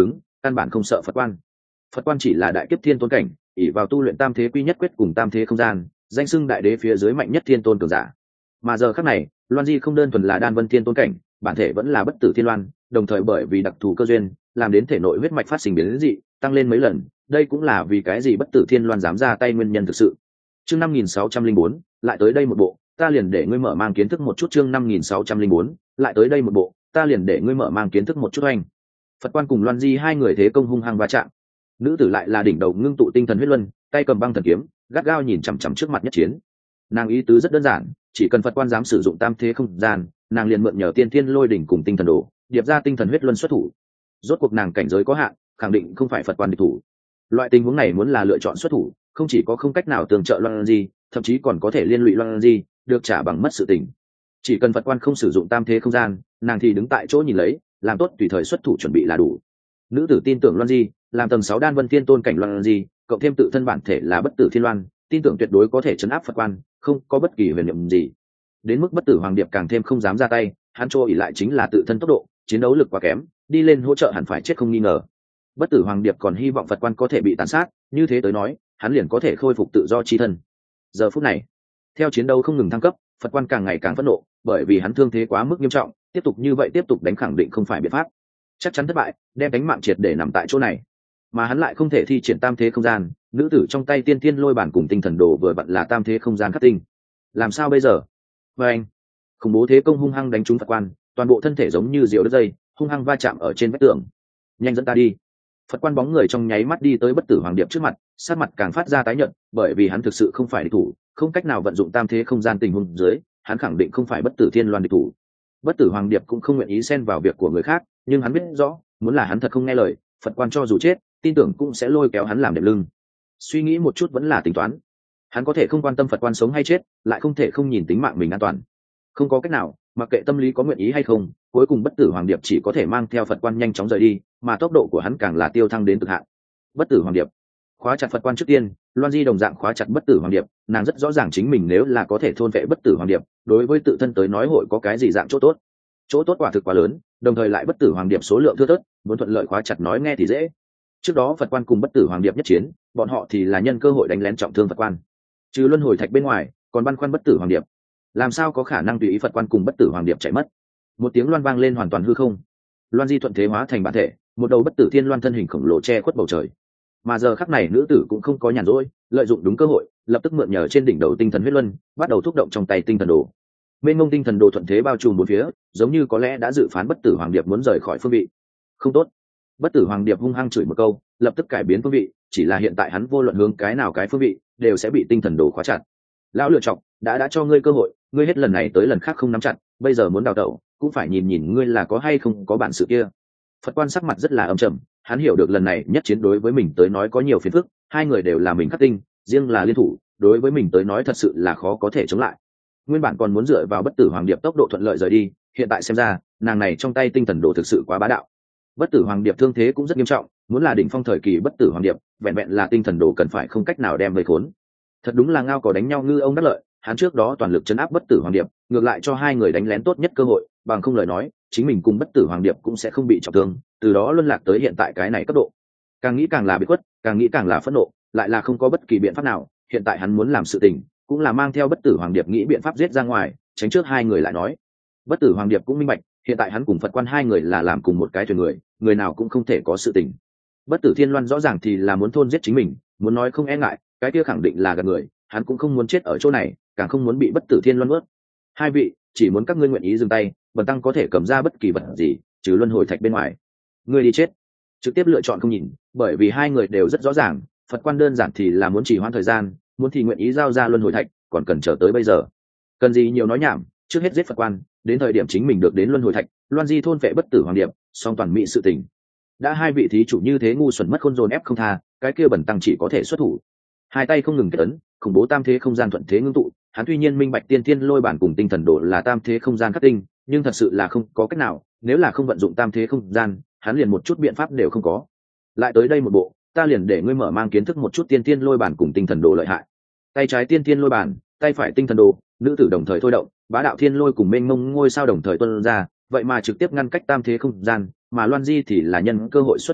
căn bản không sợ Phật quan. Phật quan chỉ là đại kiếp thiên tôn cảnh, ỷ vào tu luyện tam thế quy nhất quyết cùng tam thế không gian, danh xưng đại đế phía dưới mạnh nhất thiên tôn cường giả. Mà giờ khắc này, Loan Di không đơn thuần là đan vân thiên tôn cảnh, bản thể vẫn là bất tử thiên loan, đồng thời bởi vì đặc thù cơ duyên, làm đến thể nội huyết mạch phát sinh biến dị, tăng lên mấy lần, đây cũng là vì cái gì bất tử thiên loan dám ra tay nguyên nhân thực sự. Chương 5604, lại tới đây một bộ, ta liền để ngươi mở mang kiến thức một chút. Chương 5604, lại tới đây một bộ, ta liền để ngươi mở mang kiến thức một chút oanh. Phật quan cùng Loan Di hai người thế công hung hăng va chạm. Nữ tử lại là đỉnh đầu ngưng tụ tinh thần huyết luân, tay cầm băng thần kiếm, gắt gao nhìn chằm chằm trước mặt nhất chiến. Nàng ý tứ rất đơn giản, chỉ cần Phật quan dám sử dụng tam thế không gian, nàng liền mượn nhờ tiên thiên lôi đỉnh cùng tinh thần đồ, điệp ra tinh thần huyết luân xuất thủ. Rốt cuộc nàng cảnh giới có hạn, khẳng định không phải Phật quan địch thủ. Loại tình huống này muốn là lựa chọn xuất thủ, không chỉ có không cách nào tường trợ Loan Di, thậm chí còn có thể liên lụy Loan Di, được trả bằng mất sự tình. Chỉ cần Phật quan không sử dụng tam thế không gian, nàng thì đứng tại chỗ nhìn lấy, làm tốt tùy thời xuất thủ chuẩn bị là đủ. Nữ tử tin tưởng Loan Di, làm tầng 6 đan vân thiên tôn cảnh Loan Di, cộng thêm tự thân bản thể là bất tử thiên loan, tin tưởng tuyệt đối có thể chấn áp Phật quan, không có bất kỳ huyền niệm gì. Đến mức bất tử hoàng điệp càng thêm không dám ra tay, hắn cho ỉ lại chính là tự thân tốc độ, chiến đấu lực quá kém, đi lên hỗ trợ hẳn phải chết không nghi ngờ. Bất tử hoàng điệp còn hy vọng Phật quan có thể bị tàn sát, như thế tới nói, hắn liền có thể khôi phục tự do chi thân. Giờ phút này, theo chiến đấu không ngừng thăng cấp, Phật quan càng ngày càng phẫn nộ, bởi vì hắn thương thế quá mức nghiêm trọng, tiếp tục như vậy tiếp tục đánh khẳng định không phải biện pháp, chắc chắn thất bại, đem đánh mạng triệt để nằm tại chỗ này. Mà hắn lại không thể thi triển tam thế không gian, nữ tử trong tay tiên thiên lôi bản cùng tinh thần đồ vừa vặn là tam thế không gian khắc tinh. Làm sao bây giờ? Và anh, khủng bố thế công hung hăng đánh trúng Phật quan, toàn bộ thân thể giống như diều đứt dây, hung hăng va chạm ở trên vách tường. Nhanh dẫn ta đi! Phật quan bóng người trong nháy mắt đi tới bất tử hoàng điệp trước mặt, sát mặt càng phát ra tái nhợt, bởi vì hắn thực sự không phải địch thủ, không cách nào vận dụng tam thế không gian tình huống dưới, hắn khẳng định không phải bất tử thiên loan địch thủ. Bất tử hoàng điệp cũng không nguyện ý xen vào việc của người khác, nhưng hắn biết rõ, muốn là hắn thật không nghe lời, Phật quan cho dù chết, tin tưởng cũng sẽ lôi kéo hắn làm đệm lưng. Suy nghĩ một chút vẫn là tính toán. Hắn có thể không quan tâm Phật quan sống hay chết, lại không thể không nhìn tính mạng mình an toàn. Không có cách nào, mặc kệ tâm lý có nguyện ý hay không, cuối cùng bất tử hoàng điệp chỉ có thể mang theo Phật quan nhanh chóng rời đi, mà tốc độ của hắn càng là tiêu thăng đến cực hạn. Bất tử hoàng điệp khóa chặt Phật quan trước tiên, Loan Di đồng dạng khóa chặt bất tử hoàng điệp, nàng rất rõ ràng chính mình nếu là có thể thôn vệ bất tử hoàng điệp, đối với tự thân tới nói hội có cái gì dạng chỗ tốt. Chỗ tốt quả thực quá lớn, đồng thời lại bất tử hoàng điệp số lượng thưa thớt, muốn thuận lợi khóa chặt nói nghe thì dễ. Trước đó Phật quan cùng bất tử hoàng điệp nhất chiến, bọn họ thì là nhân cơ hội đánh lén trọng thương Phật quan. Trừ luân hồi thạch bên ngoài, còn băn khoăn bất tử hoàng điệp, làm sao có khả năng tùy ý Phật quan cùng bất tử hoàng điệp chạy mất. Một tiếng loan vang lên hoàn toàn hư không, Loan Di thuận thế hóa thành bản thể, một đầu bất tử thiên loan thân hình khổng lồ che khuất bầu trời. Mà giờ khắc này nữ tử cũng không có nhàn rỗi, lợi dụng đúng cơ hội, lập tức mượn nhờ trên đỉnh đầu tinh thần huyết luân, bắt đầu thúc động trong tay tinh thần đồ. Mênh mông tinh thần đồ thuận thế bao trùm bốn phía, giống như có lẽ đã dự phán bất tử hoàng điệp muốn rời khỏi phương vị. Không tốt! Bất tử hoàng điệp hung hăng chửi một câu, lập tức cải biến phương vị, chỉ là hiện tại hắn vô luận hướng cái nào cái phương vị, đều sẽ bị tinh thần đồ khóa chặt. Lão lựa chọc, đã cho ngươi cơ hội, ngươi hết lần này tới lần khác không nắm chặt, bây giờ muốn đào tẩu, cũng phải nhìn nhìn ngươi là có hay không có bản sự kia. Phật quan sắc mặt rất là âm trầm, hắn hiểu được lần này nhất chiến đối với mình tới nói có nhiều phiền phức, hai người đều là mình khắc tinh, riêng là liên thủ, đối với mình tới nói thật sự là khó có thể chống lại. Nguyên bản còn muốn dựa vào bất tử hoàng điệp tốc độ thuận lợi rời đi, hiện tại xem ra, nàng này trong tay tinh thần đồ thực sự quá bá đạo. Bất tử hoàng điệp thương thế cũng rất nghiêm trọng, muốn là đỉnh phong thời kỳ bất tử hoàng điệp, vẹn vẹn là tinh thần đồ cần phải không cách nào đem vây khốn. Thật đúng là ngao cò đánh nhau ngư ông đắc lợi, hắn trước đó toàn lực chấn áp bất tử hoàng điệp, ngược lại cho hai người đánh lén tốt nhất cơ hội, bằng không lời nói, chính mình cùng bất tử hoàng điệp cũng sẽ không bị trọng thương, từ đó luân lạc tới hiện tại cái này cấp độ. Càng nghĩ càng là bị khuất, càng nghĩ càng là phẫn nộ, lại là không có bất kỳ biện pháp nào, hiện tại hắn muốn làm sự tình, cũng là mang theo bất tử hoàng điệp nghĩ biện pháp giết ra ngoài, tránh trước hai người lại nói. Bất tử hoàng điệp cũng minh bạch, hiện tại hắn cùng Phật quan hai người là làm cùng một cái thuyền người, người nào cũng không thể có sự tình. Bất tử thiên loan rõ ràng thì là muốn thôn giết chính mình, muốn nói không e ngại, cái kia khẳng định là gạt người, hắn cũng không muốn chết ở chỗ này, càng không muốn bị bất tử thiên loan nuốt. Hai vị, chỉ muốn các ngươi nguyện ý dừng tay, bần tăng có thể cầm ra bất kỳ vật gì, trừ luân hồi thạch bên ngoài. Ngươi đi chết. Trực tiếp lựa chọn không nhìn, bởi vì hai người đều rất rõ ràng, Phật quan đơn giản thì là muốn chỉ hoãn thời gian, muốn thì nguyện ý giao ra luân hồi thạch, còn cần chờ tới bây giờ. Cần gì nhiều nói nhảm, trước hết giết Phật quan, đến thời điểm chính mình được đến luân hồi thạch, Loan Di thôn vệ bất tử hoàng điệp, song toàn mỹ sự tình. Đã hai vị thí chủ như thế ngu xuẩn mất khôn dồn ép không tha, cái kia bần tăng chỉ có thể xuất thủ. Hai tay không ngừng kết ấn, khủng bố tam thế không gian thuận thế ngưng tụ, hắn tuy nhiên minh bạch tiên thiên lôi bản cùng tinh thần độ là tam thế không gian khắc tinh, nhưng thật sự là không có cách nào, nếu là không vận dụng tam thế không gian, hắn liền một chút biện pháp đều không có. Lại tới đây một bộ, ta liền để ngươi mở mang kiến thức một chút tiên thiên lôi bản cùng tinh thần độ lợi hại. Tay trái tiên thiên lôi bản, tay phải tinh thần độ, nữ tử đồng thời thôi động, bá đạo thiên lôi cùng mênh mông ngôi sao đồng thời tuôn ra, vậy mà trực tiếp ngăn cách tam thế không gian, mà Loan Di thì là nhân cơ hội xuất thủ,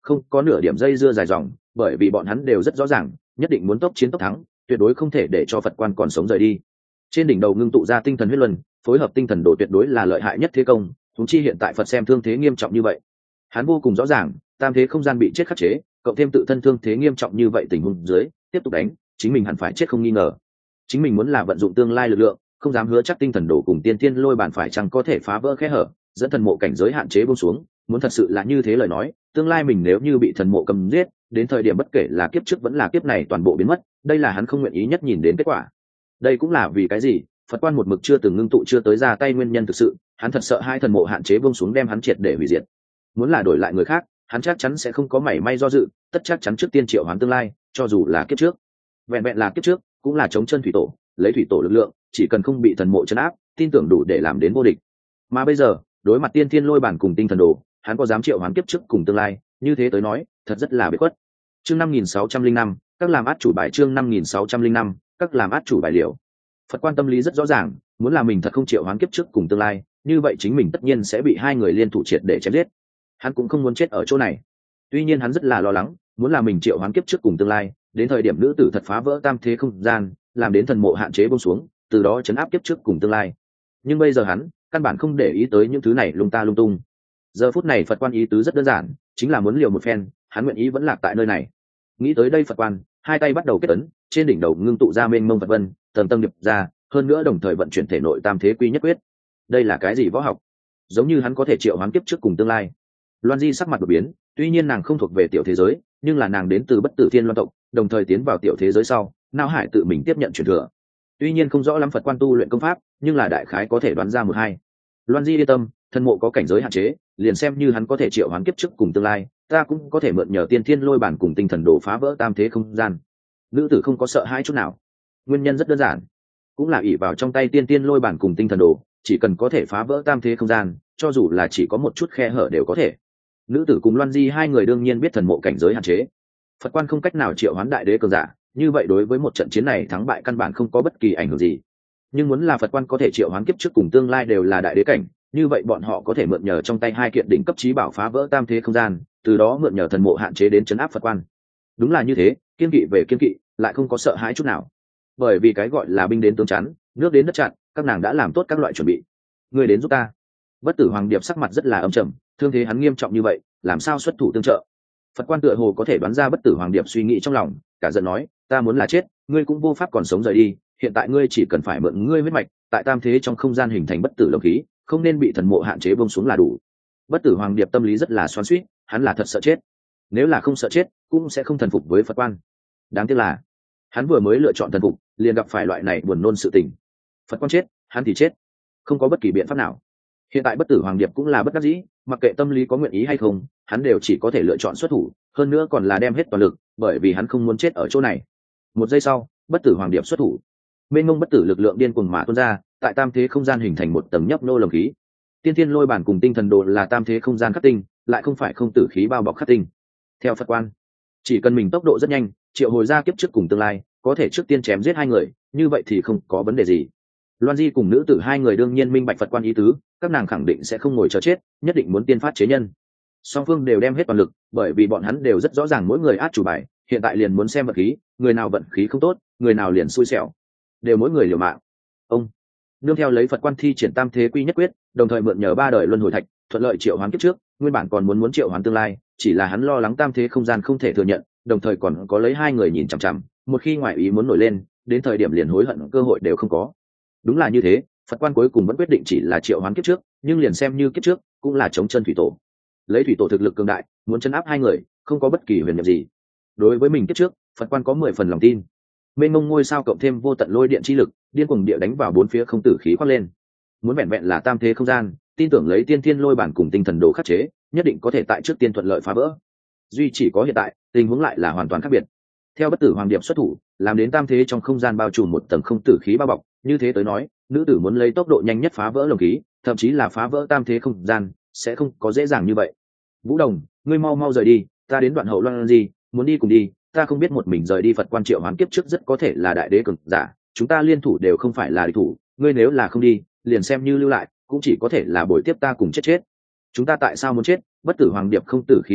không có nửa điểm dây dưa dài dòng, bởi vì bọn hắn đều rất rõ ràng nhất định muốn tốc chiến tốc thắng, tuyệt đối không thể để cho Phật quan còn sống rời đi. Trên đỉnh đầu ngưng tụ ra tinh thần huyết luân, phối hợp tinh thần đồ tuyệt đối là lợi hại nhất thế công, huống chi hiện tại Phật xem thương thế nghiêm trọng như vậy, hắn vô cùng rõ ràng tam thế không gian bị chết khắc chế, cộng thêm tự thân thương thế nghiêm trọng như vậy tình huống dưới tiếp tục đánh chính mình hẳn phải chết không nghi ngờ. Chính mình muốn là vận dụng tương lai lực lượng, không dám hứa chắc tinh thần đồ cùng tiên thiên lôi bản phải chăng có thể phá vỡ kẽ hở, dẫn thần mộ cảnh giới hạn chế buông xuống. Muốn thật sự là như thế lời nói, tương lai mình nếu như bị thần mộ cầm giết, đến thời điểm bất kể là kiếp trước vẫn là kiếp này toàn bộ biến mất, đây là hắn không nguyện ý nhất nhìn đến kết quả. Đây cũng là vì cái gì Phật quan một mực chưa từng ngưng tụ chưa tới ra tay nguyên nhân thực sự, hắn thật sợ hai thần mộ hạn chế buông xuống đem hắn triệt để hủy diệt. Muốn là đổi lại người khác, hắn chắc chắn sẽ không có mảy may do dự, tất chắc chắn trước tiên triệu hoán tương lai, cho dù là kiếp trước. Vẹn vẹn là kiếp trước, cũng là chống chân thủy tổ, lấy thủy tổ lực lượng, chỉ cần không bị thần mộ trấn áp, tin tưởng đủ để làm đến vô địch. Mà bây giờ, đối mặt tiên thiên lôi bản cùng tinh thần đồ, hắn có dám triệu hoán kiếp trước cùng tương lai, như thế tới nói, thật rất là biệt khuất. Chương 5605, các làm át chủ bài chương 5605, các làm át chủ bài liều. Phật quan tâm lý rất rõ ràng, muốn là mình thật không triệu hoán kiếp trước cùng tương lai, như vậy chính mình tất nhiên sẽ bị hai người liên thủ triệt để chém giết. Hắn cũng không muốn chết ở chỗ này. Tuy nhiên hắn rất là lo lắng, muốn là mình triệu hoán kiếp trước cùng tương lai, đến thời điểm nữ tử thật phá vỡ tam thế không gian, làm đến thần mộ hạn chế buông xuống, từ đó chấn áp kiếp trước cùng tương lai. Nhưng bây giờ hắn căn bản không để ý tới những thứ này lung ta lung tung. Giờ phút này Phật quan ý tứ rất đơn giản, chính là muốn liều một phen, hắn nguyện ý vẫn lạc tại nơi này. Nghĩ tới đây Phật quan hai tay bắt đầu kết ấn, trên đỉnh đầu ngưng tụ ra mênh mông Phật vân, tầng tầng điệp ra, hơn nữa đồng thời vận chuyển thể nội tam thế quy nhất quyết. Đây là cái gì võ học? Giống như hắn có thể triệu hoán kiếp trước cùng tương lai. Loan Di sắc mặt đột biến, tuy nhiên nàng không thuộc về tiểu thế giới, nhưng là nàng đến từ bất tử thiên loan tộc, đồng thời tiến vào tiểu thế giới sau, não hải tự mình tiếp nhận truyền thừa. Tuy nhiên không rõ lắm Phật quan tu luyện công pháp, nhưng là đại khái có thể đoán ra một hai. Loan Di yên tâm, thân mộ có cảnh giới hạn chế, liền xem như hắn có thể triệu hoán kiếp trước cùng tương lai, ta cũng có thể mượn nhờ tiên thiên lôi bản cùng tinh thần đồ phá vỡ tam thế không gian. Nữ tử không có sợ hãi chút nào. Nguyên nhân rất đơn giản, cũng là ỷ vào trong tay tiên thiên lôi bản cùng tinh thần đồ, chỉ cần có thể phá vỡ tam thế không gian, cho dù là chỉ có một chút khe hở đều có thể. Nữ tử cùng Loan Di hai người đương nhiên biết thần mộ cảnh giới hạn chế, Phật quan không cách nào triệu hoán đại đế cường giả, như vậy đối với một trận chiến này thắng bại căn bản không có bất kỳ ảnh hưởng gì. Nhưng muốn là Phật quan có thể triệu hoán kiếp trước cùng tương lai đều là đại đế cảnh, như vậy bọn họ có thể mượn nhờ trong tay hai kiện đỉnh cấp chí bảo phá vỡ tam thế không gian, từ đó mượn nhờ thần mộ hạn chế đến chấn áp Phật quan. Đúng là như thế, kiên kỵ về kiên kỵ, lại không có sợ hãi chút nào. Bởi vì cái gọi là binh đến tướng chắn, nước đến đất chặn, các nàng đã làm tốt các loại chuẩn bị. Người đến giúp ta. Bất tử Hoàng Điệp sắc mặt rất là âm trầm, thương thế hắn nghiêm trọng như vậy, làm sao xuất thủ tương trợ? Phật quan tựa hồ có thể đoán ra bất tử Hoàng Điệp suy nghĩ trong lòng, cả giận nói, ta muốn là chết, ngươi cũng vô pháp còn sống rời đi, hiện tại ngươi chỉ cần phải mượn ngươi huyết mạch, tại tam thế trong không gian hình thành bất tử lồng khí, không nên bị thần mộ hạn chế buông xuống là đủ. Bất tử Hoàng Điệp tâm lý rất là xoắn xuýt, hắn là thật sợ chết. Nếu là không sợ chết, cũng sẽ không thần phục với Phật quan. Đáng tiếc là, hắn vừa mới lựa chọn thần phục, liền gặp phải loại này buồn nôn sự tình. Phật quan chết, hắn thì chết, không có bất kỳ biện pháp nào. Hiện tại bất tử Hoàng Điệp cũng là bất đắc dĩ, mặc kệ tâm lý có nguyện ý hay không, hắn đều chỉ có thể lựa chọn xuất thủ, hơn nữa còn là đem hết toàn lực, bởi vì hắn không muốn chết ở chỗ này. Một giây sau, bất tử Hoàng Điệp xuất thủ, mênh mông bất tử lực lượng điên cuồng mà tuôn ra, tại tam thế không gian hình thành một tầng nhấp nô lồng khí. Tiên thiên lôi bản cùng tinh thần đồ là tam thế không gian khắc tinh, lại không phải không tử khí bao bọc khắc tinh. Theo Phật quan, chỉ cần mình tốc độ rất nhanh, triệu hồi ra kiếp trước cùng tương lai, có thể trước tiên chém giết hai người, như vậy thì không có vấn đề gì. Loan Di cùng nữ tử hai người đương nhiên minh bạch Phật quan ý tứ, các nàng khẳng định sẽ không ngồi chờ chết, nhất định muốn tiên phát chế nhân. Song phương đều đem hết toàn lực, bởi vì bọn hắn đều rất rõ ràng mỗi người át chủ bài, hiện tại liền muốn xem vận khí, người nào vận khí không tốt, người nào liền xui xẻo, đều mỗi người liều mạng. Ông nương theo lấy Phật quan thi triển tam thế quy nhất quyết, đồng thời mượn nhờ ba đời luân hồi thạch, thuận lợi triệu hoán kiếp trước, nguyên bản còn muốn triệu hoán tương lai, chỉ là hắn lo lắng tam thế không gian không thể thừa nhận, đồng thời còn có lấy hai người nhìn chằm chằm, một khi ngoại ý muốn nổi lên, đến thời điểm liền hối hận cơ hội đều không có. Đúng là như thế, Phật quan cuối cùng vẫn quyết định chỉ là triệu hoán kiếp trước, nhưng liền xem như kiếp trước, cũng là chống chân thủy tổ. Lấy thủy tổ thực lực cường đại, muốn chấn áp hai người, không có bất kỳ huyền nhiệm gì. Đối với mình kiếp trước, Phật quan có 10 phần lòng tin. Mênh mông ngôi sao cộng thêm vô tận lôi điện chi lực, điên cuồng địa đánh vào bốn phía không tử khí khoác lên. Muốn vẹn vẹn là tam thế không gian, tin tưởng lấy tiên thiên lôi bản cùng tinh thần đồ khắc chế, nhất định có thể tại trước tiên thuận lợi phá vỡ. Duy chỉ có hiện tại, tình huống lại là hoàn toàn khác biệt. Theo bất tử Hoàng Điệp xuất thủ, làm đến tam thế trong không gian bao trùm một tầng không tử khí bao bọc, như thế tới nói, nữ tử muốn lấy tốc độ nhanh nhất phá vỡ lồng khí, thậm chí là phá vỡ tam thế không gian, sẽ không có dễ dàng như vậy. Vũ Đồng, ngươi mau mau rời đi, ta đến đoạn hậu Loan gì, muốn đi cùng đi, ta không biết một mình rời đi Phật quan triệu hoán kiếp trước rất có thể là đại đế cường giả, chúng ta liên thủ đều không phải là địch thủ, ngươi nếu là không đi, liền xem như lưu lại, cũng chỉ có thể là bồi tiếp ta cùng chết chết. Chúng ta tại sao muốn chết? Bất tử Hoàng Điệp không tử khí bao bọc,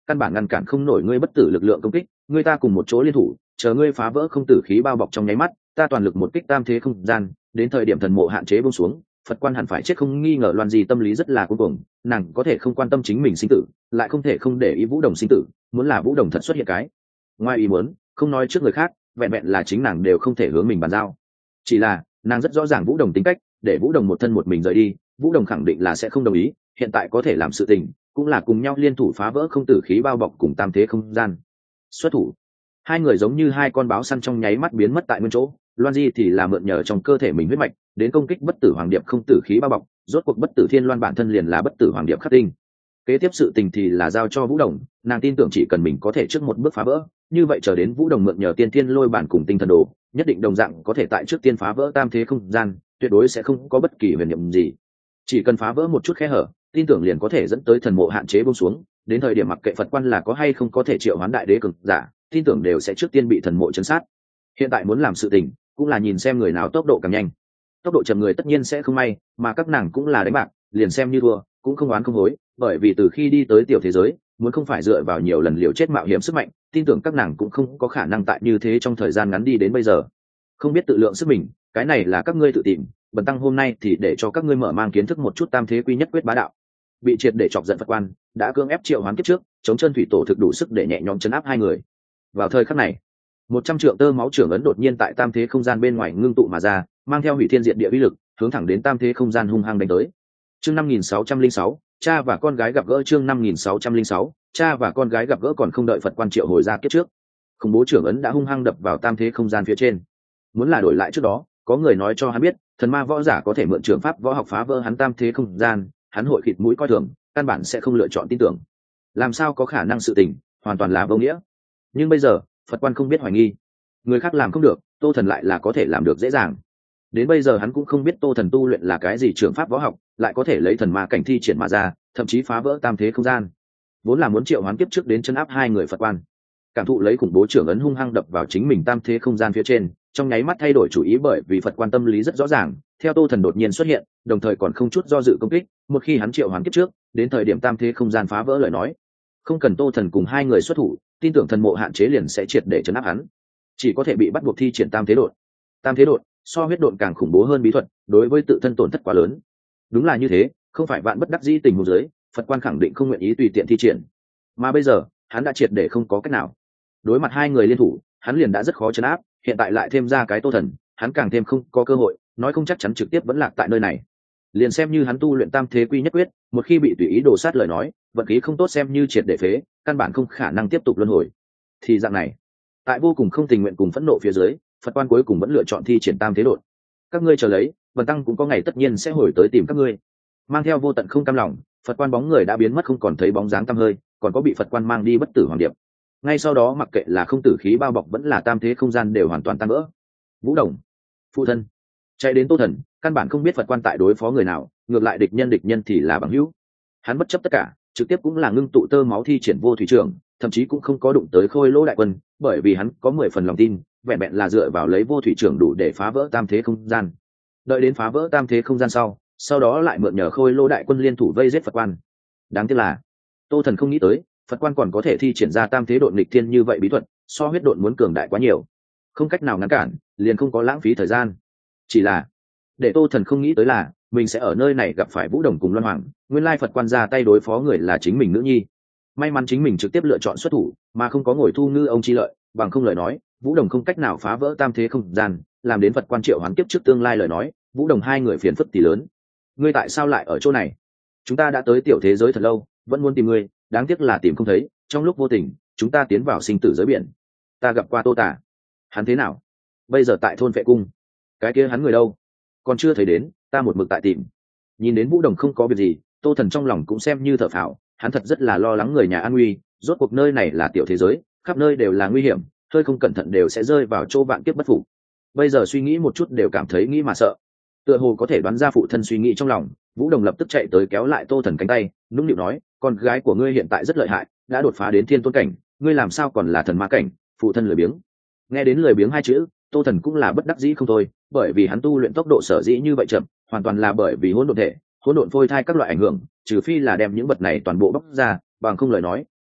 căn bản ngăn cản không nổi ngươi bất tử lực lượng công kích. Ngươi ta cùng một chỗ liên thủ, chờ ngươi phá vỡ không tử khí bao bọc trong nháy mắt, ta toàn lực một kích tam thế không gian, đến thời điểm thần mộ hạn chế buông xuống, Phật quan hẳn phải chết không nghi ngờ. Loan Di tâm lý rất là cuống cuồng, nàng có thể không quan tâm chính mình sinh tử, lại không thể không để ý Vũ Đồng sinh tử. Muốn là Vũ Đồng thật xuất hiện cái ngoài ý muốn, không nói trước người khác, vẹn vẹn là chính nàng đều không thể hướng mình bàn giao. Chỉ là nàng rất rõ ràng Vũ Đồng tính cách, để Vũ Đồng một thân một mình rời đi, Vũ Đồng khẳng định là sẽ không đồng ý. Hiện tại có thể làm sự tình cũng là cùng nhau liên thủ phá vỡ không tử khí bao bọc cùng tam thế không gian. Xuất thủ, hai người giống như hai con báo săn trong nháy mắt biến mất tại nguyên chỗ. Loan Di thì là mượn nhờ trong cơ thể mình huyết mạch đến công kích bất tử hoàng điệp không tử khí bao bọc. Rốt cuộc bất tử thiên loan bản thân liền là bất tử hoàng điệp khắc tinh. Kế tiếp sự tình thì là giao cho Vũ Đồng, nàng tin tưởng chỉ cần mình có thể trước một bước phá vỡ, như vậy chờ đến Vũ Đồng mượn nhờ tiên thiên lôi bản cùng tinh thần đồ, nhất định đồng dạng có thể tại trước tiên phá vỡ tam thế không gian, tuyệt đối sẽ không có bất kỳ huyền niệm gì. Chỉ cần phá vỡ một chút khe hở, tin tưởng liền có thể dẫn tới thần mộ hạn chế buông xuống, đến thời điểm mặc kệ Phật quan là có hay không có thể triệu hoán đại đế cường giả, tin tưởng đều sẽ trước tiên bị thần mộ chấn sát. Hiện tại muốn làm sự tình cũng là nhìn xem người nào tốc độ càng nhanh. Tốc độ chậm người tất nhiên sẽ không may, mà các nàng cũng là đánh bạc, liền xem như thua cũng không oán không hối, bởi vì từ khi đi tới tiểu thế giới, muốn không phải dựa vào nhiều lần liều chết mạo hiểm sức mạnh, tin tưởng các nàng cũng không có khả năng tại như thế trong thời gian ngắn đi đến bây giờ. Không biết tự lượng sức mình, cái này là các ngươi tự tìm, bần tăng hôm nay thì để cho các ngươi mở mang kiến thức một chút tam thế quy nhất quyết bá đạo. Bị triệt để chọc giận Phật quan, đã cưỡng ép triệu hoán kiếp trước, chống chân thủy tổ thực đủ sức để nhẹ nhõm chấn áp hai người. Vào thời khắc này, 100 trượng tơ máu trưởng ấn đột nhiên tại tam thế không gian bên ngoài ngưng tụ mà ra, mang theo hủy thiên diệt địa uy lực, hướng thẳng đến tam thế không gian hung hăng đánh tới. Chương 5606, cha và con gái gặp gỡ. Chương 5606, cha và con gái gặp gỡ. Còn không đợi Phật quan triệu hồi ra kiếp trước, khủng bố trưởng ấn đã hung hăng đập vào tam thế không gian phía trên. Muốn là đổi lại trước đó, có người nói cho hắn biết, thần ma võ giả có thể mượn trường pháp võ học phá vỡ hắn tam thế không gian, hắn hội khịt mũi coi thường, căn bản sẽ không lựa chọn tin tưởng. Làm sao có khả năng, sự tình hoàn toàn là vô nghĩa. Nhưng bây giờ, Phật quan không biết hoài nghi, người khác làm không được, Tô Thần lại là có thể làm được dễ dàng. Đến bây giờ hắn cũng không biết Tô Thần tu luyện là cái gì trường pháp võ học, lại có thể lấy thần ma cảnh thi triển mà ra, thậm chí phá vỡ tam thế không gian. Vốn là muốn triệu hoán kiếp trước đến chân áp hai người Phật quan, cảm thụ lấy khủng bố trưởng ấn hung hăng đập vào chính mình tam thế không gian phía trên, trong nháy mắt thay đổi chủ ý, bởi vì Phật quan tâm lý rất rõ ràng, theo Tô Thần đột nhiên xuất hiện, đồng thời còn không chút do dự công kích, một khi hắn triệu hoán kiếp trước, đến thời điểm tam thế không gian phá vỡ lời nói, không cần Tô Thần cùng hai người xuất thủ, tin tưởng thần mộ hạn chế liền sẽ triệt để chấn áp hắn, chỉ có thể bị bắt buộc thi triển tam thế đột. Tam thế đột so huyết độn càng khủng bố hơn bí thuật, đối với tự thân tổn thất quá lớn. Đúng là như thế, không phải vạn bất đắc dĩ tình huống dưới, Phật quan khẳng định không nguyện ý tùy tiện thi triển, mà bây giờ hắn đã triệt để không có cách nào. Đối mặt hai người liên thủ, hắn liền đã rất khó chấn áp, hiện tại lại thêm ra cái Tô Thần, hắn càng thêm không có cơ hội, nói không chắc chắn trực tiếp vẫn lạc tại nơi này. Liền xem như hắn tu luyện tam thế quy nhất quyết, một khi bị tùy ý đổ sát lời nói, vận khí không tốt xem như triệt để phế, căn bản không khả năng tiếp tục luân hồi. Thì dạng này, tại vô cùng không tình nguyện cùng phẫn nộ phía dưới, Phật quan cuối cùng vẫn lựa chọn thi triển tam thế đột. Các ngươi chờ lấy, bần tăng cũng có ngày tất nhiên sẽ hồi tới tìm các ngươi. Mang theo vô tận không cam lòng, Phật quan bóng người đã biến mất không còn thấy bóng dáng tăm hơi, còn có bị Phật quan mang đi bất tử hoàng điệp. Ngay sau đó mặc kệ là không tử khí bao bọc vẫn là tam thế không gian đều hoàn toàn tan vỡ. Vũ Đồng, phụ thân, chạy đến Tô Thần, căn bản không biết Phật quan tại đối phó người nào, ngược lại địch nhân thì là bằng hữu. Hắn bất chấp tất cả, trực tiếp cũng là ngưng tụ tơ máu thi triển vô thủy trưởng, thậm chí cũng không có đụng tới Khôi Lỗ đại quân, bởi vì hắn có 10 phần lòng tin, vẹn vẹn là dựa vào lấy vô thủy trưởng đủ để phá vỡ tam thế không gian. Đợi đến phá vỡ tam thế không gian sau đó lại mượn nhờ Khôi Lỗ đại quân liên thủ vây giết Phật quan. Đáng tiếc là Tô Thần không nghĩ tới, Phật quan còn có thể thi triển ra tam thế độn nghịch thiên như vậy bí thuật, so huyết độn muốn cường đại quá nhiều, không cách nào ngăn cản, liền không có lãng phí thời gian. Chỉ là để Tô Thần không nghĩ tới là mình sẽ ở nơi này gặp phải Vũ Đồng cùng Loan Hoàng, nguyên lai Phật quan ra tay đối phó người là chính mình nữ nhi. May mắn chính mình trực tiếp lựa chọn xuất thủ, mà không có ngồi thu ngư ông chi lợi, bằng không lời nói, Vũ Đồng không cách nào phá vỡ tam thế không gian, làm đến Phật quan triệu hoán kiếp trước tương lai lời nói, Vũ Đồng hai người phiền phức tỷ lớn. Ngươi tại sao lại ở chỗ này? Chúng ta đã tới tiểu thế giới thật lâu, vẫn muốn tìm ngươi, đáng tiếc là tìm không thấy, trong lúc vô tình, chúng ta tiến vào sinh tử giới biển. Ta gặp qua Tô Tả. Hắn thế nào? Bây giờ tại thôn Vệ Cung. Cái kia hắn người đâu? Còn chưa thấy đến, ta một mực tại tìm. Nhìn đến Vũ Đồng không có việc gì, Tô Thần trong lòng cũng xem như thở phào, hắn thật rất là lo lắng người nhà an nguy, rốt cuộc nơi này là tiểu thế giới, khắp nơi đều là nguy hiểm, hơi không cẩn thận đều sẽ rơi vào chỗ vạn kiếp bất phục. Bây giờ suy nghĩ một chút đều cảm thấy nghĩ mà sợ. Tựa hồ có thể đoán ra phụ thân suy nghĩ trong lòng, Vũ Đồng lập tức chạy tới kéo lại Tô Thần cánh tay, nũng nịu nói, con gái của ngươi hiện tại rất lợi hại, đã đột phá đến thiên tôn cảnh, ngươi làm sao còn là thần ma cảnh? Phụ thân lười biếng. Nghe đến lười biếng hai chữ, Tô Thần cũng là bất đắc dĩ không thôi, bởi vì hắn tu luyện tốc độ sở dĩ như vậy chậm, hoàn toàn là bởi vì hỗn độn thể, hỗn độn phôi thai các loại ảnh hưởng, trừ phi là đem những vật này toàn bộ bóc ra, bằng không lời nói,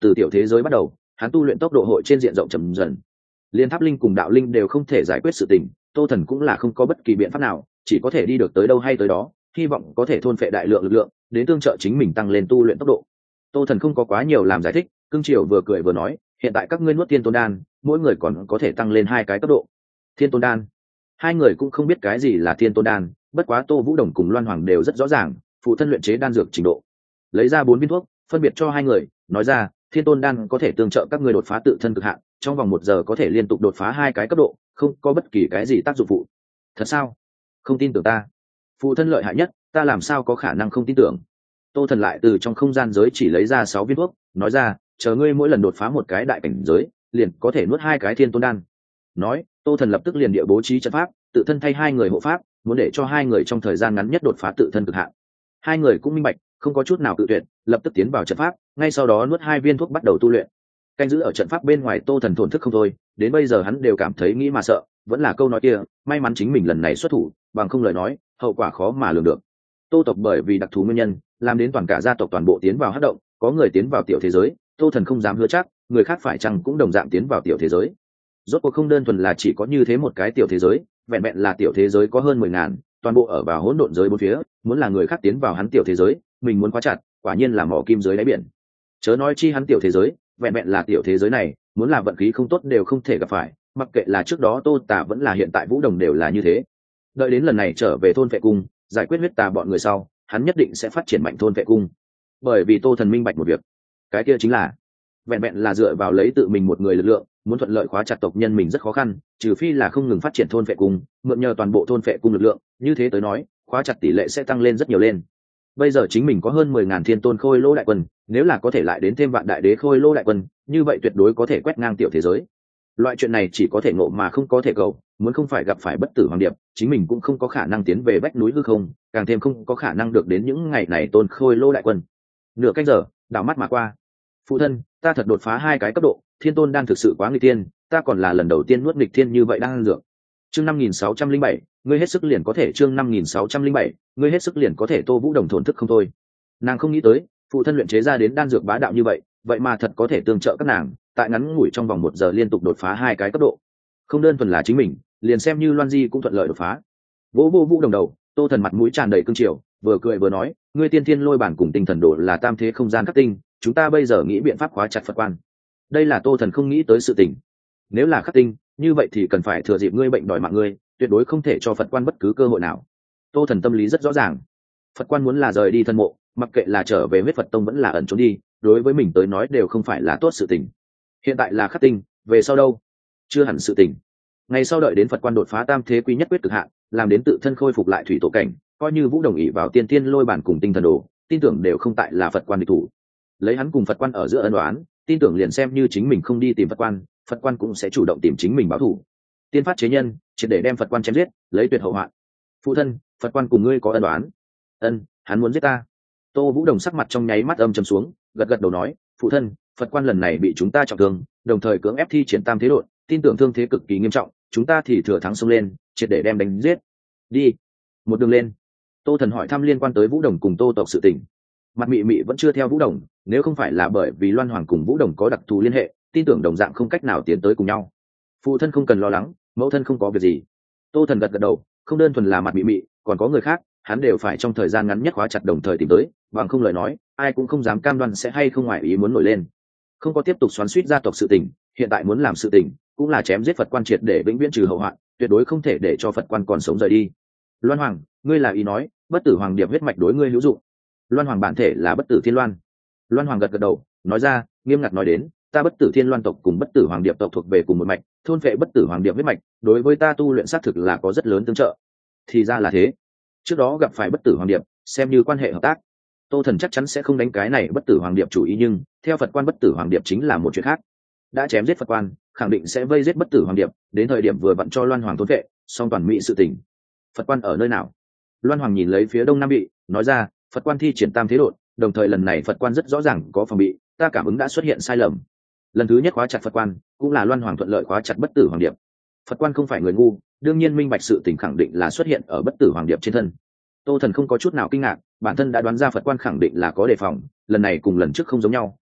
từ tiểu thế giới bắt đầu hắn tu luyện tốc độ hội trên diện rộng chậm dần. Liên tháp linh cùng đạo linh đều không thể giải quyết sự tình, Tô Thần cũng là không có bất kỳ biện pháp nào, chỉ có thể đi được tới đâu hay tới đó, hy vọng có thể thôn phệ đại lượng lực lượng đến tương trợ chính mình tăng lên tu luyện tốc độ. Tô Thần không có quá nhiều làm giải thích, cương triều vừa cười vừa nói, hiện tại các ngươi nuốt thiên tôn đan, mỗi người còn có thể tăng lên 2 cái cấp độ. Thiên tôn đan? Hai người cũng không biết cái gì là thiên tôn đan, bất quá Tô Vũ Đồng cùng Loan Hoàng đều rất rõ ràng phụ thân luyện chế đan dược trình độ. Lấy ra 4 viên thuốc phân biệt cho hai người, nói ra thiên tôn đan có thể tương trợ các ngươi đột phá tự thân cực hạn, trong vòng 1 giờ có thể liên tục đột phá 2 cái cấp độ, không có bất kỳ cái gì tác dụng phụ. Thật sao? Không tin tưởng ta? Phụ thân lợi hại nhất, ta làm sao có khả năng không tin tưởng? Tô Thần lại từ trong không gian giới chỉ lấy ra 6 viên thuốc, nói ra chờ ngươi mỗi lần đột phá một cái đại cảnh giới liền có thể nuốt 2 cái thiên tôn đan. Nói, Tô Thần lập tức liền địa bố trí trận pháp, tự thân thay hai người hộ pháp, muốn để cho hai người trong thời gian ngắn nhất đột phá tự thân cực hạn. Hai người cũng minh bạch, không có chút nào cự tuyệt, lập tức tiến vào trận pháp, ngay sau đó nuốt 2 viên thuốc bắt đầu tu luyện. Canh giữ ở trận pháp bên ngoài Tô Thần thổn thức không thôi, đến bây giờ hắn đều cảm thấy nghĩ mà sợ, vẫn là câu nói kia, may mắn chính mình lần này xuất thủ, bằng không lời nói, hậu quả khó mà lường được. Tô tộc bởi vì đặc thù nguyên nhân, làm đến toàn cả gia tộc toàn bộ tiến vào hắc động, có người tiến vào tiểu thế giới, Tô Thần không dám hứa chắc, người khác phải chăng cũng đồng dạng tiến vào tiểu thế giới. Rốt cuộc không đơn thuần là chỉ có như thế một cái tiểu thế giới, vẹn vẹn là tiểu thế giới có hơn 10.000, toàn bộ ở vào hỗn độn giới bốn phía, muốn là người khác tiến vào hắn tiểu thế giới, mình muốn khóa chặt, quả nhiên là mỏ kim dưới đáy biển. Chớ nói chi hắn tiểu thế giới, vẹn vẹn là tiểu thế giới này, muốn là vận khí không tốt đều không thể gặp phải, mặc kệ là trước đó Tô Tả vẫn là hiện tại Vũ Đồng đều là như thế. Đợi đến lần này trở về thôn vệ cung, giải quyết huyết tà bọn người sau, hắn nhất định sẽ phát triển mạnh thôn vệ cung. Bởi vì Tô Thần minh bạch một việc, cái kia chính là vẹn vẹn là dựa vào lấy tự mình một người lực lượng, muốn thuận lợi khóa chặt tộc nhân mình rất khó khăn, trừ phi là không ngừng phát triển thôn vệ cung, mượn nhờ toàn bộ thôn vệ cung lực lượng, như thế tới nói, khóa chặt tỷ lệ sẽ tăng lên rất nhiều lên. Bây giờ chính mình có hơn 10.000 thiên tôn khôi lô đại quân, nếu là có thể lại đến thêm vạn đại đế khôi lô đại quân, như vậy tuyệt đối có thể quét ngang tiểu thế giới. Loại chuyện này chỉ có thể ngộ mà không có thể cầu, muốn không phải gặp phải bất tử hoàng điệp, chính mình cũng không có khả năng tiến về vách núi hư không, càng thêm không có khả năng được đến những ngày này tôn khôi lô đại quân. Nửa canh giờ, đảo mắt mà qua. Phụ thân, ta thật đột phá 2 cái cấp độ, thiên tôn đan thực sự quá nghịch thiên, ta còn là lần đầu tiên nuốt nghịch thiên như vậy đang dược. Chương 5607, ngươi hết sức liền có thể. Chương 5607, ngươi hết sức liền có thể. Tô Vũ Đồng thổn thức không thôi. Nàng không nghĩ tới, phụ thân luyện chế ra đến đan dược bá đạo như vậy, vậy mà thật có thể tương trợ các nàng, tại ngắn ngủi trong vòng 1 giờ liên tục đột phá 2 cái cấp độ. Không đơn thuần là chính mình, liền xem như Loan Di cũng thuận lợi đột phá. Vỗ Vũ Đồng đầu, Tô Thần mặt mũi tràn đầy cương triều, vừa cười vừa nói, ngươi tiên thiên lôi bản cùng tinh thần đồ là tam thế không gian khắc tinh, chúng ta bây giờ nghĩ biện pháp khóa chặt Phật quan. Đây là Tô Thần không nghĩ tới sự tình. Nếu là khắc tinh, như vậy thì cần phải thừa dịp ngươi bệnh đòi mạng ngươi, tuyệt đối không thể cho Phật quan bất cứ cơ hội nào. Tô Thần tâm lý rất rõ ràng, Phật quan muốn là rời đi thân mộ, mặc kệ là trở về huyết Phật tông vẫn là ẩn trốn đi, đối với mình tới nói đều không phải là tốt sự tình. Hiện tại là khắc tinh, về sau đâu? Chưa hẳn sự tình. Ngày sau đợi đến Phật quan đột phá tam thế quy nhất quyết cực hạn, làm đến tự thân khôi phục lại thủy tổ cảnh, coi như Vũ đồng ý vào tiên tiên lôi bản cùng tinh thần đồ, tin tưởng đều không tại là Phật quan địch thủ. Lấy hắn cùng Phật quan ở giữa ân oán, tin tưởng liền xem như chính mình không đi tìm Phật quan, Phật quan cũng sẽ chủ động tìm chính mình báo thù. Tiên phát chế nhân, triệt để đem Phật quan chém giết, lấy tuyệt hậu hoạn. Phụ thân, Phật quan cùng ngươi có ân oán. Ân, hắn muốn giết ta. Tô Vũ Đồng sắc mặt trong nháy mắt âm trầm xuống, gật gật đầu nói, phụ thân, Phật quan lần này bị chúng ta trọng thương, đồng thời cưỡng ép thi triển tam thế đột, tin tưởng thương thế cực kỳ nghiêm trọng, chúng ta thì thừa thắng xông lên, triệt để đem đánh giết. Đi, một đường lên. Tô Thần hỏi thăm liên quan tới Vũ Đồng cùng Tô tộc sự tình. Mặt Mị Mị vẫn chưa theo Vũ Đồng, nếu không phải là bởi vì Loan Hoàng cùng Vũ Đồng có đặc thù liên hệ, tin tưởng đồng dạng không cách nào tiến tới cùng nhau. Phụ thân không cần lo lắng, mẫu thân không có việc gì. Tô Thần gật gật đầu, không đơn thuần là Mặt Mị Mị, còn có người khác, hắn đều phải trong thời gian ngắn nhất khóa chặt đồng thời tìm tới, bằng không lời nói, ai cũng không dám cam đoan sẽ hay không ngoài ý muốn nổi lên. Không có tiếp tục xoắn xuýt gia tộc sự tình, hiện tại muốn làm sự tình, cũng là chém giết Phật quan triệt để vĩnh viễn trừ hậu hoạn, tuyệt đối không thể để cho Phật quan còn sống rời đi. Loan Hoàng, ngươi là ý nói, bất tử hoàng điệp huyết mạch đối ngươi hữu dụng. Loan Hoàng bản thể là bất tử thiên loan. Loan Hoàng gật gật đầu, nói ra, nghiêm ngặt nói đến, ta bất tử thiên loan tộc cùng bất tử hoàng điệp tộc thuộc về cùng một mạch, thôn vệ bất tử hoàng điệp huyết mạch, đối với ta tu luyện xác thực là có rất lớn tương trợ. Thì ra là thế. Trước đó gặp phải bất tử hoàng điệp, xem như quan hệ hợp tác. Tô Thần chắc chắn sẽ không đánh cái này bất tử hoàng điệp chủ ý, nhưng theo Phật quan bất tử hoàng điệp chính là một chuyện khác. Đã chém giết Phật quan, khẳng định sẽ vây giết bất tử hoàng điệp, đến thời điểm vừa vặn cho Loan Hoàng thôn vệ, song toàn mỹ sự tình. Phật quan ở nơi nào? Loan Hoàng nhìn lấy phía đông nam bị, nói ra, Phật quan thi triển tam thế đột, đồng thời lần này Phật quan rất rõ ràng có phòng bị, ta cảm ứng đã xuất hiện sai lầm. Lần thứ nhất khóa chặt Phật quan, cũng là Loan Hoàng thuận lợi khóa chặt bất tử hoàng điệp. Phật quan không phải người ngu, đương nhiên minh bạch sự tình khẳng định là xuất hiện ở bất tử hoàng điệp trên thân. Tô Thần không có chút nào kinh ngạc, bản thân đã đoán ra Phật quan khẳng định là có đề phòng, lần này cùng lần trước không giống nhau,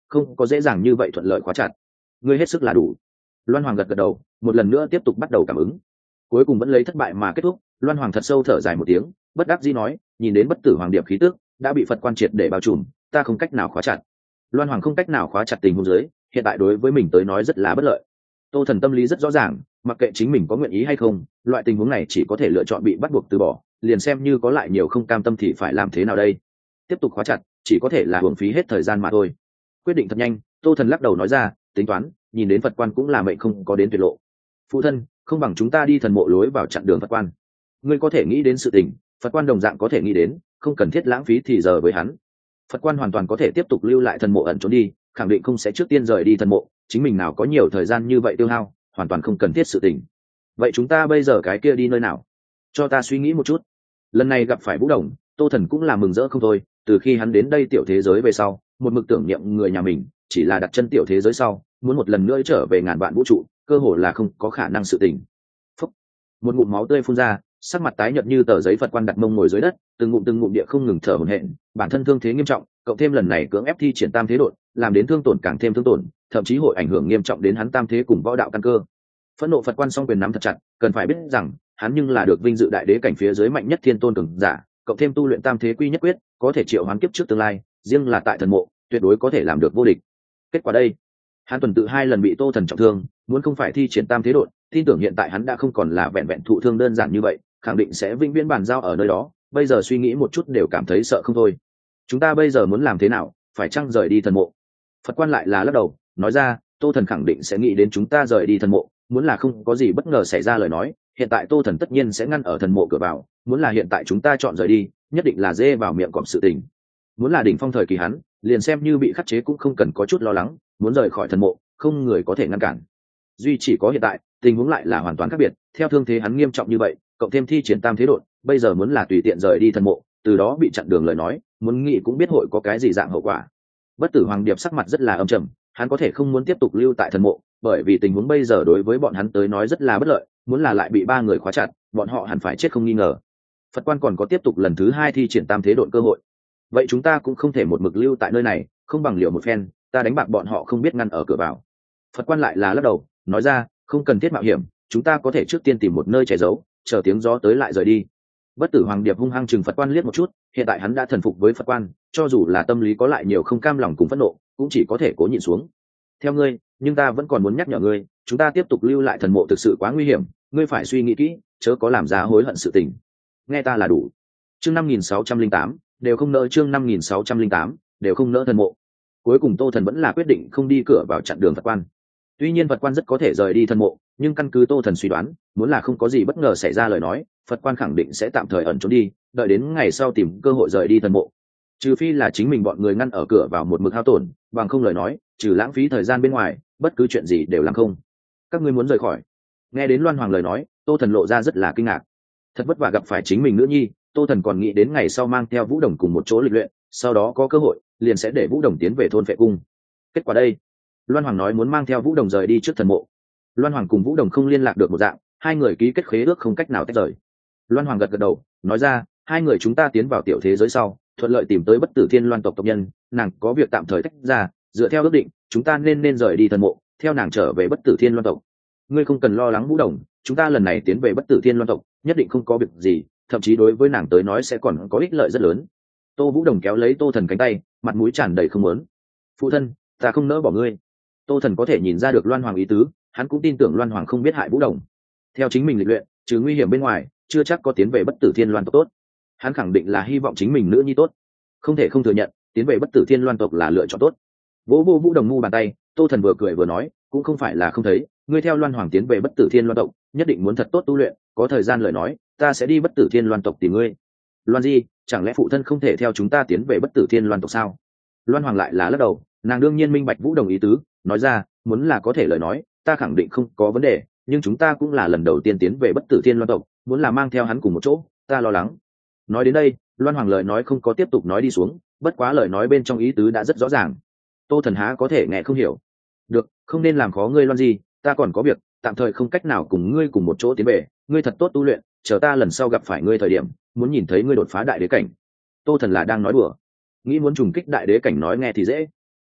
không có dễ dàng như vậy thuận lợi khóa chặt. Ngươi hết sức là đủ. Loan Hoàng gật gật đầu, một lần nữa tiếp tục bắt đầu cảm ứng. Cuối cùng vẫn lấy thất bại mà kết thúc. Loan Hoàng thật sâu thở dài một tiếng, bất đắc dĩ nói, nhìn đến bất tử hoàng điệp khí tức đã bị Phật quan triệt để bao trùm, ta không cách nào khóa chặt. Loan Hoàng không cách nào khóa chặt tình huống dưới, hiện tại đối với mình tới nói rất là bất lợi. Tô Thần tâm lý rất rõ ràng, mặc kệ chính mình có nguyện ý hay không, loại tình huống này chỉ có thể lựa chọn bị bắt buộc từ bỏ, liền xem như có lại nhiều không cam tâm thì phải làm thế nào đây? Tiếp tục khóa chặt, chỉ có thể là hưởng phí hết thời gian mà thôi. Quyết định thật nhanh, Tô Thần lắc đầu nói ra, tính toán, nhìn đến Phật quan cũng là mệnh không có đến tuyệt lộ. Phụ thân, không bằng chúng ta đi thần mộ lối vào chặn đường Phật quan. Ngươi có thể nghĩ đến sự tình, Phật quan đồng dạng có thể nghĩ đến, không cần thiết lãng phí thì giờ với hắn. Phật quan hoàn toàn có thể tiếp tục lưu lại thần mộ ẩn trốn đi, khẳng định không sẽ trước tiên rời đi thần mộ, chính mình nào có nhiều thời gian như vậy tiêu hao, hoàn toàn không cần thiết sự tình. Vậy chúng ta bây giờ cái kia đi nơi nào? Cho ta suy nghĩ một chút. Lần này gặp phải Vũ Đồng, Tô Thần cũng là mừng rỡ không thôi, từ khi hắn đến đây tiểu thế giới về sau, một mực tưởng niệm người nhà mình, chỉ là đặt chân tiểu thế giới sau, muốn một lần nữa trở về ngàn vạn vũ trụ, cơ hồ là không có khả năng sự tình. Phúc. Một ngụm máu tươi phun ra, sắc mặt tái nhợt như tờ giấy. Phật quan đặt mông ngồi dưới đất, từng ngụm địa không ngừng thở hổn hển, bản thân thương thế nghiêm trọng, cộng thêm lần này cưỡng ép thi triển tam thế đột, làm đến thương tổn càng thêm thương tổn, thậm chí hội ảnh hưởng nghiêm trọng đến hắn tam thế cùng võ đạo căn cơ. Phẫn nộ Phật quan song quyền nắm thật chặt, cần phải biết rằng hắn nhưng là được vinh dự đại đế cảnh phía dưới mạnh nhất thiên tôn cường giả, cộng thêm tu luyện tam thế quy nhất quyết, có thể triệu hoán kiếp trước tương lai, riêng là tại thần mộ, tuyệt đối có thể làm được vô địch. Kết quả đây, hắn tuần tự 2 lần bị Tô Thần trọng thương, muốn không phải thi triển tam thế đột, tin tưởng hiện tại hắn đã không còn là vẹn vẹn thụ thương đơn giản như vậy, khẳng định sẽ vĩnh viễn bàn giao ở nơi đó. Bây giờ suy nghĩ một chút đều cảm thấy sợ không thôi. Chúng ta bây giờ muốn làm thế nào, phải chăng rời đi thần mộ? Phật quan lại là lắc đầu, nói ra, Tô Thần khẳng định sẽ nghĩ đến chúng ta rời đi thần mộ, muốn là không có gì bất ngờ xảy ra lời nói, hiện tại Tô Thần tất nhiên sẽ ngăn ở thần mộ cửa vào, muốn là hiện tại chúng ta chọn rời đi, nhất định là dê vào miệng cọp sự tình. Muốn là đỉnh phong thời kỳ hắn, liền xem như bị khắc chế cũng không cần có chút lo lắng, muốn rời khỏi thần mộ, không người có thể ngăn cản. Duy chỉ có hiện tại, tình huống lại là hoàn toàn khác biệt, theo thương thế hắn nghiêm trọng như vậy, cộng thêm thi triển tam thế đột, bây giờ muốn là tùy tiện rời đi thần mộ, từ đó bị chặn đường lời nói, muốn nghĩ cũng biết hội có cái gì dạng hậu quả. Bất tử hoàng điệp sắc mặt rất là âm trầm, hắn có thể không muốn tiếp tục lưu tại thần mộ, bởi vì tình huống bây giờ đối với bọn hắn tới nói rất là bất lợi, muốn là lại bị 3 người khóa chặt, bọn họ hẳn phải chết không nghi ngờ. Phật quan còn có tiếp tục lần thứ 2 thi triển tam thế độn cơ hội. Vậy chúng ta cũng không thể một mực lưu tại nơi này, không bằng liều một phen, ta đánh bạc bọn họ không biết ngăn ở cửa vào. Phật quan lại là lắc đầu, nói ra, không cần thiết mạo hiểm, chúng ta có thể trước tiên tìm một nơi che giấu, chờ tiếng gió tới lại rời đi. Bất tử hoàng điệp hung hăng chừng Phật quan liếc một chút, hiện tại hắn đã thần phục với Phật quan, cho dù là tâm lý có lại nhiều không cam lòng cùng phẫn nộ, cũng chỉ có thể cố nhịn xuống. Theo ngươi, nhưng ta vẫn còn muốn nhắc nhở ngươi, chúng ta tiếp tục lưu lại thần mộ thực sự quá nguy hiểm, ngươi phải suy nghĩ kỹ, chớ có làm ra hối hận sự tình. Nghe ta là đủ. Chương 5608, đều không nỡ. Chương 5608, đều không nỡ thần mộ. Cuối cùng Tô Thần vẫn là quyết định không đi cửa vào chặn đường Phật quan. Tuy nhiên Phật quan rất có thể rời đi thần mộ, nhưng căn cứ Tô Thần suy đoán, muốn là không có gì bất ngờ xảy ra lời nói, Phật quan khẳng định sẽ tạm thời ẩn trốn đi, đợi đến ngày sau tìm cơ hội rời đi thần mộ. Trừ phi là chính mình bọn người ngăn ở cửa vào một mực hao tổn, bằng không lời nói, trừ lãng phí thời gian bên ngoài, bất cứ chuyện gì đều làm không. Các ngươi muốn rời khỏi? Nghe đến Loan Hoàng lời nói, Tô Thần lộ ra rất là kinh ngạc. Thật vất vả gặp phải chính mình nữ nhi, Tô Thần còn nghĩ đến ngày sau mang theo Vũ Đồng cùng một chỗ lịch luyện, sau đó có cơ hội, liền sẽ để Vũ Đồng tiến về thôn Phệ Cung. Kết quả đây, Loan Hoàng nói muốn mang theo Vũ Đồng rời đi trước thần mộ. Loan Hoàng cùng Vũ Đồng không liên lạc được một dạng, hai người ký kết khế ước không cách nào tách rời. Loan Hoàng gật gật đầu, nói ra, hai người chúng ta tiến vào tiểu thế giới sau, thuận lợi tìm tới Bất Tử Thiên Loan tộc tộc nhân, nàng có việc tạm thời tách ra, dựa theo ước định, chúng ta nên rời đi thần mộ, theo nàng trở về Bất Tử Thiên Loan tộc. Ngươi không cần lo lắng Vũ Đồng, chúng ta lần này tiến về Bất Tử Thiên Loan tộc, nhất định không có việc gì, thậm chí đối với nàng tới nói sẽ còn có ích lợi rất lớn. Tô Vũ Đồng kéo lấy Tô Thần cánh tay, mặt mũi tràn đầy không muốn. Phụ thân, ta không nỡ bỏ ngươi. Tô Thần có thể nhìn ra được Loan Hoàng ý tứ, hắn cũng tin tưởng Loan Hoàng không biết hại Vũ Đồng. Theo chính mình lịch luyện, trừ nguy hiểm bên ngoài, chưa chắc có tiến về Bất Tử Thiên Loan tộc tốt. Hắn khẳng định là hy vọng chính mình nữ nhi tốt, không thể không thừa nhận, tiến về Bất Tử Thiên Loan tộc là lựa chọn tốt. Vỗ vô Vũ Đồng mu bàn tay, Tô Thần vừa cười vừa nói, cũng không phải là không thấy, ngươi theo Loan Hoàng tiến về Bất Tử Thiên Loan tộc, nhất định muốn thật tốt tu luyện, có thời gian lời nói, ta sẽ đi Bất Tử Thiên Loan tộc tìm ngươi. Loan Di, chẳng lẽ phụ thân không thể theo chúng ta tiến về Bất Tử Thiên Loan tộc sao? Loan Hoàng lại là lắc đầu, nàng đương nhiên minh bạch Vũ Đồng ý tứ, nói ra, muốn là có thể lời nói, ta khẳng định không có vấn đề, nhưng chúng ta cũng là lần đầu tiên tiến về Bất Tử Thiên Loan tộc, muốn là mang theo hắn cùng một chỗ, ta lo lắng. Nói đến đây, Loan Hoàng lời nói không có tiếp tục nói đi xuống, bất quá lời nói bên trong ý tứ đã rất rõ ràng. Tô Thần há có thể nghe không hiểu. Được, không nên làm khó ngươi Loan Di, ta còn có việc, tạm thời không cách nào cùng ngươi cùng một chỗ tiến về, ngươi thật tốt tu luyện, chờ ta lần sau gặp phải ngươi thời điểm, muốn nhìn thấy ngươi đột phá đại đế cảnh. Tô Thần là đang nói đùa, nghĩ muốn trùng kích đại đế cảnh nói nghe thì dễ,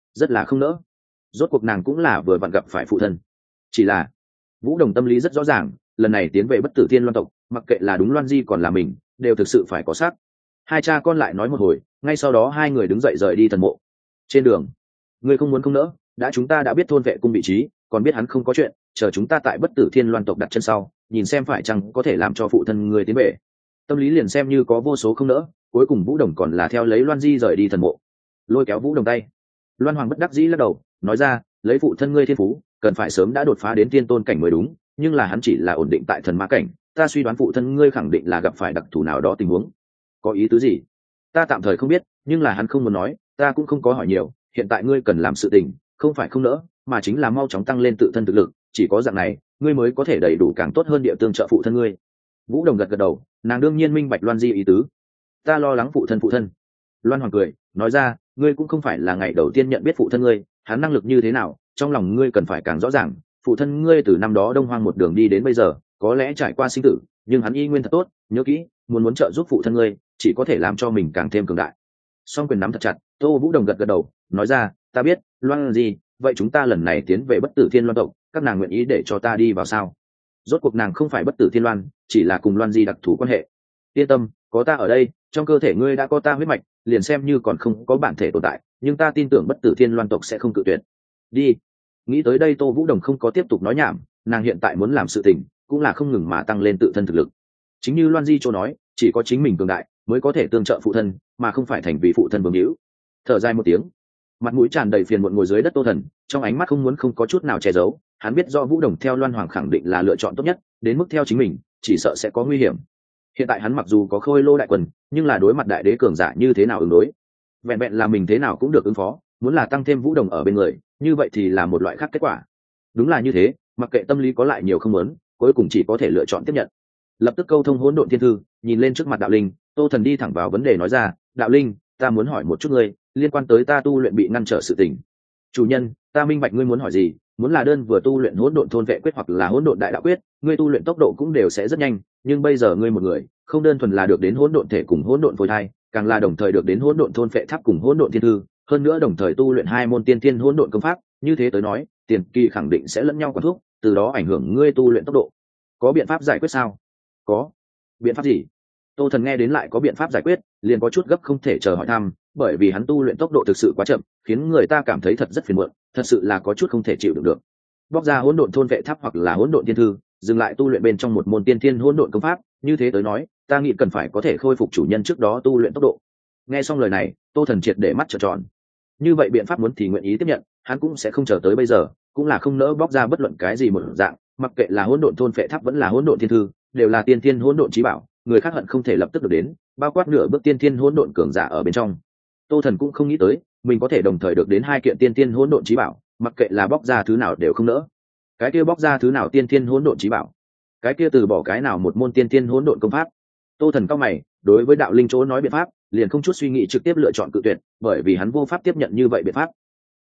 rất là không nỡ. Rốt cuộc nàng cũng là vừa vặn gặp phải phụ thân. Chỉ là Vũ Đồng tâm lý rất rõ ràng, lần này tiến về Bất Tử Thiên Loan tộc, mặc kệ là đúng Loan Di còn là mình, đều thực sự phải có xác. Hai cha con lại nói một hồi, ngay sau đó hai người đứng dậy rời đi thần mộ. Trên đường, ngươi không muốn không nỡ, đã chúng ta đã biết thôn vệ cung vị trí, còn biết hắn không có chuyện, chờ chúng ta tại Bất Tử Thiên Loan tộc đặt chân sau, nhìn xem phải chăng có thể làm cho phụ thân ngươi tiến về. Tâm lý liền xem như có vô số không nỡ, cuối cùng Vũ Đồng còn là theo lấy Loan Di rời đi thần mộ. Lôi kéo Vũ Đồng tay, Loan Hoàng bất đắc dĩ lắc đầu, nói ra, lấy phụ thân ngươi thiên phú, cần phải sớm đã đột phá đến tiên tôn cảnh mới đúng, nhưng là hắn chỉ là ổn định tại thần ma cảnh, ta suy đoán phụ thân ngươi khẳng định là gặp phải đặc thù nào đó tình huống. Có ý tứ gì? Ta tạm thời không biết, nhưng là hắn không muốn nói, ta cũng không có hỏi nhiều, hiện tại ngươi cần làm sự tình, không phải không nỡ, mà chính là mau chóng tăng lên tự thân thực lực, chỉ có dạng này, ngươi mới có thể đầy đủ càng tốt hơn địa tương trợ phụ thân ngươi. Vũ Đồng gật gật đầu, nàng đương nhiên minh bạch Loan Di ý tứ. Ta lo lắng phụ thân. Loan Hoàng cười, nói ra, ngươi cũng không phải là ngày đầu tiên nhận biết phụ thân ngươi, hắn năng lực như thế nào, trong lòng ngươi cần phải càng rõ ràng. Phụ thân ngươi từ năm đó Đông Hoang một đường đi đến bây giờ, có lẽ trải qua sinh tử, nhưng hắn y nguyên thật tốt, nhớ kỹ, muốn trợ giúp phụ thân ngươi, chỉ có thể làm cho mình càng thêm cường đại. Song quyền nắm thật chặt, Tô Vũ Đồng gật gật đầu, nói ra, ta biết, Loan gì, vậy chúng ta lần này tiến về Bất Tử Thiên Loan tộc, các nàng nguyện ý để cho ta đi vào sao? Rốt cuộc nàng không phải Bất Tử Thiên Loan, chỉ là cùng Loan Di đặc thù quan hệ. Yên tâm, có ta ở đây, trong cơ thể ngươi đã có ta huyết mạch, liền xem như còn không có bản thể tồn tại, nhưng ta tin tưởng Bất Tử Thiên Loan tộc sẽ không cự tuyệt. Đi. Nghĩ tới đây Tô Vũ Đồng không có tiếp tục nói nhảm, nàng hiện tại muốn làm sự tình, cũng là không ngừng mà tăng lên tự thân thực lực. Chính như Loan Di Châu nói, chỉ có chính mình cường đại mới có thể tương trợ phụ thân, mà không phải thành vì phụ thân vương hữu. Thở dài một tiếng, mặt mũi tràn đầy phiền muộn ngồi dưới đất Tô Thần, trong ánh mắt không muốn không có chút nào che giấu, hắn biết do Vũ Đồng theo Loan Hoàng khẳng định là lựa chọn tốt nhất, đến mức theo chính mình, chỉ sợ sẽ có nguy hiểm. Hiện tại hắn mặc dù có Khôi Lô đại quân, nhưng là đối mặt đại đế cường giả như thế nào ứng đối? Vẹn vẹn là mình thế nào cũng được ứng phó, muốn là tăng thêm Vũ Đồng ở bên người, như vậy thì là một loại khác kết quả. Đúng là như thế, mặc kệ tâm lý có lại nhiều không muốn, cuối cùng chỉ có thể lựa chọn tiếp nhận. Lập tức câu thông Hỗn Độn Thiên Thư, nhìn lên trước mặt Đạo Linh, Tô Thần đi thẳng vào vấn đề nói ra, Đạo Linh, ta muốn hỏi một chút ngươi, liên quan tới ta tu luyện bị ngăn trở sự tình. Chủ nhân, ta minh bạch ngươi muốn hỏi gì, muốn là đơn vừa tu luyện Hỗn Độn Thôn Vệ Quyết hoặc là Hỗn Độn Đại Đạo Quyết, ngươi tu luyện tốc độ cũng đều sẽ rất nhanh, nhưng bây giờ ngươi một người, không đơn thuần là được đến Hỗn Độn Thể cùng Hỗn Độn Phôi Thai, càng là đồng thời được đến Hỗn Độn Thôn Vệ Tháp cùng Hỗn Độn Thiên Thư, hơn nữa đồng thời tu luyện hai môn tiên thiên hỗn độn công pháp, như thế tới nói, tiền kỳ khẳng định sẽ lẫn nhau quản thúc, từ đó ảnh hưởng ngươi tu luyện tốc độ. Có biện pháp giải quyết sao? Có. Biện pháp gì? Tô Thần nghe đến lại có biện pháp giải quyết, liền có chút gấp không thể chờ hỏi thăm, bởi vì hắn tu luyện tốc độ thực sự quá chậm, khiến người ta cảm thấy thật rất phiền muộn, thật sự là có chút không thể chịu đựng được. Bóc ra Hỗn Độn Thôn Vệ Tháp hoặc là Hỗn Độn Thiên Thư, dừng lại tu luyện bên trong một môn tiên thiên hỗn độn công pháp, như thế tới nói, ta nghĩ cần phải có thể khôi phục chủ nhân trước đó tu luyện tốc độ. Nghe xong lời này, Tô Thần triệt để mắt trợn tròn. Như vậy biện pháp muốn thì nguyện ý tiếp nhận, hắn cũng sẽ không chờ tới bây giờ, cũng là không nỡ bóc ra bất luận cái gì một dạng, mặc kệ là Hỗn Độn Thôn Phệ Tháp vẫn là Hỗn Độn Thiên Thư, đều là tiên thiên hỗn độn chí bảo, người khác hận không thể lập tức được đến, bao quát nửa bước tiên thiên hỗn độn cường giả ở bên trong. Tô Thần cũng không nghĩ tới, mình có thể đồng thời được đến hai kiện tiên thiên hỗn độn chí bảo, mặc kệ là bóc ra thứ nào đều không nỡ. Cái kia bóc ra thứ nào tiên thiên hỗn độn chí bảo, cái kia từ bỏ cái nào một môn tiên thiên hỗn độn công pháp. Tô Thần cao mày, đối với Đạo Linh chỗ nói biện pháp, liền không chút suy nghĩ trực tiếp lựa chọn cự tuyệt, bởi vì hắn vô pháp tiếp nhận như vậy biện pháp.